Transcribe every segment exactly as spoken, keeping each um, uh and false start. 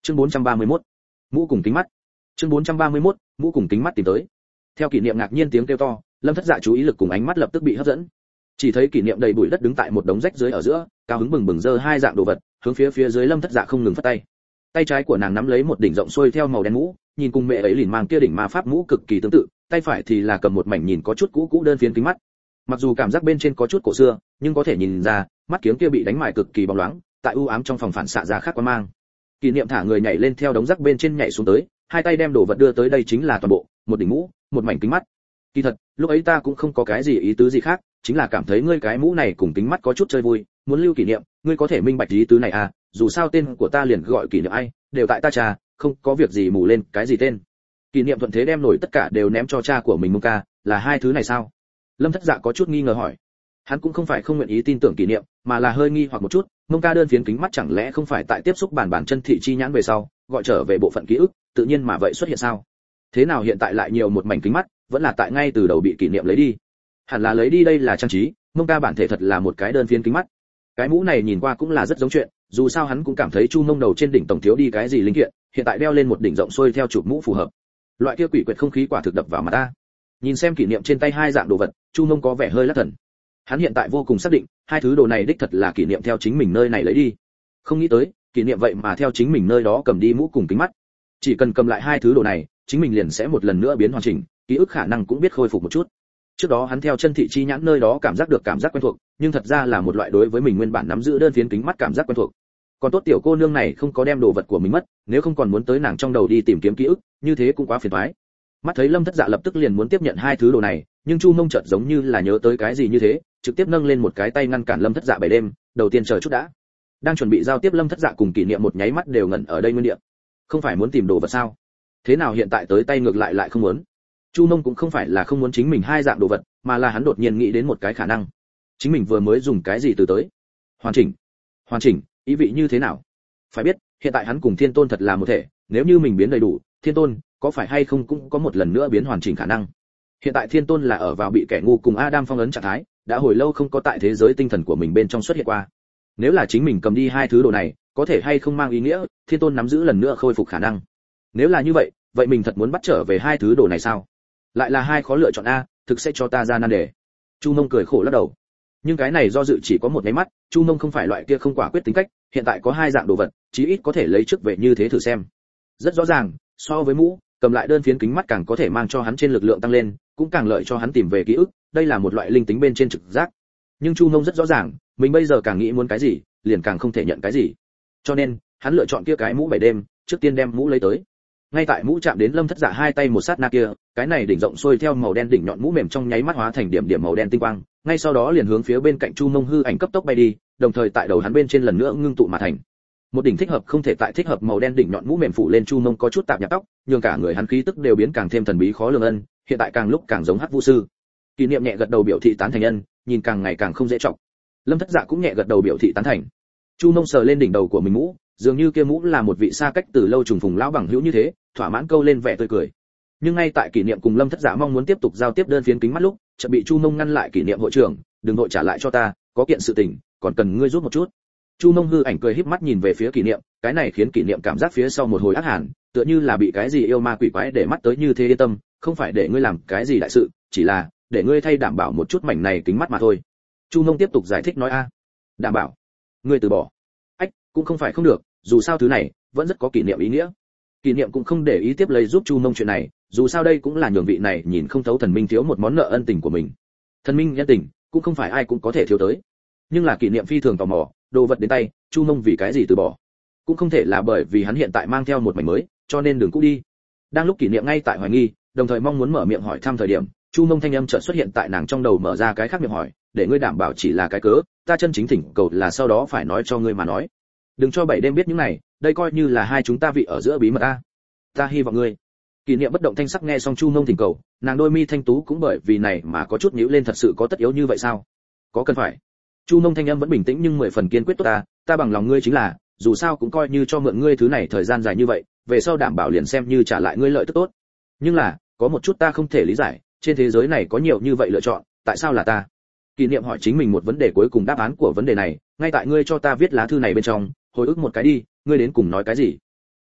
Chương bốn trăm ba mươi mốt, mũ cùng kính mắt. Chương bốn trăm ba mươi mốt, mũ cùng kính mắt tìm tới. Theo Kỷ Niệm ngạc nhiên tiếng kêu to, Lâm Thất Dạ chú ý lực cùng ánh mắt lập tức bị hấp dẫn. Chỉ thấy Kỷ Niệm đầy bụi đất đứng tại một đống rách dưới ở giữa, cao hứng bừng bừng giơ hai dạng đồ vật, hướng phía phía dưới Lâm Thất Dạ không ngừng phất tay. Tay trái của nàng nắm lấy một đỉnh rộng xuôi theo màu đen mũ, nhìn cùng mẹ ấy lìn mang kia đỉnh ma pháp mũ cực kỳ tương tự, tay phải thì là cầm một mảnh nhìn có chút cũ cũ đơn phiến kính mắt. Mặc dù cảm giác bên trên có chút cổ xưa, nhưng có thể nhìn ra, mắt kiếng kia bị đánh mài cực kỳ bóng loáng, tại u ám trong phòng phản xạ ra khác quang mang. Kỷ Niệm thả người nhảy lên theo đống rác bên trên nhảy xuống tới, hai tay đem đồ vật đưa tới, đây chính là toàn bộ, một đỉnh mũ, một mảnh kính mắt. Kỳ thật, lúc ấy ta cũng không có cái gì ý tứ gì khác, chính là cảm thấy ngươi cái mũ này cùng kính mắt có chút chơi vui, muốn lưu Kỷ Niệm, ngươi có thể minh bạch ý tứ này à, dù sao tên của ta liền gọi Kỷ Niệm ai, đều tại ta cha, không có việc gì mù lên cái gì tên. Kỷ Niệm thuận thế đem nổi tất cả đều ném cho cha của mình Mông Ca, là hai thứ này sao? Lâm Thất Dạ có chút nghi ngờ hỏi. Hắn cũng không phải không nguyện ý tin tưởng Kỷ Niệm, mà là hơi nghi hoặc một chút, Mông Ca đơn phiến kính mắt chẳng lẽ không phải tại tiếp xúc bản bản chân thị chi nhãn về sau, gọi trở về bộ phận ký ức, tự nhiên mà vậy xuất hiện sao? Thế nào hiện tại lại nhiều một mảnh kính mắt, vẫn là tại ngay từ đầu bị Kỷ Niệm lấy đi? Hẳn là lấy đi đây là trang trí, Mông Ca bản thể thật là một cái đơn phiến kính mắt. Cái mũ này nhìn qua cũng là rất giống chuyện, dù sao hắn cũng cảm thấy Chu Mông đầu trên đỉnh tổng thiếu đi cái gì linh kiện, hiện tại đeo lên một đỉnh rộng xuôi theo chụp mũ phù hợp. Loại kia quỷ quyệt không khí quả thực đập vào mặt ta. Nhìn xem Kỷ Niệm trên tay hai dạng đồ vật, Chu Mông có vẻ hơi lắc thần. Hắn hiện tại vô cùng xác định, hai thứ đồ này đích thật là Kỷ Niệm theo chính mình nơi này lấy đi. Không nghĩ tới, Kỷ Niệm vậy mà theo chính mình nơi đó cầm đi mũ cùng kính mắt. Chỉ cần cầm lại hai thứ đồ này, chính mình liền sẽ một lần nữa biến hoàn chỉnh, ký ức khả năng cũng biết khôi phục một chút. Trước đó hắn theo chân thị chi nhãn nơi đó cảm giác được cảm giác quen thuộc, nhưng thật ra là một loại đối với mình nguyên bản nắm giữ đơn phiến kính mắt cảm giác quen thuộc. Còn tốt tiểu cô nương này không có đem đồ vật của mình mất, nếu không còn muốn tới nàng trong đầu đi tìm kiếm ký ức, như thế cũng quá phiền toái. Mắt thấy Lâm Thất Dạ lập tức liền muốn tiếp nhận hai thứ đồ này, nhưng Chu Mông chợt giống như là nhớ tới cái gì như thế, trực tiếp nâng lên một cái tay ngăn cản Lâm Thất Dạ bảy đêm, đầu tiên chờ chút đã. Đang chuẩn bị giao tiếp Lâm Thất Dạ cùng Kỷ Niệm một nháy mắt đều ngẩn ở đây nguyên địa. Không phải muốn tìm đồ vật sao? Thế nào hiện tại tới tay ngược lại lại không muốn? Chu Mông cũng không phải là không muốn chính mình hai dạng đồ vật, mà là hắn đột nhiên nghĩ đến một cái khả năng. Chính mình vừa mới dùng cái gì từ tới? Hoàn chỉnh. Hoàn chỉnh, ý vị như thế nào? Phải biết, hiện tại hắn cùng Thiên Tôn thật là một thể, nếu như mình biến đầy đủ, Thiên Tôn có phải hay không cũng có một lần nữa biến hoàn chỉnh khả năng. Hiện tại Thiên Tôn là ở vào bị kẻ ngu cùng Adam phong ấn trạng thái, đã hồi lâu không có tại thế giới tinh thần của mình bên trong xuất hiện qua. Nếu là chính mình cầm đi hai thứ đồ này, có thể hay không mang ý nghĩa Thiên Tôn nắm giữ lần nữa khôi phục khả năng. Nếu là như vậy, vậy mình thật muốn bắt trở về hai thứ đồ này sao? Lại là hai khó lựa chọn a, thực sẽ cho ta ra nan đề. Chu Mông cười khổ lắc đầu. Nhưng cái này do dự chỉ có một cái mắt, Chu Mông không phải loại kia không quả quyết tính cách, hiện tại có hai dạng đồ vật, chí ít có thể lấy trước về như thế thử xem. Rất rõ ràng, so với mũ, cầm lại đơn phiến kính mắt càng có thể mang cho hắn trên lực lượng tăng lên, cũng càng lợi cho hắn tìm về ký ức, đây là một loại linh tính bên trên trực giác. Nhưng Chu Mông rất rõ ràng, mình bây giờ càng nghĩ muốn cái gì, liền càng không thể nhận cái gì. Cho nên, hắn lựa chọn kia cái mũ bảy đêm, trước tiên đem mũ lấy tới. Ngay tại mũ chạm đến Lâm Thất Dạ hai tay một sát na kia, cái này đỉnh rộng xuôi theo màu đen đỉnh nhọn mũ mềm trong nháy mắt hóa thành điểm điểm màu đen tinh quang, ngay sau đó liền hướng phía bên cạnh Chu Mông hư ảnh cấp tốc bay đi, đồng thời tại đầu hắn bên trên lần nữa ngưng tụ mà thành một đỉnh thích hợp không thể tại thích hợp màu đen đỉnh nhọn mũ mềm phủ lên Chu Mông có chút tạp nhạp tóc, nhường cả người hắn khí tức đều biến càng thêm thần bí khó lường ân, hiện tại càng lúc càng giống Hắc Vũ sư. Kỷ Niệm nhẹ gật đầu biểu thị tán thành ân, nhìn càng ngày càng không dễ trọng. Lâm Thất Dạ cũng nhẹ gật đầu biểu thị tán thành. Chu Mông sờ lên đỉnh đầu của mình mũ, dường như kia mũ là một vị xa cách từ lâu trùng phùng lão bằng hữu như thế, thỏa mãn câu lên vẻ tươi cười. Nhưng ngay tại Kỷ Niệm cùng Lâm Thất Dạ mong muốn tiếp tục giao tiếp đơn phiến kính mắt lúc, chợt bị Chu Mông ngăn lại. Kỷ Niệm hội trưởng, đừng vội trả lại cho ta, có kiện sự tình, còn cần ngươi giúp một chút. Chu Mông hư ảnh cười híp mắt nhìn về phía Kỷ Niệm, cái này khiến Kỷ Niệm cảm giác phía sau một hồi ác hàn, tựa như là bị cái gì yêu ma quỷ quái để mắt tới như thế. Yên tâm, không phải để ngươi làm cái gì đại sự, chỉ là để ngươi thay đảm bảo một chút mảnh này kính mắt mà thôi. Chu Mông tiếp tục giải thích nói a, đảm bảo, ngươi từ bỏ. Ách, cũng không phải không được, dù sao thứ này vẫn rất có kỷ niệm ý nghĩa. Kỷ Niệm cũng không để ý tiếp lấy giúp Chu Mông chuyện này, dù sao đây cũng là nhường vị này nhìn không thấu thần minh thiếu một món nợ ân tình của mình. Thần minh nhân tình cũng không phải ai cũng có thể thiếu tới, nhưng là Kỷ Niệm phi thường tò mò, đồ vật đến tay, Chu Mông vì cái gì từ bỏ? Cũng không thể là bởi vì hắn hiện tại mang theo một mảnh mới, cho nên đừng cũ đi. Đang lúc Kỷ Niệm ngay tại hoài nghi, đồng thời mong muốn mở miệng hỏi thăm thời điểm, Chu Mông thanh âm chợt xuất hiện tại nàng trong đầu, mở ra cái khác miệng hỏi, để ngươi đảm bảo chỉ là cái cớ, ta chân chính thỉnh cầu là sau đó phải nói cho ngươi mà nói. Đừng cho bảy đêm biết những này, đây coi như là hai chúng ta vị ở giữa bí mật a. Ta hy vọng ngươi. Kỷ Niệm bất động thanh sắc nghe xong Chu Mông thỉnh cầu, nàng đôi mi thanh tú cũng bởi vì này mà có chút nhíu lên, thật sự có tất yếu như vậy sao? Có cần phải? Chu Mông thanh âm vẫn bình tĩnh nhưng mười phần kiên quyết, tốt ta, ta bằng lòng ngươi chính là, dù sao cũng coi như cho mượn ngươi thứ này thời gian dài như vậy, về sau đảm bảo liền xem như trả lại ngươi lợi tức tốt. Nhưng là, có một chút ta không thể lý giải, trên thế giới này có nhiều như vậy lựa chọn, tại sao là ta? Kỷ Niệm hỏi chính mình một vấn đề, cuối cùng đáp án của vấn đề này, ngay tại ngươi cho ta viết lá thư này bên trong, hồi ức một cái đi, ngươi đến cùng nói cái gì?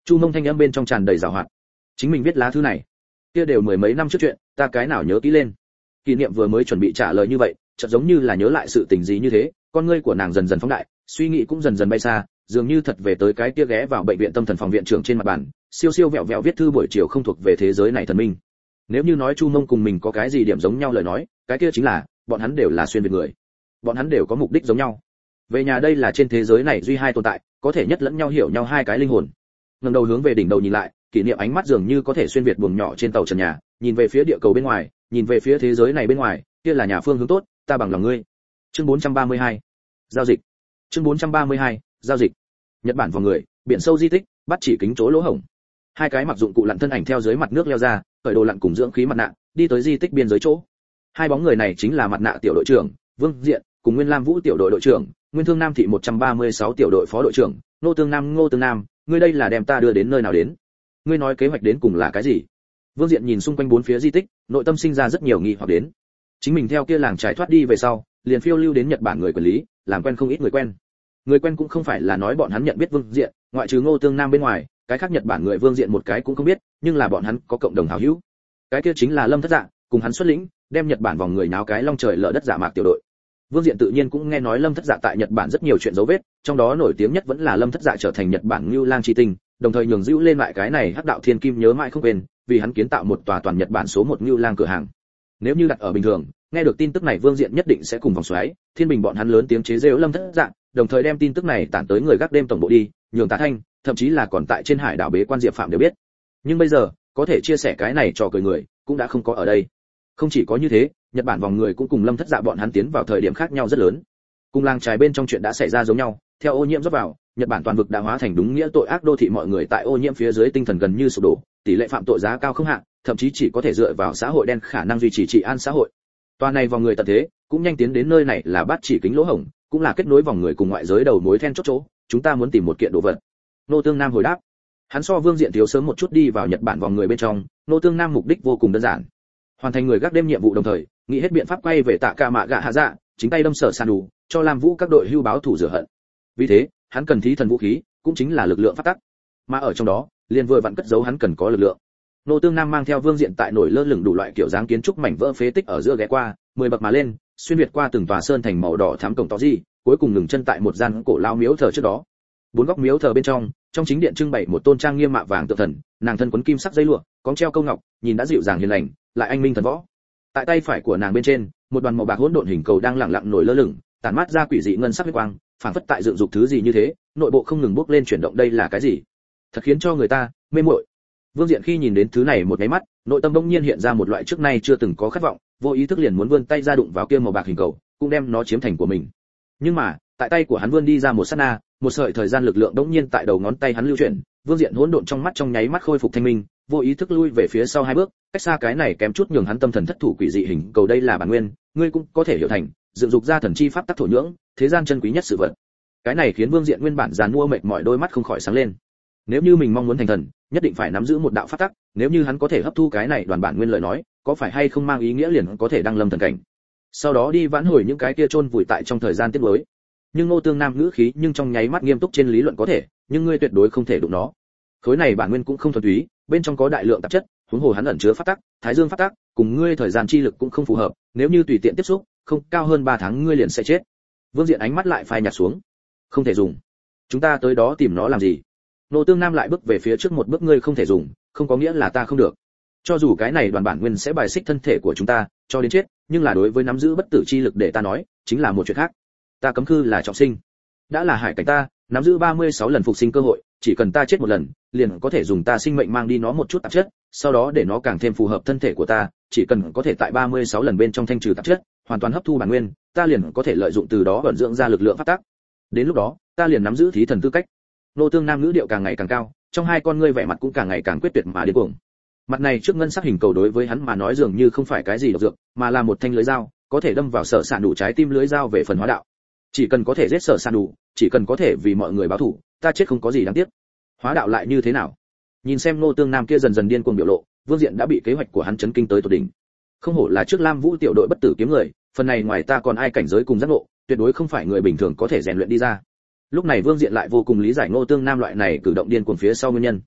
Chu Mông thanh âm bên trong tràn đầy giảo hoạt. Chính mình viết lá thư này, kia đều mười mấy năm trước chuyện, ta cái nào nhớ kỹ lên. Kỷ Niệm vừa mới chuẩn bị trả lời như vậy, chợt giống như là nhớ lại sự tình gì như thế, con ngươi của nàng dần dần phóng đại, suy nghĩ cũng dần dần bay xa, dường như thật về tới cái kia ghé vào bệnh viện tâm thần phòng viện trưởng trên mặt bàn, siêu siêu vẹo vẹo viết thư buổi chiều không thuộc về thế giới này thần minh. Nếu như nói Chu Mông cùng mình có cái gì điểm giống nhau lời nói, cái kia chính là bọn hắn đều là xuyên việt người. Bọn hắn đều có mục đích giống nhau. Về nhà đây là trên thế giới này duy hai tồn tại, có thể nhất lẫn nhau hiểu nhau hai cái linh hồn. Ngẩng đầu hướng về đỉnh đầu nhìn lại, Kỷ Niệm ánh mắt dường như có thể xuyên việt buồng nhỏ trên tàu trần nhà, nhìn về phía địa cầu bên ngoài, nhìn về phía thế giới này bên ngoài, kia là nhà phương hướng tốt, ta bằng lòng ngươi. Chương bốn trăm ba mươi hai, giao dịch. Chương bốn trăm ba mươi hai, giao dịch. Nhật Bản vào người, biển sâu di tích, bắt chỉ kính chỗ lỗ hổng. Hai cái mặc dụng cụ lặn thân ảnh theo dưới mặt nước leo ra, cởi đồ lặn cùng dưỡng khí mặt nạ, đi tới di tích biên giới chỗ. Hai bóng người này chính là mặt nạ tiểu đội trưởng Vương Diện, cùng Nguyên Lam Vũ tiểu đội đội trưởng, Nguyên Thương Nam thị một trăm ba mươi sáu tiểu đội phó đội trưởng, Ngô Tương Nam Ngô Tương Nam, ngươi đây là đem ta đưa đến nơi nào đến? Ngươi nói kế hoạch đến cùng là cái gì? Vương Diện nhìn xung quanh bốn phía di tích, nội tâm sinh ra rất nhiều nghi hoặc đến. Chính mình theo kia làng trải thoát đi về sau, liền phiêu lưu đến Nhật Bản người quản lý, làm quen không ít người quen. Người quen cũng không phải là nói bọn hắn nhận biết Vương Diện, ngoại trừ Ngô Tương Nam bên ngoài, cái khác Nhật Bản người Vương Diện một cái cũng không biết, nhưng là bọn hắn có cộng đồng hảo hữu. Cái kia chính là Lâm Thất Dạ, cùng hắn xuất lĩnh, đem Nhật Bản vòng người náo cái long trời lở đất giả mạc tiểu đội. Vương Diện tự nhiên cũng nghe nói Lâm Thất Dạ tại Nhật Bản rất nhiều chuyện dấu vết, trong đó nổi tiếng nhất vẫn là Lâm Thất Dạ trở thành Nhật Bản Ngưu Lang chi tinh, đồng thời nhường dữ lên lại cái này Hắc Đạo Thiên Kim nhớ mãi không quên, vì hắn kiến tạo một tòa toàn Nhật Bản số một Ngưu Lang cửa hàng. Nếu như đặt ở bình thường, nghe được tin tức này Vương Diện nhất định sẽ cùng vòng xoáy, Thiên Bình bọn hắn lớn tiếng chế giễu Lâm Thất Dạ, đồng thời đem tin tức này tản tới người gác đêm tổng bộ đi, nhường Tá Thanh, thậm chí là còn tại trên hải đảo bế quan Diệp Phạm đều biết. Nhưng bây giờ, có thể chia sẻ cái này cho cười người, cũng đã không có ở đây. Không chỉ có như thế, Nhật Bản vòng người cũng cùng Lâm Thất Dạ bọn hắn tiến vào thời điểm khác nhau rất lớn. Cùng làng trài bên trong chuyện đã xảy ra giống nhau, theo ô nhiễm rót vào, Nhật Bản toàn vực đã hóa thành đúng nghĩa tội ác đô thị, mọi người tại ô nhiễm phía dưới tinh thần gần như sụp đổ, tỷ lệ phạm tội giá cao không hạn, thậm chí chỉ có thể dựa vào xã hội đen khả năng duy trì trị an xã hội. Toàn này vòng người tận thế, cũng nhanh tiến đến nơi này là bắt chỉ kính lỗ hổng, cũng là kết nối vòng người cùng ngoại giới đầu mối then chốt chỗ, chúng ta muốn tìm một kiện đồ vật. Nô Tương Nam hồi đáp. Hắn so Vương Diện thiếu sớm một chút đi vào Nhật Bản vòng người bên trong, Nô Tương Nam mục đích vô cùng đơn giản. Hoàn thành người gác đêm nhiệm vụ đồng thời, nghĩ hết biện pháp quay về Tạ Cả Mạ Gạ Hạ Dạ, chính tay đâm sở san đủ, cho Lam Vũ các đội hưu báo thủ rửa hận. Vì thế, hắn cần thí thần vũ khí, cũng chính là lực lượng phát tắc. Mà ở trong đó, liền vừa vặn cất giấu hắn cần có lực lượng. Nô Tương Nam mang theo Vương Diện tại nổi lơ lửng đủ loại kiểu dáng kiến trúc mảnh vỡ phế tích ở giữa ghé qua, mười bậc mà lên, xuyên việt qua từng tòa sơn thành màu đỏ thắm cổng to gì, cuối cùng ngừng chân tại một gian cổ lao miếu thờ trước đó. Bốn góc miếu thờ bên trong, trong chính điện trưng bày một tôn trang nghiêm mạ vàng tượng thần, nàng thân quấn kim sắc dây lụa, cóng treo câu ngọc, nhìn đã dịu dàng hiền lành, lại anh minh thần võ. Tại tay phải của nàng bên trên, một đoàn màu bạc hỗn độn hình cầu đang lặng lặng nổi lơ lửng, tản mát ra quỷ dị ngân sắc huyết quang, phảng phất tại dựng dục thứ gì như thế, nội bộ không ngừng bốc lên chuyển động, đây là cái gì? Thật khiến cho người ta mê muội. Vương Diện khi nhìn đến thứ này một cái mắt, nội tâm bỗng nhiên hiện ra một loại trước nay chưa từng có khát vọng, vô ý thức liền muốn vươn tay ra đụng vào kia màu bạc hình cầu, cũng đem nó chiếm thành của mình. Nhưng mà, tại tay của hắn vươn đi ra một sát na, một sợi thời gian lực lượng bỗng nhiên tại đầu ngón tay hắn lưu chuyển, Vương Diện hỗn độn trong mắt trong nháy mắt khôi phục thanh minh, vô ý thức lui về phía sau hai bước, cách xa cái này kém chút nhường hắn tâm thần thất thủ quỷ dị hình cầu, đây là bản nguyên, ngươi cũng có thể hiểu thành, dựng dục ra thần chi pháp tắc thổ nhưỡng, thế gian chân quý nhất sự vật. Cái này khiến Vương Diện nguyên bản giàn mua mệt mỏi đôi mắt không khỏi sáng lên. Nếu như mình mong muốn thành thần, nhất định phải nắm giữ một đạo pháp tắc, nếu như hắn có thể hấp thu cái này đoàn bản nguyên lời nói, có phải hay không mang ý nghĩa liền có thể đăng lâm thần cảnh. Sau đó đi vãn hồi những cái kia chôn vùi tại trong thời gian tiếc nuối. Nhưng Ngô Tương Nam ngữ khí nhưng trong nháy mắt nghiêm túc, trên lý luận có thể, nhưng ngươi tuyệt đối không thể đụng nó. Khối này bản nguyên cũng không thuần túy, bên trong có đại lượng tạp chất, huống hồ hắn ẩn chứa pháp tắc, Thái Dương pháp tắc, cùng ngươi thời gian chi lực cũng không phù hợp, nếu như tùy tiện tiếp xúc, không cao hơn ba tháng ngươi liền sẽ chết. Vương Diện ánh mắt lại phai nhạt xuống. Không thể dùng. Chúng ta tới đó tìm nó làm gì? Ngô Tương Nam lại bước về phía trước một bước, ngươi không thể dùng, không có nghĩa là ta không được. Cho dù cái này đoàn bản nguyên sẽ bài xích thân thể của chúng ta, cho đến chết, nhưng là đối với nắm giữ bất tử chi lực để ta nói, chính là một chuyện khác. Ta cấm khư là trọng sinh. Đã là hải cảnh ta, nắm giữ ba mươi sáu lần phục sinh cơ hội, chỉ cần ta chết một lần, liền có thể dùng ta sinh mệnh mang đi nó một chút tạp chất, sau đó để nó càng thêm phù hợp thân thể của ta, chỉ cần có thể tại ba mươi sáu lần bên trong thanh trừ tạp chất, hoàn toàn hấp thu bản nguyên, ta liền có thể lợi dụng từ đó vận dưỡng ra lực lượng phát tác. Đến lúc đó, ta liền nắm giữ thí thần tư cách. Nô Tương Nam ngữ điệu càng ngày càng cao, trong hai con ngươi vẻ mặt cũng càng ngày càng quyết tuyệt mà điên cuồng. Mặt này trước ngân sắc hình cầu đối với hắn mà nói dường như không phải cái gì độc dược, mà là một thanh lưới dao, có thể đâm vào sở sản đủ trái tim lưới dao về phần hóa đạo. Chỉ cần có thể giết sở sản đủ, chỉ cần có thể vì mọi người báo thù, ta chết không có gì đáng tiếc. Hóa đạo lại như thế nào? Nhìn xem Ngô Tương Nam kia dần dần điên cuồng biểu lộ, Vương Diện đã bị kế hoạch của hắn chấn kinh tới tột đỉnh. Không hổ là trước Lam Vũ tiểu đội bất tử kiếm người, phần này ngoài ta còn ai cảnh giới cùng giác ngộ, tuyệt đối không phải người bình thường có thể rèn luyện đi ra. Lúc này Vương Diện lại vô cùng lý giải Ngô Tương Nam loại này cử động điên cuồng phía sau nguyên nhân.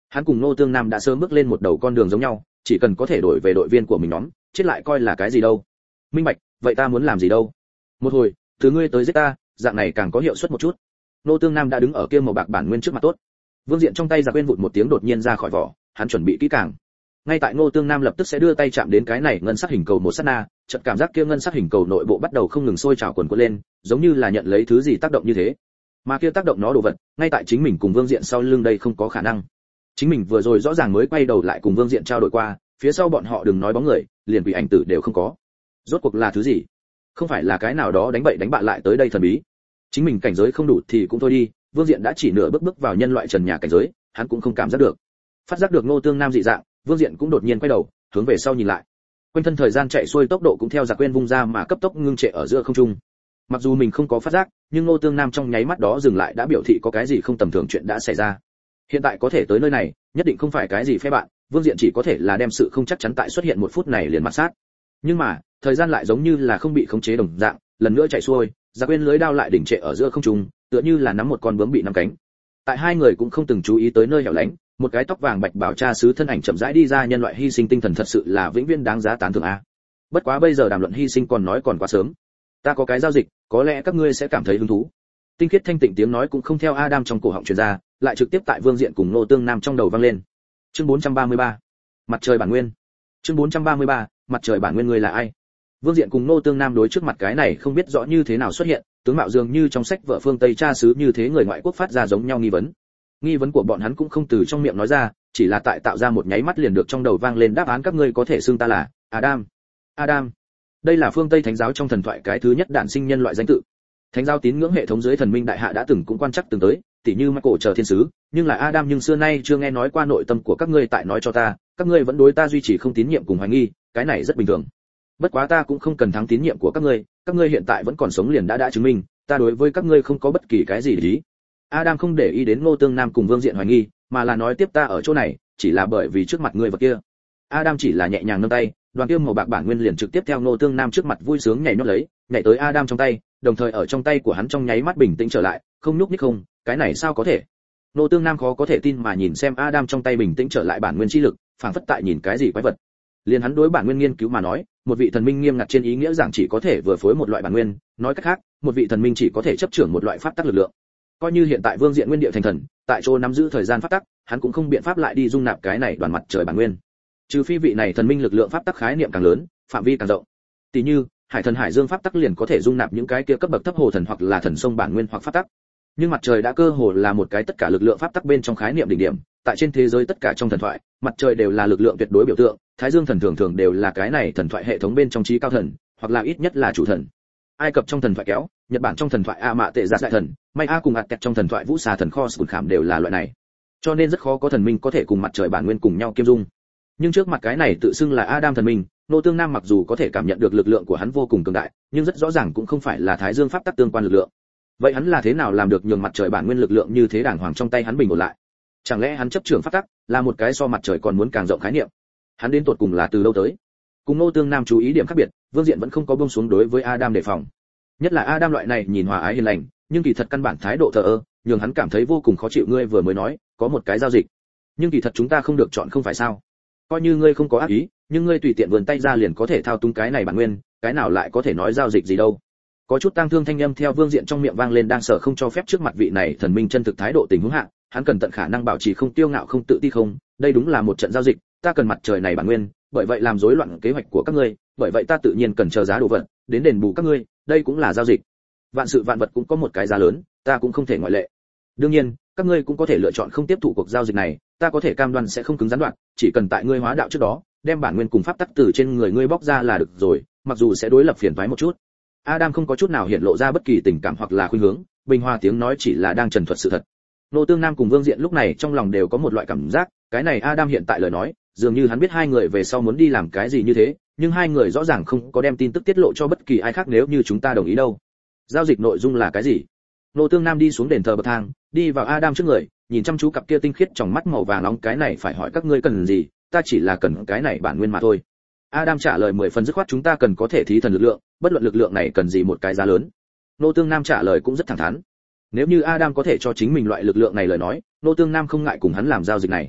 Hắn cùng Ngô Tương Nam đã sớm bước lên một đầu con đường giống nhau, chỉ cần có thể đổi về đội viên của mình nhóm, chết lại coi là cái gì đâu. Minh bạch, vậy ta muốn làm gì đâu? Một hồi, từ ngươi tới giết ta, dạng này càng có hiệu suất một chút. Ngô Tương Nam đã đứng ở kia màu bạc bản nguyên trước mặt tốt. Vương Diện trong tay giặc quên vụt một tiếng đột nhiên ra khỏi vỏ, hắn chuẩn bị kỹ càng. Ngay tại Ngô Tương Nam lập tức sẽ đưa tay chạm đến cái này ngân sắc hình cầu một sát na, chợt cảm giác kia ngân sắc hình cầu nội bộ bắt đầu không ngừng sôi trào cuồn cuộn lên, giống như là nhận lấy thứ gì tác động như thế. Mà kia tác động nó đồ vật, ngay tại chính mình cùng Vương Diện sau lưng đây không có khả năng. Chính mình vừa rồi rõ ràng mới quay đầu lại cùng Vương Diện trao đổi qua, phía sau bọn họ đừng nói bóng người, liền quỷ ảnh tử đều không có. Rốt cuộc là thứ gì? Không phải là cái nào đó đánh bậy đánh bạ lại tới đây thần bí. Chính mình cảnh giới không đủ thì cũng thôi đi, Vương Diện đã chỉ nửa bước bước vào nhân loại trần nhà cảnh giới, hắn cũng không cảm giác được. Phát giác được Ngô Tương Nam dị dạng, Vương Diện cũng đột nhiên quay đầu, hướng về sau nhìn lại. Quanh thân thời gian chạy xuôi tốc độ cũng theo giặc quên vung ra mà cấp tốc ngưng trệ ở giữa không trung. Mặc dù mình không có phát giác, nhưng Ngô Tương Nam trong nháy mắt đó dừng lại đã biểu thị có cái gì không tầm thường chuyện đã xảy ra. Hiện tại có thể tới nơi này, nhất định không phải cái gì phép bạn, Vương Diện chỉ có thể là đem sự không chắc chắn tại xuất hiện một phút này liền mặt sát. Nhưng mà, thời gian lại giống như là không bị khống chế đồng dạng, lần nữa chạy xuôi, giặc quên lưới đao lại đỉnh trệ ở giữa không trung, tựa như là nắm một con bướm bị nắm cánh. Tại hai người cũng không từng chú ý tới nơi hẻo lánh, một cái tóc vàng bạch bảo cha sứ thân ảnh chậm rãi đi ra, nhân loại hy sinh tinh thần thật sự là vĩnh viễn đáng giá tán thưởng a. Bất quá bây giờ đàm luận hy sinh còn nói còn quá sớm. Ta có cái giao dịch, có lẽ các ngươi sẽ cảm thấy hứng thú. Tinh khiết thanh tịnh tiếng nói cũng không theo Adam trong cổ họng truyền ra, lại trực tiếp tại Vương Diện cùng Ngô Tương Nam trong đầu vang lên. Chương bốn trăm ba mươi ba, mặt trời bản nguyên. Chương bốn trăm ba mươi ba, mặt trời bản nguyên ngươi là ai? Vương Diện cùng Ngô Tương Nam đối trước mặt cái này không biết rõ như thế nào xuất hiện, tướng mạo dường như trong sách vở phương Tây cha xứ như thế người ngoại quốc phát ra giống nhau nghi vấn. Nghi vấn của bọn hắn cũng không từ trong miệng nói ra, chỉ là tại tạo ra một nháy mắt liền được trong đầu vang lên đáp án, các ngươi có thể xưng ta là Adam. Adam. Đây là phương Tây thánh giáo trong thần thoại cái thứ nhất đản sinh nhân loại danh tự. Thánh giáo tín ngưỡng hệ thống dưới thần minh đại hạ đã từng cũng quan chắc từng tới, tỉ như Michael chờ thiên sứ, nhưng là Adam nhưng xưa nay chưa nghe nói qua nội tâm của các ngươi, tại nói cho ta, các ngươi vẫn đối ta duy trì không tín nhiệm cùng hoài nghi, cái này rất bình thường. Bất quá ta cũng không cần thắng tín nhiệm của các ngươi, các ngươi hiện tại vẫn còn sống liền đã đã chứng minh, ta đối với các ngươi không có bất kỳ cái gì để ý. Adam không để ý đến Ngô Tương Nam cùng Vương Diện hoài nghi, mà là nói tiếp, ta ở chỗ này, chỉ là bởi vì trước mặt ngươi vật kia. Adam chỉ là nhẹ nhàng nâng tay, đoàn kia màu bạc bản nguyên liền trực tiếp theo Ngô Tương Nam trước mặt vui sướng nhảy nhót lấy, nhảy tới Adam trong tay, đồng thời ở trong tay của hắn trong nháy mắt bình tĩnh trở lại, không nhúc nhích. Không, cái này sao có thể? Ngô Tương Nam khó có thể tin mà nhìn xem Adam trong tay bình tĩnh trở lại bản nguyên chi lực, phảng phất tại nhìn cái gì quái vật. Liên hắn đối bản nguyên nghiên cứu mà nói, một vị thần minh nghiêm ngặt trên ý nghĩa giảng chỉ có thể vừa phối một loại bản nguyên, nói cách khác, một vị thần minh chỉ có thể chấp trưởng một loại pháp tắc lực lượng. Coi như hiện tại Vương Diện nguyên địa thành thần, tại chỗ nắm giữ thời gian pháp tắc, hắn cũng không biện pháp lại đi dung nạp cái này đoàn mặt trời bản nguyên. Trừ phi vị này thần minh lực lượng pháp tắc khái niệm càng lớn, phạm vi càng rộng. Tỷ như, Hải thần Hải Dương pháp tắc liền có thể dung nạp những cái kia cấp bậc thấp hồ thần hoặc là thần sông bản nguyên hoặc pháp tắc. Nhưng mặt trời đã cơ hồ là một cái tất cả lực lượng pháp tắc bên trong khái niệm đỉnh điểm, tại trên thế giới tất cả trong thần thoại, mặt trời đều là lực lượng tuyệt đối biểu tượng, Thái Dương thần thường thường đều là cái này thần thoại hệ thống bên trong chí cao thần, hoặc là ít nhất là chủ thần. Ai Cập trong thần thoại kéo, Nhật Bản trong thần thoại A Mạ Tệ Dạ đại thần, May A cùng Ạt Kẹt trong thần thoại Vũ Xà thần kho sùn khảm đều là loại này. Cho nên rất khó có thần minh có thể cùng mặt trời bản nguyên cùng nhau kiêm dung. Nhưng trước mặt cái này tự xưng là Adam thần minh, Ngô Tương Nam mặc dù có thể cảm nhận được lực lượng của hắn vô cùng cường đại, nhưng rất rõ ràng cũng không phải là Thái Dương pháp tắc tương quan lực lượng. Vậy hắn là thế nào làm được nhường mặt trời bản nguyên lực lượng như thế đàng hoàng trong tay hắn bình ổn lại? Chẳng lẽ hắn chấp trưởng pháp tắc là một cái so mặt trời còn muốn càng rộng khái niệm? Hắn đến tột cùng là từ đâu tới? Cùng Ngô Tương Nam chú ý điểm khác biệt, Vương Diện vẫn không có buông xuống đối với Adam đề phòng. Nhất là Adam loại này nhìn hòa ái hiền lành, nhưng kỳ thật căn bản thái độ thờ ơ, nhường hắn cảm thấy vô cùng khó chịu. Ngươi vừa mới nói, có một cái giao dịch, nhưng kỳ thật chúng ta không được chọn không phải sao? Coi như ngươi không có ác ý, nhưng ngươi tùy tiện vươn tay ra liền có thể thao túng cái này bản nguyên, cái nào lại có thể nói giao dịch gì đâu? Có chút tang thương thanh âm theo Vương Diện trong miệng vang lên, đang sở không cho phép trước mặt vị này thần minh chân thực thái độ tình huống hạ, hắn cần tận khả năng bảo trì không tiêu ngạo không tự ti. Không, đây đúng là một trận giao dịch, ta cần mặt trời này bản nguyên, bởi vậy làm rối loạn kế hoạch của các ngươi, bởi vậy ta tự nhiên cần chờ giá đồ vật đến đền bù các ngươi, đây cũng là giao dịch. Vạn sự vạn vật cũng có một cái giá lớn, ta cũng không thể ngoại lệ. Đương nhiên, các ngươi cũng có thể lựa chọn không tiếp thụ cuộc giao dịch này, ta có thể cam đoan sẽ không cứng rắn đoạn, chỉ cần tại ngươi hóa đạo trước đó, đem bản nguyên cùng pháp tắc từ trên người ngươi bóc ra là được rồi, mặc dù sẽ đối lập phiền toái một chút. Adam không có chút nào hiện lộ ra bất kỳ tình cảm hoặc là khuynh hướng, bình hòa tiếng nói chỉ là đang trần thuật sự thật. Ngô Tương Nam cùng Vương Diện lúc này trong lòng đều có một loại cảm giác, cái này Adam hiện tại lời nói, dường như hắn biết hai người về sau muốn đi làm cái gì như thế, nhưng hai người rõ ràng không có đem tin tức tiết lộ cho bất kỳ ai khác. Nếu như chúng ta đồng ý đâu? Giao dịch nội dung là cái gì? Ngô Tương Nam đi xuống đền thờ bậc thang, đi vào Adam trước người, nhìn chăm chú cặp kia tinh khiết trong mắt màu vàng nóng, cái này phải hỏi các ngươi cần gì, ta chỉ là cần cái này bản nguyên mà thôi. Adam trả lời mười phần dứt khoát, chúng ta cần có thể thí thần lực lượng, bất luận lực lượng này cần gì một cái giá lớn. Ngô Tương Nam trả lời cũng rất thẳng thắn. Nếu như Adam có thể cho chính mình loại lực lượng này lời nói, Ngô Tương Nam không ngại cùng hắn làm giao dịch này.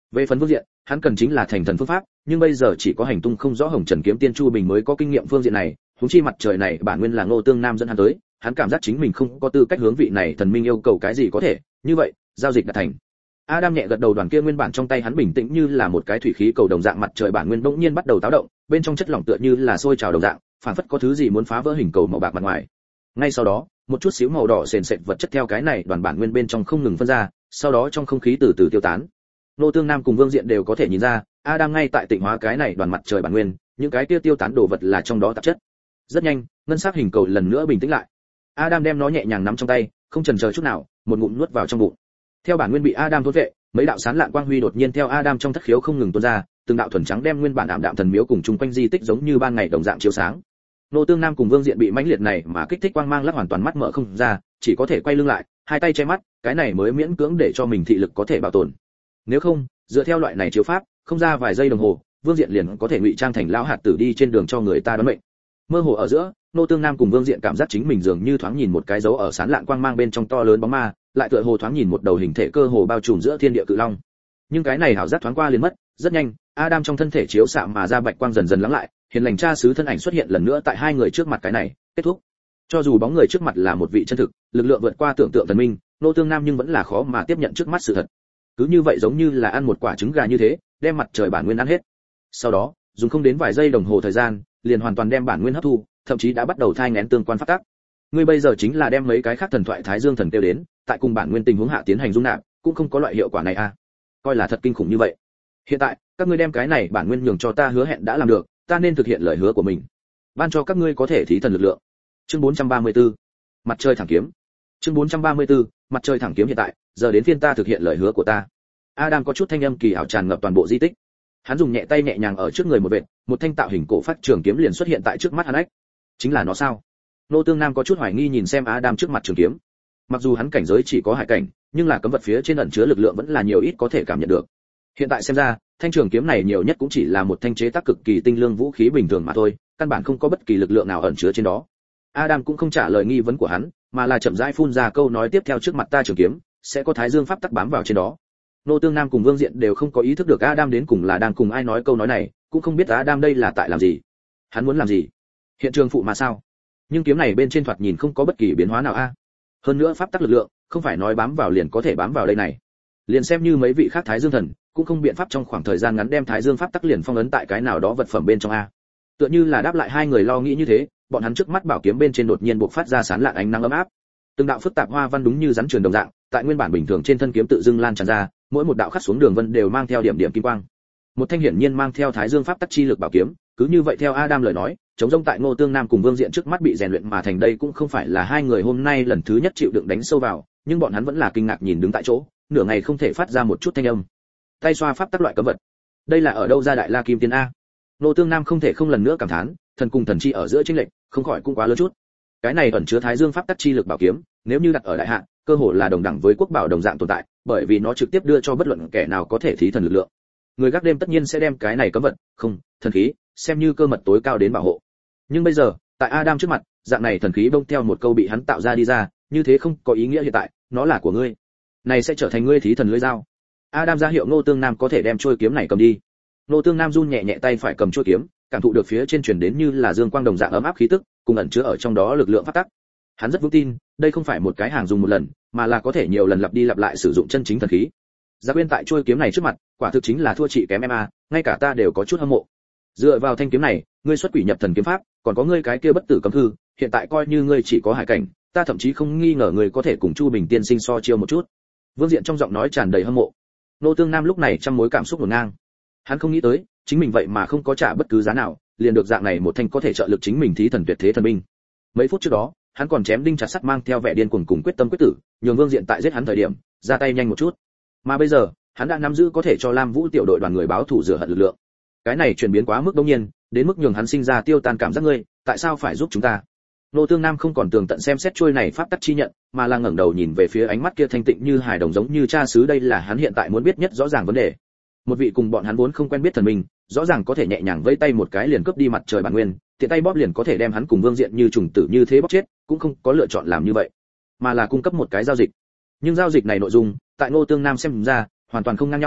Về phần Vương Diện, hắn cần chính là thành thần phương pháp, nhưng bây giờ chỉ có hành tung không rõ Hồng Trần kiếm tiên Chu Bình mới có kinh nghiệm phương diện này, huống chi mặt trời này bản nguyên là Ngô Tương Nam dẫn hắn tới, hắn cảm giác chính mình không có tư cách hướng vị này thần minh yêu cầu cái gì có thể, như vậy, giao dịch đã thành. Adam nhẹ gật đầu, đoàn kia nguyên bản trong tay hắn bình tĩnh như là một cái thủy khí cầu đồng dạng mặt trời bản nguyên bỗng nhiên bắt đầu táo động, bên trong chất lỏng tựa như là sôi trào đồng dạng, phản phất có thứ gì muốn phá vỡ hình cầu màu bạc mặt ngoài. Ngay sau đó, một chút xíu màu đỏ sền sệt vật chất theo cái này đoàn bản nguyên bên trong không ngừng phân ra, sau đó trong không khí từ từ tiêu tán. Nô Tương Nam cùng Vương Diện đều có thể nhìn ra, Adam ngay tại tịnh hóa cái này đoàn mặt trời bản nguyên, những cái kia tiêu tán đồ vật là trong đó tạp chất. Rất nhanh, ngân sắc hình cầu lần nữa bình tĩnh lại. Adam đem nó nhẹ nhàng nắm trong tay, không chần chờ chút nào, một ngụm nuốt vào trong bụng. Theo bản nguyên bị Adam thôn vệ, mấy đạo sáng lạn quang huy đột nhiên theo Adam trong thất khiếu không ngừng tuôn ra, từng đạo thuần trắng đem nguyên bản ảm đạm thần miếu cùng chung quanh di tích giống như ban ngày đồng dạng chiếu sáng. Nô Tương Nam cùng Vương Diện bị mãnh liệt này mà kích thích quang mang lắc hoàn toàn mắt mở không ra, chỉ có thể quay lưng lại, hai tay che mắt, cái này mới miễn cưỡng để cho mình thị lực có thể bảo tồn. Nếu không, dựa theo loại này chiếu pháp, không ra vài giây đồng hồ, Vương Diện liền có thể ngụy trang thành lão hạt tử đi trên đường cho người ta đoán mệnh. Mơ hồ ở giữa, Nô Tương Nam cùng Vương Diện cảm giác chính mình dường như thoáng nhìn một cái dấu ở sáng lạn quang mang bên trong to lớn bóng ma, lại tựa hồ thoáng nhìn một đầu hình thể cơ hồ bao trùm giữa thiên địa cự long. Nhưng cái này hảo giác thoáng qua liền mất, rất nhanh, Adam trong thân thể chiếu xạ mà ra bạch quang dần dần lắng lại, hiền lành cha xứ thân ảnh xuất hiện lần nữa tại hai người trước mặt, cái này kết thúc. Cho dù bóng người trước mặt là một vị chân thực, lực lượng vượt qua tưởng tượng thần minh, Nô Tương Nam nhưng vẫn là khó mà tiếp nhận trước mắt sự thật. Cứ như vậy giống như là ăn một quả trứng gà như thế, đem mặt trời bản nguyên ăn hết. Sau đó, dùng không đến vài giây đồng hồ thời gian, liền hoàn toàn đem bản nguyên hấp thu, thậm chí đã bắt đầu thai nghén tương quan pháp tắc. Ngươi bây giờ chính là đem mấy cái khác thần thoại Thái Dương thần tiêu đến, tại cùng bản nguyên tình huống hạ tiến hành dung nạp, cũng không có loại hiệu quả này à? Coi là thật kinh khủng như vậy. Hiện tại, các ngươi đem cái này bản nguyên nhường cho ta hứa hẹn đã làm được, ta nên thực hiện lời hứa của mình. Ban cho các ngươi có thể thí thần lực lượng. Chương bốn trăm ba mươi tư, mặt trời thẳng kiếm. Chương bốn trăm ba mươi tư, mặt trời thẳng kiếm hiện tại, giờ đến phiên ta thực hiện lời hứa của ta. Adam có chút thanh âm kỳ ảo tràn ngập toàn bộ di tích. Hắn dùng nhẹ tay nhẹ nhàng ở trước người một vệt, một thanh tạo hình cổ phát trường kiếm liền xuất hiện tại trước mắt hắn ách. Chính là nó sao? Nô Tương Nam có chút hoài nghi nhìn xem Adam trước mặt trường kiếm. Mặc dù hắn cảnh giới chỉ có hải cảnh, nhưng là cấm vật phía trên ẩn chứa lực lượng vẫn là nhiều ít có thể cảm nhận được. Hiện tại xem ra, thanh trường kiếm này nhiều nhất cũng chỉ là một thanh chế tác cực kỳ tinh lương vũ khí bình thường mà thôi, căn bản không có bất kỳ lực lượng nào ẩn chứa trên đó. Adam cũng không trả lời nghi vấn của hắn, mà là chậm rãi phun ra câu nói tiếp theo, trước mặt ta trường kiếm sẽ có Thái Dương pháp tắc bám vào trên đó. Nô Tương Nam cùng Vương Diện đều không có ý thức được Adam đến cùng là đang cùng ai nói câu nói này, cũng không biết Adam đây là tại làm gì. Hắn muốn làm gì? Hiện trường phụ mà sao? Nhưng kiếm này bên trên thoạt nhìn không có bất kỳ biến hóa nào a. Hơn nữa pháp tắc lực lượng, không phải nói bám vào liền có thể bám vào đây này. Liền xem như mấy vị khác Thái Dương thần, cũng không biện pháp trong khoảng thời gian ngắn đem Thái Dương pháp tắc liền phong ấn tại cái nào đó vật phẩm bên trong a. Tựa như là đáp lại hai người lo nghĩ như thế, bọn hắn trước mắt bảo kiếm bên trên đột nhiên bộc phát ra sáng lạn ánh nắng ấm áp. Từng đạo phức tạp hoa văn đúng như rắn truyền đồng dạng, tại nguyên bản bình thường trên thân kiếm tự dưng lan tràn ra, mỗi một đạo khắc xuống đường vân đều mang theo điểm điểm kim quang. Một thanh hiển nhiên mang theo Thái Dương pháp tắc chi lực bảo kiếm, cứ như vậy theo Adam lời nói, chống rông tại Ngô Tương Nam cùng Vương Diện trước mắt bị rèn luyện mà thành. Đây cũng không phải là hai người hôm nay lần thứ nhất chịu đựng đánh sâu vào, nhưng bọn hắn vẫn là kinh ngạc nhìn đứng tại chỗ, nửa ngày không thể phát ra một chút thanh âm. Tay xoa pháp tắc loại cấm vật, đây là ở đâu ra đại la kim tiên a? Ngô Tương Nam không thể không lần nữa cảm thán, thần cùng thần chi ở giữa chênh lệch, không khỏi cũng quá lớn chút. Cái này ẩn chứa Thái Dương pháp tắc chi lực bảo kiếm, nếu như đặt ở đại hạ, cơ hồ là đồng đẳng với quốc bảo đồng dạng tồn tại, bởi vì nó trực tiếp đưa cho bất luận kẻ nào có thể thí thần lực lượng. Người gác đêm tất nhiên sẽ đem cái này cấm vật, không, thần khí, xem như cơ mật tối cao đến bảo hộ. Nhưng bây giờ, tại Adam trước mặt, dạng này thần khí bông theo một câu bị hắn tạo ra đi ra, như thế không có ý nghĩa hiện tại, nó là của ngươi. Này sẽ trở thành ngươi thí thần lưỡi dao. Adam ra hiệu Ngô Tương Nam có thể đem trôi kiếm này cầm đi. Ngô Tương Nam run nhẹ nhẹ tay phải cầm trôi kiếm, cảm thụ được phía trên truyền đến như là dương quang đồng dạng ấm áp khí tức, cùng ẩn chứa ở trong đó lực lượng phát tắc. Hắn rất vững tin, đây không phải một cái hàng dùng một lần, mà là có thể nhiều lần lặp đi lặp lại sử dụng chân chính thần khí. Giác Uyên tại trôi kiếm này trước mặt, quả thực chính là thua chị kém em a, ngay cả ta đều có chút hâm mộ. Dựa vào thanh kiếm này, ngươi xuất quỷ nhập thần kiếm pháp, còn có ngươi cái kia bất tử cấm hư, hiện tại coi như ngươi chỉ có hải cảnh, ta thậm chí không nghi ngờ ngươi có thể cùng Chu Bình tiên sinh so chiêu một chút. Vương Diện trong giọng nói tràn đầy hâm mộ. Nô Tương Nam lúc này trăm mối cảm xúc hỗn ngang. Hắn không nghĩ tới, chính mình vậy mà không có trả bất cứ giá nào, liền được dạng này một thanh có thể trợ lực chính mình thí thần tuyệt thế thần binh. Mấy phút trước đó, hắn còn chém đinh chặt sắt mang theo vẻ điên cuồng cùng quyết tâm quyết tử, nhường Vương Diện tại giết hắn thời điểm, ra tay nhanh một chút. Mà bây giờ, hắn đã nắm giữ có thể cho Lam Vũ tiểu đội đoàn người báo thù rửa hận lực lượng. Cái này chuyển biến quá mức đột nhiên, đến mức nhường hắn sinh ra tiêu tan cảm giác, ngươi, tại sao phải giúp chúng ta? Nô Tương Nam không còn tường tận xem xét chuôi này pháp tắc chi nhận, mà là ngẩng đầu nhìn về phía ánh mắt kia thanh tịnh như hài đồng giống như cha xứ, đây là hắn hiện tại muốn biết nhất rõ ràng vấn đề. Một vị cùng bọn hắn vốn không quen biết thần minh, rõ ràng có thể nhẹ nhàng vẫy tay một cái liền cướp đi mặt trời bản nguyên, tiện tay bóp liền có thể đem hắn cùng Vương Diện như trùng tử như thế bóp chết, cũng không có lựa chọn làm như vậy, mà là cung cấp một cái giao dịch. Nhưng giao dịch này nội dung, tại Ngô Tương Nam xem ra, hoàn toàn không ngang nhau,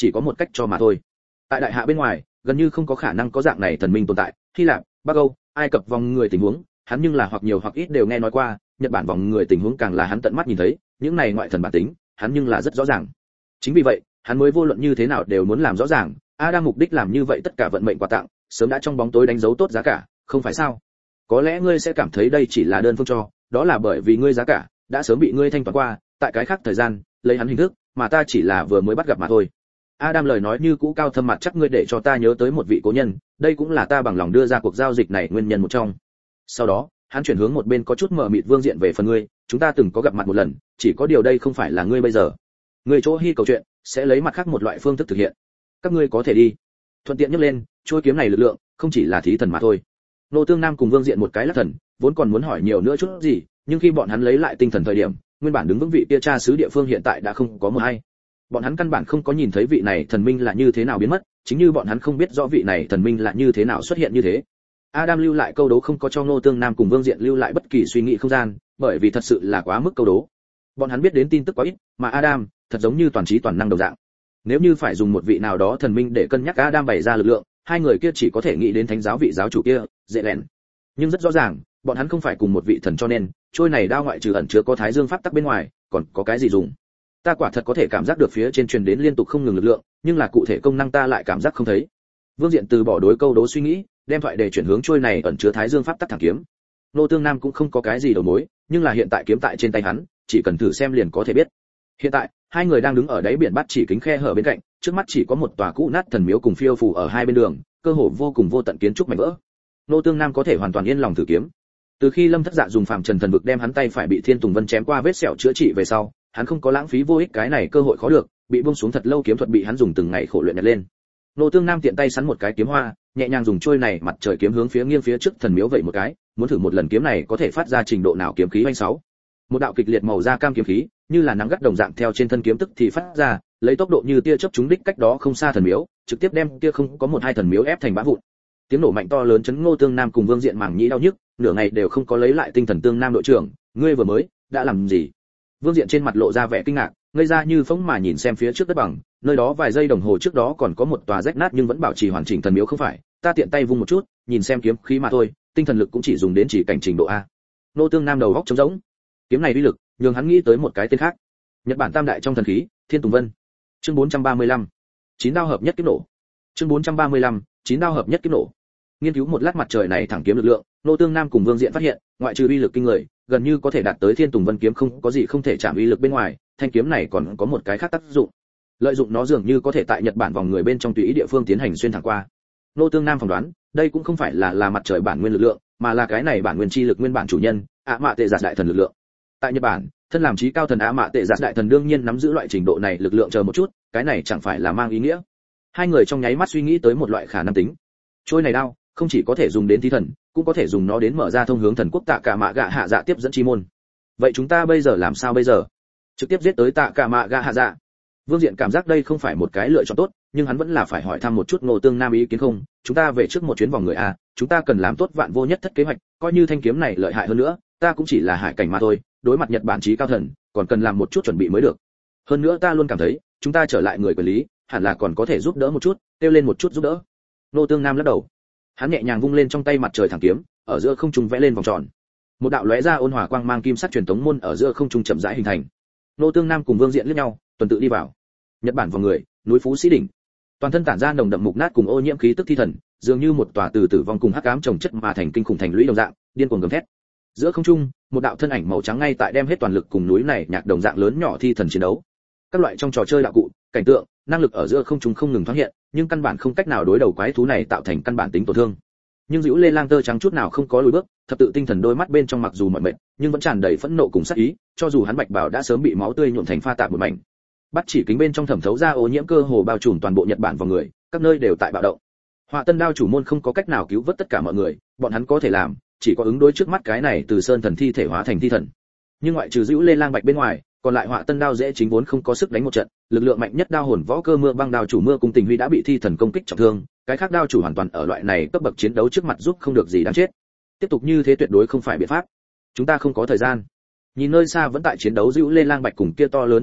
chỉ có một cách cho mà thôi. Tại đại hạ bên ngoài, gần như không có khả năng có dạng này thần minh tồn tại. Hy Lạp, Bắc Âu, Ai Cập vòng người tình huống, hắn nhưng là hoặc nhiều hoặc ít đều nghe nói qua, Nhật Bản vòng người tình huống càng là hắn tận mắt nhìn thấy, những này ngoại thần bản tính, hắn nhưng là rất rõ ràng. Chính vì vậy, hắn mới vô luận như thế nào đều muốn làm rõ ràng, Adam mục đích làm như vậy tất cả vận mệnh quà tặng, sớm đã trong bóng tối đánh dấu tốt giá cả, không phải sao? Có lẽ ngươi sẽ cảm thấy đây chỉ là đơn phương cho, đó là bởi vì ngươi giá cả đã sớm bị ngươi thanh toán qua, tại cái khác thời gian, lấy hắn hình thức, mà ta chỉ là vừa mới bắt gặp mà thôi. Adam lời nói như cũ cao thâm mặt chắc, ngươi để cho ta nhớ tới một vị cố nhân, đây cũng là ta bằng lòng đưa ra cuộc giao dịch này nguyên nhân một trong. Sau đó, hắn chuyển hướng một bên có chút mờ mịt Vương Diện, về phần ngươi, chúng ta từng có gặp mặt một lần, chỉ có điều đây không phải là ngươi bây giờ. Ngươi chỗ hy cầu chuyện, sẽ lấy mặt khác một loại phương thức thực hiện. Các ngươi có thể đi. Thuận tiện nhắc lên, chuôi kiếm này lực lượng, không chỉ là thí thần mà thôi. Nô Tương Nam cùng Vương Diện một cái lắc thần, vốn còn muốn hỏi nhiều nữa chút gì, nhưng khi bọn hắn lấy lại tinh thần thời điểm, nguyên bản đứng vững vị kia cha xứ địa phương hiện tại đã không có một ai. Bọn hắn căn bản không có nhìn thấy vị này thần minh là như thế nào biến mất, chính như bọn hắn không biết rõ vị này thần minh là như thế nào xuất hiện như thế. Adam lưu lại câu đố không có cho Ngô Tương Nam cùng Vương Diện lưu lại bất kỳ suy nghĩ không gian, bởi vì thật sự là quá mức câu đố. Bọn hắn biết đến tin tức quá ít, mà Adam thật giống như toàn trí toàn năng đồng dạng. Nếu như phải dùng một vị nào đó thần minh để cân nhắc Adam bày ra lực lượng, hai người kia chỉ có thể nghĩ đến thánh giáo vị giáo chủ kia, dễ lẹn. Nhưng rất rõ ràng, bọn hắn không phải cùng một vị thần, cho nên trôi này đao ngoại trừ ẩn chứa có thái dương pháp tắc bên ngoài, còn có cái gì dùng? Ta quả thật có thể cảm giác được phía trên truyền đến liên tục không ngừng lực lượng, nhưng là cụ thể công năng ta lại cảm giác không thấy. Vương Diện từ bỏ đối câu đố suy nghĩ, đem thoại để chuyển hướng trôi này ẩn chứa thái dương pháp tắc thẳng kiếm. Nô Tương Nam cũng không có cái gì đầu mối, nhưng là hiện tại kiếm tại trên tay hắn, chỉ cần thử xem liền có thể biết. Hiện tại, hai người đang đứng ở đáy biển Bát Chỉ Kính khe hở bên cạnh, trước mắt chỉ có một tòa cũ nát thần miếu cùng phiêu phù ở hai bên đường, cơ hồ vô cùng vô tận kiến trúc mảnh vỡ. Nô Tương Nam có thể hoàn toàn yên lòng thử kiếm. Từ khi Lâm Thất Dạ dùng phàm trần thần vực đem hắn tay phải bị Thiên Tùng Vân chém qua vết sẹo chữa trị về sau, hắn không có lãng phí vô ích cái này cơ hội khó được, bị buông xuống thật lâu kiếm thuật bị hắn dùng từng ngày khổ luyện nhặt lên. Nô Tương Nam tiện tay sắn một cái kiếm hoa, nhẹ nhàng dùng trôi này mặt trời kiếm hướng phía nghiêng phía trước thần miếu vậy một cái, muốn thử một lần kiếm này có thể phát ra trình độ nào kiếm khí oanh sáu. Một đạo kịch liệt màu da cam kiếm khí, như là nắng gắt đồng dạng theo trên thân kiếm tức thì phát ra, lấy tốc độ như tia chớp trúng đích cách đó không xa thần miếu, trực tiếp đem kia không có một hai thần miếu ép thành bã vụn. Tiếng nổ mạnh to lớn chấn Ngô Tương Nam cùng Vương Diện màng nhĩ đau nhức, nửa ngày đều không có lấy lại tinh thần. Tương Nam đội trưởng, ngươi vừa mới đã làm gì? Vương Diện trên mặt lộ ra vẻ kinh ngạc, ngây ra như phóng mà nhìn xem phía trước đất bằng, nơi đó vài giây đồng hồ trước đó còn có một tòa rách nát nhưng vẫn bảo trì hoàn chỉnh thần miếu không phải, ta tiện tay vung một chút, nhìn xem kiếm khí mà thôi, tinh thần lực cũng chỉ dùng đến chỉ cảnh trình độ a. Ngô Tương Nam đầu góc trống rỗng. Kiếm này uy lực, nhường hắn nghĩ tới một cái tên khác. Nhật Bản tam đại trong thần khí, Thiên Tùng Vân. Chương bốn trăm ba mươi lăm. Chín đao hợp nhất kiếp nổ. Chương bốn trăm ba mươi lăm. Chín đao hợp nhất kiếp nổ. Nghiên cứu một lát mặt trời này thẳng kiếm lực lượng, Ngô Tương Nam cùng Vương Diện phát hiện, ngoại trừ uy lực kinh người, gần như có thể đạt tới Thiên Tùng Vân kiếm không có gì không thể chạm uy lực bên ngoài, thanh kiếm này còn có một cái khác tác dụng. Lợi dụng nó dường như có thể tại Nhật Bản vòng người bên trong tùy ý địa phương tiến hành xuyên thẳng qua. Ngô Tương Nam phỏng đoán, đây cũng không phải là là mặt trời bản nguyên lực lượng, mà là cái này bản nguyên chi lực nguyên bản chủ nhân, ạ mạ tệ giạt đại thần lực lượng. Tại Nhật Bản, thân làm chí cao thần ạ mạ tệ giạt đại thần đương nhiên nắm giữ loại trình độ này lực lượng. Chờ một chút, cái này chẳng phải là mang ý nghĩa? Hai người trong nháy mắt suy nghĩ tới một loại khả năng tính. Trôi này đao, không chỉ có thể dùng đến thí thần, cũng có thể dùng nó đến mở ra thông hướng thần quốc Tạ Cả Mạ Gạ Hạ Dạ tiếp dẫn chi môn. Vậy chúng ta bây giờ làm sao bây giờ? Trực tiếp giết tới Tạ Cả Mạ Gạ Hạ Dạ. Vương Diện cảm giác đây không phải một cái lựa chọn tốt, nhưng hắn vẫn là phải hỏi thăm một chút Ngô Tương Nam ý kiến. Không, chúng ta về trước một chuyến vòng người a, chúng ta cần làm tốt vạn vô nhất thất kế hoạch, coi như thanh kiếm này lợi hại hơn nữa, ta cũng chỉ là hải cảnh mà thôi, đối mặt Nhật Bản chí cao thần, còn cần làm một chút chuẩn bị mới được. Hơn nữa ta luôn cảm thấy, chúng ta trở lại người quản lý, hẳn là còn có thể giúp đỡ một chút, kêu lên một chút giúp đỡ. Ngô Tương Nam lắc đầu. Hắn nhẹ nhàng vung lên trong tay mặt trời thẳng kiếm, ở giữa không trung vẽ lên vòng tròn. Một đạo lóe ra ôn hòa quang mang kim sắc truyền tống môn ở giữa không trung chậm rãi hình thành. Ngô Tương Nam cùng Vương Diện liếc nhau, tuần tự đi vào. Nhật Bản vòng người, núi Phú Sĩ đỉnh. Toàn thân tản ra nồng đậm mục nát cùng ô nhiễm khí tức thi thần, dường như một tòa từ tử vong cùng hắc ám chồng chất mà thành kinh khủng thành lũy đồng dạng, điên cuồng gầm thét. Giữa không trung, một đạo thân ảnh màu trắng ngay tại đem hết toàn lực cùng núi này nhạc đồng dạng lớn nhỏ thi thần chiến đấu. Các loại trong trò chơi đạo cụ, cảnh tượng, năng lực ở giữa không trung không ngừng thoáng hiện, nhưng căn bản không cách nào đối đầu quái thú này tạo thành căn bản tính tổn thương. Nhưng Dữu Lê Lang tơ trắng chút nào không có lùi bước, thập tự tinh thần đôi mắt bên trong mặc dù mỏi mệt, nhưng vẫn tràn đầy phẫn nộ cùng sát ý, cho dù hắn bạch bào đã sớm bị máu tươi nhuộm thành pha tạp một mảnh. Bắt chỉ kính bên trong thẩm thấu ra ô nhiễm cơ hồ bao trùm toàn bộ Nhật Bản vào người, các nơi đều tại bạo động. Họa Tân Đao chủ môn không có cách nào cứu vớt tất cả mọi người, bọn hắn có thể làm, chỉ có ứng đối trước mắt cái này từ sơn thần thi thể hóa thành thi thần. Nhưng ngoại trừ Dữu Lê Lang bạch bên ngoài, còn lại Họa Tân Đao dễ chính vốn không có sức đánh một trận, lực lượng mạnh nhất đao hồn võ cơ mưa băng đao chủ mưa cùng tình huy đã bị thi thần công kích trọng thương, cái khác đao chủ hoàn toàn ở loại này cấp bậc chiến đấu trước mặt giúp không được gì đáng chết. Tiếp tục như thế tuyệt đối không phải biện pháp. Chúng ta không có thời gian. Nhìn nơi xa vẫn tại chiến đấu Dữu Lê Lang bạch cùng kia to lớn thi thần,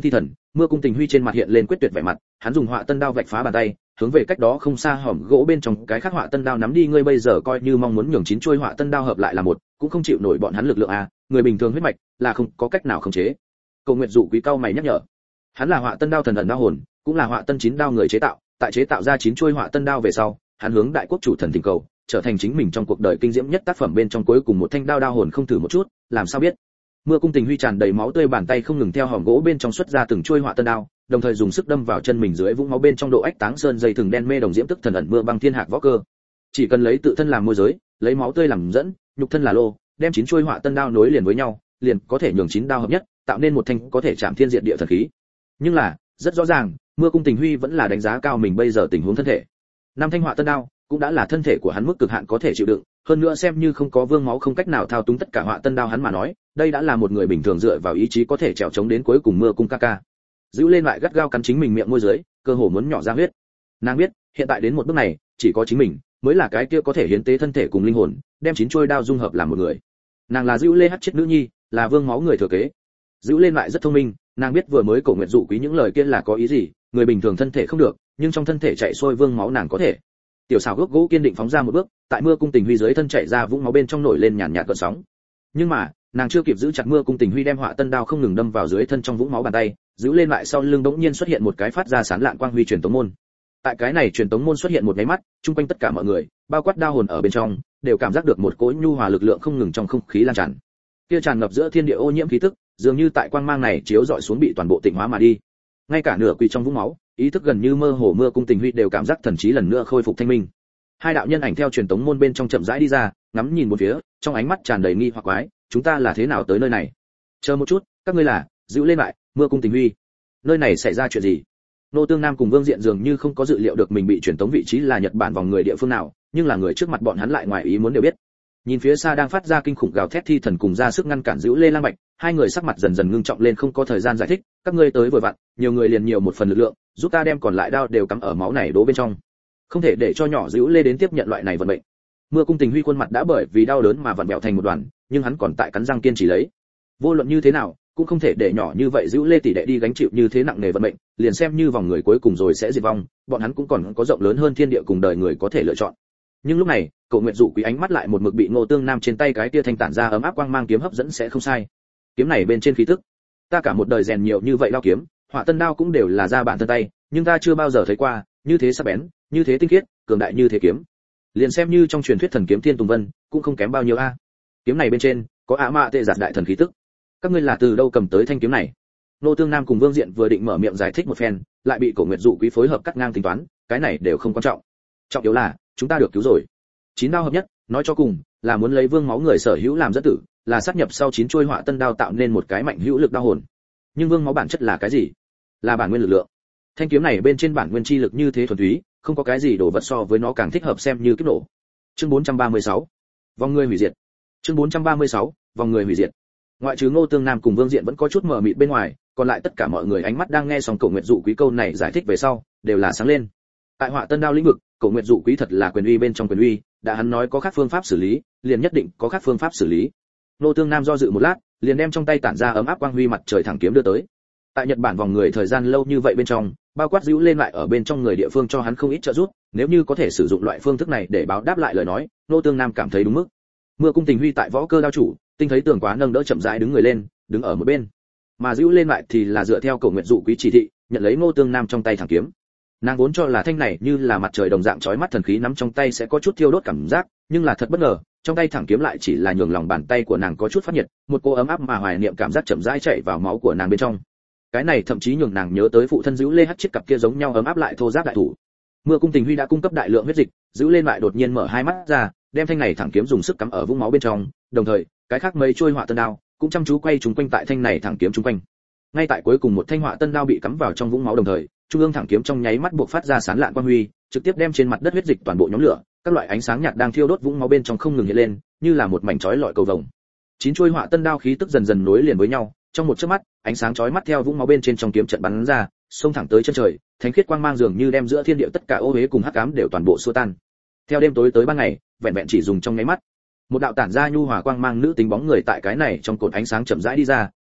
Mưa Cung Tình Huy trên mặt hiện lên quyết tuyệt vẻ mặt, hắn dùng họa tân đao vạch phá bàn tay, hướng về cách đó không xa hòm gỗ bên trong cái khắc họa tân đao nắm đi. Ngươi bây giờ coi như mong muốn nhường chín chuôi họa tân đao hợp lại là một, cũng không chịu nổi bọn hắn lực lượng a, người bình thường huyết mạch là không có cách nào khống chế. Cầu Nguyệt Dụ Quý cao mày nhắc nhở. Hắn là họa tân đao thần ẩn đao hồn, cũng là họa tân chín đao người chế tạo, tại chế tạo ra chín chuôi họa tân đao về sau, hắn hướng đại quốc chủ thần thỉnh cầu, trở thành chính mình trong cuộc đời kinh diễm nhất tác phẩm bên trong cuối cùng một thanh đao đao hồn không thử một chút, làm sao biết. Mưa Cung Tình Huy tràn đầy máu tươi, bàn tay không ngừng theo hòm gỗ bên trong xuất ra từng chuôi họa tân đao, đồng thời dùng sức đâm vào chân mình dưới vũng máu bên trong độ ách táng sơn dây thừng đen mê đồng diễm tức thần ẩn mưa băng thiên hạc võ cơ. Chỉ cần lấy tự thân làm môi giới, lấy máu tươi làm dẫn, nhục thân là lô, đem chín chuôi họa tân đao nối liền với nhau, liền có thể nhường chín đao hợp nhất, tạo nên một thanh có thể chạm thiên diệt địa thần khí. Nhưng là, rất rõ ràng, Mưa Cung Tình Huy vẫn là đánh giá cao mình bây giờ tình huống thân thể. Năm thanh họa tân đao cũng đã là thân thể của hắn mức cực hạn có thể chịu đựng, hơn nữa xem như không có vương máu không cách nào thao túng tất cả họa tân đao hắn mà nói, đây đã là một người bình thường dựa vào ý chí có thể trèo chống đến cuối cùng. Mưa Cung ca ca giữ lên lại gắt gao cắn chính mình miệng môi dưới, cơ hồ muốn nhỏ ra huyết. Nàng biết, hiện tại đến một bước này, chỉ có chính mình mới là cái kia có thể hiến tế thân thể cùng linh hồn, đem chín chuôi đao dung hợp làm một người. Nàng là Dữu Lê Hắc chết nữ nhi, là vương máu người thừa kế. Dữu lên lại rất thông minh, nàng biết vừa mới Cổ Nguyệt Dụ Quý những lời kia là có ý gì, người bình thường thân thể không được, nhưng trong thân thể chạy xuôi vương máu nàng có thể. Tiểu xảo gốc gỗ kiên định phóng ra một bước, tại Mưa Cung Tình Huy dưới thân chạy ra vũng máu bên trong nổi lên nhàn nhạt gợn sóng. Nhưng mà, nàng chưa kịp giữ chặt Mưa Cung Tình Huy đem họa tân đao không ngừng đâm vào dưới thân trong vũng máu bàn tay, giữ lên lại sau lưng bỗng nhiên xuất hiện một cái phát ra sáng lạn quang huy truyền tống môn. Tại cái này truyền tống môn xuất hiện một cái mắt, chung quanh tất cả mọi người, bao quát đao hồn ở bên trong, đều cảm giác được một cỗ nhu hòa lực lượng không ngừng trong không khí lan tràn. Kia tràn ngập giữa thiên địa ô nhiễm khí tức, dường như tại quang mang này chiếu dọi xuống bị toàn bộ tịnh hóa mà đi. Ngay cả nửa quỳ trong vũng máu, ý thức gần như mơ hồ Mưa Cung Tình Huy đều cảm giác thần trí lần nữa khôi phục thanh minh. Hai đạo nhân ảnh theo truyền tống môn bên trong chậm rãi đi ra, ngắm nhìn một phía, trong ánh mắt tràn đầy nghi hoặc quái, chúng ta là thế nào tới nơi này? Chờ một chút, các ngươi là? Dữu lên lại, Mưa Cung Tình Huy. Nơi này xảy ra chuyện gì? Nô Tương Nam cùng Vương Diện dường như không có dự liệu được mình bị truyền tống vị trí là Nhật Bản vòng người địa phương nào, nhưng là người trước mặt bọn hắn lại ngoài ý muốn đều biết. Nhìn phía xa đang phát ra kinh khủng gào thét thi thần cùng ra sức ngăn cản Dữu Lê Lang Bạch, hai người sắc mặt dần dần ngưng trọng lên, không có thời gian giải thích, các ngươi tới vừa vặn, nhiều người liền nhiều một phần lực lượng, giúp ta đem còn lại đao đều cắm ở máu này đố bên trong. Không thể để cho nhỏ Dữu Lê đến tiếp nhận loại này vận mệnh. Mưa Cung Tình Huy khuôn mặt đã bởi vì đau đớn mà vặn vẹo thành một đoàn, nhưng hắn còn tại cắn răng kiên trì lấy. Vô luận như thế nào, cũng không thể để nhỏ như vậy Dữu Lê tỷ đệ đi gánh chịu như thế nặng nề vận mệnh, liền xem như vòng người cuối cùng rồi sẽ diệt vong, bọn hắn cũng còn có rộng lớn hơn thiên địa cùng đời người có thể lựa chọn. Nhưng lúc này, Cổ Nguyệt Dụ Quý ánh mắt lại một mực bị Ngô Tương Nam trên tay cái kia thanh tản ra ấm áp quang mang kiếm hấp dẫn, sẽ không sai. Kiếm này bên trên khí tức, ta cả một đời rèn nhiều như vậy đao kiếm, họa tân đao cũng đều là ra bản thân tay, nhưng ta chưa bao giờ thấy qua như thế sắc bén, như thế tinh khiết, cường đại như thế kiếm. Liền xem như trong truyền thuyết thần kiếm Thiên Tùng Vân, cũng không kém bao nhiêu a. Kiếm này bên trên có ả mạ tệ giạt đại thần khí tức. Các ngươi là từ đâu cầm tới thanh kiếm này? Ngô Tương Nam cùng Vương Diện vừa định mở miệng giải thích một phen, lại bị Cổ Nguyệt Dụ Quý phối hợp cắt ngang tính toán, cái này đều không quan trọng. Trọng yếu là, chúng ta được cứu rồi. Chín đao hợp nhất, nói cho cùng, là muốn lấy vương máu người sở hữu làm dẫn tử, là sát nhập sau chín chuôi họa tân đao tạo nên một cái mạnh hữu lực đao hồn. Nhưng vương máu bản chất là cái gì? Là bản nguyên lực lượng. Thanh kiếm này bên trên bản nguyên chi lực như thế thuần túy, không có cái gì đồ vật so với nó càng thích hợp xem như kiếp nổ. Chương bốn trăm ba mươi sáu, vòng người hủy diệt. Chương bốn trăm ba mươi sáu, vòng người hủy diệt. Ngoại trừ Ngô Tương Nam cùng Vương Diện vẫn có chút mờ mịt bên ngoài, còn lại tất cả mọi người ánh mắt đang nghe xong Cổ Nguyệt Dụ Quý câu này giải thích về sau, đều là sáng lên. Tại họa tân đao lĩnh vực, Cổ Nguyệt Dụ Quý thật là quyền uy bên trong quyền uy, đã hắn nói có khác phương pháp xử lý, liền nhất định có khác phương pháp xử lý. Ngô Tương Nam do dự một lát, liền đem trong tay tản ra ấm áp quang huy mặt trời thẳng kiếm đưa tới. Tại Nhật Bản vòng người thời gian lâu như vậy bên trong, bao quát Dữu lên lại ở bên trong người địa phương cho hắn không ít trợ giúp, nếu như có thể sử dụng loại phương thức này để báo đáp lại lời nói, Ngô Tương Nam cảm thấy đúng mức. Mưa Cung Tình Huy tại võ cơ đao chủ, tinh thấy Tường Quá nâng đỡ chậm rãi đứng người lên, đứng ở một bên. Mà Dữu lên lại thì là dựa theo Cổ Nguyệt Dụ Quý chỉ thị, nhận lấy Ngô Tương Nam trong tay thẳng kiếm. Nàng vốn cho là thanh này như là mặt trời đồng dạng chói mắt thần khí nắm trong tay sẽ có chút thiêu đốt cảm giác, nhưng là thật bất ngờ, trong tay thẳng kiếm lại chỉ là nhường lòng bàn tay của nàng có chút phát nhiệt, một cô ấm áp mà hoài niệm cảm giác chậm rãi chạy vào máu của nàng bên trong. Cái này thậm chí nhường nàng nhớ tới phụ thân Dữu Lê Hắc chiếc cặp kia giống nhau ấm áp lại thô ráp đại thủ. Mưa Cung Tình Huy đã cung cấp đại lượng huyết dịch, Dữu lên lại đột nhiên mở hai mắt ra, đem thanh này thẳng kiếm dùng sức cắm ở vũng máu bên trong, đồng thời, cái khác mấy chuôi họa tân đao cũng chăm chú quay chúng quanh tại thanh này thẳng kiếm chúng quanh. Ngay tại cuối cùng một thanh họa tân đao bị cắm vào trong vũng máu đồng thời, trung ương thẳng kiếm trong nháy mắt buộc phát ra sáng lạn quang huy, trực tiếp đem trên mặt đất huyết dịch toàn bộ nhóm lửa, các loại ánh sáng nhạt đang thiêu đốt vũng máu bên trong không ngừng hiện lên, như là một mảnh chói lọi cầu vồng. Chín chuôi họa tân đao khí tức dần dần nối liền với nhau, trong một chớp mắt, ánh sáng chói mắt theo vũng máu bên trên trong kiếm trận bắn ra, xông thẳng tới chân trời, thánh khiết quang mang dường như đem giữa thiên địa tất cả ô uế cùng hắc ám đều toàn bộ xua tan. Theo đêm tối tới ban ngày, vẹn vẹn chỉ dùng trong nháy mắt, một đạo tản ra nhu hòa quang mang nữ tính bóng người tại cái này trong cột ánh sáng chậm rãi đi ra,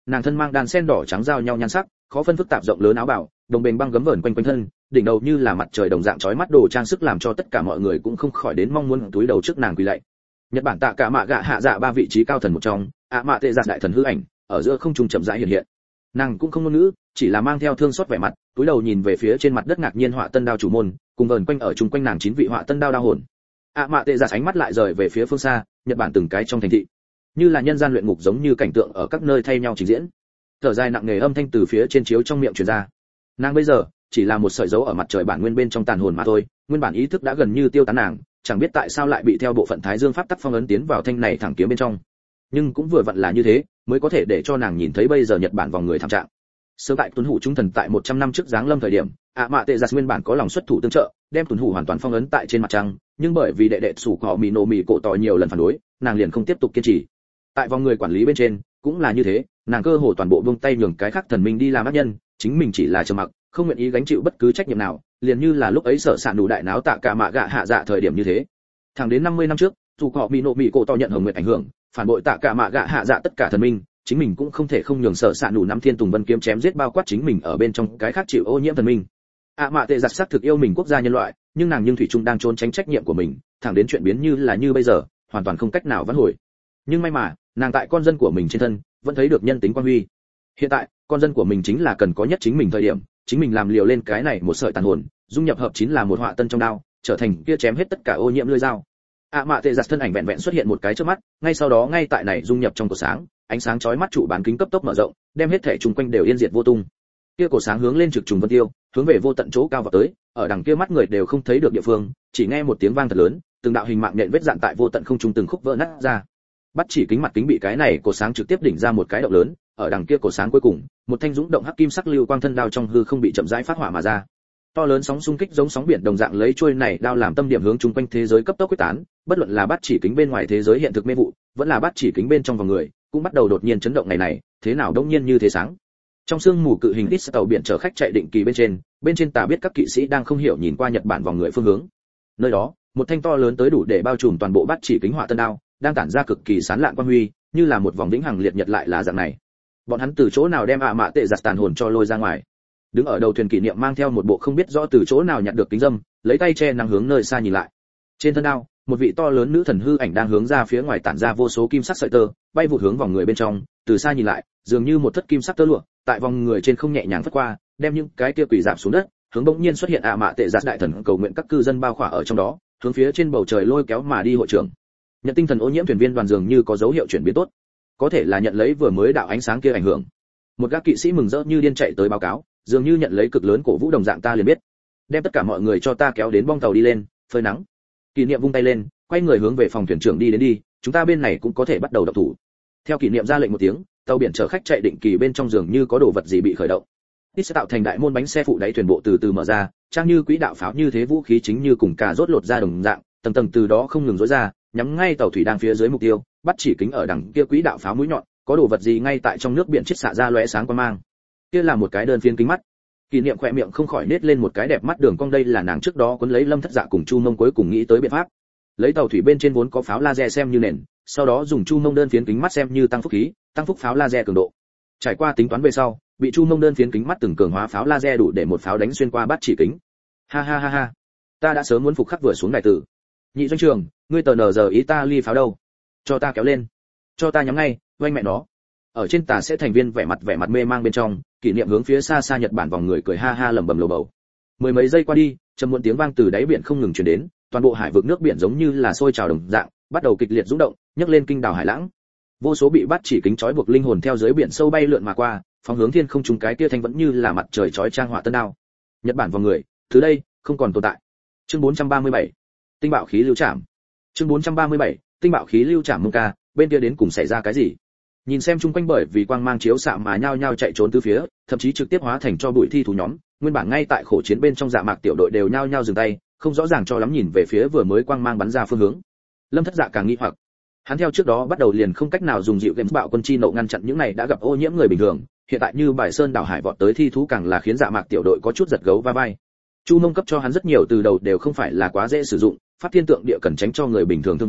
nàng thân mang đan sen đỏ trắng giao nhau nhan sắc, khó phân phức tạp rộng lớn áo bào, đồng bền băng gấm vờn quanh quanh thân, đỉnh đầu như là mặt trời đồng dạng chói mắt đồ trang sức làm cho tất cả mọi người cũng không khỏi đến mong muốn túi đầu trước nàng quỳ lạy. Nhật Bản tạ cả mạ gạ hạ dạ ba vị trí cao thần một trong, ạ mạ tệ giặt đại thần hư ảnh, ở giữa không trung chậm rãi hiện hiện. Nàng cũng không ngôn ngữ, chỉ là mang theo thương xót vẻ mặt, túi đầu nhìn về phía trên mặt đất ngạc nhiên họa tân đao chủ môn, cùng vờn quanh ở chung quanh nàng chín vị họa tân đao đao hồn. ạ mạ tệ giặt ánh mắt lại rời về phía phương xa, Nhật Bản từng cái trong thành thị, như là nhân gian luyện ngục giống như cảnh tượng ở các nơi thay nhau trình diễn. Thở dài nặng nề âm thanh từ phía trên chiếu trong miệng truyền ra. Nàng bây giờ chỉ là một sợi dấu ở mặt trời bản nguyên bên trong tàn hồn mà thôi, nguyên bản ý thức đã gần như tiêu tán nàng, chẳng biết tại sao lại bị theo bộ phận Thái Dương pháp tắc phong ấn tiến vào thanh này thẳng kiếm bên trong. Nhưng cũng vừa vặn là như thế, mới có thể để cho nàng nhìn thấy bây giờ Nhật Bản vòng người thảm trạng. Sớm tại Tuấn Hủ trung thần tại một trăm năm trước giáng lâm thời điểm, ạ mạ tệ giặt nguyên bản có lòng xuất thủ tương trợ, đem Tuấn Hủ hoàn toàn phong ấn tại trên mặt trăng, nhưng bởi vì đệ đệ sủ cỏ mì nổ mì cổ tỏ nhiều lần phản đối, nàng liền không tiếp tục kiên trì. Tại vòng người quản lý bên trên, cũng là như thế, nàng cơ hồ toàn bộ buông tay nhường cái khác thần minh đi làm ác nhân, chính mình chỉ là trầm mặc, không nguyện ý gánh chịu bất cứ trách nhiệm nào, liền như là lúc ấy sở sạn đủ đại náo tạ cả mạ gạ hạ dạ thời điểm như thế. Thẳng đến năm mươi năm trước, dù họ bị nộ bị cổ to nhận hồng nguyện ảnh hưởng, phản bội tạ cả mạ gạ hạ dạ tất cả thần minh, chính mình cũng không thể không nhường sở sạn đủ năm thiên tùng vân kiếm chém giết bao quát chính mình ở bên trong cái khác chịu ô nhiễm thần minh. ạ mạ tệ giặt sắc thực yêu mình quốc gia nhân loại, nhưng nàng nhưng thủy chung đang trốn tránh trách nhiệm của mình, thẳng đến chuyện biến như là như bây giờ, hoàn toàn không cách nào vãn hồi. Nhưng may mà, nàng tại con dân của mình trên thân vẫn thấy được nhân tính quan huy. Hiện tại, con dân của mình chính là cần có nhất chính mình thời điểm, chính mình làm liều lên cái này một sợi tàn hồn, dung nhập hợp chính là một họa tân trong đao, trở thành kia chém hết tất cả ô nhiễm lưỡi dao. ạ mạ tệ giặt thân ảnh vẹn vẹn xuất hiện một cái trước mắt, ngay sau đó ngay tại này dung nhập trong cổ sáng, ánh sáng chói mắt trụ bán kính cấp tốc mở rộng, đem hết thể chung quanh đều yên diệt vô tung. Kia cổ sáng hướng lên trực trùng vân tiêu, hướng về vô tận chỗ cao vào tới, ở đằng kia mắt người đều không thấy được địa phương, chỉ nghe một tiếng vang thật lớn, từng đạo hình mạng nhện vết dạn tại vô tận không trung từng khúc vỡ nát ra. Bắt chỉ kính mặt kính bị cái này cổ sáng trực tiếp đỉnh ra một cái động lớn, ở đằng kia cổ sáng cuối cùng, một thanh dũng động hắc kim sắc lưu quang thân đao trong hư không bị chậm rãi phát hỏa mà ra. To lớn sóng xung kích giống sóng biển đồng dạng lấy chuôi này đao làm tâm điểm hướng chung quanh thế giới cấp tốc quyết tán, bất luận là bắt chỉ kính bên ngoài thế giới hiện thực mê vụ, vẫn là bắt chỉ kính bên trong vòng người, cũng bắt đầu đột nhiên chấn động ngày này, thế nào đông nhiên như thế sáng. Trong sương mù cự hình ít tàu biển chở khách chạy định kỳ bên trên, bên trên tà biết các kỵ sĩ đang không hiểu nhìn qua Nhật Bản vòng người phương hướng. Nơi đó, một thanh to lớn tới đủ để bao trùm toàn bộ bắt chỉ kính hỏa tân đao, đang tản ra cực kỳ sáng lạn quang huy, như là một vòng vĩnh hằng liệt nhật lại là dạng này. Bọn hắn từ chỗ nào đem ạ mạ tệ giặt tàn hồn cho lôi ra ngoài? Đứng ở đầu thuyền kỷ niệm mang theo một bộ không biết rõ từ chỗ nào nhặt được kính dâm, lấy tay che nắng hướng nơi xa nhìn lại. Trên thân đao, một vị to lớn nữ thần hư ảnh đang hướng ra phía ngoài tản ra vô số kim sắc sợi tơ, bay vụt hướng vòng người bên trong, từ xa nhìn lại, dường như một thất kim sắc tơ lụa, tại vòng người trên không nhẹ nhàng phất qua, đem những cái kia quỷ giảm xuống đất, hướng bỗng nhiên xuất hiện ạ mạ tệ giặt đại thần cầu nguyện các cư dân bao khỏa ở trong đó, hướng phía trên bầu trời lôi kéo mà đi hội trưởng. Nhận tinh thần ô nhiễm thuyền viên đoàn dường như có dấu hiệu chuyển biến tốt, có thể là nhận lấy vừa mới đạo ánh sáng kia ảnh hưởng. Một gã kỵ sĩ mừng rỡ như điên chạy tới báo cáo, dường như nhận lấy cực lớn cổ vũ đồng dạng ta liền biết, đem tất cả mọi người cho ta kéo đến bong tàu đi lên, phơi nắng. Kỷ niệm vung tay lên, quay người hướng về phòng thuyền trưởng đi đến đi, chúng ta bên này cũng có thể bắt đầu động thủ. Theo kỷ niệm ra lệnh một tiếng, tàu biển chở khách chạy định kỳ bên trong dường như có đồ vật gì bị khởi động. Ít sẽ tạo thành đại môn bánh xe phụ đáy thuyền bộ từ từ mở ra, trang như quỹ đạo pháo như thế vũ khí chính như cùng cà rốt lột ra đồng dạng, tầng tầng từ đó không ngừng rối ra, nhắm ngay tàu thủy đang phía dưới mục tiêu, bắt chỉ kính ở đằng kia quỹ đạo pháo mũi nhọn, có đồ vật gì ngay tại trong nước biển chiết xạ ra lóe sáng quang mang. Kia là một cái đơn phiến kính mắt. Kỷ niệm khỏe miệng không khỏi nết lên một cái đẹp mắt đường cong, đây là nàng trước đó cuốn lấy Lâm Thất Dạ cùng Chu Mông cuối cùng nghĩ tới biện pháp. Lấy tàu thủy bên trên vốn có pháo laser xem như nền, sau đó dùng Chu Mông đơn phiến kính mắt xem như tăng phúc khí, tăng phúc pháo laser cường độ. Trải qua tính toán về sau, bị Chu Mông đơn phiến kính mắt từng cường hóa pháo laser đủ để một pháo đánh xuyên qua bắt chỉ kính. Ha ha ha ha, ta đã sớm muốn phục khắc vừa xuống đại tử. Nhị doanh trường, ngươi tờ nờ giờ ý ta ly pháo đâu? Cho ta kéo lên, cho ta nhắm ngay, oanh mẹ nó. Ở trên tà sẽ thành viên vẻ mặt vẻ mặt mê mang bên trong, kỷ niệm hướng phía xa xa Nhật Bản vòng người cười ha ha lẩm bẩm lầu bầu. Mười mấy giây qua đi, trầm muộn tiếng vang từ đáy biển không ngừng truyền đến, toàn bộ hải vực nước biển giống như là sôi trào đồng dạng, bắt đầu kịch liệt rung động, nhấc lên kinh đảo hải lãng. Vô số bị bắt chỉ kính chói buộc linh hồn theo dưới biển sâu bay lượn mà qua, phóng hướng thiên không trùng cái kia thanh vẫn như là mặt trời chói trang hỏa tân đao. Nhật Bản vòng người, từ đây không còn tồn tại. Chương bốn trăm ba mươi bảy, tinh bạo khí lưu trảm. Chương bốn trăm ba mươi bảy, tinh bạo khí lưu trảm. Mông ca, bên kia đến cùng xảy ra cái gì? Nhìn xem chung quanh bởi vì quang mang chiếu xạ mà nhao nhao chạy trốn tứ phía, thậm chí trực tiếp hóa thành cho bụi thi thú nhóm, nguyên bản ngay tại khổ chiến bên trong dạ mạc tiểu đội đều nhao nhao dừng tay, không rõ ràng cho lắm nhìn về phía vừa mới quang mang bắn ra phương hướng. Lâm Thất Dạ càng nghi hoặc, hắn theo trước đó bắt đầu liền không cách nào dùng dịu game bạo quân chi nộ ngăn chặn những này đã gặp ô nhiễm người bình thường, hiện tại như bài sơn đảo hải vọt tới thi thú càng là khiến dạ mạc tiểu đội có chút giật gấu va vai. Chu Mông cấp cho hắn rất nhiều từ đầu đều không phải là quá dễ sử dụng, pháp thiên tượng địa cần tránh cho người bình thường thương vong,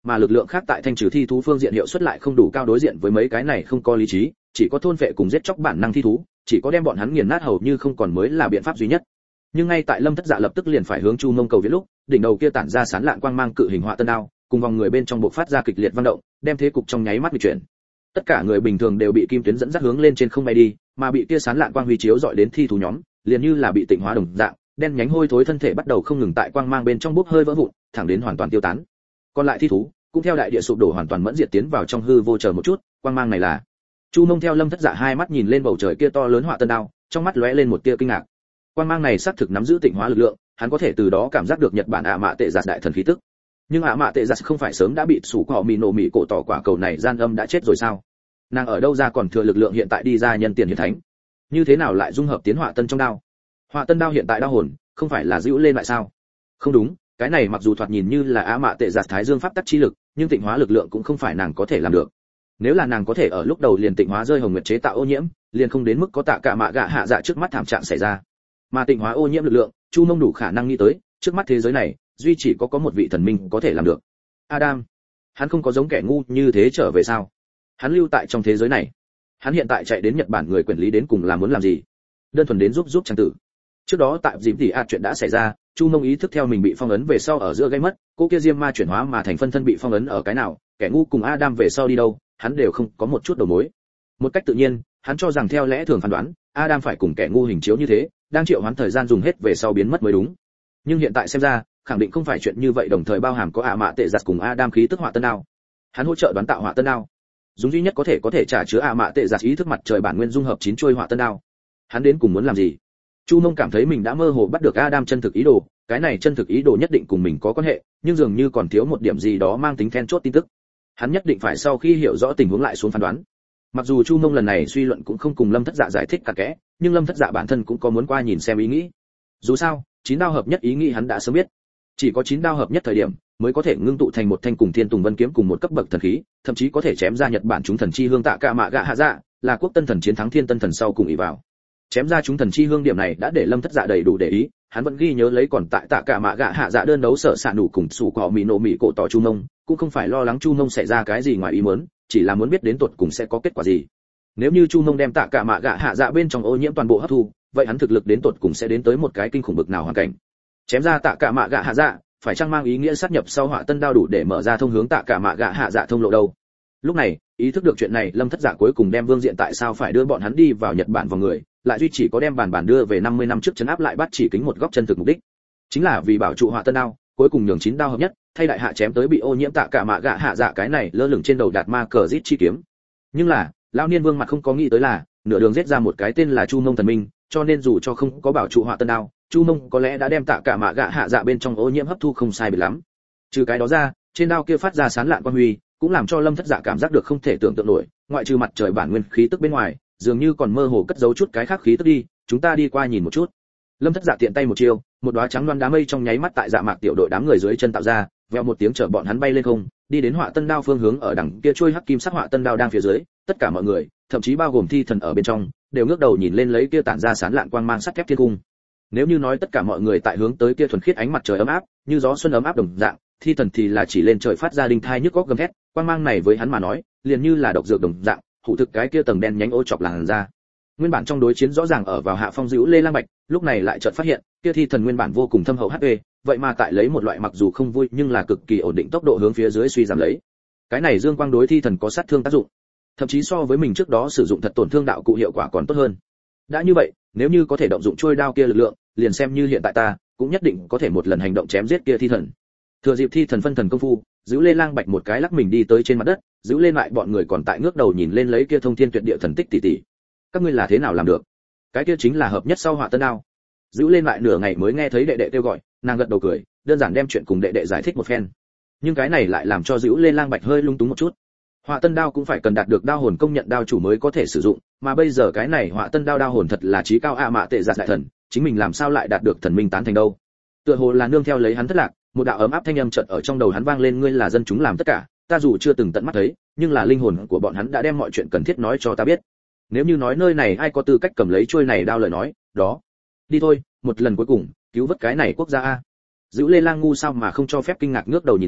mà lực lượng khác tại thanh trừ thi thú phương diện hiệu suất lại không đủ cao, đối diện với mấy cái này không có lý trí, chỉ có thôn vệ cùng giết chóc bản năng thi thú, chỉ có đem bọn hắn nghiền nát hầu như không còn mới là biện pháp duy nhất. Nhưng ngay tại Lâm Thất Dạ lập tức liền phải hướng Chu Mông cầu viện lúc, đỉnh đầu kia tản ra sán lạn quang mang cự hình họa tân đao, cùng vòng người bên trong bộc phát ra kịch liệt vận động, đem thế cục trong nháy mắt bị chuyển. Tất cả người bình thường đều bị kim tuyến dẫn dắt hướng lên trên không bay đi, mà bị kia sán lạn quang huy chiếu dọi đến thi thú nhóm, liền như là bị tịnh hóa đồng dạng, đen nhánh hôi thối thân thể bắt đầu không ngừng tại quang mang bên trong bốc hơi vỡ vụn, thẳng đến hoàn toàn tiêu tán. Còn lại thi thú cũng theo đại địa sụp đổ hoàn toàn mẫn diệt tiến vào trong hư vô. Chờ một chút, quang mang này là? Chu Mông theo Lâm Thất Dạ hai mắt nhìn lên bầu trời kia to lớn họa tân đao, trong mắt lóe lên một tia kinh ngạc. Quang mang này xác thực nắm giữ tịnh hóa lực lượng, hắn có thể từ đó cảm giác được Nhật Bản ạ mạ tệ giạt đại thần khí tức. Nhưng ạ mạ tệ giạt không phải sớm đã bị sủ cọ mì nổ mì cổ tỏ quả cầu này gian âm đã chết rồi sao? Nàng ở đâu ra còn thừa lực lượng hiện tại đi ra nhân tiền hiến thánh? Như thế nào lại dung hợp tiến họa tân trong đao? Họa tân đao hiện tại đao hồn, không phải là dữ lên lại sao? Không đúng, cái này mặc dù thoạt nhìn như là ạ mạ tệ giạt thái dương pháp tắc chi lực, nhưng tịnh hóa lực lượng cũng không phải nàng có thể làm được. Nếu là nàng có thể ở lúc đầu liền tịnh hóa rơi hồng nguyệt chế tạo ô nhiễm, liền không đến mức có tạ cả mạ gạ hạ dạ trước mắt thảm trạng xảy ra. Mà tịnh hóa ô nhiễm lực lượng, Chu Mông đủ khả năng nghĩ tới, trước mắt thế giới này, duy chỉ có có một vị thần minh có thể làm được. Adam, hắn không có giống kẻ ngu như thế trở về sao? Hắn lưu tại trong thế giới này. Hắn hiện tại chạy đến Nhật Bản người quản lý đến cùng là muốn làm gì? Đơn thuần đến giúp giúp trang tử. Trước đó tại dịp tỷ a chuyện đã xảy ra, Chu Mông ý thức theo mình bị phong ấn về sau ở giữa gây mất, cô kia diêm ma chuyển hóa mà thành phân thân bị phong ấn ở cái nào, kẻ ngu cùng Adam về sau đi đâu, hắn đều không có một chút đầu mối. Một cách tự nhiên, hắn cho rằng theo lẽ thường phán đoán, Adam phải cùng kẻ ngu hình chiếu như thế, đang triệu hoán thời gian dùng hết về sau biến mất mới đúng. Nhưng hiện tại xem ra, khẳng định không phải chuyện như vậy, đồng thời bao hàm có ạ mạ tệ giặt cùng Adam khí tức họa tân đao. Hắn hỗ trợ đoán tạo họa tân đao. Dùng duy nhất có thể có thể trả chứa ạ mạ tệ giặt ý thức mặt trời bản nguyên dung hợp chín chuôi họa tân đao. Hắn đến cùng muốn làm gì? Chu Mông cảm thấy mình đã mơ hồ bắt được Adam chân thực ý đồ, cái này chân thực ý đồ nhất định cùng mình có quan hệ, nhưng dường như còn thiếu một điểm gì đó mang tính then chốt tin tức. Hắn nhất định phải sau khi hiểu rõ tình huống lại xuống phán đoán. Mặc dù Chu Mông lần này suy luận cũng không cùng Lâm Thất Dạ giải thích cả kẽ, nhưng Lâm Thất Dạ bản thân cũng có muốn qua nhìn xem ý nghĩ. Dù sao, chín đao hợp nhất ý nghĩ hắn đã sớm biết. Chỉ có chín đao hợp nhất thời điểm, mới có thể ngưng tụ thành một thanh cùng Thiên Tùng Vân kiếm cùng một cấp bậc thần khí, thậm chí có thể chém ra Nhật Bản chúng thần chi hương tạ cả mạ gạ hạ dạ, là quốc tân thần chiến thắng Thiên Tân thần sau cùng ỷ vào. Chém ra chúng thần chi hương điểm này đã để Lâm Thất Dạ đầy đủ để ý, hắn vẫn ghi nhớ lấy còn tại tạ cả mạ gạ hạ dạ đơn đấu sở sạ nủ cùng sủ cọ mì nổ mì cổ tỏ Chu Mông, cũng không phải lo lắng Chu Mông xảy ra cái gì ngoài ý muốn, chỉ là muốn biết đến tột cùng sẽ có kết quả gì. Nếu như Chu Mông đem tạ cả mạ gạ hạ dạ bên trong ô nhiễm toàn bộ hấp thu, vậy hắn thực lực đến tột cùng sẽ đến tới một cái kinh khủng bực nào hoàn cảnh. Chém ra tạ cả mạ gạ hạ dạ, phải chăng mang ý nghĩa sát nhập sau họa tân đao đủ để mở ra thông hướng tạ cả mạ gạ hạ dạ thông lộ đâu? Lúc này, ý thức được chuyện này, Lâm Thất Dạ cuối cùng đem Vương Diện tại sao phải đưa bọn hắn đi vào Nhật Bản vào người, lại duy chỉ có đem bản bản đưa về năm mươi năm trước trấn áp lại bắt chỉ kính một góc chân thực mục đích, chính là vì bảo trụ họa tân đao, cuối cùng nhường chín đao hợp nhất, thay đại hạ chém tới bị ô nhiễm tạ cả mạ gạ hạ dạ cái này lơ lửng trên đầu đạt ma cờ rít chi kiếm. Nhưng là, lão niên vương mặt không có nghĩ tới là, nửa đường giết ra một cái tên là Chu Mông thần minh, cho nên dù cho không có bảo trụ họa tân đao, Chu Mông có lẽ đã đem tạ cả mạ gạ hạ dạ bên trong ô nhiễm hấp thu không sai biệt lắm. Trừ cái đó ra, trên đao kia phát ra sán lạn quang huy, cũng làm cho Lâm Thất Dạ cảm giác được không thể tưởng tượng nổi, ngoại trừ mặt trời bản nguyên khí tức bên ngoài, dường như còn mơ hồ cất giấu chút cái khác khí tức đi, chúng ta đi qua nhìn một chút. Lâm Thất Dạ tiện tay một chiêu, một đóa trắng loan đám mây trong nháy mắt tại dạ mạc tiểu đội đám người dưới chân tạo ra, vèo một tiếng chở bọn hắn bay lên không, đi đến họa tân đao phương hướng ở đằng kia trôi hắc kim sắc họa tân đao đang phía dưới, tất cả mọi người, thậm chí bao gồm thi thần ở bên trong, đều ngước đầu nhìn lên lấy kia tản ra sán lạn quang mang sắt thép thiên cung. Nếu như nói tất cả mọi người tại hướng tới kia thuần khiết ánh mặt trời ấm áp, như gió xuân ấm áp đồng dạng, thi thần thì là chỉ lên trời phát ra đinh thai nhức óc gầm thét, quang mang này với hắn mà nói, liền như là độc dược đồng dạng, hủ thực cái kia tầng đen nhánh ô chọc làn ra. Nguyên bản trong đối chiến rõ ràng ở vào hạ phong dữ Lê Lang Bạch, lúc này lại chợt phát hiện, kia thi thần nguyên bản vô cùng thâm hậu hát pê, vậy mà tại lấy một loại mặc dù không vui nhưng là cực kỳ ổn định tốc độ hướng phía dưới suy giảm lấy. Cái này dương quang đối thi thần có sát thương tác dụng, thậm chí so với mình trước đó sử dụng thật tổn thương đạo cụ hiệu quả còn tốt hơn. Đã như vậy, nếu như có thể động dụng trôi đao kia lực lượng, liền xem như hiện tại ta, cũng nhất định có thể một lần hành động chém giết kia thi thần. Thừa dịp thi thần phân thần công phu, Dữu Lê Lang Bạch một cái lắc mình đi tới trên mặt đất, Dữu Lê lại bọn người còn tại ngước đầu nhìn lên lấy kia thông thiên tuyệt địa thần tích tỷ tỷ. Các ngươi là thế nào làm được? Cái kia chính là hợp nhất sau họa tân đao. Dữu Lê lại nửa ngày mới nghe thấy đệ đệ kêu gọi, nàng gật đầu cười, đơn giản đem chuyện cùng đệ đệ giải thích một phen. Nhưng cái này lại làm cho Dữu Lê Lang Bạch hơi lung túng một chút. Họa tân đao cũng phải cần đạt được đao hồn công nhận đao chủ mới có thể sử dụng, mà bây giờ cái này họa tân đao đao hồn thật là chí cao a mạ tệ giạt đại thần, chính mình làm sao lại đạt được thần minh tán thành đâu? Tựa hồ là nương theo lấy hắn thất lạc, một đạo ấm áp thanh âm chợt ở trong đầu hắn vang lên, ngươi là dân chúng làm tất cả, ta dù chưa từng tận mắt thấy, nhưng là linh hồn của bọn hắn đã đem mọi chuyện cần thiết nói cho ta biết. Nếu như nói nơi này ai có tư cách cầm lấy chuôi này đao lời nói, đó. Đi thôi, một lần cuối cùng, cứu vớt cái này quốc gia a. Dữu Lê Lang ngu sao mà không cho phép kinh ngạc ngước đầu nhìn lên,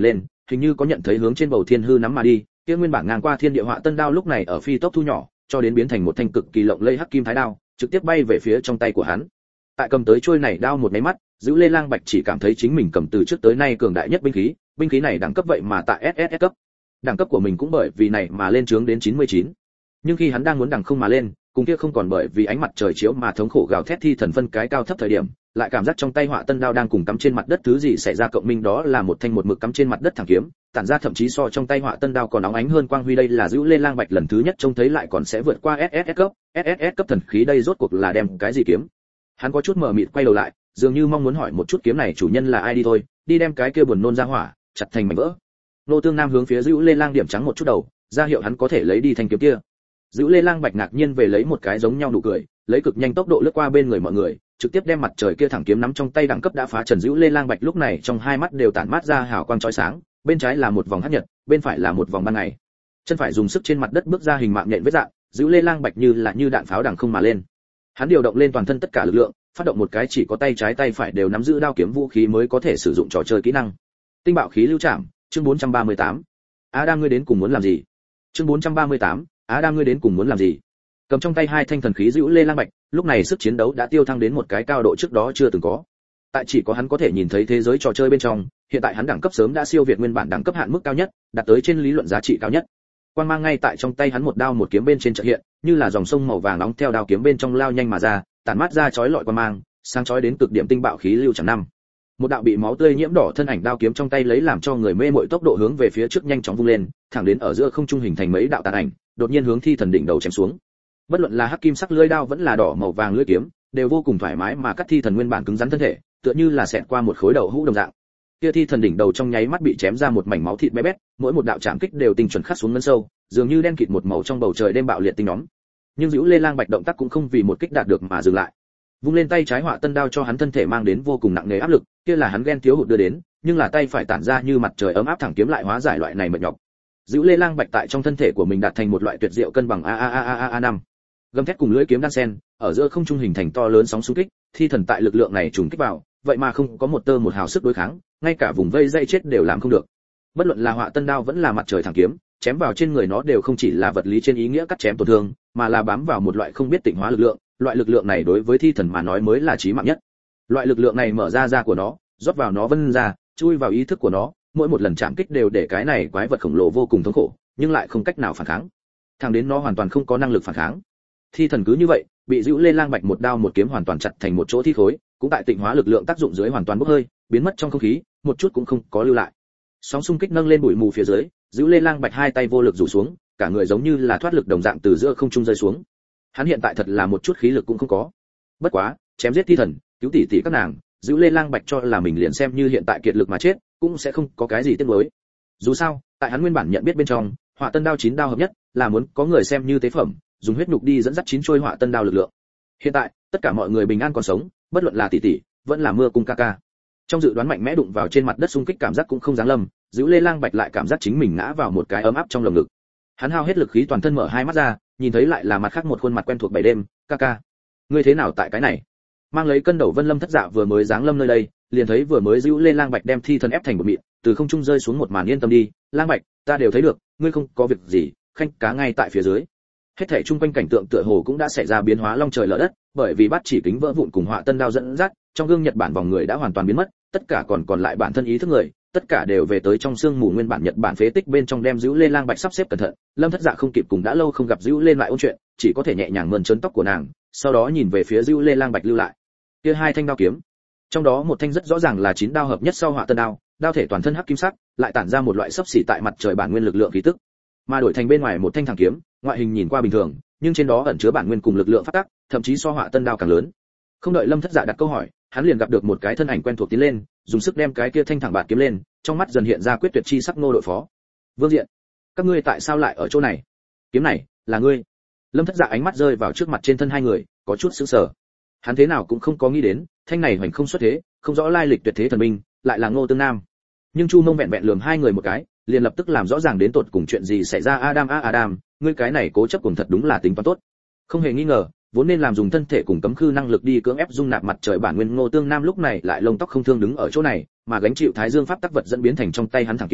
hình như có nhận thấy hướng trên bầu thiên hư nắm mà đi, kia nguyên bản ngang qua thiên địa họa tân đao lúc này ở phi tốc thu nhỏ, cho đến biến thành một thanh cực kỳ lộng lẫy hắc kim thái đao, trực tiếp bay về phía trong tay của hắn. Tại cầm tới trôi này đao một cái mắt, Dữu Lê Lang Bạch chỉ cảm thấy chính mình cầm từ trước tới nay cường đại nhất binh khí, binh khí này đẳng cấp vậy mà tại ét ét ét cấp. Đẳng cấp của mình cũng bởi vì này mà lên trướng đến chín mươi chín. Nhưng khi hắn đang muốn đằng không mà lên, cùng kia không còn bởi vì ánh mặt trời chiếu mà thống khổ gào thét thi thần phân cái cao thấp thời điểm, lại cảm giác trong tay họa tân đao đang cùng cắm trên mặt đất thứ gì xảy ra cộng minh, đó là một thanh một mực cắm trên mặt đất thẳng kiếm, tản ra thậm chí so trong tay họa tân đao còn óng ánh hơn quang huy. Đây là Dữu Lê Lang Bạch lần thứ nhất trông thấy lại còn sẽ vượt qua ét ét ét cấp, ét ét ét cấp thần khí, đây rốt cuộc là đem cái gì kiếm? Hắn có chút mờ mịt quay đầu lại, dường như mong muốn hỏi một chút kiếm này chủ nhân là ai đi thôi, đi đem cái kia buồn nôn ra hỏa, chặt thành mảnh vỡ. Nô Tương Nam hướng phía Dữu Lê Lang điểm trắng một chút đầu, ra hiệu hắn có thể lấy đi thanh kiếm kia. Dữu Lê Lang Bạch ngạc nhiên về lấy một cái giống nhau nụ cười, lấy cực nhanh tốc độ lướt qua bên người mọi người, trực tiếp đem mặt trời kia thẳng kiếm nắm trong tay đẳng cấp đã phá trần. Dữu Lê Lang Bạch lúc này trong hai mắt đều tản mát ra hào quang chói sáng, bên trái là một vòng hắc nhật, bên phải là một vòng ban ngày. Chân phải dùng sức trên mặt đất bước ra hình mạng nhện vết dạng, Dữu Lê Lang Bạch như là như đạn pháo đằng không mà lên. Hắn điều động lên toàn thân tất cả lực lượng, phát động một cái chỉ có tay trái tay phải đều nắm giữ đao kiếm vũ khí mới có thể sử dụng trò chơi kỹ năng. Tinh bạo khí lưu trảm, chương bốn trăm ba mươi tám. Adam ngươi đến cùng muốn làm gì? Chương bốn trăm ba mươi tám. Adam ngươi đến cùng muốn làm gì? Cầm trong tay hai thanh thần khí Dữu Lê Lang Bạch, lúc này sức chiến đấu đã tiêu thăng đến một cái cao độ trước đó chưa từng có. Tại chỉ có hắn có thể nhìn thấy thế giới trò chơi bên trong, hiện tại hắn đẳng cấp sớm đã siêu việt nguyên bản đẳng cấp hạn mức cao nhất, đạt tới trên lý luận giá trị cao nhất. Quang mang ngay tại trong tay hắn một đao một kiếm bên trên chợt hiện, như là dòng sông màu vàng nóng theo đao kiếm bên trong lao nhanh mà ra, tản mát ra chói lọi quang mang, sáng chói đến cực điểm tinh bạo khí lưu chẳng năm. Một đạo bị máu tươi nhiễm đỏ thân ảnh đao kiếm trong tay lấy làm cho người mê mội tốc độ hướng về phía trước nhanh chóng vung lên, thẳng đến ở giữa không trung hình thành mấy đạo tàn ảnh, đột nhiên hướng thi thần đỉnh đầu chém xuống. Bất luận là hắc kim sắc lưỡi đao vẫn là đỏ màu vàng lưỡi kiếm, đều vô cùng thoải mái mà cắt thi thần nguyên bản cứng rắn thân thể, tựa như là xẹt qua một khối đầu hũ đồng dạng. Kia thi thần đỉnh đầu trong nháy mắt bị chém ra một mảnh máu thịt bé bét, mỗi một đạo chạm kích đều tinh chuẩn khắc xuống ngân sâu, dường như đen kịt một màu trong bầu trời đêm bạo liệt tinh nhóm. Nhưng Dữu Lê Lang Bạch động tác cũng không vì một kích đạt được mà dừng lại. Vung lên tay trái họa tân đao cho hắn thân thể mang đến vô cùng nặng nề áp lực, kia là hắn ghen thiếu hụt đưa đến, nhưng là tay phải tản ra như mặt trời ấm áp thẳng kiếm lại hóa giải loại này mệt nhọc. Dữu Lê Lang Bạch tại trong thân thể của mình đạt thành một loại tuyệt diệu cân bằng a a a a a năm. Gầm thét cùng lưỡi kiếm đan sen, ở giữa không trung hình thành to lớn sóng xung kích, thi thần tại lực lượng này trùng kích vào, vậy mà không có một tơ một hào sức đối kháng, ngay cả vùng vây dây chết đều làm không được. Bất luận là họa tân đao vẫn là mặt trời thẳng kiếm, chém vào trên người nó đều không chỉ là vật lý trên ý nghĩa cắt chém tổn thương, mà là bám vào một loại không biết tịnh hóa lực lượng, loại lực lượng này đối với thi thần mà nói mới là chí mạng nhất. Loại lực lượng này mở ra da của nó, rót vào nó vân ra, chui vào ý thức của nó, mỗi một lần chạm kích đều để cái này quái vật khổng lồ vô cùng thống khổ, nhưng lại không cách nào phản kháng. Thẳng đến nó hoàn toàn không có năng lực phản kháng. Thi thần cứ như vậy, bị Dữu Lê Lang Bạch một đao một kiếm hoàn toàn chặt thành một chỗ thi khối, cũng tại tịnh hóa lực lượng tác dụng dưới hoàn toàn bốc hơi, biến mất trong không khí, một chút cũng không có lưu lại. Sóng xung kích nâng lên bụi mù phía dưới, Dữu Lê Lang Bạch hai tay vô lực rủ xuống, cả người giống như là thoát lực đồng dạng từ giữa không trung rơi xuống. Hắn hiện tại thật là một chút khí lực cũng không có. Bất quá, chém giết thi thần, cứu tỷ tỷ các nàng, Dữu Lê Lang Bạch cho là mình liền xem như hiện tại kiệt lực mà chết, cũng sẽ không có cái gì tiếc nuối. Dù sao, tại hắn nguyên bản nhận biết bên trong, họa tân đao chín đao hợp nhất, là muốn có người xem như tế phẩm, dùng huyết nhục đi dẫn dắt chín trôi họa tân đao lực lượng. Hiện tại, tất cả mọi người bình an còn sống, bất luận là tỷ tỷ, vẫn là mưa cung ca ca. Trong dự đoán mạnh mẽ đụng vào trên mặt đất xung kích cảm giác cũng không giáng lâm, Dữu Lê Lang Bạch lại cảm giác chính mình ngã vào một cái ấm áp trong lồng ngực. Hắn hao hết lực khí toàn thân mở hai mắt ra, nhìn thấy lại là mặt khác một khuôn mặt quen thuộc bảy đêm, ca ca, ngươi thế nào tại cái này? Mang lấy cân đầu Vân Lâm Thất Dạ vừa mới giáng lâm nơi đây, liền thấy vừa mới Dữu Lê Lang Bạch đem thi thần ép thành một mịn, từ không trung rơi xuống một màn. Yên tâm đi, Lang Bạch, ta đều thấy được, ngươi không có việc gì, khanh cá ngay tại phía dưới. Hết thảy chung quanh cảnh tượng tựa hồ cũng đã xảy ra biến hóa long trời lở đất, bởi vì bát chỉ kính vỡ vụn cùng họa tân đao dẫn dắt, trong gương Nhật Bản vòng người đã hoàn toàn biến mất, tất cả còn còn lại bản thân ý thức người, tất cả đều về tới trong xương mù nguyên bản Nhật Bản phế tích bên trong, đem Dữu Lê Lang Bạch sắp xếp cẩn thận. Lâm Thất Dạ không kịp cùng đã lâu không gặp Dữu Lê lại ôn chuyện, chỉ có thể nhẹ nhàng mơn trớn tóc của nàng, sau đó nhìn về phía Dữu Lê Lang Bạch lưu lại kia hai thanh đao kiếm. Trong đó một thanh rất rõ ràng là chín đao hợp nhất sau họa tân đao, đao thể toàn thân hắc kim sắc, lại tản ra một loại sấp xỉ tại mặt trời bản nguyên lực lượng khí tức. Mà đổi thành bên ngoài một thanh thẳng kiếm, ngoại hình nhìn qua bình thường, nhưng trên đó ẩn chứa bản nguyên cùng lực lượng phát tác, thậm chí so họa tân đao càng lớn. Không đợi Lâm Thất Dạ đặt câu hỏi, hắn liền gặp được một cái thân ảnh quen thuộc tiến lên, dùng sức đem cái kia thanh thẳng bạt kiếm lên, trong mắt dần hiện ra quyết tuyệt chi sắc. Nô đội phó Vương Diện, các ngươi tại sao lại ở chỗ này? Kiếm này là ngươi? Lâm Thất Dạ ánh mắt rơi vào trước mặt trên thân hai người, có chút sững sờ. Hắn thế nào cũng không có nghĩ đến, thanh này hoành không xuất thế, không rõ lai lịch tuyệt thế thần binh, lại là Ngô Tương Nam. Nhưng Chu Mông vẹn vẹn lườm hai người một cái, liền lập tức làm rõ ràng đến tột cùng chuyện gì xảy ra. Adam a Adam, ngươi cái này cố chấp cùng thật đúng là tính toán tốt. Không hề nghi ngờ, vốn nên làm dùng thân thể cùng cấm khư năng lực đi cưỡng ép dung nạp mặt trời bản nguyên Ngô Tương Nam lúc này lại lông tóc không thương đứng ở chỗ này, mà gánh chịu Thái Dương pháp tắc vật dẫn biến thành trong tay hắn thẳng kiếm,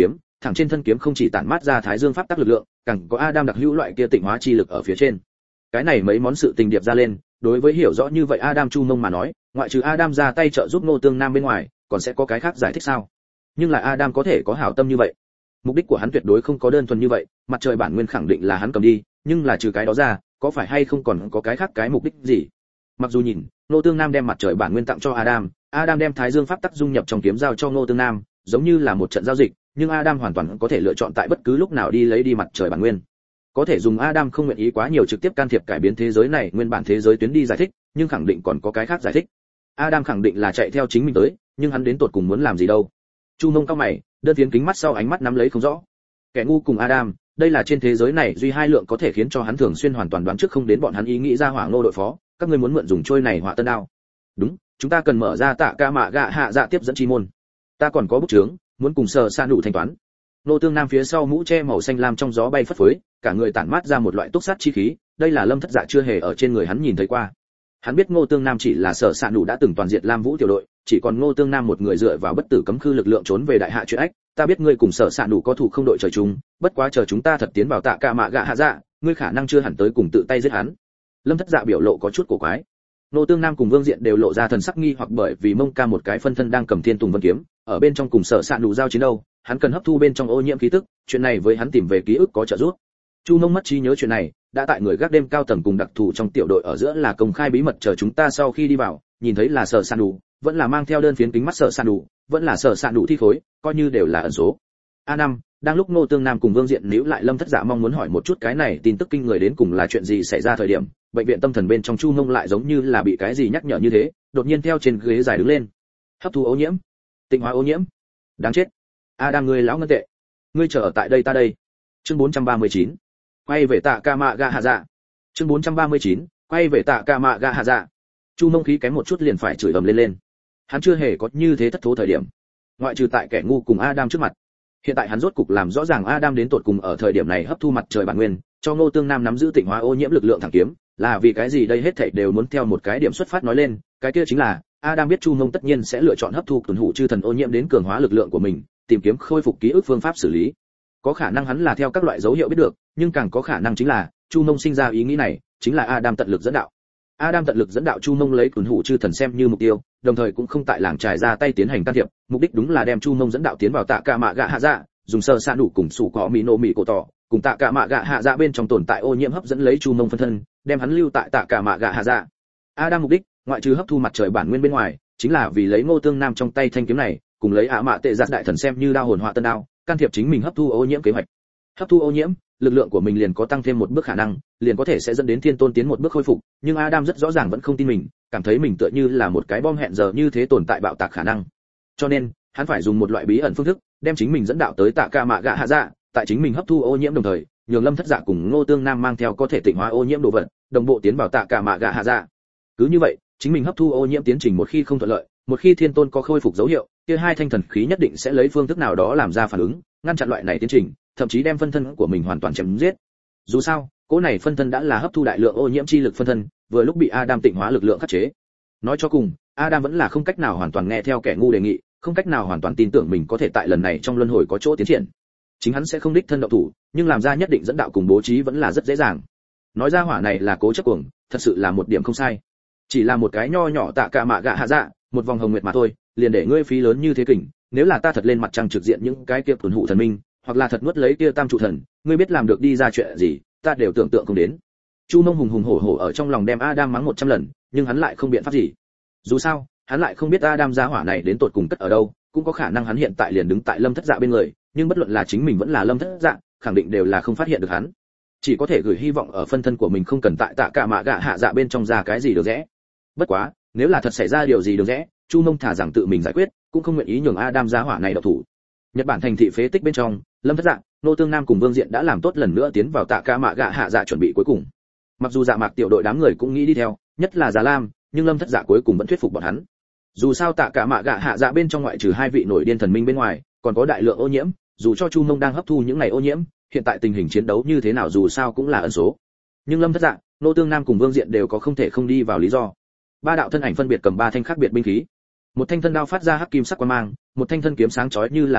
thẳng trên thân kiếm không chỉ tản mát ra thái dương pháp tắc lực lượng, càng có Adam đặc hữu loại kia tịnh hóa chi lực ở phía trên. Cái này mấy món sự tình điệp ra lên, đối với hiểu rõ như vậy Adam Chu Mông mà nói, ngoại trừ Adam ra tay trợ giúp Ngô Tương Nam bên ngoài, còn sẽ có cái khác giải thích sao? Nhưng lại Adam có thể có hảo tâm như vậy. Mục đích của hắn tuyệt đối không có đơn thuần như vậy, mặt trời bản nguyên khẳng định là hắn cầm đi, nhưng là trừ cái đó ra, có phải hay không còn có cái khác cái mục đích gì? Mặc dù nhìn, Ngô Tương Nam đem mặt trời bản nguyên tặng cho Adam, Adam đem thái dương pháp tắc dung nhập trong kiếm giao cho Ngô Tương Nam, giống như là một trận giao dịch, nhưng Adam hoàn toàn có thể lựa chọn tại bất cứ lúc nào đi lấy đi mặt trời bản nguyên. Có thể dùng Adam không nguyện ý quá nhiều trực tiếp can thiệp cải biến thế giới này nguyên bản thế giới tuyến đi giải thích, nhưng khẳng định còn có cái khác giải thích. Adam khẳng định là chạy theo chính mình tới, nhưng hắn đến tột cùng muốn làm gì đâu? Chu Mông cao mày, đơn phiến kính mắt sau ánh mắt nắm lấy không rõ. Kẻ ngu cùng Adam, đây là trên thế giới này duy hai lượng có thể khiến cho hắn thường xuyên hoàn toàn đoán trước không đến bọn hắn ý nghĩ ra hỏa Ngô đội phó, các ngươi muốn mượn dùng trôi này hỏa tân đao. Đúng, chúng ta cần mở ra tạ ca mạ gạ hạ dạ tiếp dẫn chi môn. Ta còn có bút chướng, muốn cùng sở sa đủ thanh toán. Ngô Tương Nam phía sau mũ che màu xanh lam trong gió bay phất phới, cả người tản mát ra một loại túc sát chi khí, đây là Lâm Thất Dạ chưa hề ở trên người hắn nhìn thấy qua. Hắn biết Ngô Tương Nam chỉ là sở sa đủ đã từng toàn diện Lam Vũ tiểu đội, chỉ còn Ngô Tương Nam một người dựa vào bất tử cấm khư lực lượng trốn về đại hạ chuyện ách. Ta biết ngươi cùng sở sa đủ có thủ không đội trời chung, bất quá chờ chúng ta thật tiến vào tạ ca mạ gạ hạ dạ, ngươi khả năng chưa hẳn tới cùng tự tay giết hắn. Lâm Thất Dạ biểu lộ có chút cổ quái. Ngô Tương Nam cùng Vương Diện đều lộ ra thần sắc nghi hoặc bởi vì Mông Ca một cái phân thân đang cầm Thiên Tùng Vân kiếm, ở bên trong cùng sở sa đủ giao chiến đâu, hắn cần hấp thu bên trong ô nhiễm khí tức, chuyện này với hắn tìm về ký ức có trợ giúp. Chu Mông mất trí nhớ chuyện này, đã tại người gác đêm cao tầng cùng đặc thù trong tiểu đội ở giữa là công khai bí mật, chờ chúng ta sau khi đi vào, nhìn thấy là sở sa đủ, vẫn là mang theo đơn phiến kính mắt sở sa đủ, vẫn là sở sa đủ thi khối, coi như đều là ẩn số. A năm, đang lúc Ngô Tương Nam cùng Vương Diện níu lại Lâm Thất Dạ mong muốn hỏi một chút cái này tin tức kinh người đến cùng là chuyện gì xảy ra thời điểm, bệnh viện tâm thần bên trong Chu Mông lại giống như là bị cái gì nhắc nhở như thế, đột nhiên theo trên ghế dài đứng lên. Hấp thu ô nhiễm, tịnh hóa ô nhiễm. Đáng chết. A đang ngươi lão ngân tệ. Ngươi chờ ở tại đây ta đây. Chương bốn trăm ba mươi chín. Quay về tạ ca mạ gạ hạ dạ. Chương bốn trăm ba mươi chín. Quay về tạ ca mạ gạ hạ dạ. Chu Mông khí kém một chút liền phải chửi ầm lên lên. Hắn chưa hề có như thế thất thố thời điểm, ngoại trừ tại kẻ ngu cùng Adam trước mặt. Hiện tại hắn rốt cục làm rõ ràng Adam đến tột cùng ở thời điểm này hấp thu mặt trời bản nguyên, cho Ngô Tương Nam nắm giữ tịnh hóa ô nhiễm lực lượng thẳng kiếm, là vì cái gì đây hết thảy đều muốn theo một cái điểm xuất phát nói lên, cái kia chính là Adam biết Chu Mông tất nhiên sẽ lựa chọn hấp thu tuần hủ chư thần ô nhiễm đến cường hóa lực lượng của mình, tìm kiếm khôi phục ký ức phương pháp xử lý. Có khả năng hắn là theo các loại dấu hiệu biết được, nhưng càng có khả năng chính là Chu Mông sinh ra ý nghĩ này, chính là Adam tận lực dẫn đạo. Adam tận lực dẫn đạo Chu Mông lấy tuần hủ chư thần xem như mục tiêu, đồng thời cũng không tại làng trải ra tay tiến hành can thiệp, mục đích đúng là đem Chu Mông dẫn đạo tiến vào tạ ca mạ gạ hạ dạ, dùng sơ sa đủ cùng sủ cỏ mỹ nổ mỹ cổ tỏ, cùng tạ cả mạ gạ hạ dạ bên trong tồn tại ô nhiễm hấp dẫn lấy Chu Mông phân thân, đem hắn lưu tại tạ cả mạ gạ hạ dạ. Adam mục đích, ngoại trừ hấp thu mặt trời bản nguyên bên ngoài, chính là vì lấy Ngô Tương Nam trong tay thanh kiếm này, cùng lấy ả mạ tệ giặt đại thần xem như đao hồn họa tân đao, can thiệp chính mình hấp thu ô nhiễm kế hoạch. Hấp thu ô nhiễm, lực lượng của mình liền có tăng thêm một bước khả năng, liền có thể sẽ dẫn đến thiên tôn tiến một bước khôi phục, nhưng Adam rất rõ ràng vẫn không tin mình, cảm thấy mình tựa như là một cái bom hẹn giờ như thế tồn tại bạo tạc khả năng. Cho nên, hắn phải dùng một loại bí ẩn phương thức, đem chính mình dẫn đạo tới tạ ca mạ gạ hạ dạ, tại chính mình hấp thu ô nhiễm đồng thời, nhường Lâm Thất Dạ cùng Ngô Tương Nam mang theo có thể tịnh hóa ô nhiễm đồ vật, đồng bộ tiến vào tạ ca mạ gạ hạ dạ. Cứ như vậy, chính mình hấp thu ô nhiễm tiến trình một khi không thuận lợi, một khi thiên tôn có khôi phục dấu hiệu, kia hai thanh thần khí nhất định sẽ lấy phương thức nào đó làm ra phản ứng, ngăn chặn loại này tiến trình, thậm chí đem phân thân của mình hoàn toàn chém giết. Dù sao, cỗ này phân thân đã là hấp thu đại lượng ô nhiễm chi lực phân thân, vừa lúc bị Adam tịnh hóa lực lượng khắc chế. Nói cho cùng, Adam vẫn là không cách nào hoàn toàn nghe theo kẻ ngu đề nghị, không cách nào hoàn toàn tin tưởng mình có thể tại lần này trong luân hồi có chỗ tiến triển. Chính hắn sẽ không đích thân động thủ, nhưng làm ra nhất định dẫn đạo cùng bố trí vẫn là rất dễ dàng. Nói ra hỏa này là cố chấp cuồng, thật sự là một điểm không sai. Chỉ là một cái nho nhỏ tạ cả mạ gạ hạ dạ, một vòng hồng nguyệt mà thôi, liền để ngươi phí lớn như thế kình, nếu là ta thật lên mặt trăng trực diện những cái kia tuần hủ thần minh, hoặc là thật nuốt lấy kia tam trụ thần, ngươi biết làm được đi ra chuyện gì, ta đều tưởng tượng không đến. Chu Mông hùng hùng hổ hổ ở trong lòng đem Adam mắng một trăm lần, nhưng hắn lại không biện pháp gì. Dù sao, hắn lại không biết Adam gia hỏa này đến tột cùng cất ở đâu, cũng có khả năng hắn hiện tại liền đứng tại Lâm Thất Dạ bên người, nhưng bất luận là chính mình vẫn là Lâm Thất Dạ, khẳng định đều là không phát hiện được hắn. Chỉ có thể gửi hy vọng ở phân thân của mình không cần tại tạ cả mạ gạ hạ dạ bên trong ra cái gì được rẽ. Bất quá, nếu là thật xảy ra điều gì được rẽ, Chu Mông thả rằng tự mình giải quyết, cũng không nguyện ý nhường Adam gia hỏa này độc thủ. Nhật Bản thành thị phế tích bên trong, Lâm Thất Dạ, Ngô Tương Nam cùng Vương Diện đã làm tốt lần nữa tiến vào tạ cả mạ gạ hạ dạ chuẩn bị cuối cùng. Mặc dù Dạ Mạc tiểu đội đám người cũng nghĩ đi theo, nhất là Già Lam, nhưng Lâm Thất Dạ cuối cùng vẫn thuyết phục bọn hắn. Dù sao tạ cả mạ gạ hạ dạ bên trong ngoại trừ hai vị nổi điên thần minh bên ngoài, còn có đại lượng ô nhiễm, dù cho Chu Mông đang hấp thu những này ô nhiễm, hiện tại tình hình chiến đấu như thế nào dù sao cũng là ẩn số. Nhưng Lâm Thất Dạ, Ngô Tương Nam cùng Vương Diện đều có không thể không đi vào lý do. Ba đạo thân ảnh phân biệt cầm ba thanh khác biệt binh khí. Một thanh thân đao phát ra hắc kim sắc quang mang, một thanh thân kiếm sáng chói như là liệt nhật,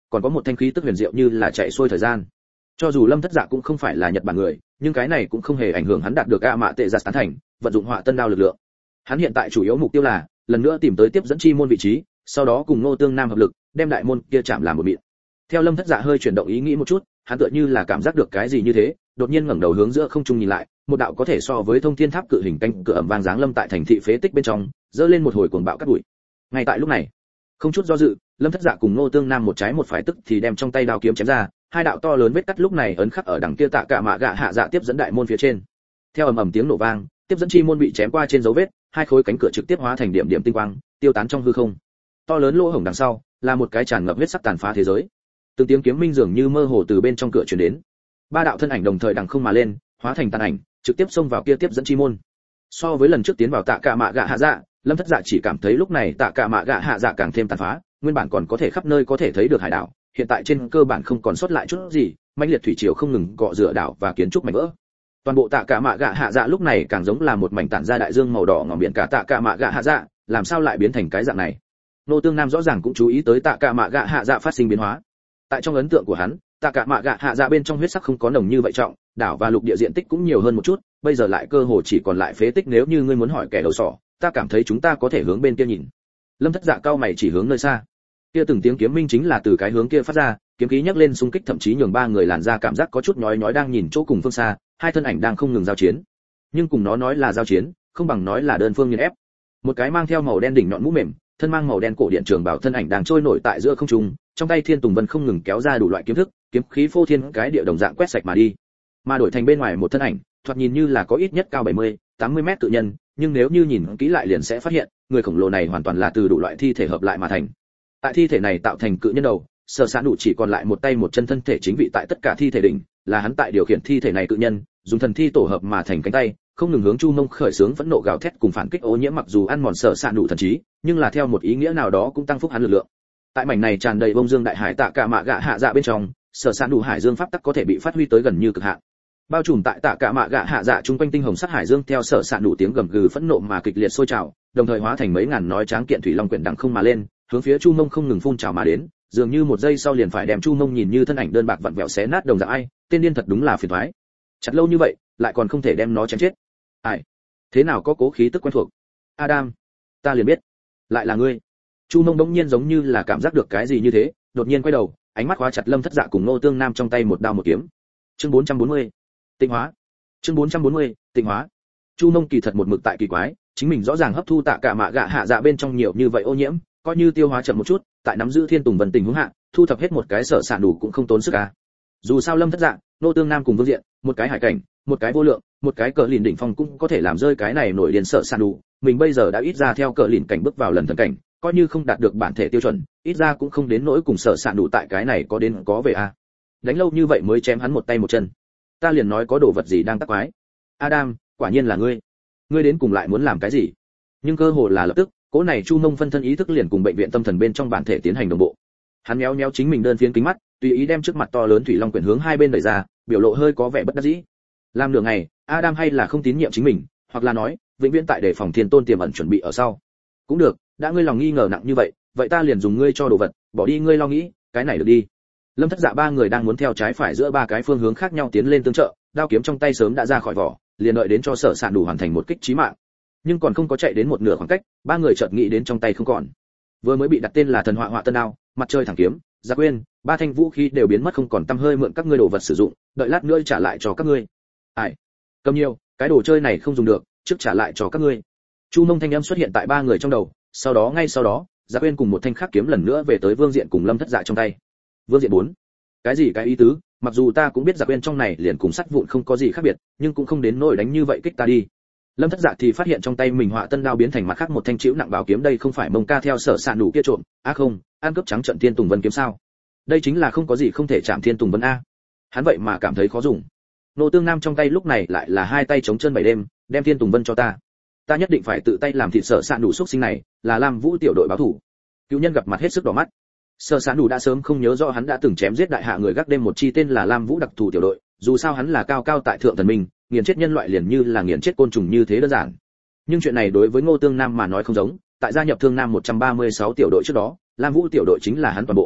còn có một thanh khí tức huyền diệu như là chạy xuôi thời gian. Cho dù Lâm Thất Dạ cũng không phải là Nhật Bản người, nhưng cái này cũng không hề ảnh hưởng hắn đạt được A Mạ Tệ Giặt tán thành, vận dụng họa tân đao lực lượng. Hắn hiện tại chủ yếu mục tiêu là lần nữa tìm tới tiếp dẫn chi môn vị trí, sau đó cùng Ngô Tương Nam hợp lực, đem đại môn kia chạm làm một mịn. Theo Lâm Thất Dạ hơi chuyển động ý nghĩ một chút, hắn tựa như là cảm giác được cái gì như thế, đột nhiên ngẩng đầu hướng giữa không trung nhìn lại, một đạo có thể so với thông thiên tháp cự hình cánh cửa ầm vang giáng lâm tại thành thị phế tích bên trong, dơ lên một hồi cuồng bạo cát bụi. Ngay tại lúc này, không chút do dự, Lâm Thất Dạ cùng Ngô Tương Nam một trái một phải tức thì đem trong tay đao kiếm chém ra, hai đạo to lớn vết cắt lúc này ấn khắc ở đằng kia Tạ Cả Mạ Gạ Hạ Dạ tiếp dẫn đại môn phía trên. Theo ầm ầm tiếng nổ vang, tiếp dẫn chi môn bị chém qua trên dấu vết, hai khối cánh cửa trực tiếp hóa thành điểm điểm tinh quang, tiêu tán trong hư không. To lớn lỗ hổng đằng sau, là một cái tràn ngập huyết sắc tàn phá thế giới. Từng tiếng kiếm minh dường như mơ hồ từ bên trong cửa truyền đến. Ba đạo thân ảnh đồng thời đằng không mà lên, hóa thành tàn ảnh, trực tiếp xông vào kia tiếp dẫn chi môn. So với lần trước tiến vào Tạ Cả Mạ Gạ Hạ Dạ, Lâm Thất Dạ chỉ cảm thấy lúc này Tạ Cả Mạ Gạ Hạ Dạ càng thêm tàn phá, nguyên bản còn có thể khắp nơi có thể thấy được hải đảo, hiện tại trên cơ bản không còn sót lại chút gì, mãnh liệt thủy triều không ngừng cọ rửa đảo và kiến trúc mảnh vỡ. Toàn bộ Tạ Cả Mạ Gạ Hạ Dạ lúc này càng giống là một mảnh tản ra đại dương màu đỏ ngòm biển cả Tạ Cả Mạ Gạ Hạ Dạ, làm sao lại biến thành cái dạng này? Nô Tương Nam rõ ràng cũng chú ý tới Tạ Cả Mạ Gạ Hạ Dạ phát sinh biến hóa. Tại trong ấn tượng của hắn, Tạ Cả Mạ Gạ Hạ Dạ bên trong huyết sắc không có nồng như vậy trọng, đảo và lục địa diện tích cũng nhiều hơn một chút, bây giờ lại cơ hồ chỉ còn lại phế tích. Nếu như ngươi muốn hỏi kẻ đầu sỏ, ta cảm thấy chúng ta có thể hướng bên kia nhìn. Lâm Thất Dạ cao mày chỉ hướng nơi xa. Kia từng tiếng kiếm minh chính là từ cái hướng kia phát ra, kiếm khí nhấc lên xung kích, thậm chí nhường ba người làn ra cảm giác có chút nhói nhói đang nhìn chỗ cùng phương xa, hai thân ảnh đang không ngừng giao chiến. Nhưng cùng nó nói là giao chiến, không bằng nói là đơn phương nghiền ép. Một cái mang theo màu đen đỉnh nhọn mũ mềm, thân mang màu đen cổ điện trường bảo thân ảnh đang trôi nổi tại giữa không trung, trong tay Thiên Tùng Vân không ngừng kéo ra đủ loại kiếm thức, kiếm khí phô thiên cái địa đồng dạng quét sạch mà đi. Mà đổi thành bên ngoài một thân ảnh, thoạt nhìn như là có ít nhất cao bảy mươi, tám mươi mét tự nhân, nhưng nếu như nhìn kỹ lại liền sẽ phát hiện, người khổng lồ này hoàn toàn là từ đủ loại thi thể hợp lại mà thành. Tại thi thể này tạo thành cự nhân đầu, Sở Sạn Đủ chỉ còn lại một tay một chân thân thể chính vị tại tất cả thi thể đỉnh, là hắn tại điều khiển thi thể này cự nhân, dùng thần thi tổ hợp mà thành cánh tay, không ngừng hướng Chu Mông khởi xướng phẫn nộ gào thét cùng phản kích ô nhiễm, mặc dù ăn mòn Sở Sạn Đủ thần trí, nhưng là theo một ý nghĩa nào đó cũng tăng phúc hắn lực lượng. Tại mảnh này tràn đầy bông dương đại hải Tạ Cả Mạ Gạ Hạ Dạ bên trong, Sở Sạn Đủ hải dương pháp tắc có thể bị phát huy tới gần như cực hạn. Bao trùm tại Tạ Cả Mạ Gạ Hạ Dạ trung quanh tinh hồng sắc hải dương theo Sở Sạn Đủ tiếng gầm gừ phẫn nộ mà kịch liệt sôi trào, đồng thời hóa thành mấy ngàn nói tráng kiện thủy long quyển đằng không mà lên, hướng phía Chu Mông không ngừng phun trào mà đến, dường như một giây sau liền phải đem Chu Mông nhìn như thân ảnh đơn bạc vặn vẹo xé nát đồng dạng. Ai, tên điên thật đúng là phiền toái. Chặt lâu như vậy, lại còn không thể đem nó chém chết. Ai, thế nào có cố khí tức quen thuộc. Adam, ta liền biết, lại là ngươi. Chu Mông bỗng nhiên giống như là cảm giác được cái gì như thế, đột nhiên quay đầu, ánh mắt khóa chặt Lâm Thất Dạ cùng Ngô Tương Nam trong tay một đao một kiếm. Chương bốn trăm bốn mươi, Tịnh hóa. Chương bốn trăm bốn mươi, Tịnh hóa. Chu Mông kỳ thật một mực tại kỳ quái, chính mình rõ ràng hấp thu Tạ Cả Mạ Gạ Hạ Dạ bên trong nhiều như vậy ô nhiễm, coi như tiêu hóa chậm một chút, tại nắm giữ Thiên Tùng Vân tình huống hạ, thu thập hết một cái Sở Sạn Đủ cũng không tốn sức à. Dù sao Lâm Thất Dạ, Nô Tương Nam cùng Vương Diện, một cái hải cảnh, một cái vô lượng, một cái cờ lìn đỉnh phong cũng có thể làm rơi cái này nổi điên Sở Sạn Đủ, mình bây giờ đã ít ra theo cờ lìn cảnh bước vào lần thần cảnh, coi như không đạt được bản thể tiêu chuẩn, ít ra cũng không đến nỗi cùng Sở Sạn Đủ tại cái này có đến có về a. À. Đánh lâu như vậy mới chém hắn một tay một chân. Ta liền nói có đồ vật gì đang tác quái. Adam, quả nhiên là ngươi. Ngươi đến cùng lại muốn làm cái gì? Nhưng cơ hồ là lập tức, cỗ này Chu Mông phân thân ý thức liền cùng bệnh viện tâm thần bên trong bản thể tiến hành đồng bộ. Hắn méo méo chính mình đơn phiến kính mắt, tùy ý đem trước mặt to lớn thủy long quyển hướng hai bên đẩy ra, biểu lộ hơi có vẻ bất đắc dĩ. Làm nửa ngày, Adam hay là không tín nhiệm chính mình, hoặc là nói, vĩnh viễn tại đề phòng Thiên Tôn tiềm ẩn chuẩn bị ở sau. Cũng được, đã ngươi lòng nghi ngờ nặng như vậy, vậy ta liền dùng ngươi cho đồ vật, bỏ đi ngươi lo nghĩ, cái này được đi. Lâm Thất Dạ ba người đang muốn theo trái phải giữa ba cái phương hướng khác nhau tiến lên tương trợ, đao kiếm trong tay sớm đã ra khỏi vỏ, liền đợi đến cho Sở Sạn Đủ hoàn thành một kích chí mạng. Nhưng còn không có chạy đến một nửa khoảng cách, ba người chợt nghĩ đến trong tay không còn. Vừa mới bị đặt tên là thần họa họa tân đao, mặt trời thẳng kiếm, Gia quên, ba thanh vũ khí đều biến mất không còn tăm hơi, mượn các ngươi đồ vật sử dụng, đợi lát nữa trả lại cho các ngươi. Ai, cầm nhiều, cái đồ chơi này không dùng được, trước trả lại cho các ngươi. Chu Mông thanh âm xuất hiện tại ba người trong đầu, sau đó ngay sau đó, Gia quên cùng một thanh khắc kiếm lần nữa về tới Vương Diện cùng Lâm Thất Dạ trong tay. Vương Diện bốn, cái gì cái ý tứ? Mặc dù ta cũng biết Gia quên trong này liền cùng sắt vụn không có gì khác biệt, nhưng cũng không đến nỗi đánh như vậy kích ta đi. Lâm Thất Dạ thì phát hiện trong tay mình họa tân đao biến thành mặt khác một thanh chịu nặng bảo kiếm, đây không phải Mông Ca theo Sở Sạn Đủ kia trộm, á à không, ăn cướp trắng trận Thiên Tùng Vân kiếm sao? Đây chính là không có gì không thể chạm Thiên Tùng Vân a. Hắn vậy mà cảm thấy khó dùng. Nô Tương Nam trong tay lúc này lại là hai tay chống chân bảy đêm, đem Thiên Tùng Vân cho ta. Ta nhất định phải tự tay làm thịt Sở Sạn Đủ xúc sinh này, là Lam Vũ tiểu đội báo thủ. Cựu nhân gặp mặt hết sức đỏ mắt. Sở Sạn Đủ đã sớm không nhớ rõ hắn đã từng chém giết đại hạ người gác đêm một chi tên là Lam Vũ đặc thù tiểu đội, dù sao hắn là cao cao tại thượng thần minh, nghiền chết nhân loại liền như là nghiền chết côn trùng như thế đơn giản. Nhưng chuyện này đối với Ngô Tương Nam mà nói không giống, tại gia nhập Thương Nam một trăm ba mươi sáu tiểu đội trước đó, Lam Vũ tiểu đội chính là hắn toàn bộ.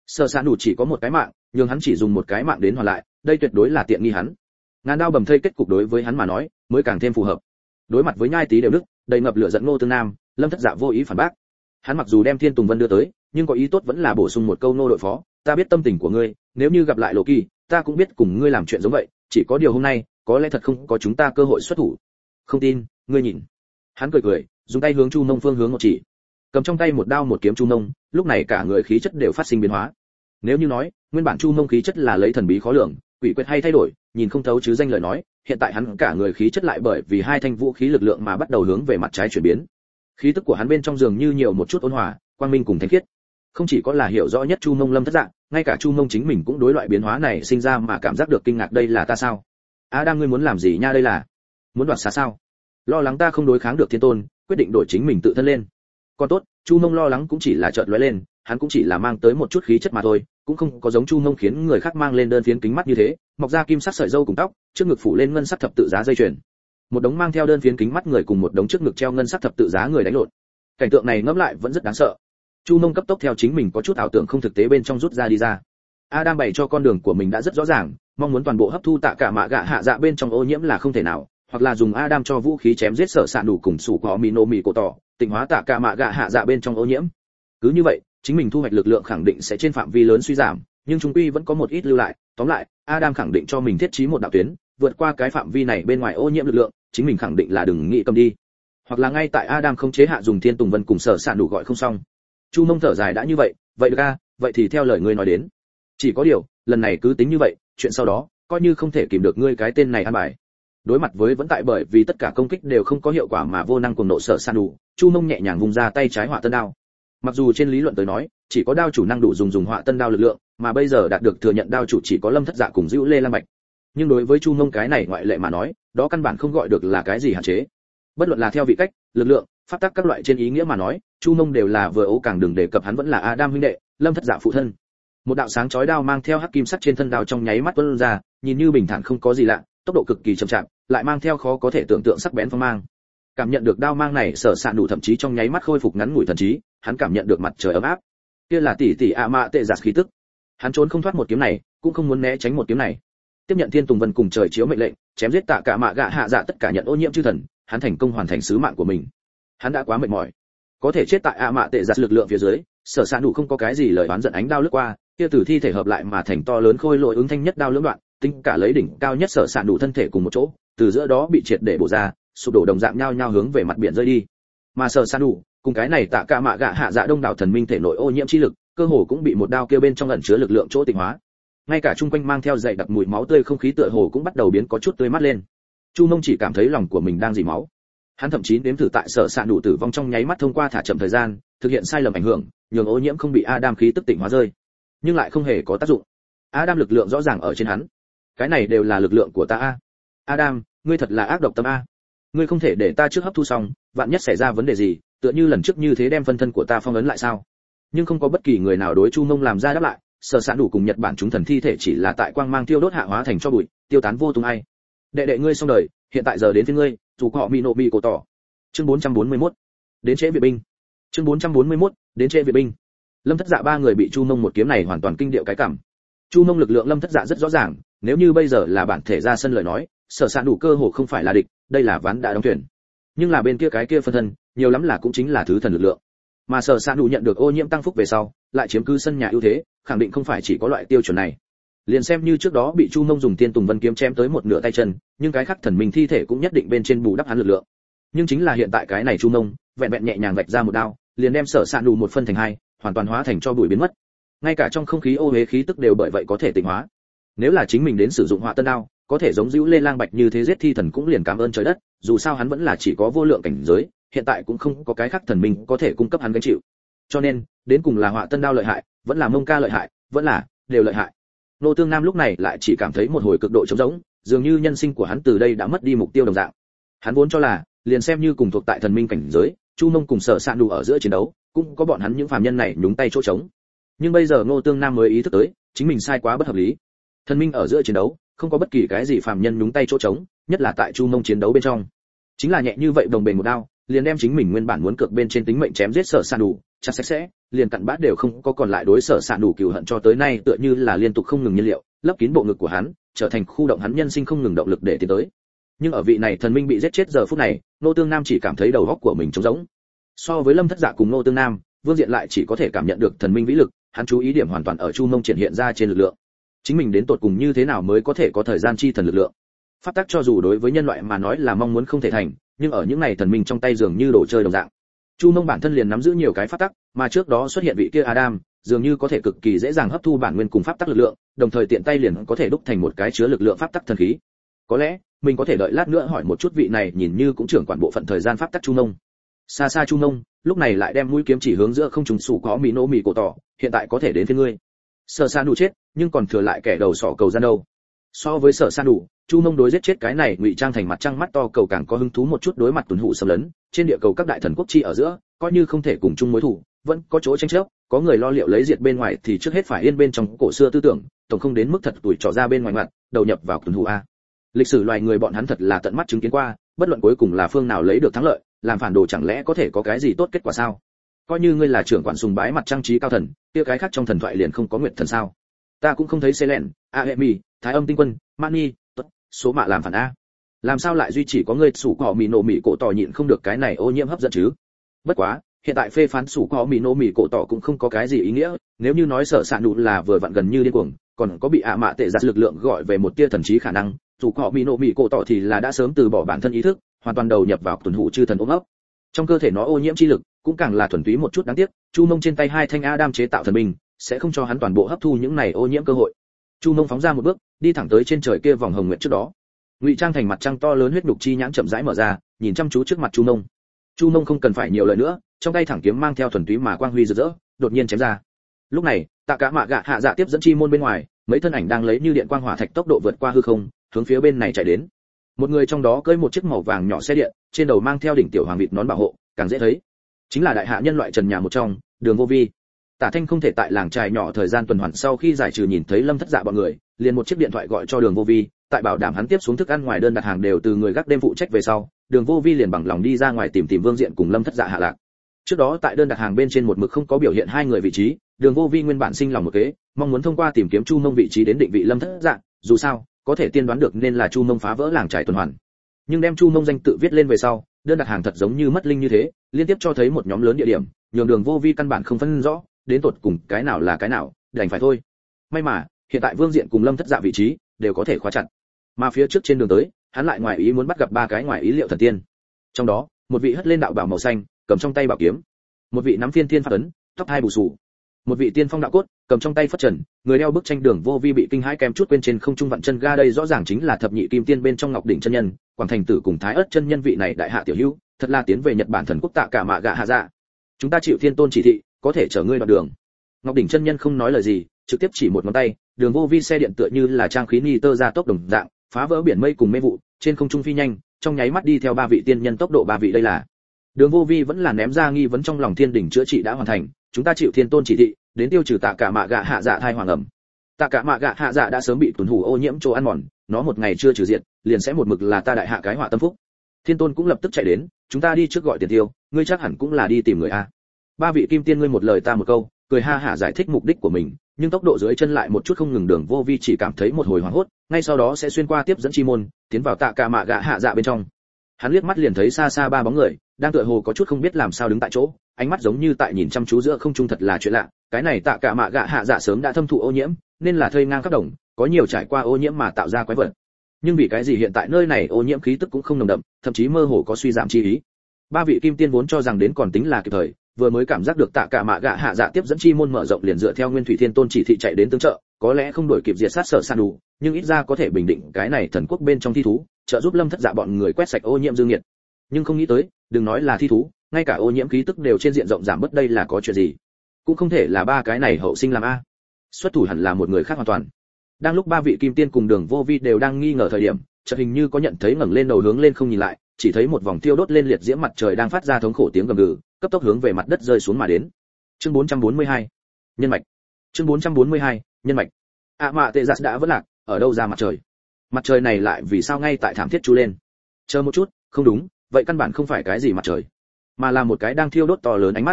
Sở Sạn đủ chỉ có một cái mạng, nhưng hắn chỉ dùng một cái mạng đến hoàn lại, đây tuyệt đối là tiện nghi hắn. Ngàn đao bầm thây kết cục đối với hắn mà nói, mới càng thêm phù hợp. Đối mặt với nhai tí đều đức, đầy ngập lửa giận Ngô Tương Nam, Lâm Thất Dạ vô ý phản bác. Hắn mặc dù đem Thiên Tùng Vân đưa tới, nhưng có ý tốt vẫn là bổ sung một câu: nô đội phó, ta biết tâm tình của ngươi, nếu như gặp lại Lộ Kỳ, ta cũng biết cùng ngươi làm chuyện giống vậy, chỉ có điều hôm nay, có lẽ thật không có chúng ta cơ hội xuất thủ. Không tin, ngươi nhìn. Hắn cười cười, dùng tay hướng Chu Mông phương hướng một chỉ. Cầm trong tay một đao một kiếm Chu Mông, lúc này cả người khí chất đều phát sinh biến hóa. Nếu như nói, nguyên bản Chu Mông khí chất là lấy thần bí khó lường, quỷ quyệt hay thay đổi, nhìn không thấu chứ danh lời nói, hiện tại hắn cả người khí chất lại bởi vì hai thanh vũ khí lực lượng mà bắt đầu hướng về mặt trái chuyển biến. Khí tức của hắn bên trong dường như nhiều một chút ôn hòa, quang minh cùng thánh khiết. Không chỉ có là hiểu rõ nhất Chu Mông Lâm Thất Dạ, ngay cả Chu Mông chính mình cũng đối loại biến hóa này sinh ra mà cảm giác được kinh ngạc. Đây là ta sao? A đang ngươi muốn làm gì nha? Đây là muốn đoạt xá sao? Lo lắng ta không đối kháng được Thiên Tôn, quyết định đổi chính mình tự thân lên. Còn tốt, Chu Mông lo lắng cũng chỉ là chợt lóe lên, hắn cũng chỉ là mang tới một chút khí chất mà thôi, cũng không có giống Chu Mông khiến người khác mang lên đơn phiến kính mắt như thế, mọc ra kim sắc sợi râu cùng tóc, trước ngực phủ lên ngân sắc thập tự giá dây chuyền. Một đống mang theo đơn phiến kính mắt người cùng một đống trước ngực treo ngân sắc thập tự giá người đánh lộn. Cảnh tượng này ngẫm lại vẫn rất đáng sợ. Chu Mông cấp tốc theo chính mình có chút ảo tưởng không thực tế bên trong rút ra đi ra. Adam bày cho con đường của mình đã rất rõ ràng, mong muốn toàn bộ hấp thu tạ cả mạ gạ hạ dạ bên trong ô nhiễm là không thể nào, hoặc là dùng Adam cho vũ khí chém giết Sở Sạn đủ cùng sủ có Mino mì cổ tỏ, tịnh hóa tạ cả mạ gạ hạ dạ bên trong ô nhiễm. Cứ như vậy, chính mình thu hoạch lực lượng khẳng định sẽ trên phạm vi lớn suy giảm, nhưng chúng quy vẫn có một ít lưu lại. Tóm lại, Adam khẳng định cho mình thiết trí một đạo tuyến, vượt qua cái phạm vi này bên ngoài ô nhiễm lực lượng, chính mình khẳng định là đừng nghĩ cầm đi. Hoặc là ngay tại Adam không chế hạ dùng Thiên Tùng Vân cùng Sở Sạn đủ gọi không xong. Chu Mông thở dài đã như vậy, vậy được a, vậy thì theo lời ngươi nói đến. Chỉ có điều, lần này cứ tính như vậy, chuyện sau đó, coi như không thể kìm được ngươi cái tên này ăn bài. Đối mặt với vẫn tại bởi vì tất cả công kích đều không có hiệu quả mà vô năng cuồng nộ Sở Sạn đủ, Chu Mông nhẹ nhàng vung ra tay trái hỏa tân đao. Mặc dù trên lý luận tới nói, chỉ có đao chủ năng đủ dùng dùng hỏa tân đao lực lượng, mà bây giờ đạt được thừa nhận đao chủ chỉ có Lâm Thất Dạ cùng Dữu Lê Lam Bạch. Nhưng đối với Chu Mông cái này ngoại lệ mà nói, đó căn bản không gọi được là cái gì hạn chế. Bất luận là theo vị cách, lực lượng, pháp tắc các loại trên ý nghĩa mà nói, Chu Mông đều là vừa ấu càng đừng đề cập hắn vẫn là Adam huynh đệ, Lâm Thất Dạ phụ thân. Một đạo sáng chói đao mang theo hắc kim sắc trên thân đao trong nháy mắt tuôn ra, nhìn như bình thản không có gì lạ, tốc độ cực kỳ chậm chạp, lại mang theo khó có thể tưởng tượng sắc bén phong mang. Cảm nhận được đao mang này, Sở Sạn đủ thậm chí trong nháy mắt khôi phục ngắn ngủi thần trí, hắn cảm nhận được mặt trời ấm áp. Kia là tỷ tỷ ạ mạ tệ giạt khí tức. Hắn trốn không thoát một kiếm này, cũng không muốn né tránh một kiếm này. Tiếp nhận Thiên Tùng Vân cùng trời chiếu mệnh lệnh, chém giết tạ cả mạ gạ hạ dạ tất cả nhận ô nhiễm chư thần, hắn thành công hoàn thành sứ mạng của mình. Hắn đã quá mệt mỏi, có thể chết tại ạ mạ tệ giạt lực lượng phía dưới. Sở Sạn đủ không có cái gì lời oán giận, ánh đao lướt qua, kia từ thi thể hợp lại mà thành to lớn khôi lỗi ứng thanh nhất đao lưỡng đoạn, tính cả lấy đỉnh cao nhất Sở Sạn đủ thân thể cùng một chỗ, từ giữa đó bị triệt để bổ ra, sụp đổ đồng dạng nhau nhau hướng về mặt biển rơi đi. Mà Sở Sạn đủ cùng cái này tạ cả mạ gạ hạ dạ đông đảo thần minh thể nội ô nhiễm chi lực, cơ hồ cũng bị một đao kia bên trong ẩn chứa lực lượng chỗ tịnh hóa. Ngay cả chung quanh mang theo dày đặc mùi máu tươi không khí tựa hồ cũng bắt đầu biến có chút tươi mát lên. Chu Mông chỉ cảm thấy lòng của mình đang dỉ máu. Hắn thậm chí nếm thử tại Sở Sạn đủ tử vong trong nháy mắt thông qua thả chậm thời gian, thực hiện sai lầm ảnh hưởng, nhường ô nhiễm không bị Adam khí tức tịnh hóa rơi, nhưng lại không hề có tác dụng. Adam lực lượng rõ ràng ở trên hắn. Cái này đều là lực lượng của ta a. Adam, ngươi thật là ác độc tâm a. Ngươi không thể để ta trước hấp thu xong, vạn nhất xảy ra vấn đề gì, tựa như lần trước như thế đem phân thân của ta phong ấn lại sao? Nhưng không có bất kỳ người nào đối Chu Mông làm ra đáp lại. Sở Sạn đủ cùng Nhật Bản chúng thần thi thể chỉ là tại quang mang tiêu đốt hạ hóa thành cho bụi, tiêu tán vô tung ai. Đệ đệ ngươi xong đời, hiện tại giờ đến phía ngươi, dù họ Mino bị cổ tỏ. Chương bốn trăm bốn mươi mốt. Đến trễ viện binh. Chương bốn trăm bốn mươi mốt. Đến trễ viện binh. Lâm Thất Dạ ba người bị Chu Mông một kiếm này hoàn toàn kinh điệu cái cảm. Chu Mông lực lượng Lâm Thất Dạ rất rõ ràng, nếu như bây giờ là bản thể ra sân lời nói, Sở Sạn đủ cơ hồ không phải là địch, đây là ván đã đóng thuyền. Nhưng là bên kia cái kia phân thân, nhiều lắm là cũng chính là thứ thần lực lượng. Mà Sở Sạn đủ nhận được ô nhiễm tăng phúc về sau, lại chiếm cứ sân nhà ưu thế, khẳng định không phải chỉ có loại tiêu chuẩn này. Liền xem như trước đó bị Chu Mông dùng Tiên Tùng Vân kiếm chém tới một nửa tay chân, nhưng cái khác thần minh thi thể cũng nhất định bên trên bù đắp hắn lực lượng. Nhưng chính là hiện tại cái này Chu Mông, vẹn vẹn nhẹ nhàng vạch ra một đao, liền đem Sở Sạn đủ một phân thành hai, hoàn toàn hóa thành cho bụi biến mất. Ngay cả trong không khí ô uế khí tức đều bởi vậy có thể tịnh hóa. Nếu là chính mình đến sử dụng hỏa tân đao, có thể giống Dữu Lê Lang Bạch như thế giết thi thần cũng liền cảm ơn trời đất, dù sao hắn vẫn là chỉ có vô lượng cảnh giới, hiện tại cũng không có cái khác thần minh có thể cung cấp hắn gánh chịu. Cho nên, đến cùng là hỏa tân đao lợi hại, vẫn là Mông ca lợi hại, vẫn là đều lợi hại. Nô Tương Nam lúc này lại chỉ cảm thấy một hồi cực độ trống rỗng, dường như nhân sinh của hắn từ đây đã mất đi mục tiêu đồng dạng. Hắn vốn cho là, liền xem như cùng thuộc tại thần minh cảnh giới, Chu Mông cùng Sở Sạn đủ ở giữa chiến đấu, cũng có bọn hắn những phàm nhân này nhúng tay chỗ trống. Nhưng bây giờ Ngô Tương Nam mới ý thức tới, chính mình sai quá bất hợp lý. Thần minh ở giữa chiến đấu, không có bất kỳ cái gì phàm nhân nhúng tay chỗ trống, nhất là tại Chu Mông chiến đấu bên trong. Chính là nhẹ như vậy đồng bền một đao, liền đem chính mình nguyên bản muốn cược bên trên tính mệnh chém giết Sở Sạn đủ, chặt sạch sẽ, liền cặn bã đều không có còn lại, đối Sở Sạn đủ cừu hận cho tới nay tựa như là liên tục không ngừng nhiên liệu, lấp kín bộ ngực của hắn, trở thành khu động hắn nhân sinh không ngừng động lực để tiến tới. Nhưng ở vị này thần minh bị giết chết giờ phút này, Ngô Tương Nam chỉ cảm thấy đầu óc của mình trống rỗng. So với Lâm Thất Dạ cùng Ngô Tương Nam, Vương Diện lại chỉ có thể cảm nhận được thần minh vĩ lực, hắn chú ý điểm hoàn toàn ở Chu Mông triển hiện ra trên lực lượng. Chính mình đến tột cùng như thế nào mới có thể có thời gian chi thần lực lượng? Pháp tắc cho dù đối với nhân loại mà nói là mong muốn không thể thành, nhưng ở những này thần minh trong tay dường như đồ chơi đồng dạng. Chu Mông bản thân liền nắm giữ nhiều cái pháp tắc, mà trước đó xuất hiện vị kia Adam, dường như có thể cực kỳ dễ dàng hấp thu bản nguyên cùng pháp tắc lực lượng, đồng thời tiện tay liền có thể đúc thành một cái chứa lực lượng pháp tắc thần khí. Có lẽ, mình có thể đợi lát nữa hỏi một chút vị này nhìn như cũng trưởng quản bộ phận thời gian pháp tắc Chu Mông. Xa xa Chu Mông, lúc này lại đem mũi kiếm chỉ hướng giữa không trung sủ có mì nô mì cổ tỏ, hiện tại có thể đến phía ngươi. Sở San đủ chết, nhưng còn thừa lại kẻ đầu sỏ cầu gian đâu. So với Sở San đủ, Chu Mông đối giết chết cái này ngụy trang thành mặt trăng mắt to cầu càng có hứng thú một chút. Đối mặt tuần hụ xâm lấn, trên địa cầu các đại thần quốc chi ở giữa, coi như không thể cùng chung mối thù, vẫn có chỗ tranh chấp, có người lo liệu lấy diệt bên ngoài thì trước hết phải yên bên trong cổ xưa tư tưởng, tổng không đến mức thật tuổi trò ra bên ngoài mặt, đầu nhập vào tuần hụ a. Lịch sử loài người bọn hắn thật là tận mắt chứng kiến qua, bất luận cuối cùng là phương nào lấy được thắng lợi, làm phản đồ chẳng lẽ có thể có cái gì tốt kết quả sao? Coi như ngươi là trưởng quản sùng bái mặt trăng trí cao thần, kia cái khác trong thần thoại liền không có nguyệt thần sao? Ta cũng không thấy Selen, Aemi, Thái Âm tinh quân, Mani, tốt, số mạ làm phản a. Làm sao lại duy chỉ có ngươi sủ cỏ mì nổ mì cổ tỏ nhịn không được cái này ô nhiễm hấp dẫn chứ? Bất quá, hiện tại phê phán sủ cỏ mì nổ mì cổ tỏ cũng không có cái gì ý nghĩa, nếu như nói Sở Sạn đủ là vừa vặn gần như điên cuồng, còn có bị ạ mạ tệ giặt lực lượng gọi về một tia thần trí khả năng, sủ cỏ mì nổ mì cổ tỏ thì là đã sớm từ bỏ bản thân ý thức, hoàn toàn đầu nhập vào tuần hụ chư thần ôm ấp. Trong cơ thể nó ô nhiễm chi lực cũng càng là thuần túy một chút. Đáng tiếc, Chu Mông trên tay hai thanh Adam chế tạo thần binh sẽ không cho hắn toàn bộ hấp thu những này ô nhiễm cơ hội. Chu Mông phóng ra một bước, đi thẳng tới trên trời kia vòng hồng nguyệt trước đó. Ngụy trang thành mặt trăng to lớn huyết nhục chi nhãn chậm rãi mở ra, nhìn chăm chú trước mặt Chu Mông. Chu Mông không cần phải nhiều lời nữa, trong tay thẳng kiếm mang theo thuần túy mà quang huy rực rỡ, đột nhiên chém ra. Lúc này, Tạ Cả Mạ Gạ Hạ Dạ tiếp dẫn chi môn bên ngoài, mấy thân ảnh đang lấy như điện quang hỏa thạch tốc độ vượt qua hư không, hướng phía bên này chạy đến. Một người trong đó cưỡi một chiếc màu vàng nhỏ xe điện, trên đầu mang theo đỉnh tiểu hoàng vịt nón bảo hộ, càng dễ thấy. Chính là đại hạ nhân loại trần nhà một trong, Đường Vô Vi. Tả Thanh không thể tại làng trài nhỏ thời gian tuần hoàn sau khi giải trừ nhìn thấy Lâm Thất Dạ bọn người, liền một chiếc điện thoại gọi cho Đường Vô Vi, tại bảo đảm hắn tiếp xuống thức ăn ngoài đơn đặt hàng đều từ người gác đêm phụ trách về sau, Đường Vô Vi liền bằng lòng đi ra ngoài tìm tìm Vương Diện cùng Lâm Thất Dạ hạ lạc. Trước đó tại đơn đặt hàng bên trên một mực không có biểu hiện hai người vị trí, Đường Vô Vi nguyên bản sinh lòng một kế, mong muốn thông qua tìm kiếm Chu Mông vị trí đến định vị Lâm Thất Dạ, dù sao, có thể tiên đoán được nên là Chu Mông phá vỡ làng trài tuần hoàn. Nhưng đem Chu Mông danh tự viết lên về sau, đơn đặt hàng thật giống như mất linh như thế, liên tiếp cho thấy một nhóm lớn địa điểm, nhường Đường Vô Vi căn bản không phân rõ, đến tột cùng cái nào là cái nào, đành phải thôi. May mà, hiện tại Vương Diện cùng Lâm Thất Dạ vị trí đều có thể khóa chặt. Mà phía trước trên đường tới, hắn lại ngoài ý muốn bắt gặp ba cái ngoài ý liệu thần tiên. Trong đó, một vị hất lên đạo bào màu xanh, cầm trong tay bảo kiếm, một vị nắm phiên thiên pháp ấn, tóc hai bù xù, một vị tiên phong đạo cốt, cầm trong tay phất trần, người đeo bức tranh. Đường Vô Vi bị kinh hãi kém chút quên trên không trung vặn chân ga, đây rõ ràng chính là thập nhị kim tiên bên trong Ngọc đỉnh chân nhân, Quảng Thành Tử cùng Thái Ức chân nhân vị này đại hạ tiểu hữu, thật là tiến về Nhật Bản thần quốc Tạ Cả Mạ Gạ Hạ Dạ. Chúng ta chịu Thiên Tôn chỉ thị, có thể chở ngươi đoạn đường. Ngọc đỉnh chân nhân không nói lời gì, trực tiếp chỉ một ngón tay, Đường Vô Vi xe điện tựa như là trang khí ni tơ ra tốc đồng dạng, phá vỡ biển mây cùng mê vụ, trên không trung phi nhanh, trong nháy mắt đi theo ba vị tiên nhân tốc độ ba vị. Đây là Đường Vô Vi vẫn là ném ra nghi vấn trong lòng, thiên đỉnh chữa trị đã hoàn thành, chúng ta chịu Thiên Tôn chỉ thị, đến tiêu trừ Tạ Cả Mạ Gạ Hạ Dạ thai hoàng ẩm. Tạ Cả Mạ Gạ Hạ Dạ đã sớm bị tuần hủ ô nhiễm chỗ ăn mòn, nó một ngày chưa trừ diệt, liền sẽ một mực là ta đại hạ cái họa tâm phúc. Thiên Tôn cũng lập tức chạy đến, chúng ta đi trước gọi tiền tiêu, ngươi chắc hẳn cũng là đi tìm người a. Ba vị kim tiên ngươi một lời ta một câu, cười ha hả giải thích mục đích của mình, nhưng tốc độ dưới chân lại một chút không ngừng. Đường Vô Vi chỉ cảm thấy một hồi hoảng hốt, ngay sau đó sẽ xuyên qua tiếp dẫn chi môn, tiến vào Tạ Cả Mạ Gạ Hạ Dạ bên trong. Hắn liếc mắt liền thấy xa xa ba bóng người, đang tựa hồ có chút không biết làm sao đứng tại chỗ, ánh mắt giống như tại nhìn chăm chú giữa không trung. Thật là chuyện lạ, cái này Tạ Cả Mạ Gạ Hạ Dạ sớm đã thâm thụ ô nhiễm, nên là thây ngang khắp đồng, có nhiều trải qua ô nhiễm mà tạo ra quái vật. Nhưng vì cái gì hiện tại nơi này ô nhiễm khí tức cũng không nồng đậm, thậm chí mơ hồ có suy giảm chi ý. Ba vị kim tiên vốn cho rằng đến còn tính là kịp thời, vừa mới cảm giác được Tạ Cả Mạ Gạ Hạ Dạ tiếp dẫn chi môn mở rộng, liền dựa theo Nguyên Thủy Thiên Tôn chỉ thị chạy đến tương trợ, có lẽ không đổi kịp diệt sát Sở San đủ, nhưng ít ra có thể bình định cái này thần quốc bên trong thi thú, trợ giúp Lâm Thất Dạ bọn người quét sạch ô nhiễm dương nghiệt. Nhưng không nghĩ tới, đừng nói là thi thú, ngay cả ô nhiễm khí tức đều trên diện rộng giảm bớt. Đây là có chuyện gì? Cũng không thể là ba cái này hậu sinh làm a. Xuất thủ hẳn là một người khác hoàn toàn. Đang lúc ba vị kim tiên cùng Đường Vô Vi đều đang nghi ngờ thời điểm, chợt hình như có nhận thấy, ngẩng lên đầu hướng lên không nhìn lại, chỉ thấy một vòng tiêu đốt lên liệt diễm mặt trời đang phát ra thống khổ tiếng gầm gừ, cấp tốc hướng về mặt đất rơi xuống mà đến. Chương bốn trăm bốn mươi hai, nhân mạch. Chương bốn trăm bốn mươi hai, nhân mạch. À mạ tệ giặt đã vẫn lạc, ở đâu ra mặt trời? Mặt trời này lại vì sao ngay tại thảm thiết chú lên? Chờ một chút, không đúng, vậy căn bản không phải cái gì mặt trời, mà là một cái đang thiêu đốt to lớn ánh mắt.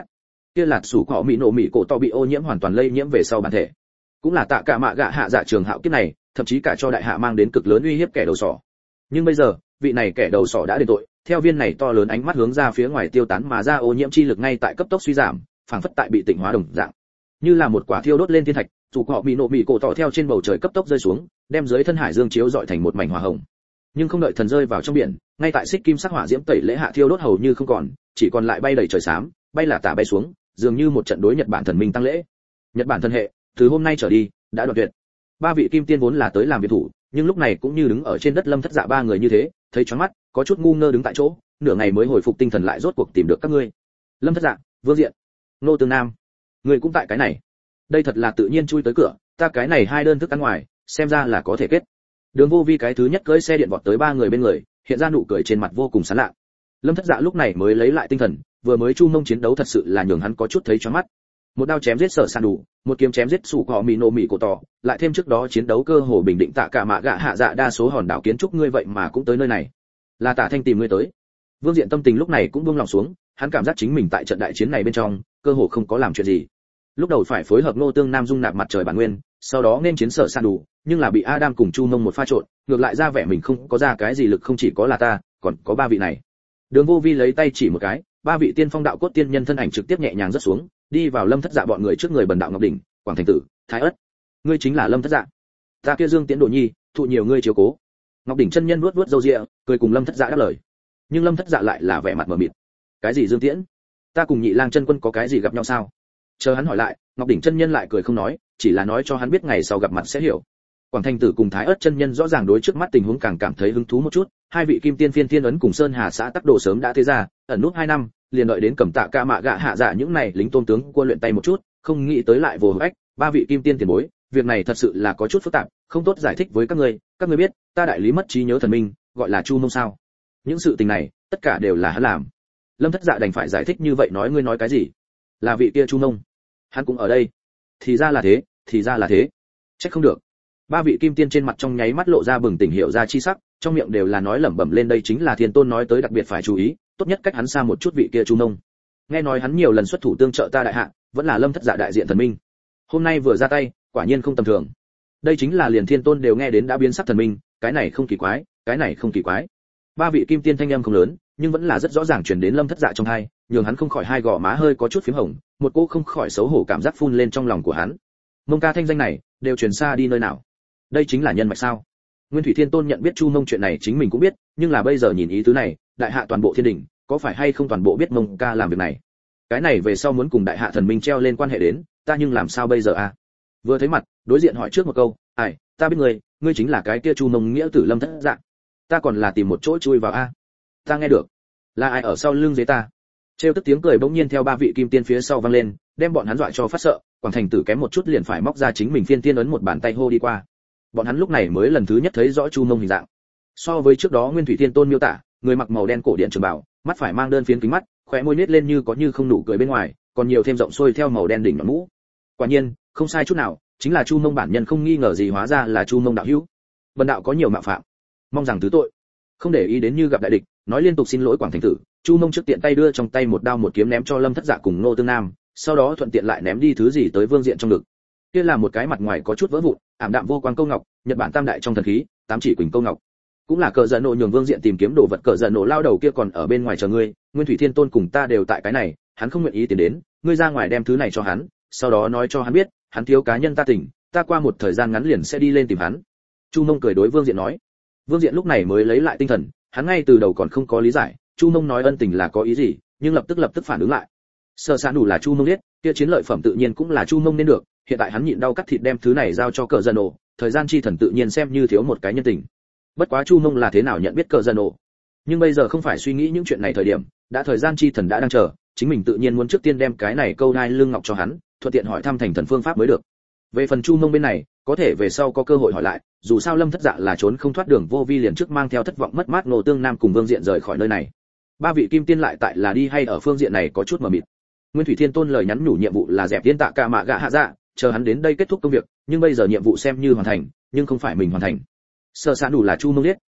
kia là sủ cọ mỹ nổ mỹ cổ to bị ô nhiễm hoàn toàn lây nhiễm về sau bản thể. Cũng là tạ cả mạ gạ hạ dạ trường hạo kiếp này, thậm chí cả cho đại hạ mang đến cực lớn uy hiếp kẻ đầu sỏ. Nhưng bây giờ, vị này kẻ đầu sỏ đã đền tội, theo viên này to lớn ánh mắt hướng ra phía ngoài tiêu tán mà ra ô nhiễm chi lực ngay tại cấp tốc suy giảm, phảng phất tại bị tịnh hóa đồng dạng. Như là một quả thiêu đốt lên thiên thạch, dù họ bị nổ bị cổ tỏ theo trên bầu trời cấp tốc rơi xuống, đem dưới thân hải dương chiếu rọi thành một mảnh hỏa hồng. Nhưng không đợi thần rơi vào trong biển, ngay tại xích kim sắc hỏa diễm tẩy lễ hạ thiêu đốt hầu như không còn, chỉ còn lại bay đầy trời xám, bay là tả bay xuống, dường như một trận đối Nhật Bản thần minh tăng lễ. Nhật Bản thần hệ, từ hôm nay trở đi đã đoạn tuyệt. Ba vị kim tiên vốn là tới làm việc thủ, nhưng lúc này cũng như đứng ở trên đất Lâm Thất Dạ ba người như thế, thấy choáng mắt, có chút ngu ngơ đứng tại chỗ, nửa ngày mới hồi phục tinh thần lại rốt cuộc tìm được các ngươi. Lâm Thất Dạ, Vương Diện, Nô Tương Nam, người cũng tại cái này. Đây thật là tự nhiên chui tới cửa, ta cái này hai đơn thức ăn ngoài, xem ra là có thể kết. Đường Vô Vi cái thứ nhất cưỡi xe điện vọt tới ba người bên người, hiện ra nụ cười trên mặt vô cùng sán lạ. Lâm Thất Dạ lúc này mới lấy lại tinh thần, vừa mới chu mông chiến đấu thật sự là nhường hắn có chút thấy choáng mắt. Một đao chém giết Sở San đủ, một kiếm chém giết sủ cọ mì nổ mì cổ tỏ, lại thêm trước đó chiến đấu cơ hồ bình định tạ cả mạ gạ hạ dạ đa số hòn đảo kiến trúc ngươi vậy mà cũng tới nơi này. Là Tạ Thanh tìm ngươi tới. Vương Diện tâm tình lúc này cũng buông lòng xuống, hắn cảm giác chính mình tại trận đại chiến này bên trong, cơ hồ không có làm chuyện gì. Lúc đầu phải phối hợp Ngô Tương Nam dung nạp mặt trời bản nguyên, sau đó nên chiến Sở San đủ, nhưng là bị Adam cùng Chu Mông một pha trộn, ngược lại ra vẻ mình không có ra cái gì lực, không chỉ có là ta, còn có ba vị này. Đường Vô Vi lấy tay chỉ một cái, ba vị tiên phong đạo cốt tiên nhân thân ảnh trực tiếp nhẹ nhàng rớt xuống, đi vào Lâm Thất Dạ bọn người trước người Bần Đạo Ngọc Đỉnh, Quảng Thành Tử, Thái Ất. Ngươi chính là Lâm Thất Dạ. Ta kia Dương Tiễn Đồ Nhi, thụ nhiều ngươi chiếu cố. Ngọc Đỉnh chân nhân vuốt vuốt râu ria, cười cùng Lâm Thất Dạ đáp lời. Nhưng Lâm Thất Dạ lại là vẻ mặt mờ mịt. Cái gì Dương Tiễn? Ta cùng Nhị Lang chân quân có cái gì gặp nhau sao? Chờ hắn hỏi lại, Ngọc Đỉnh chân nhân lại cười không nói, chỉ là nói cho hắn biết ngày sau gặp mặt sẽ hiểu. Quảng Thành Tử cùng Thái Ất chân nhân rõ ràng đối trước mắt tình huống càng cảm thấy hứng thú một chút, hai vị kim tiên phiên tiên ấn cùng Sơn Hà xã tắc đồ sớm đã thế ra, ẩn nút hai năm, liền đợi đến cầm tạ ca mạ gạ hạ dạ những này lính tôn tướng quân luyện tay một chút, không nghĩ tới lại vô ách, ba vị kim tiên tiền bối, việc này thật sự là có chút phức tạp, không tốt giải thích với các ngươi, các ngươi biết, ta đại lý mất trí nhớ thần minh, gọi là Chu Mông sao? Những sự tình này, tất cả đều là hắn làm. Lâm Thất Dạ đành phải giải thích như vậy, nói ngươi nói cái gì? Là vị kia Chu Mông, hắn cũng ở đây. Thì ra là thế, thì ra là thế. Chắc không được. Ba vị kim tiên trên mặt trong nháy mắt lộ ra bừng tỉnh hiểu ra chi sắc, trong miệng đều là nói lẩm bẩm lên đây chính là Thiên Tôn nói tới đặc biệt phải chú ý, tốt nhất cách hắn xa một chút vị kia Chu Mông. Nghe nói hắn nhiều lần xuất thủ tương trợ ta đại hạ, vẫn là Lâm Thất Dạ đại diện thần minh. Hôm nay vừa ra tay, quả nhiên không tầm thường. Đây chính là liền Thiên Tôn đều nghe đến đã biến sắc thần minh, cái này không kỳ quái, cái này không kỳ quái. Ba vị kim tiên thanh âm không lớn, nhưng vẫn là rất rõ ràng truyền đến Lâm Thất Dạ trong tai, nhường hắn không khỏi hai gò má hơi có chút phím hồng, một cô không khỏi xấu hổ cảm giác phun lên trong lòng của hắn. Mông ca thanh danh này, đều truyền xa đi nơi nào? Đây chính là nhân mạch sao? Nguyên Thủy Thiên Tôn nhận biết Chu Mông chuyện này chính mình cũng biết, nhưng là bây giờ nhìn ý tứ này, đại hạ toàn bộ thiên đình, có phải hay không toàn bộ biết Mông ca làm việc này? Cái này về sau muốn cùng đại hạ thần minh treo lên quan hệ đến, ta nhưng làm sao bây giờ a? À? Vừa thấy mặt, đối diện hỏi trước một câu, "Ai, ta biết ngươi, ngươi chính là cái kia Chu Mông nghĩa tử Lâm Thất Dạ. Ta còn là tìm một chỗ chui vào a." À? Ta nghe được, là ai ở sau lưng dưới ta? Trêu tức tiếng cười bỗng nhiên theo ba vị kim tiên phía sau vang lên, đem bọn hắn dọa cho phát sợ, Quảng Thành Tử kém một chút liền phải móc ra chính mình phiên tiên ấn một bàn tay hô đi qua. Bọn hắn lúc này mới lần thứ nhất thấy rõ Chu Mông hình dạng. So với trước đó Nguyên Thủy Thiên Tôn miêu tả, người mặc màu đen cổ điện trường bào, mắt phải mang đơn phiến kính mắt, khóe môi nết lên như có như không nụ cười bên ngoài, còn nhiều thêm rộng xuôi theo màu đen đỉnh nhọn mũ. Quả nhiên, không sai chút nào, chính là Chu Mông bản nhân, không nghi ngờ gì, hóa ra là Chu Mông đạo hữu. Bần đạo có nhiều mạo phạm, mong rằng thứ tội. Không để ý đến như gặp đại địch, nói liên tục xin lỗi Quảng Thành Tử, Chu Mông trước tiện tay đưa trong tay một đao một kiếm ném cho Lâm Thất Dạ cùng Ngô Tương Nam, sau đó thuận tiện lại ném đi thứ gì tới Vương Diện trong ngực. Kia là một cái mặt ngoài có chút vỡ vụn, ảm đạm vô quang câu ngọc, Nhật Bản tam đại trong thần khí, tám chỉ quỳnh câu ngọc. Cũng là cờ giận nộ nhường Vương Diện tìm kiếm đồ vật, cờ giận nộ lao đầu kia còn ở bên ngoài chờ ngươi, Nguyên Thủy Thiên Tôn cùng ta đều tại cái này, hắn không nguyện ý tiến đến, ngươi ra ngoài đem thứ này cho hắn, sau đó nói cho hắn biết, hắn thiếu cá nhân ta tỉnh, ta qua một thời gian ngắn liền sẽ đi lên tìm hắn. Chu Mông cười đối Vương Diện nói. Vương Diện lúc này mới lấy lại tinh thần, hắn ngay từ đầu còn không có lý giải, Chu Mông nói ân tình là có ý gì, nhưng lập tức lập tức phản ứng lại. Sở San đủ là Chu Mông giết, kia chiến lợi phẩm tự nhiên cũng là Chu Mông nên được, hiện tại hắn nhịn đau cắt thịt đem thứ này giao cho cờ giận nộ, thời gian chi thần tự nhiên xem như thiếu một cái nhân tình. Bất quá Chu Mông là thế nào nhận biết cờ giận nộ, nhưng bây giờ không phải suy nghĩ những chuyện này thời điểm, đã thời gian chi thần đã đang chờ, chính mình tự nhiên muốn trước tiên đem cái này câu đai lưng ngọc cho hắn, thuận tiện hỏi thăm thành thần phương pháp mới được. Về phần Chu Mông bên này, có thể về sau có cơ hội hỏi lại, dù sao Lâm Thất Dạ là trốn không thoát Đường Vô Vi liền trước mang theo thất vọng mất mát Ngô Tương Nam cùng Vương Diện rời khỏi nơi này. Ba vị kim tiên lại tại là đi hay ở phương diện này có chút mờ mịt. Nguyên Thủy Thiên Tôn lời nhắn nhủ nhiệm vụ là dẹp tiên tạ ca mạ gạ hạ dạ, chờ hắn đến đây kết thúc công việc, nhưng bây giờ nhiệm vụ xem như hoàn thành, nhưng không phải mình hoàn thành. Sở San đủ là Chu Mông giết,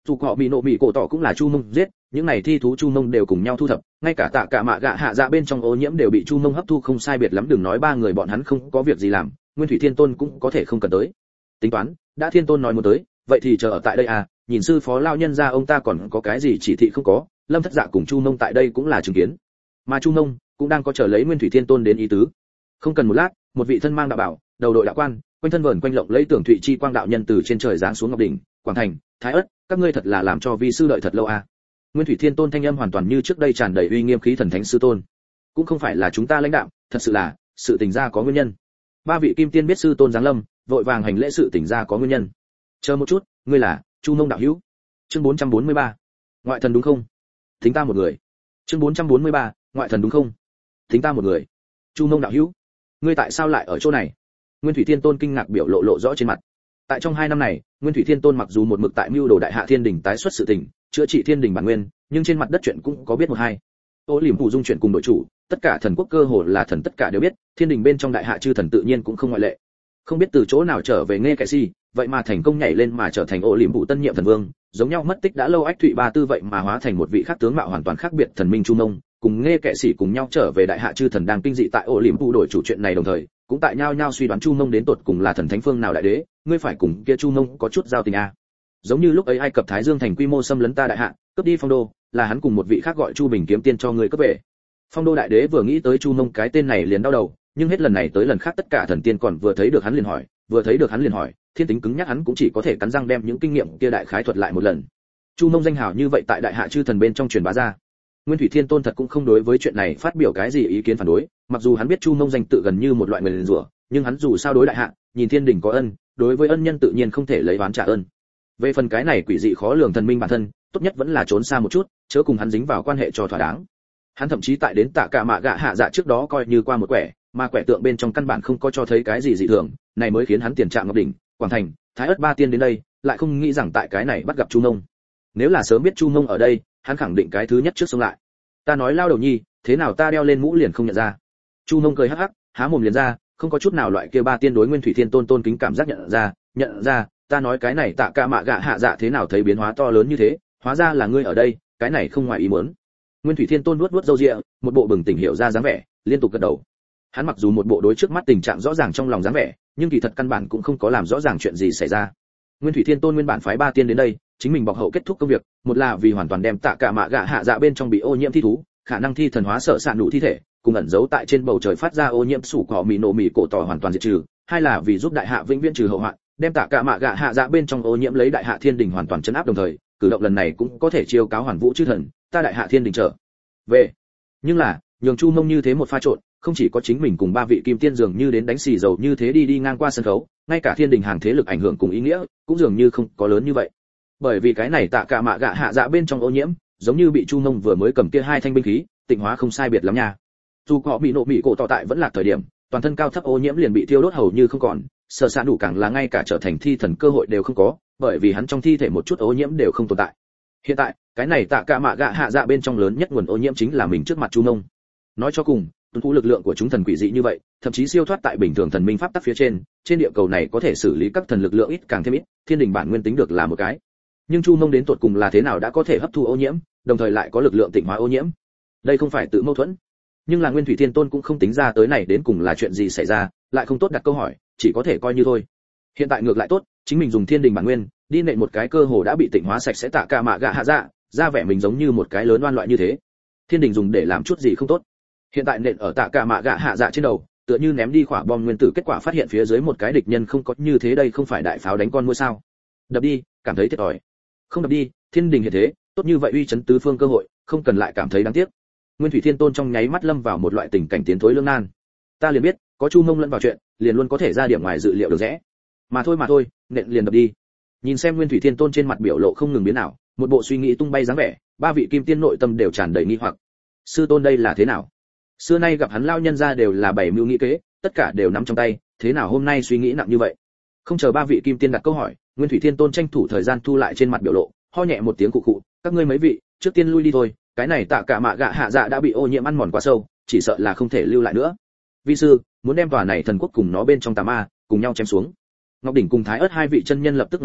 dù họ bị nộ bị cổ tỏ cũng là chu mông giết, những này thi thú chu mông đều cùng nhau thu thập, ngay cả tạ cả mạ gạ hạ dạ bên trong ô nhiễm đều bị chu mông hấp thu không sai biệt lắm, đừng nói ba người bọn hắn không có việc gì làm, Nguyên Thủy Thiên Tôn cũng có thể không cần tới. Tính toán, đã Thiên Tôn nói muốn tới, vậy thì chờ ở tại đây à, nhìn sư phó lao nhân ra ông ta còn có cái gì chỉ thị không có, Lâm Thất Dạ cùng Chu Mông tại đây cũng là chứng kiến. Mà Chu Mông cũng đang có chờ lấy Nguyên Thủy Thiên Tôn đến ý tứ. Không cần một lát, một vị thân mang đạo bảo, đầu đội đạo quan, quanh thân vờn quanh lộng lấy tưởng thụy chi quang đạo nhân từ trên trời giáng xuống ngọc đỉnh, Quảng Thành, Thái Ất, các ngươi thật là làm cho vi sư đợi thật lâu à. Nguyên Thủy Thiên Tôn thanh âm hoàn toàn như trước đây tràn đầy uy nghiêm khí thần thánh sư tôn. Cũng không phải là chúng ta lãnh đạo, thật sự là, sự tình ra có nguyên nhân. Ba vị kim tiên biết sư tôn giáng lâm, vội vàng hành lễ sự tình ra có nguyên nhân. Chờ một chút, ngươi là Chu Mông đạo hữu. Chương bốn trăm bốn mươi ba. Ngoại thần đúng không? Tính ta một người. Chương bốn trăm bốn mươi ba. Ngoại thần đúng không? Tính ta một người. Chu Mông đạo hữu, ngươi tại sao lại ở chỗ này? Nguyên Thủy Thiên Tôn kinh ngạc biểu lộ lộ rõ trên mặt. Tại trong hai năm này, Nguyên Thủy Thiên Tôn mặc dù một mực tại mưu đồ đại hạ thiên đình tái xuất sự tình, chữa trị thiên đình bản nguyên, nhưng trên mặt đất chuyện cũng có biết một hai. Ô Liềm Phủ Dung chuyện cùng đội chủ, tất cả thần quốc cơ hồ là thần tất cả đều biết, thiên đình bên trong đại hạ chư thần tự nhiên cũng không ngoại lệ. Không biết từ chỗ nào trở về nghe kẻ si, vậy mà thành công nhảy lên mà trở thành Ô Liềm Phủ tân nhiệm thần vương, giống nhau mất tích đã lâu ách thụy ba tư vậy mà hóa thành một vị khác tướng mạo hoàn toàn khác biệt thần minh Chu Mông, cùng nghe kẻ sĩ cùng nhau trở về đại hạ chư thần đang kinh dị tại Ô Liềm Phủ đổi chủ chuyện này đồng thời, cũng tại nhau nhau suy đoán Chu Mông đến tột cùng là thần thánh phương nào đại đế, ngươi phải cùng kia Chu Mông có chút giao tình à? Giống như lúc ấy Ai Cập Thái Dương thành quy mô xâm lấn ta đại hạ, cướp đi Phong Đô, là hắn cùng một vị khác gọi Chu Bình kiếm tiên cho ngươi cướp về. Phong Đô đại đế vừa nghĩ tới Chu Mông cái tên này liền đau đầu, nhưng hết lần này tới lần khác tất cả thần tiên còn vừa thấy được hắn liền hỏi, vừa thấy được hắn liền hỏi, thiên tính cứng nhắc hắn cũng chỉ có thể cắn răng đem những kinh nghiệm kia đại khái thuật lại một lần. Chu Mông danh hào như vậy tại đại hạ chư thần bên trong truyền bá ra. Nguyên Thủy Thiên Tôn thật cũng không đối với chuyện này phát biểu cái gì ý kiến phản đối, mặc dù hắn biết Chu Mông danh tự gần như một loại nguyền rủa, nhưng hắn dù sao đối đại hạ, nhìn thiên đình có ân, đối với ân nhân tự nhiên không thể lấy oán trả ơn. Về phần cái này quỷ dị khó lường thần minh bản thân, tốt nhất vẫn là trốn xa một chút, chớ cùng hắn dính vào quan hệ cho thỏa đáng. Hắn thậm chí tại đến Tạ Cả Mạ Gạ Hạ Dạ trước đó coi như qua một quẻ, mà quẻ tượng bên trong căn bản không có cho thấy cái gì dị thường, này mới khiến hắn tiền trạng ngọc đỉnh, Quảng Thành, Thái Ất ba tiên đến đây, lại không nghĩ rằng tại cái này bắt gặp Chu Mông. Nếu là sớm biết Chu Mông ở đây, hắn khẳng định cái thứ nhất trước xông lại. Ta nói lao đầu nhi, thế nào ta đeo lên mũ liền không nhận ra? Chu Mông cười hắc hắc, há mồm liền ra, không có chút nào loại kia ba tiên đối Nguyên Thủy Thiên Tôn tôn kính cảm giác nhận ra, nhận ra, ta nói cái này Tạ Cả Mạ Gạ Hạ Dạ thế nào thấy biến hóa to lớn như thế, hóa ra là ngươi ở đây, cái này không ngoài ý muốn. Nguyên Thủy Thiên Tôn vuốt vuốt râu ria, một bộ bừng tỉnh hiểu ra dáng vẻ, liên tục gật đầu. Hắn mặc dù một bộ đối trước mắt tình trạng rõ ràng trong lòng dáng vẻ, nhưng kỳ thật căn bản cũng không có làm rõ ràng chuyện gì xảy ra. Nguyên Thủy Thiên Tôn nguyên bản phái ba tiên đến đây, chính mình bọc hậu kết thúc công việc, một là vì hoàn toàn đem Tạ Cả Mạ Gạ Hạ Dạ bên trong bị ô nhiễm thi thú, khả năng thi thần hóa sợ sạn đủ thi thể, cùng ẩn giấu tại trên bầu trời phát ra ô nhiễm sủ cỏ mì nổ mì cổ tỏ hoàn toàn diệt trừ, hai là vì giúp đại hạ vĩnh viễn trừ hậu hoạn, đem Tạ Cả Mạ Gạ Hạ Dạ bên trong ô nhiễm lấy đại hạ thiên đình hoàn toàn chấn áp đồng thời, cử động lần này cũng có thể chiêu cáo hoàn vũ chư thần, ta đại hạ thiên đình trở về. Nhưng là, nhường Chu Mông như thế một pha trộn, không chỉ có chính mình cùng ba vị kim tiên dường như đến đánh xì dầu như thế đi đi ngang qua sân khấu, ngay cả thiên đình hàng thế lực ảnh hưởng cùng ý nghĩa cũng dường như không có lớn như vậy. Bởi vì cái này Tạ Cả Mạ Gạ Hạ Dạ bên trong ô nhiễm, giống như bị Chu Mông vừa mới cầm kia hai thanh binh khí, tịnh hóa không sai biệt lắm nha. Dù họ bị nộ bị cổ tỏ tại vẫn là thời điểm, toàn thân cao thấp ô nhiễm liền bị thiêu đốt hầu như không còn, sợ sạn đủ càng là ngay cả trở thành thi thần cơ hội đều không có, bởi vì hắn trong thi thể một chút ô nhiễm đều không tồn tại. Hiện tại, cái này Tạ Cả Mạ Gạ Hạ Dạ bên trong lớn nhất nguồn ô nhiễm chính là mình trước mặt Chu Mông. Nói cho cùng, tuân thủ lực lượng của chúng thần quỷ dị như vậy, thậm chí siêu thoát tại bình thường thần minh pháp tắc phía trên, trên địa cầu này có thể xử lý các thần lực lượng ít càng thêm ít, thiên đình bản nguyên tính được là một cái. Nhưng Chu Mông đến tột cùng là thế nào đã có thể hấp thu ô nhiễm, đồng thời lại có lực lượng tịnh hóa ô nhiễm? Đây không phải tự mâu thuẫn. Nhưng là Nguyên Thủy Thiên Tôn cũng không tính ra tới này đến cùng là chuyện gì xảy ra, lại không tốt đặt câu hỏi, chỉ có thể coi như thôi. Hiện tại ngược lại tốt, chính mình dùng thiên đình bản nguyên, đi nện một cái cơ hồ đã bị tịnh hóa sạch sẽ Tạ Cả Mạ Gạ Hạ Dạ, ra vẻ mình giống như một cái lớn oan loại như thế. Thiên đình dùng để làm chút gì không tốt. Hiện tại nện ở Tạ Cả Mạ Gạ Hạ Dạ trên đầu, tựa như ném đi quả bom nguyên tử, kết quả phát hiện phía dưới một cái địch nhân không có, như thế đây không phải đại pháo đánh con muỗi sao? Đập đi, cảm thấy thiệt thòi. Không đập đi, thiên đình hiện thế, tốt như vậy uy chấn tứ phương cơ hội, không cần lại cảm thấy đáng tiếc. Nguyên Thủy Thiên Tôn trong nháy mắt lâm vào một loại tình cảnh tiến thối lưỡng nan. Ta liền biết, có Chu Mông lẫn vào chuyện, liền luôn có thể ra điểm ngoài dự liệu được rẽ. Mà thôi mà thôi, nện liền đập đi. Nhìn xem Nguyên Thủy Thiên Tôn trên mặt biểu lộ không ngừng biến ảo, một bộ suy nghĩ tung bay dáng vẻ, ba vị kim tiên nội tâm đều tràn đầy nghi hoặc. Sư tôn đây là thế nào? Xưa nay gặp hắn lao nhân ra đều là bảy mưu nghĩ kế, tất cả đều nắm trong tay, thế nào hôm nay suy nghĩ nặng như vậy? Không chờ ba vị kim tiên đặt câu hỏi, Nguyên Thủy Thiên Tôn tranh thủ thời gian thu lại trên mặt biểu lộ, ho nhẹ một tiếng cụ cụ, các ngươi mấy vị, trước tiên lui đi thôi, cái này Tạ Cả Mạ Gạ Hạ Dạ đã bị ô nhiễm ăn mòn quá sâu, chỉ sợ là không thể lưu lại nữa. Vi sư, muốn đem tòa này thần quốc cùng nó bên trong tà ma cùng nhau chém xuống. Ngọc đỉnh cùng Thái Ức hai vị chân nhân lập tức ngầm hiểu,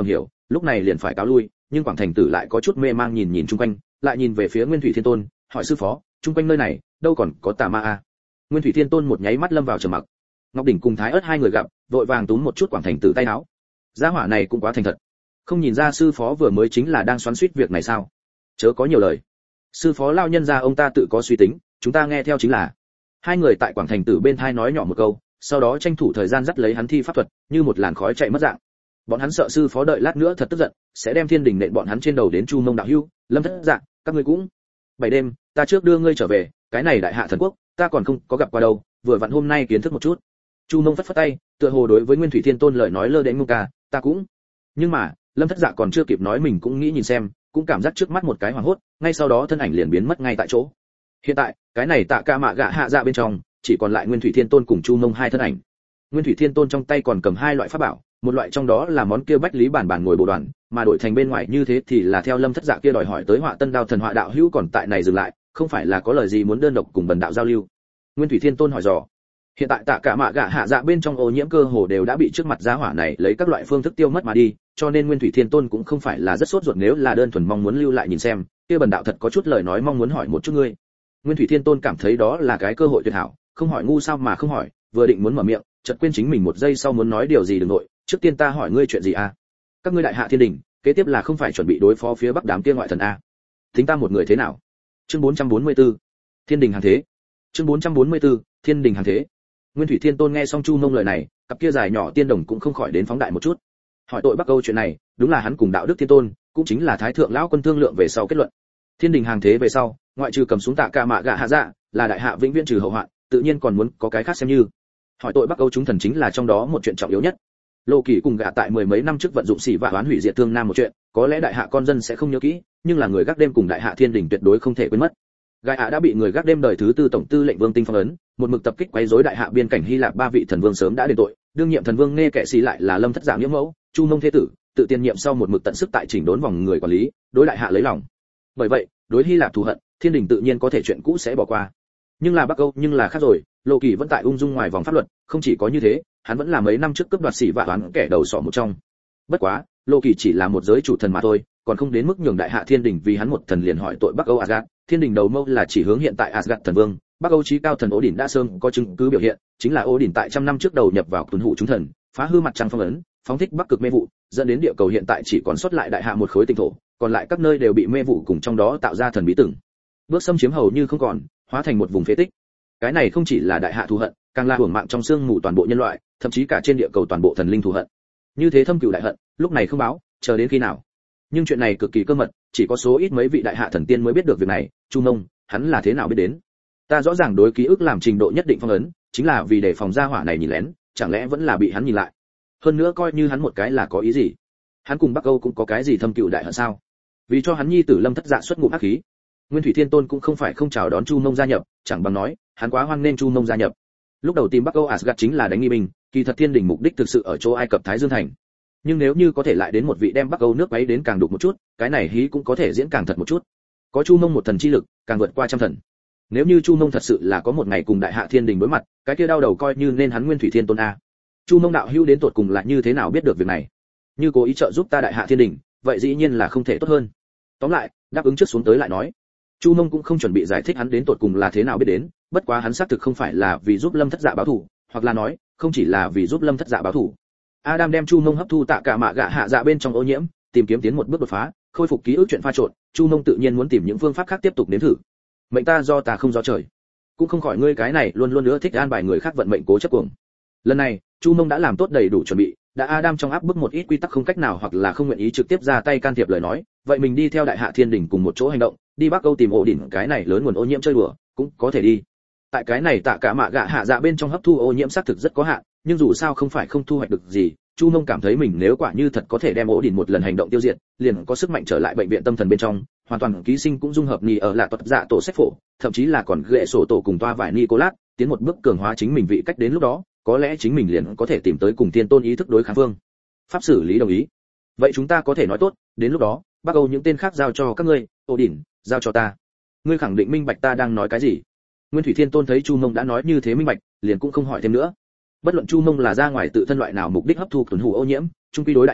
lúc này liền phải cáo lui, nhưng Quảng Thành Tử lại có chút mê mang nhìn nhìn chung quanh, lại nhìn về phía Nguyên Thủy Thiên Tôn, hỏi sư phó, chung quanh nơi này, đâu còn có tà ma à? Nguyên Thủy Thiên Tôn một nháy mắt lâm vào trầm mặc. Ngọc Đỉnh cùng Thái Ức hai người gặp, vội vàng túm một chút Quảng Thành Tử tay áo. Gia hỏa này cũng quá thành thật, không nhìn ra sư phó vừa mới chính là đang xoắn xuýt việc này sao? Chớ có nhiều lời. Sư phó lao nhân gia ông ta tự có suy tính, chúng ta nghe theo chính là. Hai người tại Quảng Thành Tử bên thai nói nhỏ một câu, sau đó tranh thủ thời gian dắt lấy hắn thi pháp thuật, như một làn khói chạy mất dạng. Bọn hắn sợ sư phó đợi lát nữa thật tức giận, sẽ đem thiên đình nện bọn hắn trên đầu đến Chu Mông đạo hưu, Lâm Thất Dạ, các ngươi cũng. Bảy đêm, ta trước đưa ngươi trở về, cái này đại hạ thần quốc, ta còn không có gặp qua đâu, vừa vặn hôm nay kiến thức một chút. Chu Mông phất phất tay, tựa hồ đối với Nguyên Thủy Thiên Tôn lời nói lơ đến ngu ca, ta cũng. Nhưng mà, Lâm Thất Dạ còn chưa kịp nói mình cũng nghĩ nhìn xem, cũng cảm giác trước mắt một cái hoảng hốt, ngay sau đó thân ảnh liền biến mất ngay tại chỗ. Hiện tại, cái này Tạ Ca Mạ Gạ Hạ Dạ bên trong, chỉ còn lại Nguyên Thủy Thiên Tôn cùng Chu Mông hai thân ảnh. Nguyên Thủy Thiên Tôn trong tay còn cầm hai loại pháp bảo, một loại trong đó là món kia bách lý bản bản ngồi bộ đoàn, mà đổi thành bên ngoài như thế thì là theo Lâm Thất Dạ kia đòi hỏi tới Họa Tân Đao Thần Họa đạo hữu còn tại này dừng lại, không phải là có lời gì muốn đơn độc cùng Bần đạo giao lưu. Nguyên Thủy Thiên Tôn hỏi dò. Hiện tại Tạ Cả Mạ Gạ Hạ Dạ bên trong ô nhiễm cơ hồ đều đã bị trước mặt giá hỏa này lấy các loại phương thức tiêu mất mà đi, cho nên Nguyên Thủy Thiên Tôn cũng không phải là rất sốt ruột, nếu là đơn thuần mong muốn lưu lại nhìn xem, kia Bần đạo thật có chút lời nói mong muốn hỏi một chút ngươi. Nguyên Thủy Thiên Tôn cảm thấy đó là cái cơ hội tuyệt hảo, không hỏi ngu sao mà không hỏi, vừa định muốn mở miệng, chợt quên chính mình một giây sau muốn nói điều gì đừng nội, trước tiên ta hỏi ngươi chuyện gì a? Các ngươi đại hạ thiên đình, kế tiếp là không phải chuẩn bị đối phó phía bắc đám kia ngoại thần a? Tính ta một người thế nào? Chương bốn trăm bốn mươi tư, Thiên đình hàng thế. Chương bốn trăm bốn mươi tư, Thiên đình hàng thế. Nguyên Thủy Thiên Tôn nghe xong Chu Mông lời này, cặp kia dài nhỏ tiên đồng cũng không khỏi đến phóng đại một chút. Hỏi tội Bắc Âu chuyện này, đúng là hắn cùng Đạo Đức Thiên Tôn, cũng chính là Thái thượng lão quân thương lượng về sau kết luận. Thiên đình hàng thế về sau, ngoại trừ cầm xuống Tạ Ca Mạ Gạ Hạ Dạ, là đại hạ vĩnh viễn trừ hậu hoạn, tự nhiên còn muốn có cái khác xem như. Hỏi tội Bắc Âu chúng thần chính là trong đó một chuyện trọng yếu nhất. Lô Kỳ cùng gã tại mười mấy năm trước vận dụng xỉ vạ oán hủy diệt thương nam một chuyện, có lẽ đại hạ con dân sẽ không nhớ kỹ, nhưng là người gác đêm cùng đại hạ thiên đình tuyệt đối không thể quên mất. Gai ạ đã bị người gác đêm đời thứ tư tổng tư lệnh Vương Tinh phong ấn, một mực tập kích quấy rối đại hạ biên cảnh Hy Lạp ba vị thần vương sớm đã đền tội, đương nhiệm thần vương nghe kệ xì lại là Lâm Thất Dạ nghĩa mẫu, Chu Mông thế tử, tự tiên nhiệm sau một mực tận sức tại chỉnh đốn vòng người quản lý, đối đại hạ lấy lòng. Bởi vậy, đối Hy Lạp thù hận, thiên đình tự nhiên có thể chuyện cũ sẽ bỏ qua. Nhưng là Bắc Âu nhưng là khác rồi, Lô Kỳ vẫn tại ung dung ngoài vòng pháp luật, không chỉ có như thế, hắn vẫn là mấy năm trước cướp đoạt xỉ vạ oán kẻ đầu sọ một trong. Bất quá, Lô Kỳ chỉ là một giới chủ thần mà thôi, còn không đến mức nhường đại hạ thiên đình vì hắn một thần liền hỏi tội Bắc Âu Asgard. Thiên đình đầu mâu là chỉ hướng hiện tại Asgard thần vương, Bắc Âu chí cao thần Odin đã sớm có chứng cứ biểu hiện, chính là Odin tại trăm năm trước đầu nhập vào tuần hủ chúng thần, phá hư mặt trăng phong ấn, phóng thích Bắc cực mê vụ, dẫn đến địa cầu hiện tại chỉ còn sót lại đại hạ một khối tinh thổ, còn lại các nơi đều bị mê vụ cùng trong đó tạo ra thần bí từng bước xâm chiếm hầu như không còn, hóa thành một vùng phế tích. Cái này không chỉ là đại hạ thù hận, càng là hưởng mạng trong xương mù toàn bộ nhân loại, thậm chí cả trên địa cầu toàn bộ thần linh thù hận. Như thế thâm cửu đại hận, lúc này không báo, chờ đến khi nào? Nhưng chuyện này cực kỳ cơ mật, chỉ có số ít mấy vị đại hạ thần tiên mới biết được việc này. Chu Mông, hắn là thế nào biết đến? Ta rõ ràng đối ký ức làm trình độ nhất định phong ấn, chính là vì để phòng gia hỏa này nhìn lén, chẳng lẽ vẫn là bị hắn nhìn lại? Hơn nữa coi như hắn một cái là có ý gì? Hắn cùng Bắc Âu cũng có cái gì thâm cửu đại hận sao? Vì cho hắn nhi tử Lâm Thất Dạ xuất ngụm ác khí. Nguyên Thủy Thiên Tôn cũng không phải không chào đón Chu Mông gia nhập, chẳng bằng nói, hắn quá hoan nên Chu Mông gia nhập. Lúc đầu tìm Bắc Âu Asgard chính là đánh nghi binh, kỳ thật thiên đình mục đích thực sự ở chỗ Ai Cập Thái Dương thành. Nhưng nếu như có thể lại đến một vị đem Bắc Âu nước ấy đến càng đục một chút, cái này hí cũng có thể diễn càng thật một chút. Có Chu Mông một thần chi lực, càng vượt qua trăm thần. Nếu như Chu Mông thật sự là có một ngày cùng đại hạ thiên đình đối mặt, cái kia đau đầu coi như nên hắn Nguyên Thủy Thiên Tôn a. Chu Mông đạo hữu đến tột cùng là như thế nào biết được việc này? Như cố ý trợ giúp ta đại hạ thiên đình, vậy dĩ nhiên là không thể tốt hơn. Tóm lại, đáp ứng trước xuống tới lại nói. Chu Mông cũng không chuẩn bị giải thích hắn đến tột cùng là thế nào biết đến, bất quá hắn xác thực không phải là vì giúp Lâm Thất Dạ báo thù, hoặc là nói, không chỉ là vì giúp Lâm Thất Dạ báo thù. Adam đem Chu Mông hấp thu Tạ Cả Mạ Gạ Hạ Dạ bên trong ô nhiễm, tìm kiếm tiến một bước đột phá, khôi phục ký ức chuyện pha trộn, Chu Mông tự nhiên muốn tìm những phương pháp khác tiếp tục nếm thử. Mệnh ta do ta không do trời, cũng không khỏi ngươi cái này luôn luôn nữa thích an bài người khác vận mệnh cố chấp cuồng. Lần này, Chu Mông đã làm tốt đầy đủ chuẩn bị, đã Adam trong áp bức một ít quy tắc không cách nào hoặc là không nguyện ý trực tiếp ra tay can thiệp lời nói, vậy mình đi theo đại hạ thiên đình cùng một chỗ hành động, đi Bắc Âu tìm ổ đỉnh cái này lớn nguồn ô nhiễm chơi đùa, cũng có thể đi. Tại cái này Tạ Cả Mạ Gạ Hạ Dạ bên trong hấp thu ô nhiễm xác thực rất có hạn, nhưng dù sao không phải không thu hoạch được gì, Chu Mông cảm thấy mình nếu quả như thật có thể đem ổ đỉnh một lần hành động tiêu diệt, liền có sức mạnh trở lại bệnh viện tâm thần bên trong, hoàn toàn ký sinh cũng dung hợp nhì ở là tuật dạ tổ sách phổ, thậm chí là còn ghệ sổ tổ cùng toa vải Nicolas, tiến một bước cường hóa chính mình vị cách, đến lúc đó, có lẽ chính mình liền có thể tìm tới cùng thiên tôn ý thức đối kháng phương. Pháp xử lý đồng ý. Vậy chúng ta có thể nói tốt, đến lúc đó, Bắc Âu những tên khác giao cho các ngươi, ổ đỉnh, giao cho ta. Ngươi khẳng định minh bạch ta đang nói cái gì? Nguyên Thủy Thiên Tôn thấy Chu Mông đã nói như thế minh bạch, liền cũng không hỏi thêm nữa. Bất luận Chu Mông là ra ngoài tự thân loại nào mục đích hấp thu tuần hủ ô nhiễm, trung quy đối đại hạ,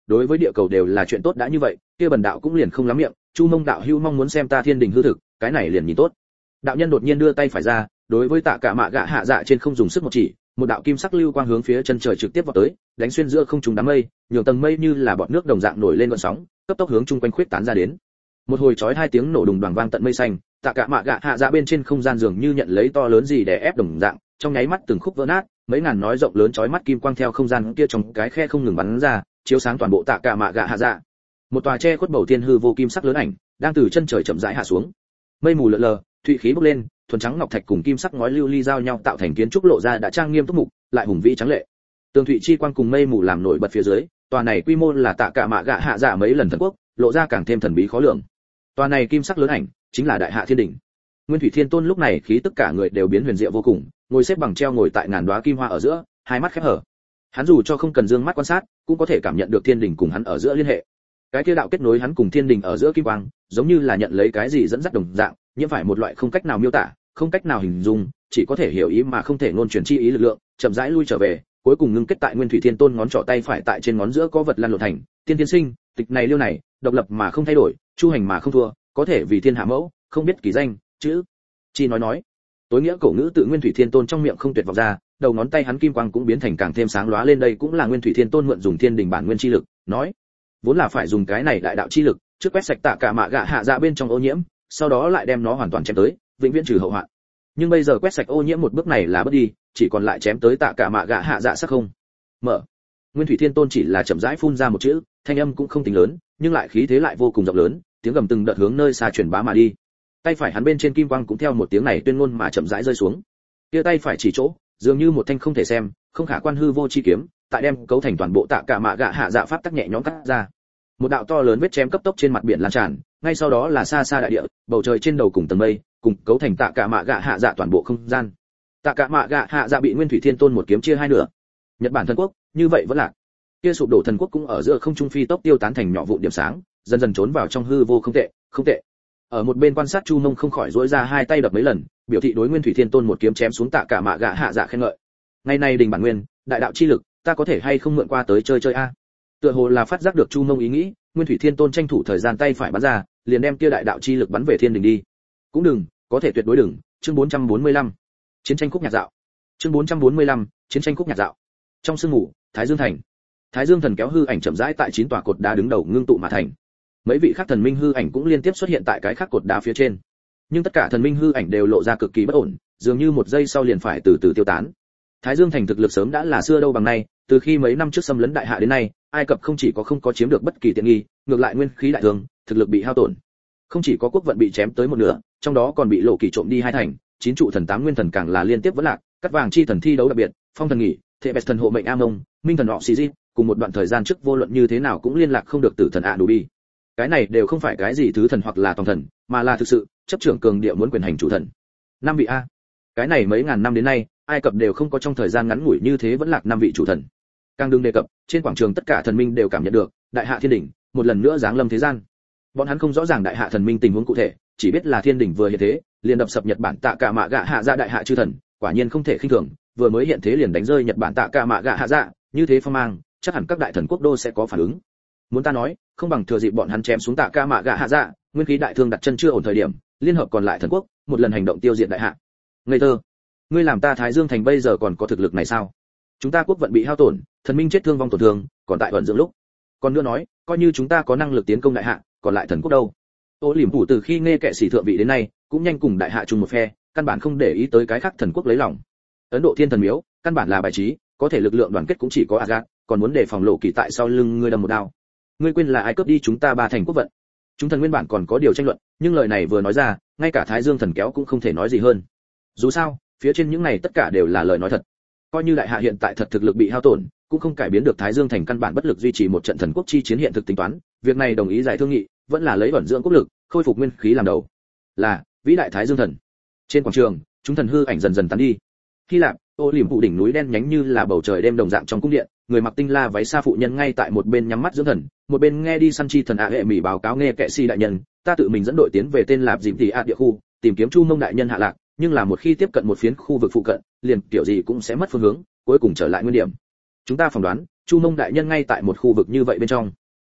đối với địa cầu đều là chuyện tốt đã như vậy, kia bần đạo cũng liền không lắm miệng, Chu Mông đạo hữu mong muốn xem ta thiên đình hư thực, cái này liền nhìn tốt. Đạo nhân đột nhiên đưa tay phải ra, đối với Tạ Cả Mạ Gạ Hạ Dạ trên không dùng sức một chỉ, một đạo kim sắc lưu quang hướng phía chân trời trực tiếp vọt tới, đánh xuyên giữa không trung đám mây, nhường tầng mây như là bọt nước đồng dạng nổi lên gợn sóng, cấp tốc hướng chung quanh khuyết tán ra đến. Một hồi chói hai tiếng nổ đùng đoàng vang tận mây xanh, Tạ Cả Mạ Gạ Hạ Dạ bên trên không gian dường như nhận lấy to lớn gì để ép đồng dạng, trong nháy mắt từng khúc vỡ nát, mấy ngàn nói rộng lớn chói mắt kim quang theo không gian kia trong cái khe không ngừng bắn ra, chiếu sáng toàn bộ Tạ Cả Mạ Gạ Hạ Dạ. Một tòa che khuất bầu thiên hư vô kim sắc lớn ảnh, đang từ chân trời chậm rãi hạ xuống. Mây mù lượn lờ, thủy khí bốc lên, thuần trắng ngọc thạch cùng kim sắc ngói lưu ly giao nhau tạo thành kiến trúc lộ ra đã trang nghiêm túc mục, lại hùng vĩ trắng lệ. Tường thủy chi quang cùng mây mù làm nổi bật phía dưới, tòa này quy mô là Tạ Cả Mạ Gạ Hạ Dạ mấy lần thần quốc, lộ ra càng thêm thần bí khó lường. Tòa này kim sắc lớn ảnh, chính là Đại Hạ Thiên Đỉnh. Nguyên Thủy Thiên Tôn lúc này khí tất cả người đều biến huyền diệu vô cùng, ngồi xếp bằng treo ngồi tại ngàn đóa kim hoa ở giữa, hai mắt khép hở. Hắn dù cho không cần dương mắt quan sát, cũng có thể cảm nhận được Thiên Đỉnh cùng hắn ở giữa liên hệ. Cái kia đạo kết nối hắn cùng Thiên Đỉnh ở giữa kim quang, giống như là nhận lấy cái gì dẫn dắt đồng dạng, nhiễm phải một loại không cách nào miêu tả, không cách nào hình dung, chỉ có thể hiểu ý mà không thể ngôn truyền chi ý lực lượng, chậm rãi lui trở về, cuối cùng ngưng kết tại Nguyên Thủy Thiên Tôn ngón trỏ tay phải tại trên ngón giữa có vật lăn lộn thành, tiên tiên sinh, tịch này liêu này, độc lập mà không thay đổi, chu hành mà không thua, có thể vì thiên hạ mẫu, không biết kỳ danh, chữ. Chi nói nói. Tối nghĩa cổ ngữ tự Nguyên Thủy Thiên Tôn trong miệng không tuyệt vọng ra, đầu ngón tay hắn kim quang cũng biến thành càng thêm sáng lóa lên, đây cũng là Nguyên Thủy Thiên Tôn mượn dùng thiên đình bản nguyên chi lực, nói, vốn là phải dùng cái này đại đạo chi lực, trước quét sạch Tạ Cả Mạ Gạ Hạ Dạ bên trong ô nhiễm, sau đó lại đem nó hoàn toàn chém tới, vĩnh viễn trừ hậu hoạn. Nhưng bây giờ quét sạch ô nhiễm một bước này là bất đi, chỉ còn lại chém tới Tạ Cả Mạ Gạ Hạ Dạ sắc không. Mở. Nguyên Thủy Thiên Tôn chỉ là chậm rãi phun ra một chữ, thanh âm cũng không tính lớn, nhưng lại khí thế lại vô cùng rộng lớn, tiếng gầm từng đợt hướng nơi xa truyền bá mà đi. Tay phải hắn bên trên kim quang cũng theo một tiếng này tuyên ngôn mà chậm rãi rơi xuống. Kia tay phải chỉ chỗ, dường như một thanh không thể xem, không khả quan hư vô chi kiếm, tại đem cấu thành toàn bộ Tạ Cả Mạ Gạ Hạ Dạ pháp tắc nhẹ nhõm cắt ra. Một đạo to lớn vết chém cấp tốc trên mặt biển lan tràn, ngay sau đó là xa xa đại địa, bầu trời trên đầu cùng tầng mây, cùng cấu thành Tạ Cả Mạ Gạ Hạ Dạ toàn bộ không gian. Tạ Cả Mạ Gạ Hạ Dạ bị Nguyên Thủy Thiên Tôn một kiếm chia hai nửa. Nhật Bản thần quốc, như vậy vẫn lạc. Kia sụp đổ thần quốc cũng ở giữa không trung phi tốc tiêu tán thành nhỏ vụn điểm sáng, dần dần trốn vào trong hư vô, không tệ, không tệ. Ở một bên quan sát Chu Mông không khỏi duỗi ra hai tay đập mấy lần, biểu thị đối Nguyên Thủy Thiên Tôn một kiếm chém xuống Tạ Cả Mạ Gạ Hạ Dạ khen ngợi. Ngày nay đình bản nguyên, đại đạo chi lực, ta có thể hay không mượn qua tới chơi chơi a? Tựa hồ là phát giác được Chu Mông ý nghĩ, Nguyên Thủy Thiên Tôn tranh thủ thời gian tay phải bắn ra, liền đem kia đại đạo chi lực bắn về thiên đình đi. Cũng đừng, có thể tuyệt đối đừng. Chương bốn trăm bốn mươi lăm, chiến tranh khúc nhạc dạo. Chương bốn trăm bốn mươi lăm, chiến tranh khúc nhạc dạo. Trong sương ngủ, Thái Dương thành. Thái Dương thần kéo hư ảnh chậm rãi tại chín tòa cột đá đứng đầu ngưng tụ mà thành. Mấy vị khác thần minh hư ảnh cũng liên tiếp xuất hiện tại cái khác cột đá phía trên. Nhưng tất cả thần minh hư ảnh đều lộ ra cực kỳ bất ổn, dường như một giây sau liền phải từ từ tiêu tán. Thái Dương thành thực lực sớm đã là xưa đâu bằng nay, từ khi mấy năm trước xâm lấn đại hạ đến nay, Ai Cập không chỉ có không có chiếm được bất kỳ tiện nghi, ngược lại nguyên khí đại thương, thực lực bị hao tổn. Không chỉ có quốc vận bị chém tới một nửa, trong đó còn bị lộ kỳ trộm đi hai thành, chín trụ thần tám nguyên thần càng là liên tiếp vẫn lạc, cắt vàng chi thần thi đấu đặc biệt, phong thần nghỉ, thệ bẹt thần hộ mệnh Amon, minh thần họ Sisi, cùng một đoạn thời gian trước vô luận như thế nào cũng liên lạc không được tử thần Anubi. Cái này đều không phải cái gì thứ thần hoặc là tòng thần, mà là thực sự chấp trưởng cường địa muốn quyền hành chủ thần. Năm vị a. Cái này mấy ngàn năm đến nay, Ai Cập đều không có trong thời gian ngắn ngủi như thế vẫn lạc năm vị chủ thần. Càng đừng đề cập, trên quảng trường tất cả thần minh đều cảm nhận được, đại hạ thiên đỉnh một lần nữa giáng lâm thế gian. Bọn hắn không rõ ràng đại hạ thần minh tình huống cụ thể, chỉ biết là thiên đỉnh vừa hiện thế, liền đập sập Nhật Bản Tạ Cả Mạ Gạ Hạ Dạ đại hạ chư thần, quả nhiên không thể khinh thường, vừa mới hiện thế liền đánh rơi Nhật Bản Tạ Cả Mạ Gạ Hạ Dạ, như thế phong mang, chắc hẳn các đại thần quốc đô sẽ có phản ứng. Muốn ta nói, không bằng thừa dịp bọn hắn chém xuống Tạ Cả Mạ Gạ Hạ Dạ, nguyên khí đại thương đặt chân chưa ổn thời điểm, liên hợp còn lại thần quốc, một lần hành động tiêu diệt đại hạ. Ngây thơ, ngươi làm ta Thái Dương thành bây giờ còn có thực lực này sao? Chúng ta quốc vận bị hao tổn, thần minh chết thương vong tổn thương, còn tại vận dưỡng lúc. Còn nữa nói, coi như chúng ta có năng lực tiến công đại hạ, còn lại thần quốc đâu? Ô Liềm Phủ từ khi nghe kệ sĩ thượng vị đến nay, cũng nhanh cùng đại hạ chung một phe, căn bản không để ý tới cái khác thần quốc lấy lòng. Ấn Độ Thiên Thần Miếu, căn bản là bài trí, có thể lực lượng đoàn kết cũng chỉ có Agat, còn muốn đề phòng lộ kỳ tại sau lưng ngươi đâm một đao. Ngươi quên là ai cướp đi chúng ta ba thành quốc vận? Chúng thần nguyên bản còn có điều tranh luận, nhưng lời này vừa nói ra, ngay cả Thái Dương thần kéo cũng không thể nói gì hơn. Dù sao, phía trên những này tất cả đều là lời nói thật. Coi như đại hạ hiện tại thật thực lực bị hao tổn, cũng không cải biến được Thái Dương thành căn bản bất lực duy trì một trận thần quốc chi chiến hiện thực tính toán, việc này đồng ý giải thương nghị, vẫn là lấy ẩn dưỡng quốc lực, khôi phục nguyên khí làm đầu. Là vĩ đại Thái Dương thần. Trên quảng trường, chúng thần hư ảnh dần dần tán đi. Hy Lạp, Ô Liềm Phủ đỉnh núi đen nhánh như là bầu trời đêm đồng dạng trong cung điện, người mặc tinh la váy sa phụ nhân ngay tại một bên nhắm mắt dưỡng thần, một bên nghe đi săn chi thần ạ hệ mỹ báo cáo nghe kệ si đại nhân, ta tự mình dẫn đội tiến về tên Lạp Dìm Tỷ ạ địa khu, tìm kiếm Chu Mông đại nhân hạ lạc, nhưng là một khi tiếp cận một phiến khu vực phụ cận, liền kiểu gì cũng sẽ mất phương hướng, cuối cùng trở lại nguyên điểm. Chúng ta phỏng đoán, Chu Mông đại nhân ngay tại một khu vực như vậy bên trong.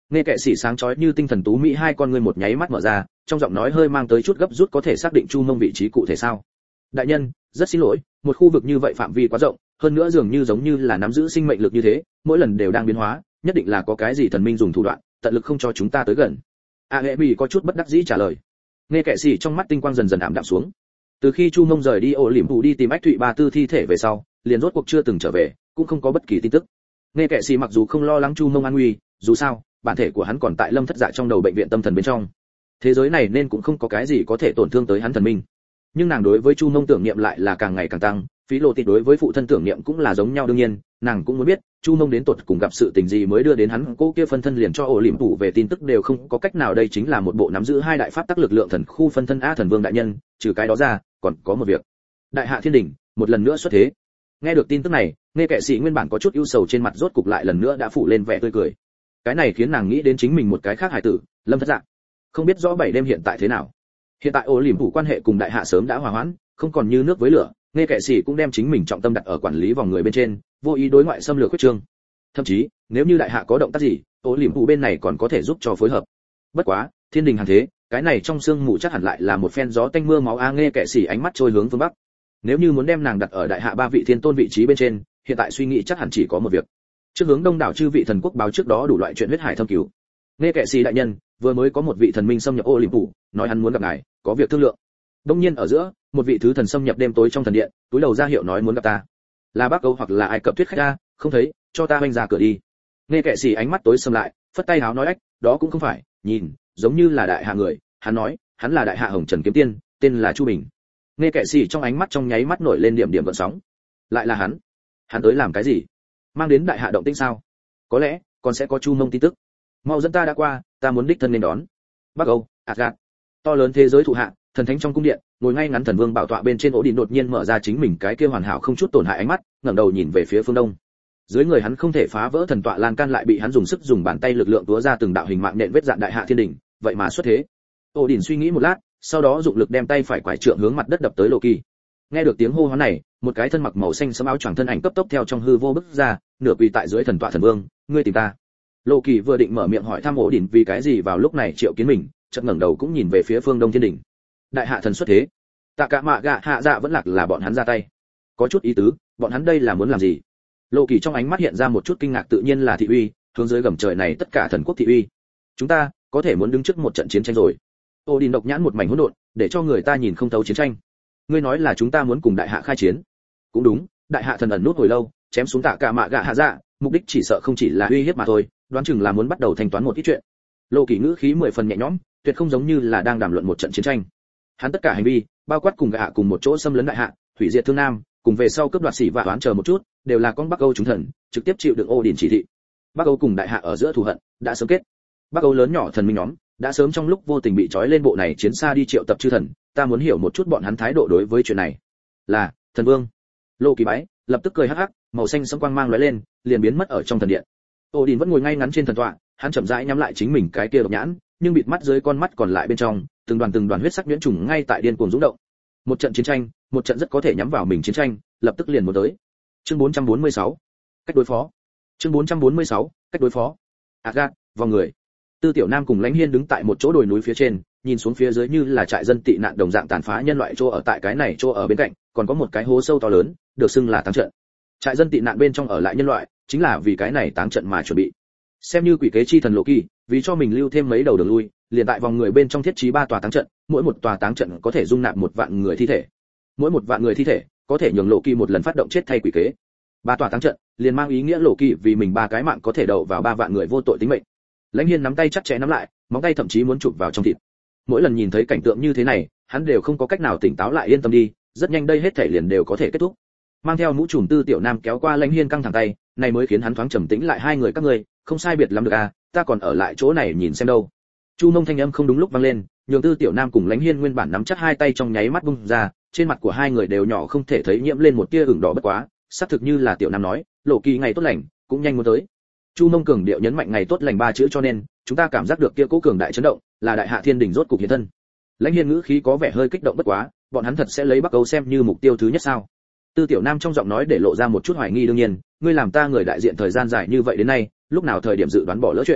Nghe kệ sĩ sáng chói như tinh thần tú mỹ hai con ngươi một nháy mắt mở ra, trong giọng nói hơi mang tới chút gấp rút, có thể xác định Chu Mông vị trí cụ thể sao? Đại nhân, rất xin lỗi, một khu vực như vậy phạm vi quá rộng, hơn nữa dường như giống như là nắm giữ sinh mệnh lực như thế, mỗi lần đều đang biến hóa, nhất định là có cái gì thần minh dùng thủ đoạn, tận lực không cho chúng ta tới gần. A Hệ Bỉ có chút bất đắc dĩ trả lời. Nghe kệ sĩ trong mắt tinh quang dần dần ảm đạm xuống. Từ khi Chu Mông rời đi ổ liễm phủ đi tìm Ách Thụy Ba Tư thi thể về sau, liền rốt cuộc chưa từng trở về, cũng không có bất kỳ tin tức. Nghe kệ sĩ mặc dù không lo lắng Chu Mông an nguy, dù sao, bản thể của hắn còn tại Lâm Thất Dạ trong đầu bệnh viện tâm thần bên trong. Thế giới này nên cũng không có cái gì có thể tổn thương tới hắn thần minh. Nhưng nàng đối với Chu Mông tưởng niệm lại là càng ngày càng tăng, Phí Lộ Tịt đối với phụ thân tưởng niệm cũng là giống nhau, đương nhiên, nàng cũng muốn biết, Chu Mông đến tột cùng gặp sự tình gì mới đưa đến hắn cô kia phân thân liền cho ổ liễm phủ về tin tức đều không có cách nào. Đây chính là một bộ nắm giữ hai đại pháp tắc lực lượng thần khu phân thân a thần vương đại nhân, trừ cái đó ra, còn có một việc. Đại hạ thiên đỉnh, một lần nữa xuất thế. Nghe được tin tức này, nghe kệ sĩ nguyên bản có chút ưu sầu trên mặt rốt cục lại lần nữa đã phủ lên vẻ tươi cười. Cái này khiến nàng nghĩ đến chính mình một cái khác hài tử, Lâm Thất Dạ. Không biết rõ bảy đêm hiện tại thế nào. Hiện tại ổ liễm phủ quan hệ cùng đại hạ sớm đã hòa hoãn, không còn như nước với lửa, nghe kệ sĩ cũng đem chính mình trọng tâm đặt ở quản lý vòng người bên trên, vô ý đối ngoại xâm lược quyết trương. Thậm chí, nếu như đại hạ có động tác gì, ổ liễm phủ bên này còn có thể giúp cho phối hợp. Bất quá, thiên đình hàng thế, cái này trong xương mù chắc hẳn lại là một phen gió tanh mưa máu a. Nghe kệ sĩ ánh mắt trôi hướng phương bắc. Nếu như muốn đem nàng đặt ở đại hạ ba vị thiên tôn vị trí bên trên, hiện tại suy nghĩ chắc hẳn chỉ có một việc. Trước hướng đông đảo chư vị thần quốc báo trước đó đủ loại chuyện huyết hải thâm cứu. Nghe kệ sĩ đại nhân, vừa mới có một vị thần minh xâm nhập ô liễm phủ, nói hắn muốn gặp ngài, có việc thương lượng. Đông nhiên ở giữa, một vị thứ thần xâm nhập đêm tối trong thần điện, túi đầu ra hiệu nói muốn gặp ta. Là Bắc Âu hoặc là Ai Cập tuyết khách a, không thấy, cho ta hoành ra cửa đi. Nghe kệ sĩ ánh mắt tối sầm lại, phất tay háo nói ách, đó cũng không phải, nhìn, giống như là đại hạ người, hắn nói, hắn là đại hạ Hồng Trần kiếm tiên, tên là Chu Bình. Nghe kệ sĩ trong ánh mắt trong nháy mắt nổi lên điểm điểm gợn sóng. Lại là hắn? Hắn tới làm cái gì? Mang đến đại hạ động tĩnh sao? Có lẽ còn sẽ có Chu Mông tin tức. Mau dẫn ta đã qua, ta muốn đích thân nên đón. Bắc Âu, Asgard, to lớn thế giới thụ hạ, thần thánh trong cung điện, ngồi ngay ngắn thần vương bảo tọa bên trên ổ đỉnh đột nhiên mở ra chính mình cái kia hoàn hảo không chút tổn hại ánh mắt, ngẩng đầu nhìn về phía phương đông. Dưới người hắn không thể phá vỡ thần tọa lan can lại bị hắn dùng sức dùng bàn tay lực lượng túa ra từng đạo hình mạng nện vết dạn đại hạ thiên đỉnh, vậy mà xuất thế. Ổ đỉnh suy nghĩ một lát, sau đó dụng lực đem tay phải quải trượng hướng mặt đất đập tới Loki. Nghe được tiếng hô hoán này, một cái thân mặc màu xanh sẫm áo choàng thân ảnh cấp tốc theo trong hư vô bước ra, nửa quỳ tại dưới thần tọa thần vương, ngươi tìm ta. Loki vừa định mở miệng hỏi thăm ổ đỉnh vì cái gì vào lúc này triệu kiến mình, chợt ngẩng đầu cũng nhìn về phía phương đông thiên đỉnh. Đại hạ thần xuất thế. Tạ Cả Mạ Gạ hạ dạ vẫn lạc là bọn hắn ra tay. Có chút ý tứ, bọn hắn đây là muốn làm gì? Loki trong ánh mắt hiện ra một chút kinh ngạc, tự nhiên là thị uy, hướng dưới gầm trời này tất cả thần quốc thị uy. Chúng ta có thể muốn đứng trước một trận chiến tranh rồi. Odin độc nhãn một mảnh hỗn độn, để cho người ta nhìn không thấu chiến tranh. Ngươi nói là chúng ta muốn cùng đại hạ khai chiến? Cũng đúng, đại hạ thần ẩn nút hồi lâu, chém xuống Tạ Cả Mạ Gạ hạ dạ, mục đích chỉ sợ không chỉ là uy hiếp mà thôi, đoán chừng là muốn bắt đầu thanh toán một ít chuyện. Loki ngữ khí mười phần nhẹ nhõm, tuyệt không giống như là đang đàm luận một trận chiến tranh. Hắn tất cả hành vi, bao quát cùng gạ cùng một chỗ xâm lấn đại hạ, hủy diệt thương nam, cùng về sau cướp đoạt sĩ và đoán chờ một chút, đều là con Bắc Âu chúng thần, trực tiếp chịu đựng Odin chỉ thị. Bắc Âu cùng đại hạ ở giữa thù hận đã sớm kết. Bắc Âu lớn nhỏ thần minh nhóm đã sớm trong lúc vô tình bị trói lên bộ này chiến xa đi triệu tập chư thần, ta muốn hiểu một chút bọn hắn thái độ đối với chuyện này. Là, thần vương. Loki bái, lập tức cười hắc hắc, màu xanh sẫm quang mang lóe lên, liền biến mất ở trong thần điện. Odin vẫn ngồi ngay ngắn trên thần tọa, hắn chậm rãi nhắm lại chính mình cái kia độc nhãn, nhưng bịt mắt dưới con mắt còn lại bên trong, từng đoàn từng đoàn huyết sắc nhuyễn trùng ngay tại điên cuồng rung động. Một trận chiến tranh, một trận rất có thể nhắm vào mình chiến tranh, lập tức liền muốn tới. Chương bốn trăm bốn mươi sáu, cách đối phó. Chương bốn trăm bốn mươi sáu, cách đối phó. Asgard, vào người. Tư Tiểu Nam cùng Lãnh Hiên đứng tại một chỗ đồi núi phía trên, nhìn xuống phía dưới như là trại dân tị nạn đồng dạng tàn phá nhân loại chỗ ở tại cái này chỗ ở bên cạnh, còn có một cái hố sâu to lớn, được xưng là táng trận. Trại dân tị nạn bên trong ở lại nhân loại, chính là vì cái này táng trận mà chuẩn bị. Xem như quỷ kế chi thần Loki, vì cho mình lưu thêm mấy đầu đường lui, liền tại vòng người bên trong thiết trí ba tòa táng trận, mỗi một tòa táng trận có thể dung nạp một vạn người thi thể. Mỗi một vạn người thi thể có thể nhường Loki một lần phát động chết thay quỷ kế. Ba tòa táng trận liền mang ý nghĩa Loki vì mình ba cái mạng có thể đậu vào ba vạn người vô tội tính mệnh. Lãnh Hiên nắm tay chặt chẽ nắm lại, móng tay thậm chí muốn chụp vào trong thịt. Mỗi lần nhìn thấy cảnh tượng như thế này, hắn đều không có cách nào tỉnh táo lại yên tâm đi, rất nhanh đây hết thể liền đều có thể kết thúc. Mang theo mũ trùm Tư Tiểu Nam kéo qua Lãnh Hiên căng thẳng tay, này mới khiến hắn thoáng trầm tĩnh lại, hai người các ngươi, không sai biệt lắm được à, ta còn ở lại chỗ này nhìn xem đâu. Chu Mông thanh âm không đúng lúc vang lên, nhường Tư Tiểu Nam cùng Lãnh Hiên nguyên bản nắm chắc hai tay trong nháy mắt bung ra, trên mặt của hai người đều nhỏ không thể thấy nhiễm lên một tia ửng đỏ bất quá, xác thực như là Tiểu Nam nói, Loki ngày tốt lành, cũng nhanh muốn tới. Chu Mông cường điệu nhấn mạnh ngày tốt lành ba chữ, cho nên chúng ta cảm giác được kia cố cường đại chấn động, là đại hạ thiên đỉnh rốt cục hiện thân. Lãnh Hiên ngữ khí có vẻ hơi kích động bất quá, bọn hắn thật sẽ lấy Bắc Âu xem như mục tiêu thứ nhất sao? Tư Tiểu Nam trong giọng nói để lộ ra một chút hoài nghi, đương nhiên, ngươi làm ta người đại diện thời gian dài như vậy đến nay, lúc nào thời điểm dự đoán bỏ lỡ chuyện.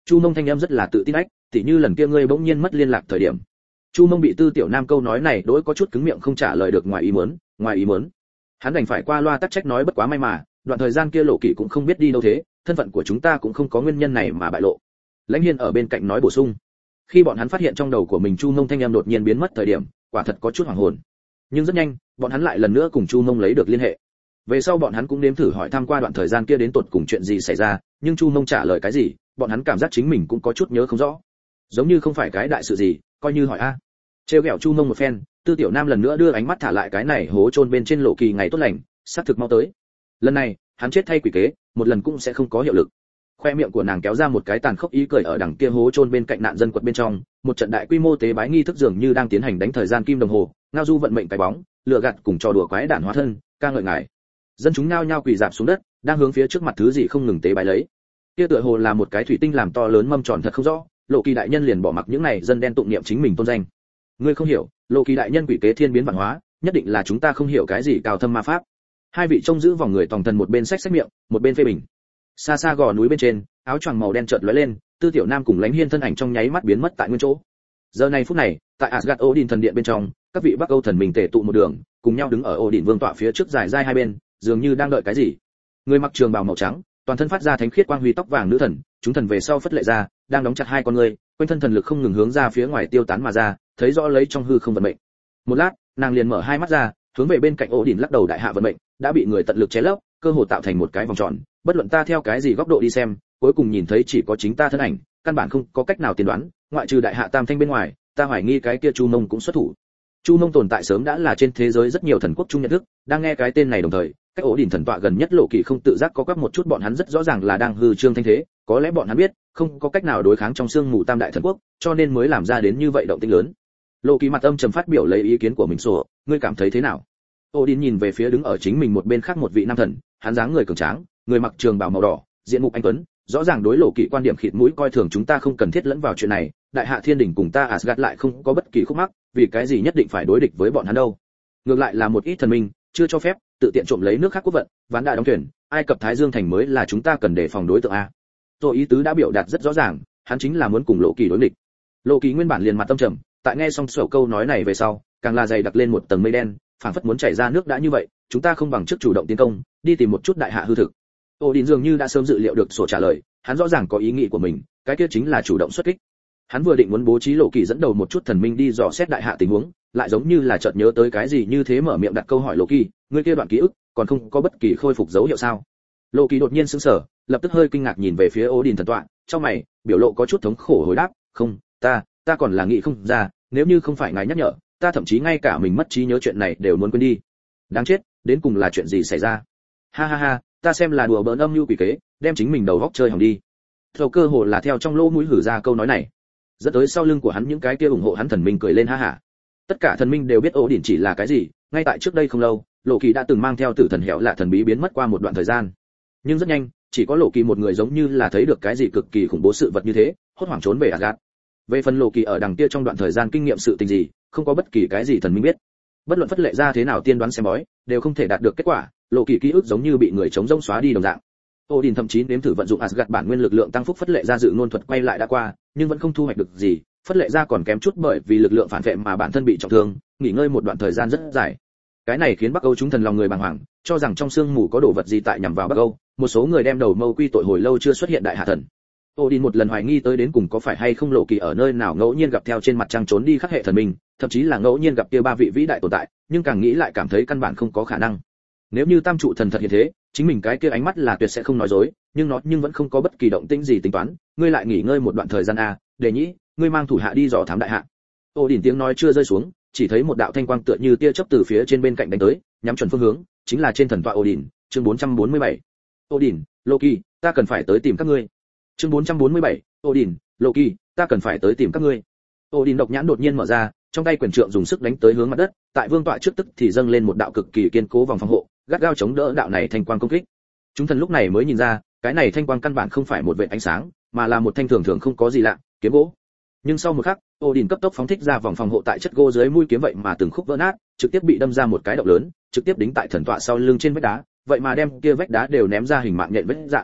Chu Mông thanh âm rất là tự tin ách, tỉ như lần kia ngươi bỗng nhiên mất liên lạc thời điểm. Chu Mông bị Tư Tiểu Nam câu nói này đối có chút cứng miệng không trả lời được, ngoài ý muốn, ngoài ý muốn. Hắn đành phải qua loa tắc trách nói bất quá may mà, đoạn thời gian kia Lộ Kỳ cũng không biết đi đâu thế, thân phận của chúng ta cũng không có nguyên nhân này mà bại lộ. Lãnh Hiên ở bên cạnh nói bổ sung. Khi bọn hắn phát hiện trong đầu của mình Chu Mông thanh âm đột nhiên biến mất thời điểm, quả thật có chút hoảng hồn. Nhưng rất nhanh, bọn hắn lại lần nữa cùng Chu Mông lấy được liên hệ. Về sau bọn hắn cũng nếm thử hỏi thăm qua đoạn thời gian kia đến tột cùng chuyện gì xảy ra, nhưng Chu Mông trả lời cái gì, bọn hắn cảm giác chính mình cũng có chút nhớ không rõ. Giống như không phải cái đại sự gì, coi như hỏi a. Trêu ghẹo Chu Mông một phen, Tư Tiểu Nam lần nữa đưa ánh mắt thả lại cái này hố chôn bên trên Lộ Kỳ ngày tốt lành, xác thực mau tới. Lần này, hắn chết thay quỷ kế, một lần cũng sẽ không có hiệu lực. Khoe miệng của nàng kéo ra một cái tàn khốc ý cười, ở đằng kia hố chôn bên cạnh nạn dân quật bên trong, một trận đại quy mô tế bái nghi thức dường như đang tiến hành đánh thời gian kim đồng hồ, ngao du vận mệnh cái bóng, lừa gạt cùng trò đùa quái đản hóa thân, ca ngợi ngài. Dân chúng nhao nhao quỳ rạp xuống đất, đang hướng phía trước mặt thứ gì không ngừng tế bái lấy. Kia tựa hồ là một cái thủy tinh làm to lớn mâm tròn thật không rõ, Lộ Kỳ đại nhân liền bỏ mặc những này dân đen tụng niệm chính mình tôn danh. Ngươi không hiểu, Lộ Kỳ đại nhân quỷ kế thiên biến vạn hóa, nhất định là chúng ta không hiểu cái gì cao thâm ma pháp. Hai vị trông giữ vòng người tòng thần một bên xách xách miệng, một bên phê bình. Xa xa gò núi bên trên, áo choàng màu đen chợt lóe lên, Tư Tiểu Nam cùng Lãnh Hiên thân ảnh trong nháy mắt biến mất tại nguyên chỗ. Giờ này phút này, tại Asgard Odin thần điện bên trong, các vị Bắc Âu thần mình tề tụ một đường, cùng nhau đứng ở Odin vương tọa phía trước dài dài hai bên, dường như đang đợi cái gì. Người mặc trường bào màu trắng, toàn thân phát ra thánh khiết quang huy tóc vàng nữ thần, chúng thần về sau phất lệ ra, đang đóng chặt hai con ngươi, quanh thân thần lực không ngừng hướng ra phía ngoài tiêu tán mà ra, thấy rõ lấy trong hư không vận mệnh. Một lát, nàng liền mở hai mắt ra, hướng về bên cạnh Odin lắc đầu, đại hạ vận mệnh đã bị người tận lực chế lấp, cơ hồ tạo thành một cái vòng tròn, bất luận ta theo cái gì góc độ đi xem, cuối cùng nhìn thấy chỉ có chính ta thân ảnh, căn bản không có cách nào tiên đoán, ngoại trừ đại hạ tam thanh bên ngoài, ta hoài nghi cái kia Chu Mông cũng xuất thủ. Chu Mông tồn tại sớm đã là trên thế giới rất nhiều thần quốc chung nhận thức, đang nghe cái tên này đồng thời, cách ổ đỉnh thần tọa gần nhất Lộ Kỳ không tự giác có quắc một chút, bọn hắn rất rõ ràng là đang hư trương thanh thế, có lẽ bọn hắn biết, không có cách nào đối kháng trong xương mù tam đại thần quốc, cho nên mới làm ra đến như vậy động tĩnh lớn. Lộ Kỳ mặt âm trầm phát biểu lấy ý kiến của mình sổ, ngươi cảm thấy thế nào? Odin nhìn về phía đứng ở chính mình một bên khác một vị nam thần, hắn dáng người cường tráng, người mặc trường bào màu đỏ, diện mục anh tuấn, rõ ràng đối Lộ Kỳ quan điểm khịt mũi coi thường, chúng ta không cần thiết lẫn vào chuyện này, đại hạ thiên đỉnh cùng ta Asgard lại không có bất kỳ khúc mắc, vì cái gì nhất định phải đối địch với bọn hắn đâu? Ngược lại là một ít thần minh, chưa cho phép tự tiện trộm lấy nước khác quốc vận, ván đã đóng thuyền, Ai Cập Thái Dương thành mới là chúng ta cần đề phòng đối tượng a. Rồi ý tứ đã biểu đạt rất rõ ràng, hắn chính là muốn cùng Lộ Kỳ đối địch. Lộ Kỳ nguyên bản liền mặt tâm trầm, tại nghe xong sổ câu nói này về sau, càng là dày đặc lên một tầng mây đen, phảng phất muốn chảy ra nước. Đã như vậy, chúng ta không bằng trước chủ động tiến công, đi tìm một chút đại hạ hư thực. Odin dường như đã sớm dự liệu được sổ trả lời, hắn rõ ràng có ý nghĩ của mình, cái kia chính là chủ động xuất kích. Hắn vừa định muốn bố trí Lộ Kỳ dẫn đầu một chút thần minh đi dò xét đại hạ tình huống, lại giống như là chợt nhớ tới cái gì như thế mở miệng đặt câu hỏi Lộ Kỳ, ngươi kia đoạn ký ức còn không có bất kỳ khôi phục dấu hiệu sao? Lộ Kỳ đột nhiên sững sờ, lập tức hơi kinh ngạc nhìn về phía Odin thần tọa, trong mày biểu lộ có chút thống khổ hồi đáp, không, ta, ta còn là nghĩ không ra, nếu như không phải ngài nhắc nhở, ta thậm chí ngay cả mình mất trí nhớ chuyện này đều muốn quên đi. Đáng chết, đến cùng là chuyện gì xảy ra? Ha ha ha, ta xem là đùa bỡn âm mưu quỷ kế, đem chính mình đầu góc chơi hỏng đi. Thầu cơ hồ là theo trong lỗ mũi hử ra câu nói này, dẫn tới sau lưng của hắn những cái kia ủng hộ hắn thần minh cười lên ha hả. Tất cả thần minh đều biết Odin chỉ là cái gì, ngay tại trước đây không lâu, Lộ Kỳ đã từng mang theo tử thần hẻo lạ thần bí biến mất qua một đoạn thời gian. Nhưng rất nhanh, chỉ có Lộ Kỳ một người giống như là thấy được cái gì cực kỳ khủng bố sự vật như thế, hốt hoảng trốn về Asgard. Về phần Lộ Kỳ ở đằng kia trong đoạn thời gian kinh nghiệm sự tình gì, không có bất kỳ cái gì thần minh biết. Bất luận phất lệ ra thế nào tiên đoán xem bói, đều không thể đạt được kết quả, Lộ Kỳ ký ức giống như bị người chống rỗng xóa đi đồng dạng. Odin thậm chí nếm thử vận dụng Asgard bản nguyên lực lượng tăng phúc phất lệ ra dự ngôn thuật quay lại đã qua, nhưng vẫn không thu hoạch được gì, phất lệ ra còn kém chút bởi vì lực lượng phản vệ mà bản thân bị trọng thương, nghỉ ngơi một đoạn thời gian rất dài. Cái này khiến Bắc Âu chúng thần lòng người bàng hoàng, cho rằng trong xương mù có đồ vật gì tại nhằm vào Bắc Âu, một số người đem đầu mâu quy tội hồi lâu chưa xuất hiện đại hạ thần. Odin một lần hoài nghi tới đến cùng có phải hay không Lộ Kỳ ở nơi nào ngẫu nhiên gặp theo trên mặt trăng trốn đi khắc hệ thần minh, thậm chí là ngẫu nhiên gặp kia ba vị vĩ đại tồn tại, nhưng càng nghĩ lại cảm thấy căn bản không có khả năng. Nếu như tam trụ thần thật hiện thế, chính mình cái kia ánh mắt là tuyệt sẽ không nói dối, nhưng nó nhưng vẫn không có bất kỳ động tĩnh gì tính toán, ngươi lại nghỉ ngơi một đoạn thời gian a, để nhĩ, ngươi mang thủ hạ đi dò thám đại hạ. Odin tiếng nói chưa rơi xuống, chỉ thấy một đạo thanh quang tựa như tia chớp từ phía trên bên cạnh đánh tới, nhắm chuẩn phương hướng, chính là trên thần tọa Odin, chương bốn trăm bốn mươi bảy. Odin, Loki, ta cần phải tới tìm các ngươi. Chương bốn trăm bốn mươi bảy, Odin, Loki, ta cần phải tới tìm các ngươi. Odin độc nhãn đột nhiên mở ra, trong tay quyền trượng dùng sức đánh tới hướng mặt đất, tại vương tọa trước tức thì dâng lên một đạo cực kỳ kiên cố vòng phòng hộ, gắt gao chống đỡ đạo này thanh quang công kích. Chúng thần lúc này mới nhìn ra, cái này thanh quang căn bản không phải một vệt ánh sáng, mà là một thanh thường thường không có gì lạ, kiếm gỗ. Nhưng sau một khắc, Odin cấp tốc phóng thích ra vòng phòng hộ, tại chất gỗ dưới mũi kiếm vậy mà từng khúc vỡ nát, trực tiếp bị đâm ra một cái động lớn, trực tiếp đính tại thần tọa sau lưng trên vách đá, vậy mà đem kia vách đá đều ném ra hình mạng nhện vết dạng.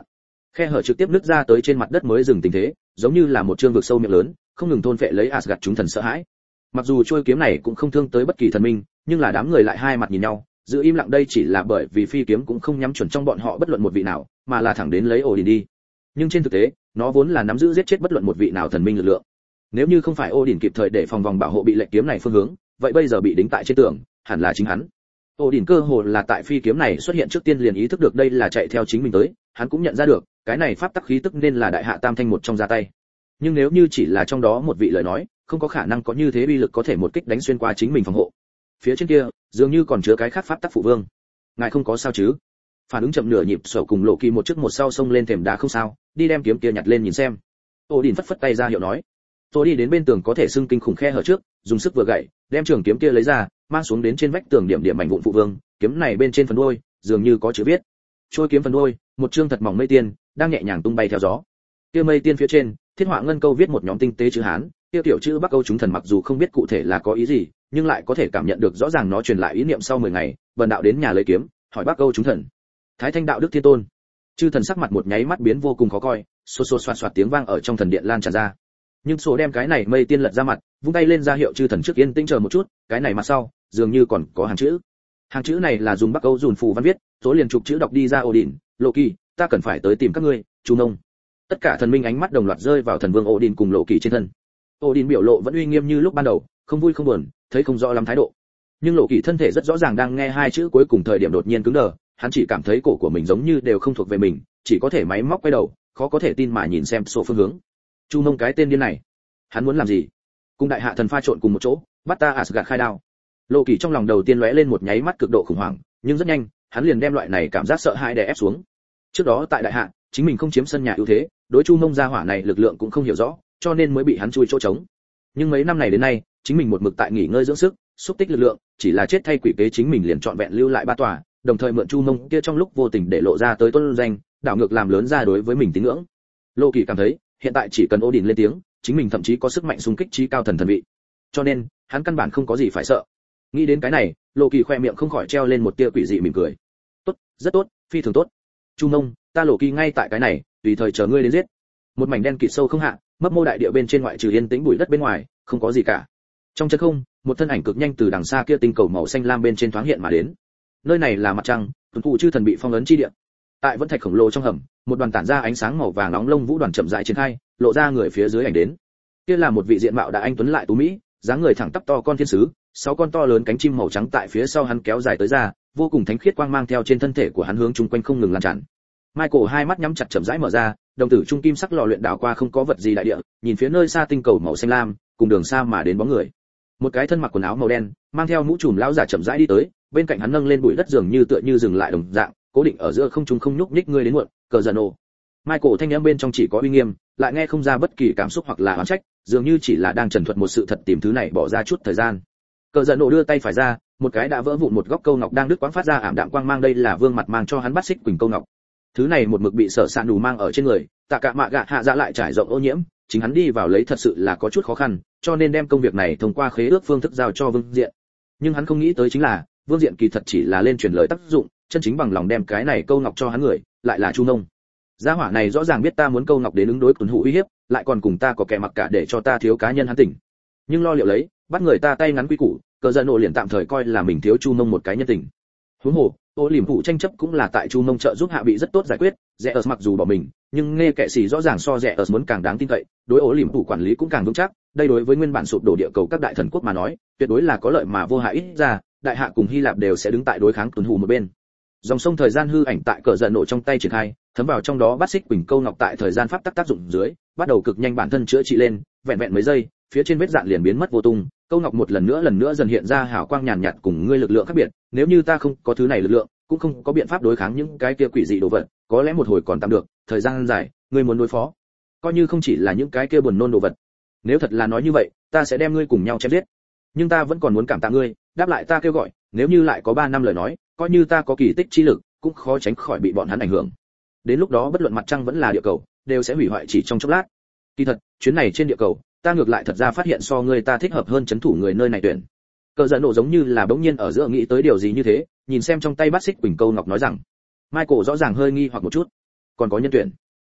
Khe hở trực tiếp nứt ra tới trên mặt đất mới dừng tình thế, giống như là một trương vực sâu miệng lớn, không ngừng thôn phệ lấy Asgard chúng thần sợ hãi. Mặc dù trôi kiếm này cũng không thương tới bất kỳ thần minh, nhưng là đám người lại hai mặt nhìn nhau, giữ im lặng đây chỉ là bởi vì phi kiếm cũng không nhắm chuẩn trong bọn họ bất luận một vị nào, mà là thẳng đến lấy Odin đi. Nhưng trên thực tế, nó vốn là nắm giữ giết chết bất luận một vị nào thần minh lực lượng. Nếu như không phải Odin kịp thời để phòng vòng bảo hộ bị lệnh kiếm này phương hướng, vậy bây giờ bị đính tại trên tường, hẳn là chính hắn. Odin cơ hồ là tại phi kiếm này xuất hiện trước tiên liền ý thức được đây là chạy theo chính mình tới, hắn cũng nhận ra được, cái này pháp tắc khí tức nên là đại hạ tam thanh một trong ra tay. Nhưng nếu như chỉ là trong đó một vị lời nói, không có khả năng có như thế uy lực có thể một kích đánh xuyên qua chính mình phòng hộ. Phía trên kia, dường như còn chứa cái khác pháp tắc phụ vương. Ngài không có sao chứ? Phản ứng chậm nửa nhịp, Sở cùng Lộ Kỳ một trước một sau xông lên thềm đá không sao, đi đem kiếm kia nhặt lên nhìn xem. Odin phất phất tay ra hiệu nói. Tôi đi đến bên tường có thể xưng kinh khủng khe hở trước, dùng sức vừa gậy, đem trường kiếm kia lấy ra, mang xuống đến trên vách tường điểm điểm mảnh vụn phụ vương, kiếm này bên trên phần đuôi, dường như có chữ viết. Trôi kiếm phần đuôi, một chương thật mỏng mây tiên, đang nhẹ nhàng tung bay theo gió. Kia mây tiên phía trên, thiết họa ngân câu viết một nhóm tinh tế chữ Hán, kia tiểu chữ Bắc Âu chúng thần mặc dù không biết cụ thể là có ý gì, nhưng lại có thể cảm nhận được rõ ràng nó truyền lại ý niệm sau mười ngày, bần đạo đến nhà lấy kiếm, hỏi Bắc Âu chúng thần. Thái Thanh đạo đức thiên tôn. Chư thần sắc mặt một nháy mắt biến vô cùng khó coi, xô xô xoạt xoạt tiếng vang ở trong thần điện lan tràn ra. Nhưng số đem cái này mây tiên lật ra mặt, vung tay lên ra hiệu chư thần trước yên tĩnh chờ một chút, cái này mặt sau, dường như còn có hàng chữ. Hàng chữ này là dùng Bắc Âu dùn phù văn viết, số liền trục chữ đọc đi ra Odin, Lộ Kỳ, ta cần phải tới tìm các ngươi, Chu Nông. Tất cả thần minh ánh mắt đồng loạt rơi vào thần vương Odin cùng Lộ Kỳ trên thân. Odin biểu lộ vẫn uy nghiêm như lúc ban đầu, không vui không buồn, thấy không rõ lắm thái độ. Nhưng Lộ Kỳ thân thể rất rõ ràng đang nghe hai chữ cuối cùng thời điểm đột nhiên cứng đờ, hắn chỉ cảm thấy cổ của mình giống như đều không thuộc về mình, chỉ có thể máy móc quay đầu, khó có thể tin mà nhìn xem số phương hướng. Chu Nông cái tên điên này, hắn muốn làm gì? Cùng đại hạ thần pha trộn cùng một chỗ, bắt ta Asgard khai đao. Lộ Kỳ trong lòng đầu tiên lóe lên một nháy mắt cực độ khủng hoảng, nhưng rất nhanh, hắn liền đem loại này cảm giác sợ hãi đè ép xuống. Trước đó tại đại hạ, chính mình không chiếm sân nhà ưu thế, đối Chu Nông gia hỏa này lực lượng cũng không hiểu rõ, cho nên mới bị hắn chui chỗ trống. Nhưng mấy năm này đến nay, chính mình một mực tại nghỉ ngơi dưỡng sức, xúc tích lực lượng, chỉ là chết thay quỷ kế chính mình liền chọn vẹn lưu lại ba tòa, đồng thời mượn Chu Nông kia trong lúc vô tình để lộ ra tới tôn danh, đảo ngược làm lớn ra đối với mình tín ngưỡng. Lộ Kỳ cảm thấy, hiện tại chỉ cần Odin lên tiếng, chính mình thậm chí có sức mạnh xung kích chí cao thần thần vị. Cho nên, hắn căn bản không có gì phải sợ. Nghĩ đến cái này, Lộ Kỳ khoe miệng không khỏi treo lên một tia quỷ dị mỉm cười. Tốt, rất tốt, phi thường tốt. Chu Nông, ta Lộ Kỳ ngay tại cái này, tùy thời chờ ngươi đến giết. Một mảnh đen kịt sâu không hạ, mấp mô đại địa bên trên ngoại trừ yên tĩnh bụi đất bên ngoài, không có gì cả. Trong chân không, một thân ảnh cực nhanh từ đằng xa kia tinh cầu màu xanh lam bên trên thoáng hiện mà đến. Nơi này là mặt trăng, tuần phụ chư thần bị phong ấn chi địa. Tại vẫn thạch khổng lồ trong hầm, một đoàn tản ra ánh sáng màu vàng nóng lông vũ đoàn chậm rãi triển khai, lộ ra người phía dưới ảnh đến. Kia là một vị diện mạo đã anh tuấn lại tú mỹ, dáng người thẳng tắp to con thiên sứ, sáu con to lớn cánh chim màu trắng tại phía sau hắn kéo dài tới ra, vô cùng thánh khiết quang mang theo trên thân thể của hắn hướng chung quanh không ngừng lan tràn. Michael hai mắt nhắm chặt chậm rãi mở ra, đồng tử trung kim sắc lò luyện đảo qua không có vật gì đại địa, nhìn phía nơi xa tinh cầu màu xanh lam, cùng đường xa mà đến bóng người. Một cái thân mặc quần áo màu đen, mang theo mũ trùm lão giả chậm rãi đi tới, bên cạnh hắn nâng lên bụi đất dường như tựa như dừng lại đồng dạng, cố định ở giữa không trung không nhúc nhích ngươi đến muộn, cờ giận nổ. Michael thanh âm bên trong chỉ có uy nghiêm, lại nghe không ra bất kỳ cảm xúc hoặc là oán trách, dường như chỉ là đang trần thuật một sự thật tìm thứ này bỏ ra chút thời gian. Cờ giận nổ đưa tay phải ra, một cái đã vỡ vụn một góc câu ngọc đang đứt quãng phát ra ảm đạm quang mang đây là vương mặt mang cho hắn bắt xích quỳnh câu ngọc. Thứ này một mực bị sở sạn đủ mang ở trên người, tạ cả mạ gạ hạ dạ lại trải rộng ô nhiễm, chính hắn đi vào lấy thật sự là có chút khó khăn, cho nên đem công việc này thông qua khế ước phương thức giao cho Vương Diện. Nhưng hắn không nghĩ tới chính là, Vương Diện kỳ thật chỉ là lên truyền lời tác dụng, chân chính bằng lòng đem cái này câu ngọc cho hắn người, lại là Chu Nông. Gia hỏa này rõ ràng biết ta muốn câu ngọc đến ứng đối tuần hụ uy hiếp, lại còn cùng ta có kẻ mặc cả để cho ta thiếu cá nhân hắn tỉnh. Nhưng lo liệu lấy, bắt người ta tay ngắn quy củ, cờ giận nổ liền tạm thời coi là mình thiếu Chu Nông một cái nhân tình. Huống hồ, ô liềm phụ tranh chấp cũng là tại Chu Nông trợ giúp hạ bị rất tốt giải quyết, rẻ ở mặc dù bỏ mình, nhưng nghe kệ sĩ rõ ràng so rẻ ở muốn càng đáng tin cậy, đối ô liềm phụ quản lý cũng càng vững chắc, đây đối với nguyên bản sụp đổ địa cầu các đại thần quốc mà nói, tuyệt đối là có lợi mà vô hại ít ra, đại hạ cùng Hy Lạp đều sẽ đứng tại đối kháng tuần hù một bên. Dòng sông thời gian hư ảnh tại cờ giận nổ trong tay triển khai, thấm vào trong đó bắt xích quỳnh câu ngọc tại thời gian pháp tắc tác dụng dưới, bắt đầu cực nhanh bản thân chữa trị lên, vẹn vẹn mấy giây, phía trên vết dạn liền biến mất vô tung, câu ngọc một lần nữa lần nữa dần hiện ra hào quang nhàn nhạt cùng ngươi lực lượng khác biệt, nếu như ta không có thứ này lực lượng, cũng không có biện pháp đối kháng những cái kia quỷ dị đồ vật, có lẽ một hồi còn tạm được, thời gian dài, ngươi muốn đối phó, coi như không chỉ là những cái kia buồn nôn đồ vật. Nếu thật là nói như vậy, ta sẽ đem ngươi cùng nhau chém giết. Nhưng ta vẫn còn muốn cảm tạ ngươi, đáp lại ta kêu gọi, nếu như lại có ba năm lời nói, coi như ta có kỳ tích chi lực, cũng khó tránh khỏi bị bọn hắn ảnh hưởng. Đến lúc đó bất luận mặt trăng vẫn là địa cầu, đều sẽ hủy hoại chỉ trong chốc lát. Kỳ thật, chuyến này trên địa cầu, ta ngược lại thật ra phát hiện so ngươi ta thích hợp hơn chấn thủ người nơi này tuyển. Cờ giận nổ giống như là bỗng nhiên ở giữa nghĩ tới điều gì như thế, nhìn xem trong tay bát xích quỳnh câu ngọc nói rằng, Michael rõ ràng hơi nghi hoặc một chút, còn có nhân tuyển.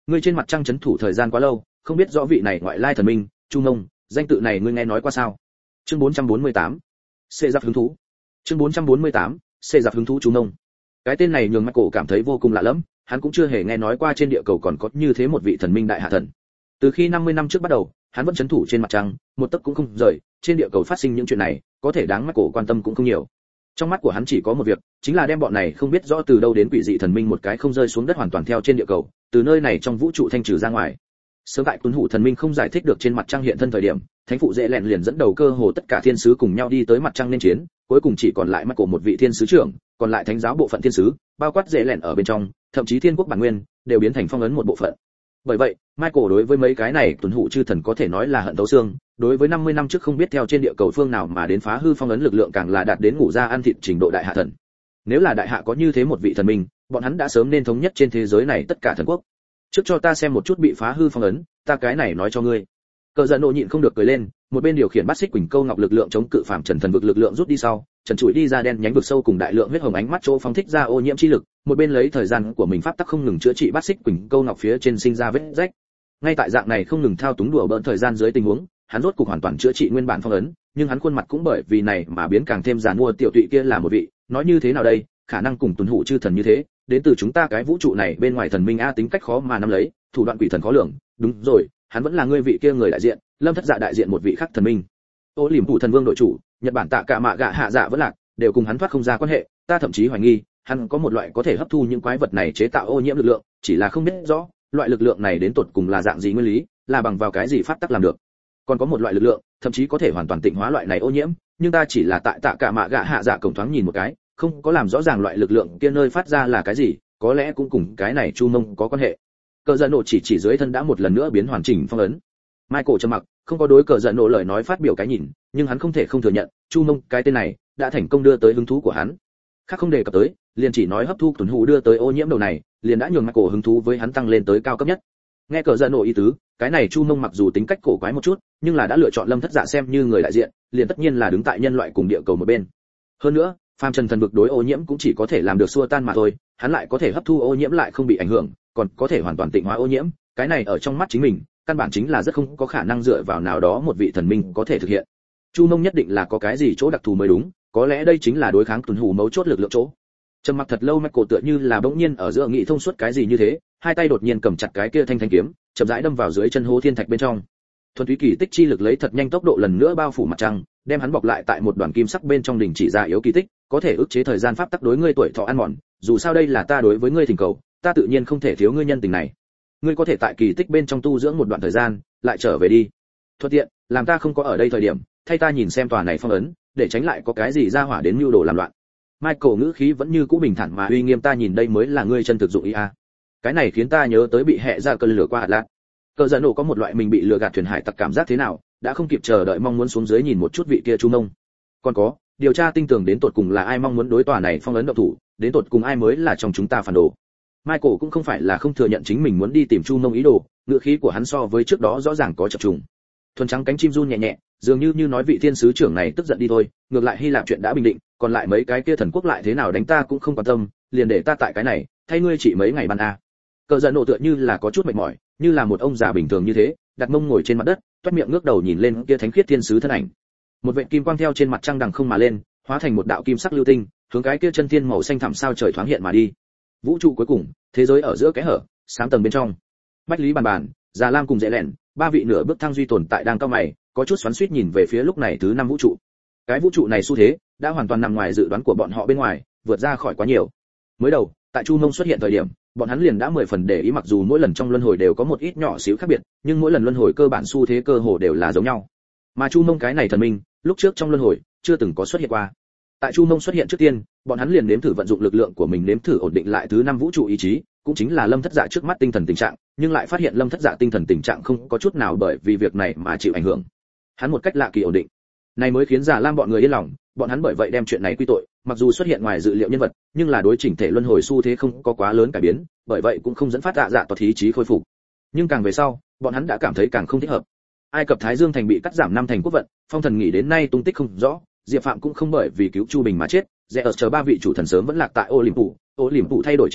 Ngươi trên mặt trăng chấn thủ thời gian quá lâu, không biết rõ vị này ngoại lai thần minh, Chu Mông, danh tự này ngươi nghe nói qua sao? Chương bốn trăm bốn mươi tám. Xê giặc hứng thú. Chương bốn trăm bốn mươi tám. Xê giặc hứng thú Chu Mông. Cái tên này nhường Michael cảm thấy vô cùng lạ lẫm, hắn cũng chưa hề nghe nói qua trên địa cầu còn có như thế một vị thần minh đại hạ thần. Từ khi năm mươi năm trước bắt đầu, hắn vẫn chấn thủ trên mặt trăng, một tấc cũng không rời, trên địa cầu phát sinh những chuyện này, có thể đáng Michael quan tâm cũng không nhiều. Trong mắt của hắn chỉ có một việc, chính là đem bọn này không biết rõ từ đâu đến quỷ dị thần minh một cái không rơi xuống đất hoàn toàn theo trên địa cầu, từ nơi này trong vũ trụ thanh trừ ra ngoài. Sớm tại tuấn hủ thần minh không giải thích được trên mặt trăng hiện thân thời điểm, thánh phụ dễ lẹn liền dẫn đầu cơ hồ tất cả thiên sứ cùng nhau đi tới mặt trăng nên chiến, cuối cùng chỉ còn lại mắt của một vị thiên sứ trưởng, còn lại thánh giáo bộ phận thiên sứ, bao quát dễ lẹn ở bên trong, thậm chí thiên quốc bản nguyên đều biến thành phong ấn một bộ phận. Bởi vậy, Michael đối với mấy cái này tuấn hủ chư thần có thể nói là hận thấu xương, đối với năm mươi năm trước không biết theo trên địa cầu phương nào mà đến phá hư phong ấn lực lượng càng là đạt đến ngủ ra ăn thịt trình độ đại hạ thần. Nếu là đại hạ có như thế một vị thần minh, bọn hắn đã sớm nên thống nhất trên thế giới này tất cả thần quốc. Trước cho ta xem một chút bị phá hư phong ấn, ta cái này nói cho ngươi. Cờ giận nộ nhịn không được cười lên, một bên điều khiển bắt xích quỳnh câu ngọc lực lượng chống cự phàm trần thần vực lực lượng rút đi sau, trần trụi đi ra đen nhánh vực sâu cùng đại lượng huyết hồng ánh mắt chỗ phóng thích ra ô nhiễm chi lực, một bên lấy thời gian của mình pháp tắc không ngừng chữa trị bắt xích quỳnh câu ngọc phía trên sinh ra vết rách. Ngay tại dạng này không ngừng thao túng đùa bỡn thời gian dưới tình huống, hắn rốt cục hoàn toàn chữa trị nguyên bản phong ấn, nhưng hắn khuôn mặt cũng bởi vì này mà biến càng thêm giàn mua. Tiểu tụy kia là một vị, nói như thế nào đây, khả năng cùng tuấn hủ chư thần như thế, đến từ chúng ta cái vũ trụ này bên ngoài thần minh a, tính cách khó mà nắm lấy, thủ đoạn quỷ thần khó lường. Đúng rồi, hắn vẫn là ngươi vị kia người đại diện, Lâm Thất Dạ đại diện một vị khác thần minh. Ô Liềm Phủ thần vương đội chủ, Nhật Bản Tạ Cả Mạ Gạ Hạ Dạ vẫn lạc, đều cùng hắn thoát không ra quan hệ, ta thậm chí hoài nghi, hắn có một loại có thể hấp thu những quái vật này chế tạo ô nhiễm lực lượng, chỉ là không biết rõ, loại lực lượng này đến tột cùng là dạng gì nguyên lý, là bằng vào cái gì pháp tắc làm được. Còn có một loại lực lượng, thậm chí có thể hoàn toàn tịnh hóa loại này ô nhiễm, nhưng ta chỉ là tại Tạ Cả Mạ Gạ Hạ Dạ cổng thoáng nhìn một cái, không có làm rõ ràng loại lực lượng kia nơi phát ra là cái gì, có lẽ cũng cùng cái này Chu Mông có quan hệ. Cờ giận nộ chỉ chỉ dưới thân đã một lần nữa biến hoàn chỉnh phong ấn. Michael trầm mặc, không có đối cờ giận nộ lời nói phát biểu cái nhìn, nhưng hắn không thể không thừa nhận, Chu Mông cái tên này đã thành công đưa tới hứng thú của hắn. Khác không đề cập tới, liền chỉ nói hấp thu tuấn hủ đưa tới ô nhiễm đầu này, liền đã nhường Michael hứng thú với hắn tăng lên tới cao cấp nhất. Nghe cờ giận nộ ý tứ, cái này Chu Mông mặc dù tính cách cổ quái một chút, nhưng là đã lựa chọn Lâm Thất Dạ xem như người đại diện, liền tất nhiên là đứng tại nhân loại cùng địa cầu một bên. Hơn nữa, phàm trần thần vực đối ô nhiễm cũng chỉ có thể làm được xua tan mà thôi, hắn lại có thể hấp thu ô nhiễm lại không bị ảnh hưởng, còn có thể hoàn toàn tịnh hóa ô nhiễm, cái này ở trong mắt chính mình, căn bản chính là rất không có khả năng dựa vào nào đó một vị thần minh có thể thực hiện. Chu Mông nhất định là có cái gì chỗ đặc thù mới đúng, có lẽ đây chính là đối kháng tuấn hủ mấu chốt lực lượng chỗ. Trầm mặc thật lâu, Michael tựa như là bỗng nhiên ở giữa nghĩ thông suốt cái gì như thế, hai tay đột nhiên cầm chặt cái kia thanh thanh kiếm, chậm rãi đâm vào dưới chân hố thiên thạch bên trong. Thuần túy kỳ tích chi lực lấy thật nhanh tốc độ lần nữa bao phủ mặt trăng, đem hắn bọc lại tại một đoàn kim sắc bên trong đỉnh chỉ ra yếu kỳ tích, có thể ức chế thời gian pháp tắc đối ngươi tuổi thọ ăn mòn, dù sao đây là ta đối với ngươi thỉnh cầu, ta tự nhiên không thể thiếu ngươi nhân tình này. Ngươi có thể tại kỳ tích bên trong tu dưỡng một đoạn thời gian, lại trở về đi. Thuận tiện, làm ta không có ở đây thời điểm, thay ta nhìn xem tòa này phong ấn, để tránh lại có cái gì ra hỏa đến mưu đồ làm loạn. Michael ngữ khí vẫn như cũ bình thản mà uy nghiêm, ta nhìn đây mới là ngươi chân thực dụng ý a. Cái này khiến ta nhớ tới bị hệ ra cơn lửa qua Atlas. Cờ giận nộ có một loại mình bị lừa gạt thuyền hải tặc cảm giác thế nào, đã không kịp chờ đợi mong muốn xuống dưới nhìn một chút vị kia Chu Mông. Còn có, điều tra tinh tường đến tột cùng là ai mong muốn đối tòa này phong ấn động thủ, đến tột cùng ai mới là trong chúng ta phản đồ. Michael cũng không phải là không thừa nhận chính mình muốn đi tìm Chu Mông ý đồ, ngữ khí của hắn so với trước đó rõ ràng có chập trùng. Thuần trắng cánh chim run nhẹ nhẹ, dường như như nói vị thiên sứ trưởng này tức giận đi thôi, ngược lại Hy Lạp chuyện đã bình định, còn lại mấy cái kia thần quốc lại thế nào đánh ta cũng không quan tâm, liền để ta tại cái này, thay ngươi chỉ mấy ngày ban a. Cờ giận nộ tựa như là có chút mệt mỏi, như là một ông già bình thường như thế, đặt mông ngồi trên mặt đất, toét miệng ngước đầu nhìn lên kia thánh khiết thiên sứ thân ảnh. Một vệt kim quang theo trên mặt trăng đằng không mà lên, hóa thành một đạo kim sắc lưu tinh, hướng cái kia chân thiên màu xanh thẳm sao trời thoáng hiện mà đi. Vũ trụ cuối cùng, thế giới ở giữa cái hở, sáng tầng bên trong. Bách Lý Bàn Bàn, Già Lam cùng Dễ Lẹn, ba vị nửa bước thăng duy tồn tại đang cao mày, có chút xoắn xuýt nhìn về phía lúc này thứ năm vũ trụ. Cái vũ trụ này xu thế đã hoàn toàn nằm ngoài dự đoán của bọn họ bên ngoài, vượt ra khỏi quá nhiều. Mới đầu, tại Chu Mông xuất hiện thời điểm, bọn hắn liền đã mười phần để ý, mặc dù mỗi lần trong luân hồi đều có một ít nhỏ xíu khác biệt, nhưng mỗi lần luân hồi cơ bản xu thế cơ hồ đều là giống nhau. Mà Chu Mông cái này thần minh, lúc trước trong luân hồi chưa từng có xuất hiện qua. Tại Chu Mông xuất hiện trước tiên, bọn hắn liền nếm thử vận dụng lực lượng của mình nếm thử ổn định lại thứ năm vũ trụ ý chí, cũng chính là Lâm Thất Dạ trước mắt tinh thần tình trạng, nhưng lại phát hiện Lâm Thất Dạ tinh thần tình trạng không có chút nào bởi vì việc này mà chịu ảnh hưởng. Hắn một cách lạ kỳ ổn định. Này mới khiến Già Lam bọn người yên lòng, bọn hắn bởi vậy đem chuyện này quy tội, mặc dù xuất hiện ngoài dự liệu nhân vật, nhưng là đối chỉnh thể luân hồi xu thế không có quá lớn cải biến, bởi vậy cũng không dẫn phát dạ dạ toạt ý chí khôi phục. Nhưng càng về sau, bọn hắn đã cảm thấy càng không thích hợp. Ai Cập Thái Dương thành bị cắt giảm năm thành quốc vận, Phong Thần nghỉ đến nay tung tích không rõ, Diệp Phạm cũng không bởi vì cứu Chu Bình mà chết, rẽ ở chờ ba vị chủ thần sớm vẫn lạc tại Ô Liềm Phủ, Ô Liềm Phủ thay đổi triều đại,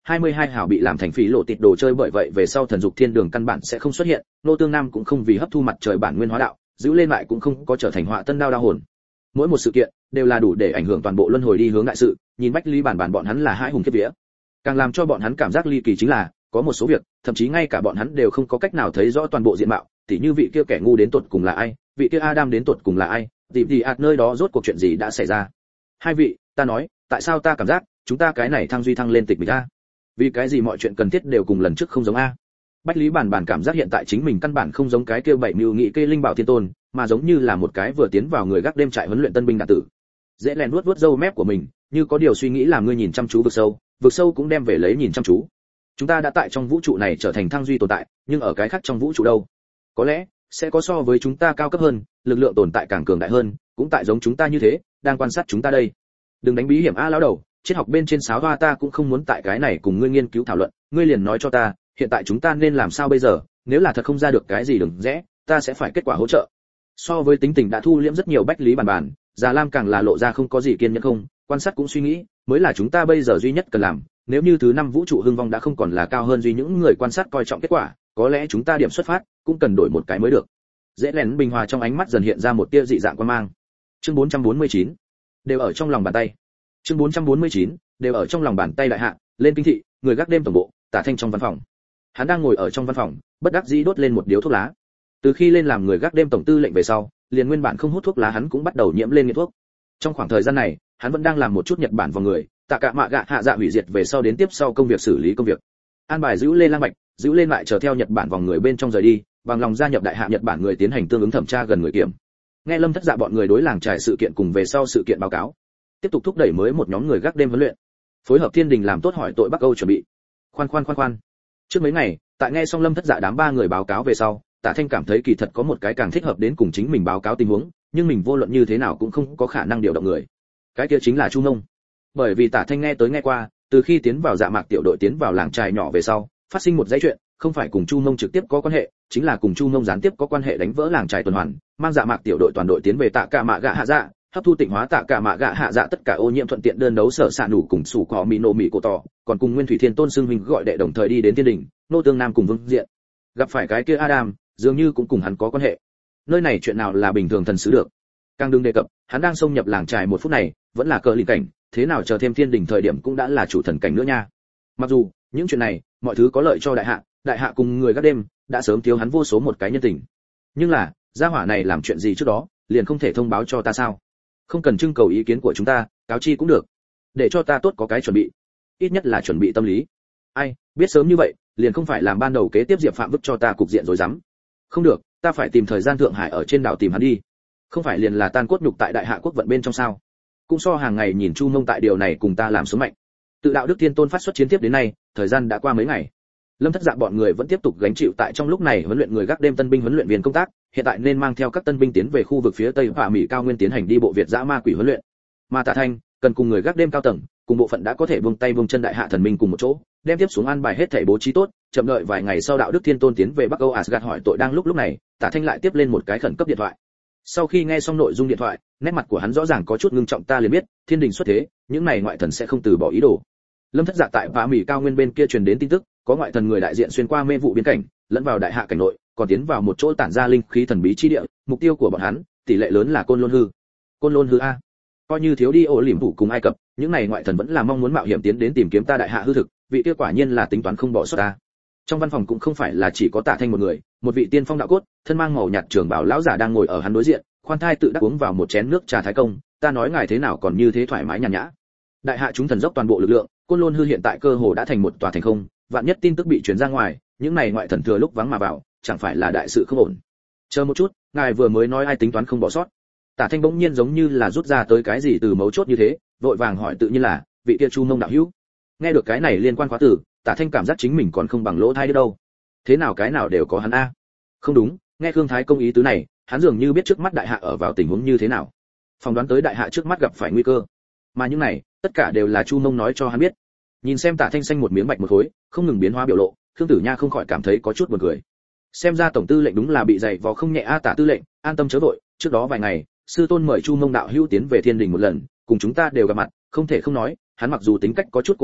hai mươi hai hào bị làm thành phí lộ tịt đồ chơi, bởi vậy về sau thần dục thiên đường căn bản sẽ không xuất hiện, nô tương nam cũng không vì hấp thu mặt trời bản nguyên hóa đạo, giữ lên lại cũng không có trở thành họa tân đao đao hồn. Mỗi một sự kiện đều là đủ để ảnh hưởng toàn bộ luân hồi đi hướng đại sự, nhìn Bách Lý Bản Bản bọn hắn là hai hùng kiếp vía. Càng làm cho bọn hắn cảm giác ly kỳ chính là, có một số việc, thậm chí ngay cả bọn hắn đều không có cách nào thấy rõ toàn bộ diện mạo, tỉ như vị kia kẻ ngu đến tột cùng là ai, vị kia Adam đến tột cùng là ai, tìm thì ạt nơi đó rốt cuộc chuyện gì đã xảy ra. Hai vị, ta nói, tại sao ta cảm giác chúng ta cái này thăng duy thăng lên tịch mình a? Vì cái gì mọi chuyện cần thiết đều cùng lần trước không giống a? Bách Lý Bản Bản cảm giác hiện tại chính mình căn bản không giống cái kia bảy mưu nghị kê linh bảo thiên tôn, mà giống như là một cái vừa tiến vào người gác đêm trại huấn luyện tân binh đạn tử. Dễ lén vuốt vuốt râu mép của mình, như có điều suy nghĩ làm ngươi nhìn chăm chú vực sâu, vực sâu cũng đem về lấy nhìn chăm chú. Chúng ta đã tại trong vũ trụ này trở thành thăng duy tồn tại, nhưng ở cái khác trong vũ trụ đâu? Có lẽ sẽ có so với chúng ta cao cấp hơn, lực lượng tồn tại càng cường đại hơn, cũng tại giống chúng ta như thế, đang quan sát chúng ta đây. Đừng đánh bí hiểm a lão đầu, triết học bên trên sáo hoa ta cũng không muốn tại cái này cùng ngươi nghiên cứu thảo luận, ngươi liền nói cho ta, hiện tại chúng ta nên làm sao bây giờ, nếu là thật không ra được cái gì đừng rẽ, ta sẽ phải kết quả hỗ trợ. So với tính tình đã thu liễm rất nhiều Bách Lý Bản Bản, Già Lam càng là lộ ra không có gì kiên nhẫn không, quan sát cũng suy nghĩ, mới là chúng ta bây giờ duy nhất cần làm, nếu như thứ năm vũ trụ hưng vong đã không còn là cao hơn duy những người quan sát coi trọng kết quả, có lẽ chúng ta điểm xuất phát cũng cần đổi một cái mới được. Dễ lén bình hòa trong ánh mắt dần hiện ra một tia dị dạng quan mang. Chương bốn trăm bốn mươi chín, đều ở trong lòng bàn tay. Chương bốn trăm bốn mươi chín, đều ở trong lòng bàn tay đại hạ, lên kinh thị, người gác đêm tổng bộ, Tả Thanh trong văn phòng. Hắn đang ngồi ở trong văn phòng, bất đắc dĩ đốt lên một điếu thuốc lá. Từ khi lên làm người gác đêm tổng tư lệnh về sau, liền nguyên bản không hút thuốc lá hắn cũng bắt đầu nhiễm lên nghiện thuốc. Trong khoảng thời gian này, hắn vẫn đang làm một chút Nhật Bản vào người, Tạ Cả Mạ Gạ hạ dạ hủy diệt về sau đến tiếp sau công việc xử lý công việc. An bài giữ lên lang bạch, giữ lên lại chờ theo Nhật Bản vòng người bên trong rời đi, bằng lòng gia nhập đại hạ Nhật Bản người tiến hành tương ứng thẩm tra gần người kiểm. Nghe Lâm Thất Dạ bọn người đối làng trải sự kiện cùng về sau sự kiện báo cáo, tiếp tục thúc đẩy mới một nhóm người gác đêm huấn luyện, phối hợp Thiên Đình làm tốt hỏi tội Bắc Âu chuẩn bị. Khoan khoan khoan khoan. Trước mấy ngày, tại nghe xong Lâm Thất Dạ đám ba người báo cáo về sau, Tạ Thanh cảm thấy kỳ thật có một cái càng thích hợp đến cùng chính mình báo cáo tình huống, nhưng mình vô luận như thế nào cũng không có khả năng điều động người. Cái kia chính là Chu Nông. Bởi vì Tạ Thanh nghe tới nghe qua, từ khi tiến vào Dạ Mạc tiểu đội tiến vào làng trài nhỏ về sau, phát sinh một dãy chuyện, không phải cùng Chu Nông trực tiếp có quan hệ, chính là cùng Chu Nông gián tiếp có quan hệ đánh vỡ làng trài tuần hoàn, mang Dạ Mạc tiểu đội toàn đội tiến về Tạ Cả Mạ Gạ hạ dạ, hấp thu tịnh hóa Tạ Cả Mạ Gạ hạ dạ tất cả ô nhiễm thuận tiện đơn đấu sở sạ đủ cùng sủ cỏ mì nổ mì cổ tỏ, còn cùng Nguyên Thủy Thiên Tôn xưng huynh gọi đệ đồng thời đi đến Thiên Đình, nô tương nam cùng Vương Diện. Gặp phải cái kia Adam, dường như cũng cùng hắn có quan hệ. Nơi này chuyện nào là bình thường thần sứ được. Càng đừng đề cập, hắn đang xông nhập làng trài một phút này, vẫn là cờ lìn cảnh, thế nào chờ thêm Thiên Đình thời điểm cũng đã là chủ thần cảnh nữa nha. Mặc dù, những chuyện này, mọi thứ có lợi cho đại hạ, đại hạ cùng người gác đêm, đã sớm thiếu hắn vô số một cái nhân tình. Nhưng là, gia hỏa này làm chuyện gì trước đó, liền không thể thông báo cho ta sao? Không cần trưng cầu ý kiến của chúng ta, cáo chi cũng được. Để cho ta tốt có cái chuẩn bị. Ít nhất là chuẩn bị tâm lý. Ai, biết sớm như vậy, liền không phải làm ban đầu kế tiếp Diệp Phạm vứt cho ta cục diện rối rắm. Không được, ta phải tìm thời gian Thượng Hải ở trên đảo tìm hắn đi. Không phải liền là tan cốt nhục tại đại hạ quốc vận bên trong sao? Cũng so hàng ngày nhìn Chu Mông tại điều này cùng ta làm sống mạnh. Tự đạo Đức Thiên Tôn phát xuất chiến tiếp đến nay, thời gian đã qua mấy ngày. Lâm Thất Dạ bọn người vẫn tiếp tục gánh chịu tại trong lúc này huấn luyện người gác đêm tân binh huấn luyện viên công tác, hiện tại nên mang theo các tân binh tiến về khu vực phía Tây Hỏa Mỹ cao nguyên tiến hành đi bộ Việt dã ma quỷ huấn luyện. Mà Tạ Thanh cần cùng người gác đêm cao tầng, cùng bộ phận đã có thể buông tay buông chân đại hạ thần minh cùng một chỗ, đem tiếp xuống an bài hết thảy bố trí tốt, chậm đợi vài ngày sau đạo Đức Thiên Tôn tiến về Bắc Âu Asgard hỏi tội. Đang lúc lúc này, Tạ Thanh lại tiếp lên một cái khẩn cấp điện thoại. Sau khi nghe xong nội dung điện thoại, nét mặt của hắn rõ ràng có chút ngưng trọng. Ta liền biết, Thiên Đình xuất thế, những này ngoại thần sẽ không từ bỏ ý đồ. Lâm Thất Dạ tại Hỏa Mỹ cao nguyên bên kia truyền đến tin tức, có ngoại thần người đại diện xuyên qua mê vụ biên cảnh, lẫn vào đại hạ cảnh nội, còn tiến vào một chỗ tản ra linh khí thần bí chi địa, mục tiêu của bọn hắn, tỷ lệ lớn là Côn Lôn Hư. Côn Lôn Hư a. Coi như thiếu đi ổ liễm vụ cùng Ai Cập, những này ngoại thần vẫn là mong muốn mạo hiểm tiến đến tìm kiếm ta đại hạ hư thực, vị kia quả nhiên là tính toán không bỏ sót ta. Trong văn phòng cũng không phải là chỉ có Tạ Thanh một người, một vị tiên phong đạo cốt, thân mang màu nhạt trường bào lão giả đang ngồi ở hắn đối diện, khoan thai tự đắc uống vào một chén nước trà thái công. Ta nói ngài thế nào còn như thế thoải mái nhàn nhã. Đại hạ chúng thần dốc toàn bộ lực lượng, Côn Lôn Hư hiện tại cơ hồ đã thành một tòa thành không, vạn nhất tin tức bị truyền ra ngoài, những này ngoại thần thừa lúc vắng mà vào, chẳng phải là đại sự không ổn. Chờ một chút, ngài vừa mới nói ai tính toán không bỏ sót. Tả Thanh bỗng nhiên giống như là rút ra tới cái gì từ mấu chốt như thế, vội vàng hỏi tự nhiên là vị kia Chu Mông đạo hữu. Nghe được cái này liên quan khóa từ, Tả Thanh cảm giác chính mình còn không bằng lỗ thai đâu. Thế nào cái nào đều có hắn a. Không đúng, nghe Khương Thái công ý tứ này, hắn dường như biết trước mắt đại hạ ở vào tình huống như thế nào. Phỏng đoán tới đại hạ trước mắt gặp phải nguy cơ. Mà những này, tất cả đều là Chu Mông nói cho hắn biết. Nhìn xem Tả Thanh xanh một miếng bạch một khối, không ngừng biến hóa biểu lộ, Khương Tử Nha không khỏi cảm thấy có chút buồn cười. Xem ra tổng tư lệnh đúng là bị dày vò không nhẹ a. Tả tư lệnh, an tâm chớ vội, trước đó vài ngày, sư tôn mời Chu Mông đạo hữu tiến về Thiên Đình một lần, cùng chúng ta đều gặp mặt, không thể không nói, hắn mặc dù tính cách có chút cổ quái,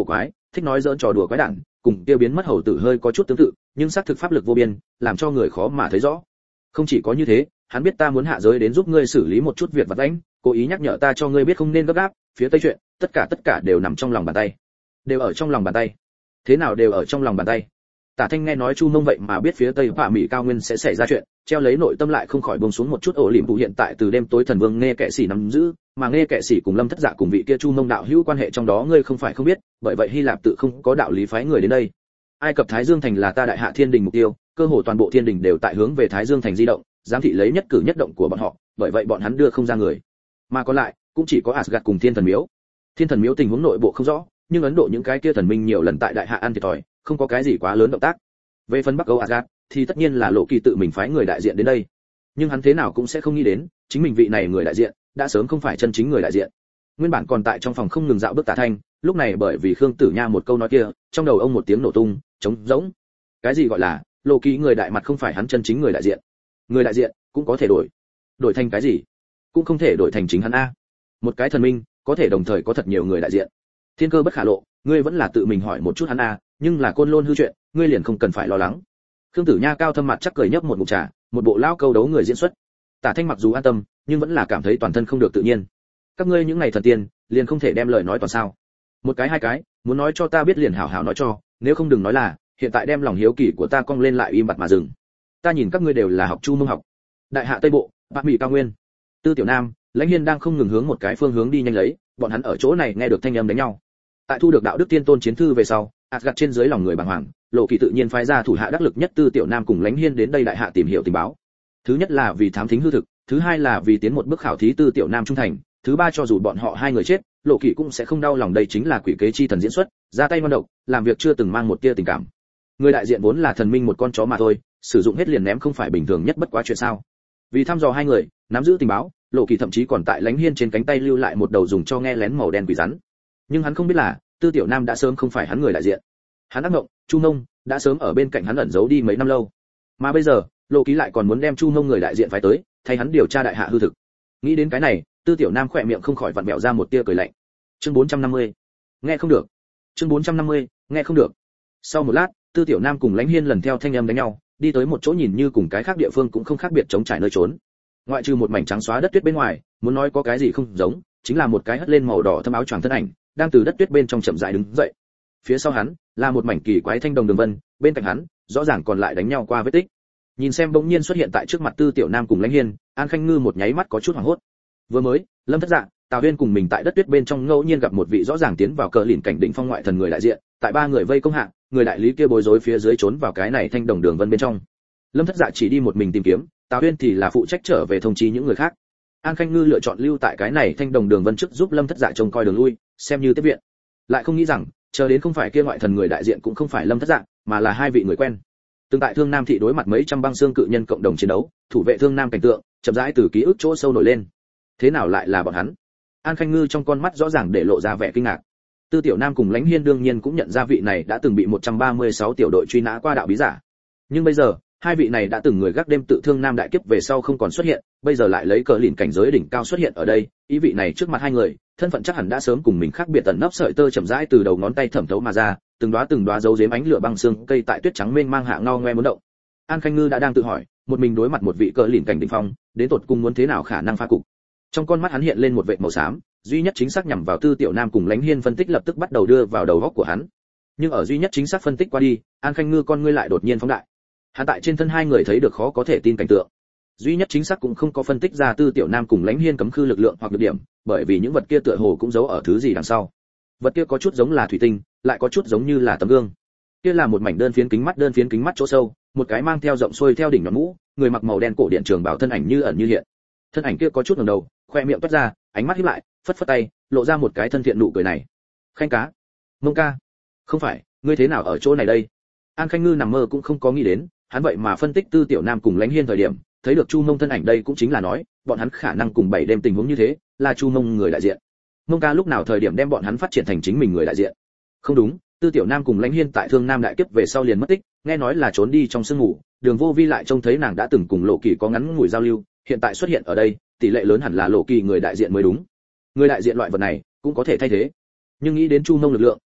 thích nói giỡn trò đùa quái đản, cùng kia biến mất hầu tử hơi có chút tương tự, nhưng xác thực pháp lực vô biên, làm cho người khó mà thấy rõ. Không chỉ có như thế, hắn biết ta muốn hạ giới đến giúp ngươi xử lý một chút việc vặt vãnh, cố ý nhắc nhở ta cho ngươi biết không nên gấp gáp, phía tây chuyện, tất cả tất cả đều nằm trong lòng bàn tay. Đều ở trong lòng bàn tay. Thế nào đều ở trong lòng bàn tay? Tả Thanh nghe nói Chu Mông vậy mà biết phía tây Vạ Mỹ cao nguyên sẽ xảy ra chuyện, treo lấy nội tâm lại không khỏi buông xuống một chút. Ổ Liễm Phụ hiện tại từ đêm tối thần vương nghe kệ sĩ nắm giữ, mà nghe kệ sĩ cùng Lâm Thất Dạ cùng vị kia Chu Mông đạo hữu quan hệ trong đó ngươi không phải không biết, bởi vậy Hy Lạp tự không có đạo lý phái người đến đây. Ai Cập Thái Dương thành là ta đại hạ thiên đình mục tiêu, cơ hồ toàn bộ thiên đình đều tại hướng về Thái Dương thành di động, giám thị lấy nhất cử nhất động của bọn họ, bởi vậy bọn hắn đưa không ra người. Mà còn lại, cũng chỉ có Asgard cùng Thiên Thần Miếu. Thiên Thần Miếu tình huống nội bộ không rõ, nhưng Ấn Độ những cái kia thần minh nhiều lần tại đại hạ ăn thiệt thòi, không có cái gì quá lớn động tác. Về phần Bắc Âu Asgard, thì tất nhiên là Lộ Kỳ tự mình phái người đại diện đến đây. Nhưng hắn thế nào cũng sẽ không nghĩ đến, chính mình vị này người đại diện, đã sớm không phải chân chính người đại diện. Nguyên bản còn tại trong phòng không ngừng dạo bước Tả Thanh, lúc này bởi vì Khương Tử Nha một câu nói kia, trong đầu ông một tiếng nổ tung, trống rỗng. Cái gì gọi là Lộ Kỳ người đại mặt không phải hắn chân chính người đại diện? Người đại diện cũng có thể đổi. Đổi thành cái gì? Cũng không thể đổi thành chính hắn a. Một cái thần minh, có thể đồng thời có thật nhiều người đại diện. Thiên cơ bất khả lộ, ngươi vẫn là tự mình hỏi một chút hắn a, nhưng là côn lôn hư chuyện, ngươi liền không cần phải lo lắng. Khương Tử Nha cao thâm mặt chắc cười nhấp một ngụm trà, một bộ lao câu đấu người diễn xuất. Tả Thanh mặc dù an tâm, nhưng vẫn là cảm thấy toàn thân không được tự nhiên. Các ngươi những ngày thần tiên, liền không thể đem lời nói toàn sao? Một cái hai cái, muốn nói cho ta biết liền hảo hảo nói cho, nếu không đừng nói là, hiện tại đem lòng hiếu kỳ của ta cong lên lại im bặt mà dừng. Ta nhìn các ngươi đều là học Chu Mông học. Đại hạ Tây Bộ, Bắc Mỹ cao nguyên. Tư Tiểu Nam, Lãnh Hiên đang không ngừng hướng một cái phương hướng đi nhanh lấy, bọn hắn ở chỗ này nghe được thanh âm đánh nhau. Tại thu được đạo đức tiên tôn chiến thư về sau, Asgard trên dưới lòng người bàng hoàng, Lộ Kỳ tự nhiên phái ra thủ hạ đắc lực nhất Tư Tiểu Nam cùng Lãnh Hiên đến đây đại hạ tìm hiểu tình báo. Thứ nhất là vì thám thính hư thực, thứ hai là vì tiến một bước khảo thí Tư Tiểu Nam trung thành, thứ ba cho dù bọn họ hai người chết, Lộ Kỳ cũng sẽ không đau lòng, đây chính là quỷ kế chi thần diễn xuất, ra tay ngoan độc, làm việc chưa từng mang một tia tình cảm. Người đại diện vốn là thần minh một con chó mà thôi, sử dụng hết liền ném không phải bình thường nhất bất quá chuyện sao? Vì thăm dò hai người, nắm giữ tình báo, Lộ Kỳ thậm chí còn tại Lãnh Hiên trên cánh tay lưu lại một đầu dùng cho nghe lén màu đen quỷ rắn. Nhưng hắn không biết là, Tư Tiểu Nam đã sớm không phải hắn người đại diện. Hắn ác mộng, Chu Mông đã sớm ở bên cạnh hắn ẩn giấu đi mấy năm lâu. Mà bây giờ, Lộ Kỳ lại còn muốn đem Chu Mông người đại diện phái tới, thay hắn điều tra đại hạ hư thực. Nghĩ đến cái này, Tư Tiểu Nam khỏe miệng không khỏi vặn vẹo ra một tia cười lạnh. Chương bốn trăm năm mươi. Nghe không được. Chương bốn trăm năm mươi, nghe không được. Sau một lát, Tư Tiểu Nam cùng Lãnh Hiên lần theo thanh âm đánh nhau, đi tới một chỗ nhìn như cùng cái khác địa phương cũng không khác biệt trống trải nơi trốn. Ngoại trừ một mảnh trắng xóa đất tuyết bên ngoài, muốn nói có cái gì không giống, chính là một cái hất lên màu đỏ thâm áo choàng thân ảnh, đang từ đất tuyết bên trong chậm rãi đứng dậy. Phía sau hắn là một mảnh kỳ quái thanh đồng đường vân, bên cạnh hắn, rõ ràng còn lại đánh nhau qua vết tích. Nhìn xem bỗng nhiên xuất hiện tại trước mặt Tư Tiểu Nam cùng Lãnh Hiên, An Khanh Ngư một nháy mắt có chút hoảng hốt. Vừa mới, Lâm Thất Dạ, Tào Huyên cùng mình tại đất tuyết bên trong ngẫu nhiên gặp một vị rõ ràng tiến vào cờ lìn cảnh đỉnh phong ngoại thần người đại diện, tại ba người vây công hạ, người đại lý kia bối rối phía dưới trốn vào cái này thanh đồng đường vân bên trong. Lâm Thất Dạ chỉ đi một mình tìm kiếm, Tào Huyên thì là phụ trách trở về thông chi những người khác. An Khanh Ngư lựa chọn lưu tại cái này thanh đồng đường vân trước giúp Lâm Thất Dạ trông coi đường lui, xem như tiếp viện. Lại không nghĩ rằng, chờ đến không phải kia ngoại thần người đại diện cũng không phải Lâm Thất Dạ, mà là hai vị người quen. Từng tại Thương Nam thị đối mặt mấy trăm băng xương cự nhân cộng đồng chiến đấu, thủ vệ Thương Nam cảnh tượng, chậm rãi từ ký ức chỗ sâu nổi lên. Thế nào lại là bọn hắn? An Khanh Ngư trong con mắt rõ ràng để lộ ra vẻ kinh ngạc. Tư Tiểu Nam cùng Lãnh Hiên đương nhiên cũng nhận ra vị này đã từng bị một trăm ba mươi sáu tiểu đội truy nã qua đạo bí giả. Nhưng bây giờ, hai vị này đã từng người gác đêm tự Thương Nam đại kiếp về sau không còn xuất hiện, bây giờ lại lấy cờ lìn cảnh giới đỉnh cao xuất hiện ở đây, ý vị này trước mặt hai người, thân phận chắc hẳn đã sớm cùng mình khác biệt, tận nấp sợi tơ chậm rãi từ đầu ngón tay thẩm thấu mà ra, từng đóa từng đóa dấu giếm ánh lửa băng xương cây tại tuyết trắng mênh mang hạ ngao ngoe muốn động. An Khanh Ngư đã đang tự hỏi, một mình đối mặt một vị cờ lìn cảnh đỉnh phong, đến tột cùng muốn thế nào khả năng phá cục. Trong con mắt hắn hiện lên một vệt màu xám, duy nhất chính xác nhằm vào Tư Tiểu Nam cùng Lãnh Hiên phân tích lập tức bắt đầu đưa vào đầu óc của hắn. Nhưng ở duy nhất chính xác phân tích qua đi, An Khanh Ngư con ngươi lại đột nhiên phóng đại. Hắn tại trên thân hai người thấy được khó có thể tin cảnh tượng. Duy nhất chính xác cũng không có phân tích ra Tư Tiểu Nam cùng Lãnh Hiên cấm khư lực lượng hoặc nhược điểm, bởi vì những vật kia tựa hồ cũng giấu ở thứ gì đằng sau. Vật kia có chút giống là thủy tinh, lại có chút giống như là tấm gương. Kia là một mảnh đơn phiến kính mắt, đơn phiến kính mắt chỗ sâu, một cái mang theo rộng xuôi theo đỉnh nhọn mũ, người mặc màu đen cổ điện trường bảo thân ảnh như ẩn như hiện. Thân ảnh kia có chút ngẩng đầu, khoe miệng toát ra, ánh mắt híp lại, phất phất tay, lộ ra một cái thân thiện nụ cười này. Khanh cá, Mông ca, không phải, ngươi thế nào ở chỗ này đây? An Khanh Ngư nằm mơ cũng không có nghĩ đến, hắn vậy mà phân tích Tư Tiểu Nam cùng Lãnh Hiên thời điểm, thấy được Chu Mông thân ảnh, đây cũng chính là nói, bọn hắn khả năng cùng bảy đêm tình huống như thế, là Chu Mông người đại diện. Mông ca lúc nào thời điểm đem bọn hắn phát triển thành chính mình người đại diện? Không đúng, Tư Tiểu Nam cùng Lãnh Hiên tại Thương Nam đại kiếp về sau liền mất tích, nghe nói là trốn đi trong sương ngủ, Đường Vô Vi lại trông thấy nàng đã từng cùng Lộ Kỳ có ngắn ngủi giao lưu, hiện tại xuất hiện ở đây, tỷ lệ lớn hẳn là Lộ Kỳ người đại diện mới đúng. Người đại diện loại vật này cũng có thể thay thế. Nhưng nghĩ đến Chu Mông lực lượng,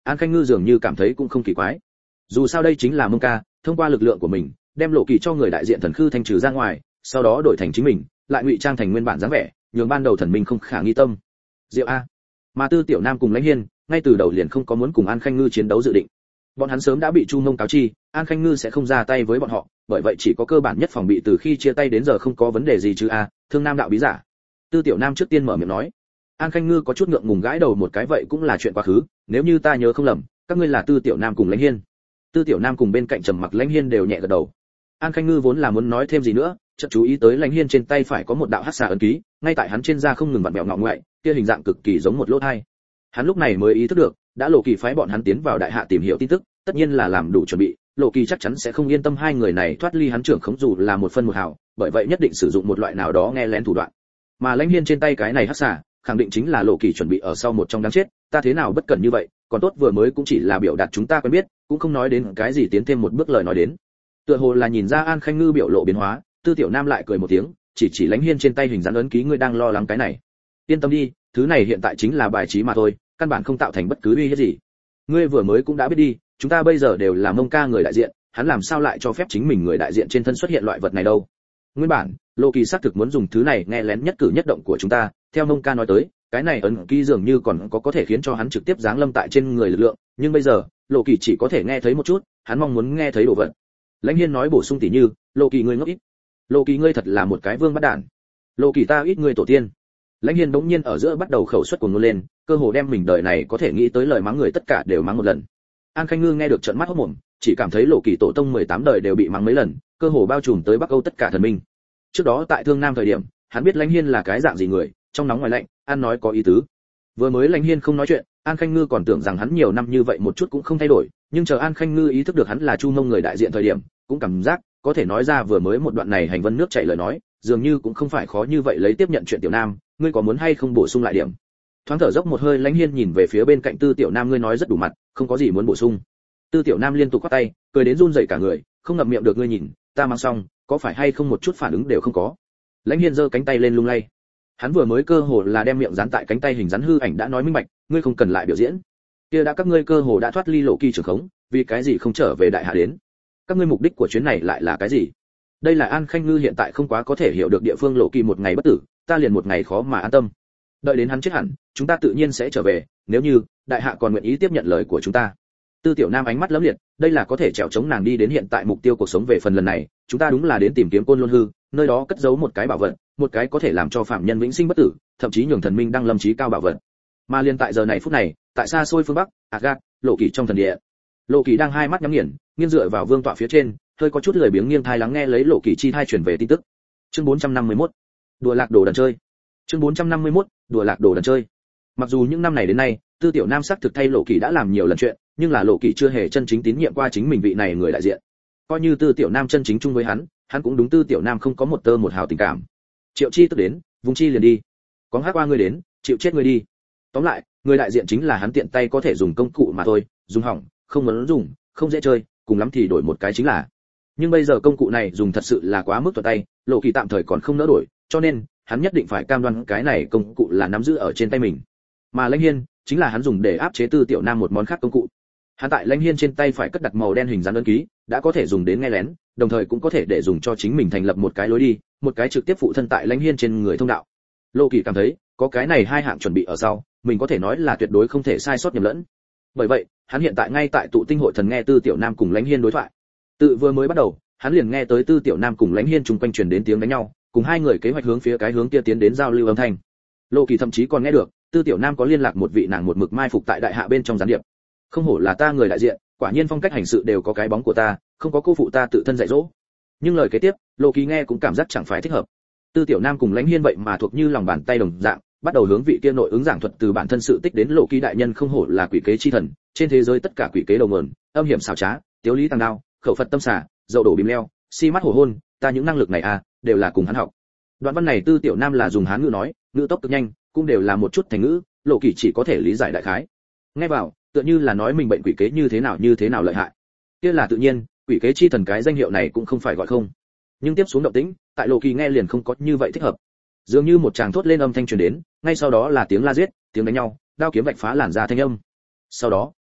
An Khanh Ngư dường như cảm thấy cũng không kỳ quái. Dù sao đây chính là Mông Ca, thông qua lực lượng của mình, đem Lộ Kỳ cho người đại diện thần khư thanh trừ ra ngoài, sau đó đổi thành chính mình, lại ngụy trang thành nguyên bản dáng vẻ, nhường ban đầu thần minh không khả nghi tâm. Diệu a. Mà Tư Tiểu Nam cùng Lãnh Hiên, ngay từ đầu liền không có muốn cùng An Khanh Ngư chiến đấu dự định. Bọn hắn sớm đã bị Chu Mông cáo chi, An Khanh Ngư sẽ không ra tay với bọn họ, bởi vậy chỉ có cơ bản nhất phòng bị từ khi chia tay đến giờ không có vấn đề gì chứ a, Thương Nam đạo bí giả. Tư Tiểu Nam trước tiên mở miệng nói. An Khanh Ngư có chút ngượng ngùng gãi đầu một cái, vậy cũng là chuyện quá khứ, nếu như ta nhớ không lầm, các ngươi là Tư Tiểu Nam cùng Lãnh Hiên. Tư Tiểu Nam cùng bên cạnh Trầm Mặc Lãnh Hiên đều nhẹ gật đầu. An Khanh Ngư vốn là muốn nói thêm gì nữa, chợt chú ý tới Lãnh Hiên trên tay phải có một đạo hắc xà ấn ký, ngay tại hắn trên da không ngừng vặn vẹo ngọ ngoại, kia hình dạng cực kỳ giống một lỗ thai. Hắn lúc này mới ý thức được, đã Lộ Kỳ phái bọn hắn tiến vào đại hạ tìm hiểu tin tức, tất nhiên là làm đủ chuẩn bị, Lộ Kỳ chắc chắn sẽ không yên tâm hai người này thoát ly hắn trưởng khống dù là một phân một hào, bởi vậy nhất định sử dụng một loại nào đó nghe lén thủ đoạn. Mà Lãnh Hiên trên tay cái này hắc xà, khẳng định chính là Lộ Kỳ chuẩn bị ở sau một trong đáng chết, ta thế nào bất cẩn như vậy, còn tốt vừa mới cũng chỉ là biểu đạt chúng ta quen biết, cũng không nói đến cái gì tiến thêm một bước lời nói đến. Tựa hồ là nhìn ra An Khanh Ngư biểu lộ biến hóa, Tư Tiểu Nam lại cười một tiếng, chỉ chỉ Lãnh Hiên trên tay hình dáng ấn ký, ngươi đang lo lắng cái này. Yên tâm đi, thứ này hiện tại chính là bài trí mà thôi, căn bản không tạo thành bất cứ uy hiếp gì. Ngươi vừa mới cũng đã biết đi, chúng ta bây giờ đều là Mông Ca người đại diện, hắn làm sao lại cho phép chính mình người đại diện trên thân xuất hiện loại vật này đâu? Nguyên bản, Lộ Kỳ xác thực muốn dùng thứ này nghe lén nhất cử nhất động của chúng ta, theo Mông Ca nói tới, cái này ấn ký dường như còn có có thể khiến cho hắn trực tiếp giáng lâm tại trên người lực lượng, nhưng bây giờ, Lộ Kỳ chỉ có thể nghe thấy một chút, hắn mong muốn nghe thấy đồ vật. Lãnh Hiên nói bổ sung tỉ như, Lộ Kỳ ngươi ngốc ít. Lộ Kỳ ngươi thật là một cái vương bắt đản. Lộ Kỳ ta ít ngươi tổ tiên. Lãnh Hiên bỗng nhiên ở giữa bắt đầu khẩu suất của ngôn lên, cơ hồ đem mình đời này có thể nghĩ tới lời mắng người tất cả đều mắng một lần. An Khanh Ngư nghe được trợn mắt hốt mồm, chỉ cảm thấy Lộ Kỳ tổ tông mười tám đời đều bị mắng mấy lần, cơ hồ bao trùm tới Bắc Âu tất cả thần minh. Trước đó tại Thương Nam thời điểm, hắn biết Lãnh Hiên là cái dạng gì người, trong nóng ngoài lạnh, ăn nói có ý tứ. Vừa mới Lãnh Hiên không nói chuyện, An Khanh Ngư còn tưởng rằng hắn nhiều năm như vậy một chút cũng không thay đổi, nhưng chờ An Khanh Ngư ý thức được hắn là Chu Mông người đại diện thời điểm, cũng cảm giác có thể nói ra vừa mới một đoạn này hành vân nước chảy lời nói, dường như cũng không phải khó như vậy lấy tiếp nhận chuyện Tiểu Nam, ngươi có muốn hay không bổ sung lại điểm. Thoáng thở dốc một hơi, Lãnh Hiên nhìn về phía bên cạnh Tư Tiểu Nam, ngươi nói rất đủ mặt, không có gì muốn bổ sung. Tư Tiểu Nam liên tục quát tay, cười đến run rẩy cả người, không ngậm miệng được, ngươi nhìn, ta mang xong, có phải hay không một chút phản ứng đều không có. Lãnh Hiên giơ cánh tay lên lung lay. Hắn vừa mới cơ hồ là đem miệng dán tại cánh tay hình rắn hư ảnh đã nói minh bạch, ngươi không cần lại biểu diễn. Kia đã các ngươi cơ hồ đã thoát ly Lộ Kỳ trường khống, vì cái gì không trở về đại hạ đến? Các ngươi mục đích của chuyến này lại là cái gì? Đây là An Khanh Ngư hiện tại không quá có thể hiểu được địa phương Lộ Kỳ một ngày bất tử, ta liền một ngày khó mà an tâm. Đợi đến hắn chết hẳn, chúng ta tự nhiên sẽ trở về, nếu như đại hạ còn nguyện ý tiếp nhận lời của chúng ta. Tư Tiểu Nam ánh mắt lấm liệt, đây là có thể trèo chống nàng đi đến hiện tại mục tiêu cuộc sống về phần lần này, chúng ta đúng là đến tìm kiếm Côn Luân Hư, nơi đó cất giấu một cái bảo vật, một cái có thể làm cho phạm nhân vĩnh sinh bất tử, thậm chí nhường thần minh đăng lâm chí cao bảo vật. Mà liên tại giờ này phút này, tại xa xôi phương bắc, Asgard, Lộ Kỳ trong thần địa. Lộ Kỳ đang hai mắt nhắm nghiền, nghiêng dựa vào vương tọa phía trên, hơi có chút lười biếng nghiêng thai lắng nghe lấy Lộ Kỳ chi thai truyền về tin tức. Chương bốn trăm năm mươi mốt, đùa lạc đồ đần chơi. Chương bốn trăm năm mươi mốt, đùa lạc đồ đần chơi. Mặc dù những năm này đến nay, Tư Tiểu Nam xác thực thay Lộ Kỳ đã làm nhiều lần chuyện, nhưng là Lộ Kỳ chưa hề chân chính tín nhiệm qua chính mình vị này người đại diện. Coi như Tư Tiểu Nam chân chính chung với hắn, hắn cũng đúng Tư Tiểu Nam không có một tơ một hào tình cảm. Triệu Chi tức đến, vùng chi liền đi. Có hát qua ngươi đến, chịu chết ngươi đi. Tóm lại, người đại diện chính là hắn tiện tay có thể dùng công cụ mà thôi, dùng hỏng, không muốn dùng, không dễ chơi, cùng lắm thì đổi một cái chính là. Nhưng bây giờ công cụ này dùng thật sự là quá mức thuận tay, Lộ Kỳ tạm thời còn không nỡ đổi, cho nên hắn nhất định phải cam đoan cái này công cụ là nắm giữ ở trên tay mình. Mà Lãnh Hiên chính là hắn dùng để áp chế Tư Tiểu Nam một món khác công cụ. Hắn tại Lãnh Hiên trên tay phải cất đặt màu đen hình dáng ấn ký, đã có thể dùng đến nghe lén, đồng thời cũng có thể để dùng cho chính mình thành lập một cái lối đi, một cái trực tiếp phụ thân tại Lãnh Hiên trên người thông đạo. Lộ Kỳ cảm thấy, có cái này hai hạng chuẩn bị ở sau, mình có thể nói là tuyệt đối không thể sai sót nhầm lẫn. Bởi vậy, hắn hiện tại ngay tại tụ tinh hội thần nghe Tư Tiểu Nam cùng Lãnh Hiên đối thoại. Tự vừa mới bắt đầu, hắn liền nghe tới Tư Tiểu Nam cùng Lãnh Hiên chung quanh truyền đến tiếng đánh nhau, cùng hai người kế hoạch hướng phía cái hướng kia tiến đến giao lưu âm thanh. Lộ Kỳ thậm chí còn nghe được, Tư Tiểu Nam có liên lạc một vị nàng một mực mai phục tại đại hạ bên trong gián điệp. Không hổ là ta người đại diện, quả nhiên phong cách hành sự đều có cái bóng của ta, không có cô phụ ta tự thân dạy dỗ. Nhưng lời kế tiếp, Lộ Kỳ nghe cũng cảm giác chẳng phải thích hợp. Tư Tiểu Nam cùng Lãnh Hiên vậy mà thuộc như lòng bàn tay đồng dạng, bắt đầu hướng vị kia nội ứng giảng thuật từ bản thân sự tích đến Lộ Kỳ đại nhân không hổ là quỷ kế chi thần, trên thế giới tất cả quỷ kế đầu nguồn, âm hiểm xảo trá, tiếu lý tàng đao, khẩu phật tâm xả, dậu đổ bìm leo, si mắt hổ hôn, ta những năng lực này à, đều là cùng hắn học. Đoạn văn này Tư Tiểu Nam là dùng hán ngữ nói, ngữ tốc cực nhanh, cũng đều là một chút thành ngữ, Lộ Kỳ chỉ có thể lý giải đại khái. Nghe vào, tựa như là nói mình bệnh quỷ kế như thế nào như thế nào lợi hại. Kia là tự nhiên, quỷ kế chi thần cái danh hiệu này cũng không phải gọi không. Nhưng tiếp xuống động tĩnh, tại Lộ Kỳ nghe liền không có như vậy thích hợp. Dường như một tràng thốt lên âm thanh truyền đến, ngay sau đó là tiếng la giết, tiếng đánh nhau, đao kiếm vạch phá làn da thanh âm. Sau đó,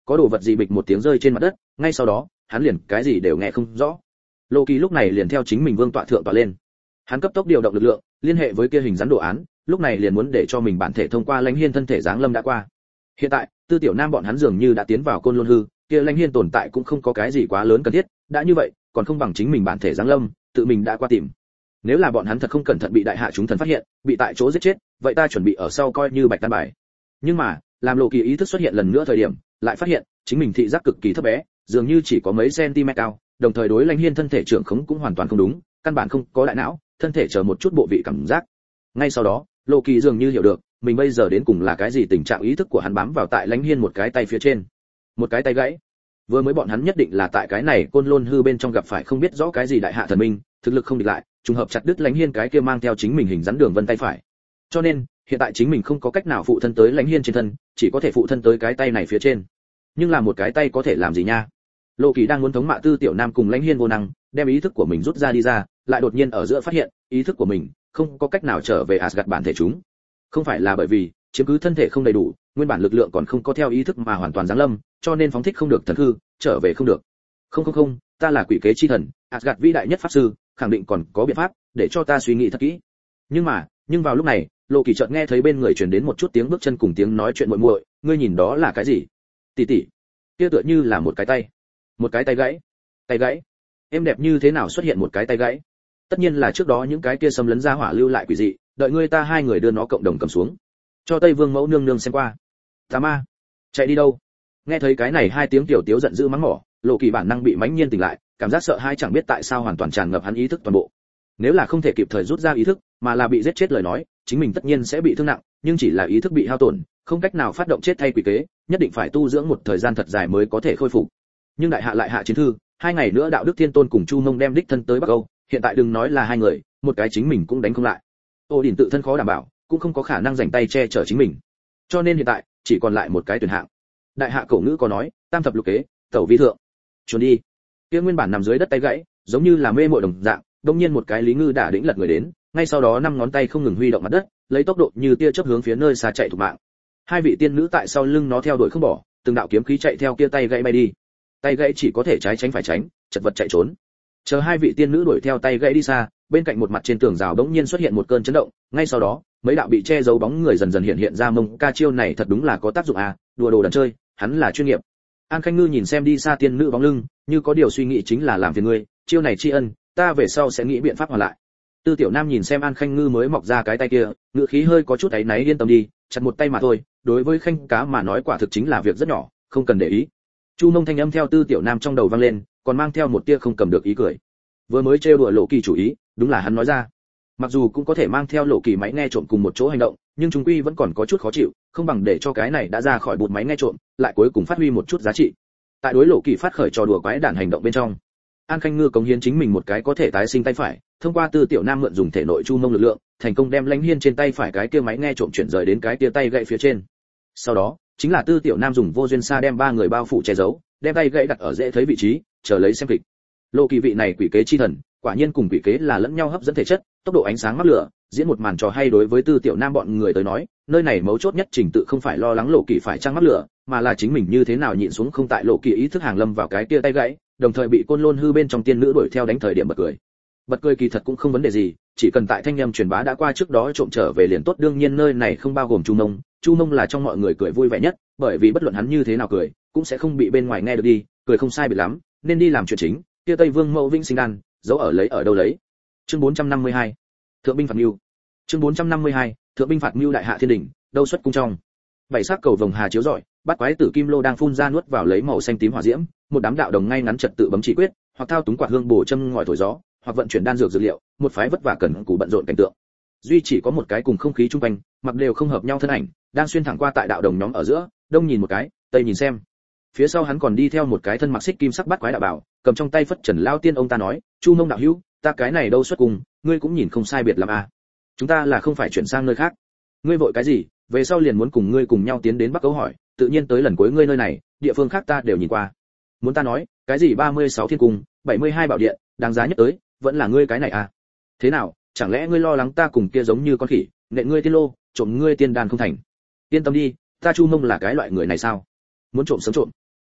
có đồ vật gì bịch một tiếng rơi trên mặt đất, ngay sau đó hắn liền cái gì đều nghe không rõ. Lộ Kỳ lúc này liền theo chính mình vương tọa thượng tọa lên. Hắn cấp tốc điều động lực lượng, liên hệ với kia hình rắn đồ án, lúc này liền muốn để cho mình bản thể thông qua Lãnh Hiên thân thể giáng lâm đã qua. Hiện tại, Tư Tiểu Nam bọn hắn dường như đã tiến vào Côn Lôn hư, kia Lãnh Hiên tồn tại cũng không có cái gì quá lớn cần thiết, đã như vậy, còn không bằng chính mình bản thể giáng lâm, tự mình đã qua tìm. Nếu là bọn hắn thật không cẩn thận bị đại hạ chúng thần phát hiện, bị tại chỗ giết chết, vậy ta chuẩn bị ở sau coi như bạch tan bài. Nhưng mà, làm Lộ Kỳ ý thức xuất hiện lần nữa thời điểm, lại phát hiện, chính mình thị giác cực kỳ thấp bé, dường như chỉ có mấy cm cao, đồng thời đối Lãnh Hiên thân thể trưởng khống cũng hoàn toàn không đúng, căn bản không có đại não, thân thể chờ một chút bộ vị cảm giác. Ngay sau đó, Lộ Kỳ dường như hiểu được, mình bây giờ đến cùng là cái gì tình trạng ý thức của hắn bám vào tại Lãnh Hiên một cái tay phía trên. Một cái tay gãy. Vừa mới bọn hắn nhất định là tại cái này Côn Lôn hư bên trong gặp phải không biết rõ cái gì đại hạ thần minh, thực lực không địch lại, trùng hợp chặt đứt Lãnh Hiên cái kia mang theo chính mình hình rắn đường vân tay phải. Cho nên, hiện tại chính mình không có cách nào phụ thân tới Lãnh Hiên trên thân, chỉ có thể phụ thân tới cái tay này phía trên. Nhưng là một cái tay có thể làm gì nha? Lộ Kỳ đang muốn thống mạ Tư Tiểu Nam cùng Lãnh Hiên vô năng, đem ý thức của mình rút ra đi ra, lại đột nhiên ở giữa phát hiện, ý thức của mình không có cách nào trở về Asgard bản thể chúng. Không phải là bởi vì chiếm cứ thân thể không đầy đủ, nguyên bản lực lượng còn không có theo ý thức mà hoàn toàn giáng lâm, cho nên phóng thích không được thần hư, trở về không được. Không không không, ta là quỷ kế chi thần, Asgard vĩ đại nhất pháp sư, khẳng định còn có biện pháp để cho ta suy nghĩ thật kỹ. Nhưng mà, nhưng vào lúc này, Lộ Kỳ chợt nghe thấy bên người truyền đến một chút tiếng bước chân cùng tiếng nói chuyện muội muội, ngươi nhìn đó là cái gì? Tỷ tỷ. Kia tựa như là một cái tay. Một cái tay gãy. Tay gãy. Em đẹp như thế nào xuất hiện một cái tay gãy? Tất nhiên là trước đó những cái kia xâm lấn ra hỏa lưu lại quỷ dị, đợi ngươi ta hai người đưa nó cộng đồng cầm xuống. Cho Tây Vương mẫu nương nương xem qua. Tà ma, chạy đi đâu? Nghe thấy cái này hai tiếng tiểu tiếu giận dữ mắng mỏ, Lộ Kỳ bản năng bị mãnh nhiên tỉnh lại, cảm giác sợ hãi chẳng biết tại sao hoàn toàn tràn ngập hắn ý thức toàn bộ. Nếu là không thể kịp thời rút ra ý thức, mà là bị giết chết lời nói, chính mình tất nhiên sẽ bị thương nặng, nhưng chỉ là ý thức bị hao tổn, không cách nào phát động chết thay quỷ kế, nhất định phải tu dưỡng một thời gian thật dài mới có thể khôi phục. Nhưng đại hạ lại hạ chiến thư, hai ngày nữa đạo đức thiên tôn cùng Chu Mông đem đích thân tới Bắc Âu, hiện tại đừng nói là hai người, một cái chính mình cũng đánh không lại. Ô Điển tự thân khó đảm bảo, cũng không có khả năng dành tay che chở chính mình. Cho nên hiện tại, chỉ còn lại một cái tuyển hạng. Đại hạ cổ ngữ có nói, tam thập lục kế, tẩu vi thượng. Chuồn đi. Kia nguyên bản nằm dưới đất tay gãy, giống như là mê muội đồng dạng, đột nhiên một cái Lý Ngư đã đĩnh lật người đến, ngay sau đó năm ngón tay không ngừng huy động mặt đất, lấy tốc độ như tia chớp hướng phía nơi xa chạy thục mạng. Hai vị tiên nữ tại sau lưng nó theo đuổi không bỏ, từng đạo kiếm khí chạy theo kia tay gãy bay đi. Tay gãy chỉ có thể trái tránh phải tránh, chật vật chạy trốn. Chờ hai vị tiên nữ đuổi theo tay gãy đi xa, bên cạnh một mặt trên tường rào đống nhiên xuất hiện một cơn chấn động, ngay sau đó, mấy đạo bị che giấu bóng người dần dần hiện hiện ra. Mông ca chiêu này thật đúng là có tác dụng à, đùa đồ đần chơi, hắn là chuyên nghiệp. An Khanh Ngư nhìn xem đi xa tiên nữ bóng lưng, như có điều suy nghĩ chính là làm phiền ngươi, chiêu này tri ân, ta về sau sẽ nghĩ biện pháp hoàn lại. Tư Tiểu Nam nhìn xem An Khanh Ngư mới mọc ra cái tay kia, ngựa khí hơi có chút áy náy, yên tâm đi, chặt một tay mà thôi, đối với Khanh cá mà nói quả thực chính là việc rất nhỏ, không cần để ý. Chu Mông thanh âm theo Tư Tiểu Nam trong đầu vang lên, còn mang theo một tia không cầm được ý cười. Vừa mới trêu đùa Lộ Kỳ chủ ý, đúng là hắn nói ra. Mặc dù cũng có thể mang theo Lộ Kỳ máy nghe trộm cùng một chỗ hành động, nhưng chúng quy vẫn còn có chút khó chịu, không bằng để cho cái này đã ra khỏi bột máy nghe trộm, lại cuối cùng phát huy một chút giá trị. Tại đối Lộ Kỳ phát khởi trò đùa quái đản hành động bên trong, An Khanh Ngư cống hiến chính mình một cái có thể tái sinh tay phải, thông qua Tư Tiểu Nam mượn dùng thể nội Chu Mông lực lượng, thành công đem Lãnh Hiên trên tay phải cái kia máy nghe trộm chuyển rời đến cái kia tay gãy phía trên. Sau đó, chính là Tư Tiểu Nam dùng vô duyên xa đem ba người bao phủ che giấu, đem tay gãy đặt ở dễ thấy vị trí, chờ lấy xem kịch. Lộ Kỳ vị này quỷ kế chi thần, quả nhiên cùng quỷ kế là lẫn nhau hấp dẫn thể chất, tốc độ ánh sáng mắc lửa, diễn một màn trò hay. Đối với Tư Tiểu Nam bọn người tới nói, nơi này mấu chốt nhất trình tự không phải lo lắng Lộ Kỳ phải trăng mắc lửa, mà là chính mình như thế nào nhịn xuống không tại Lộ Kỳ ý thức hàng lâm vào cái kia tay gãy, đồng thời bị Côn Lôn hư bên trong tiên nữ đuổi theo đánh thời điểm bật cười. Bật cười kỳ thật cũng không vấn đề gì, chỉ cần tại thanh âm truyền bá đã qua trước đó trộm trở về liền tốt. Đương nhiên nơi này không bao gồm Chu Mông, Chu Mông là trong mọi người cười vui vẻ nhất, bởi vì bất luận hắn như thế nào cười, cũng sẽ không bị bên ngoài nghe được đi, cười không sai biệt lắm, nên đi làm chuyện chính. Kia Tây Vương mẫu vinh sinh đan, giấu ở lấy ở đâu lấy. Chương bốn trăm năm mươi hai, Thượng binh phạt mưu. Chương bốn trăm năm mươi hai, Thượng binh phạt mưu. Đại hạ thiên đỉnh, đâu xuất cung trong. Bảy sắc cầu vồng hà chiếu rọi, bát quái tử kim lô đang phun ra nuốt vào lấy màu xanh tím hỏa diễm, một đám đạo đồng ngay ngắn trật tự bấm chỉ quyết, hoặc thao túng quạt hương bổ châm ngòi thổi gió, hoặc vận chuyển đan dược dược liệu, một phái vất vả cần cù bận rộn cảnh tượng. Duy chỉ có một cái cùng không khí trung quanh, mặc đều không hợp nhau thân ảnh, đang xuyên thẳng qua tại đạo đồng nhóm ở giữa, đông nhìn một cái, tây nhìn xem. Phía sau hắn còn đi theo một cái thân mặc xích kim sắc bát quái đạo bảo, cầm trong tay phất trần lao tiên. Ông ta nói, Chu Mông đạo hữu, ta cái này đâu xuất cùng, ngươi cũng nhìn không sai biệt lắm à. Chúng ta là không phải chuyển sang nơi khác. Ngươi vội cái gì, về sau liền muốn cùng ngươi cùng nhau tiến đến Bắc Âu hỏi, tự nhiên tới lần cuối ngươi nơi này, địa phương khác ta đều nhìn qua. Muốn ta nói, cái gì ba mươi sáu thiên cung, bảy mươi hai bảo điện, đáng giá nhất tới, vẫn là ngươi cái này à. Thế nào, chẳng lẽ ngươi lo lắng ta cùng kia giống như con khỉ, nện ngươi tiên lô, trộm ngươi tiên đàn không thành? Yên tâm đi, ta Chu Mông là cái loại người này sao? Muốn trộm sớm trộm.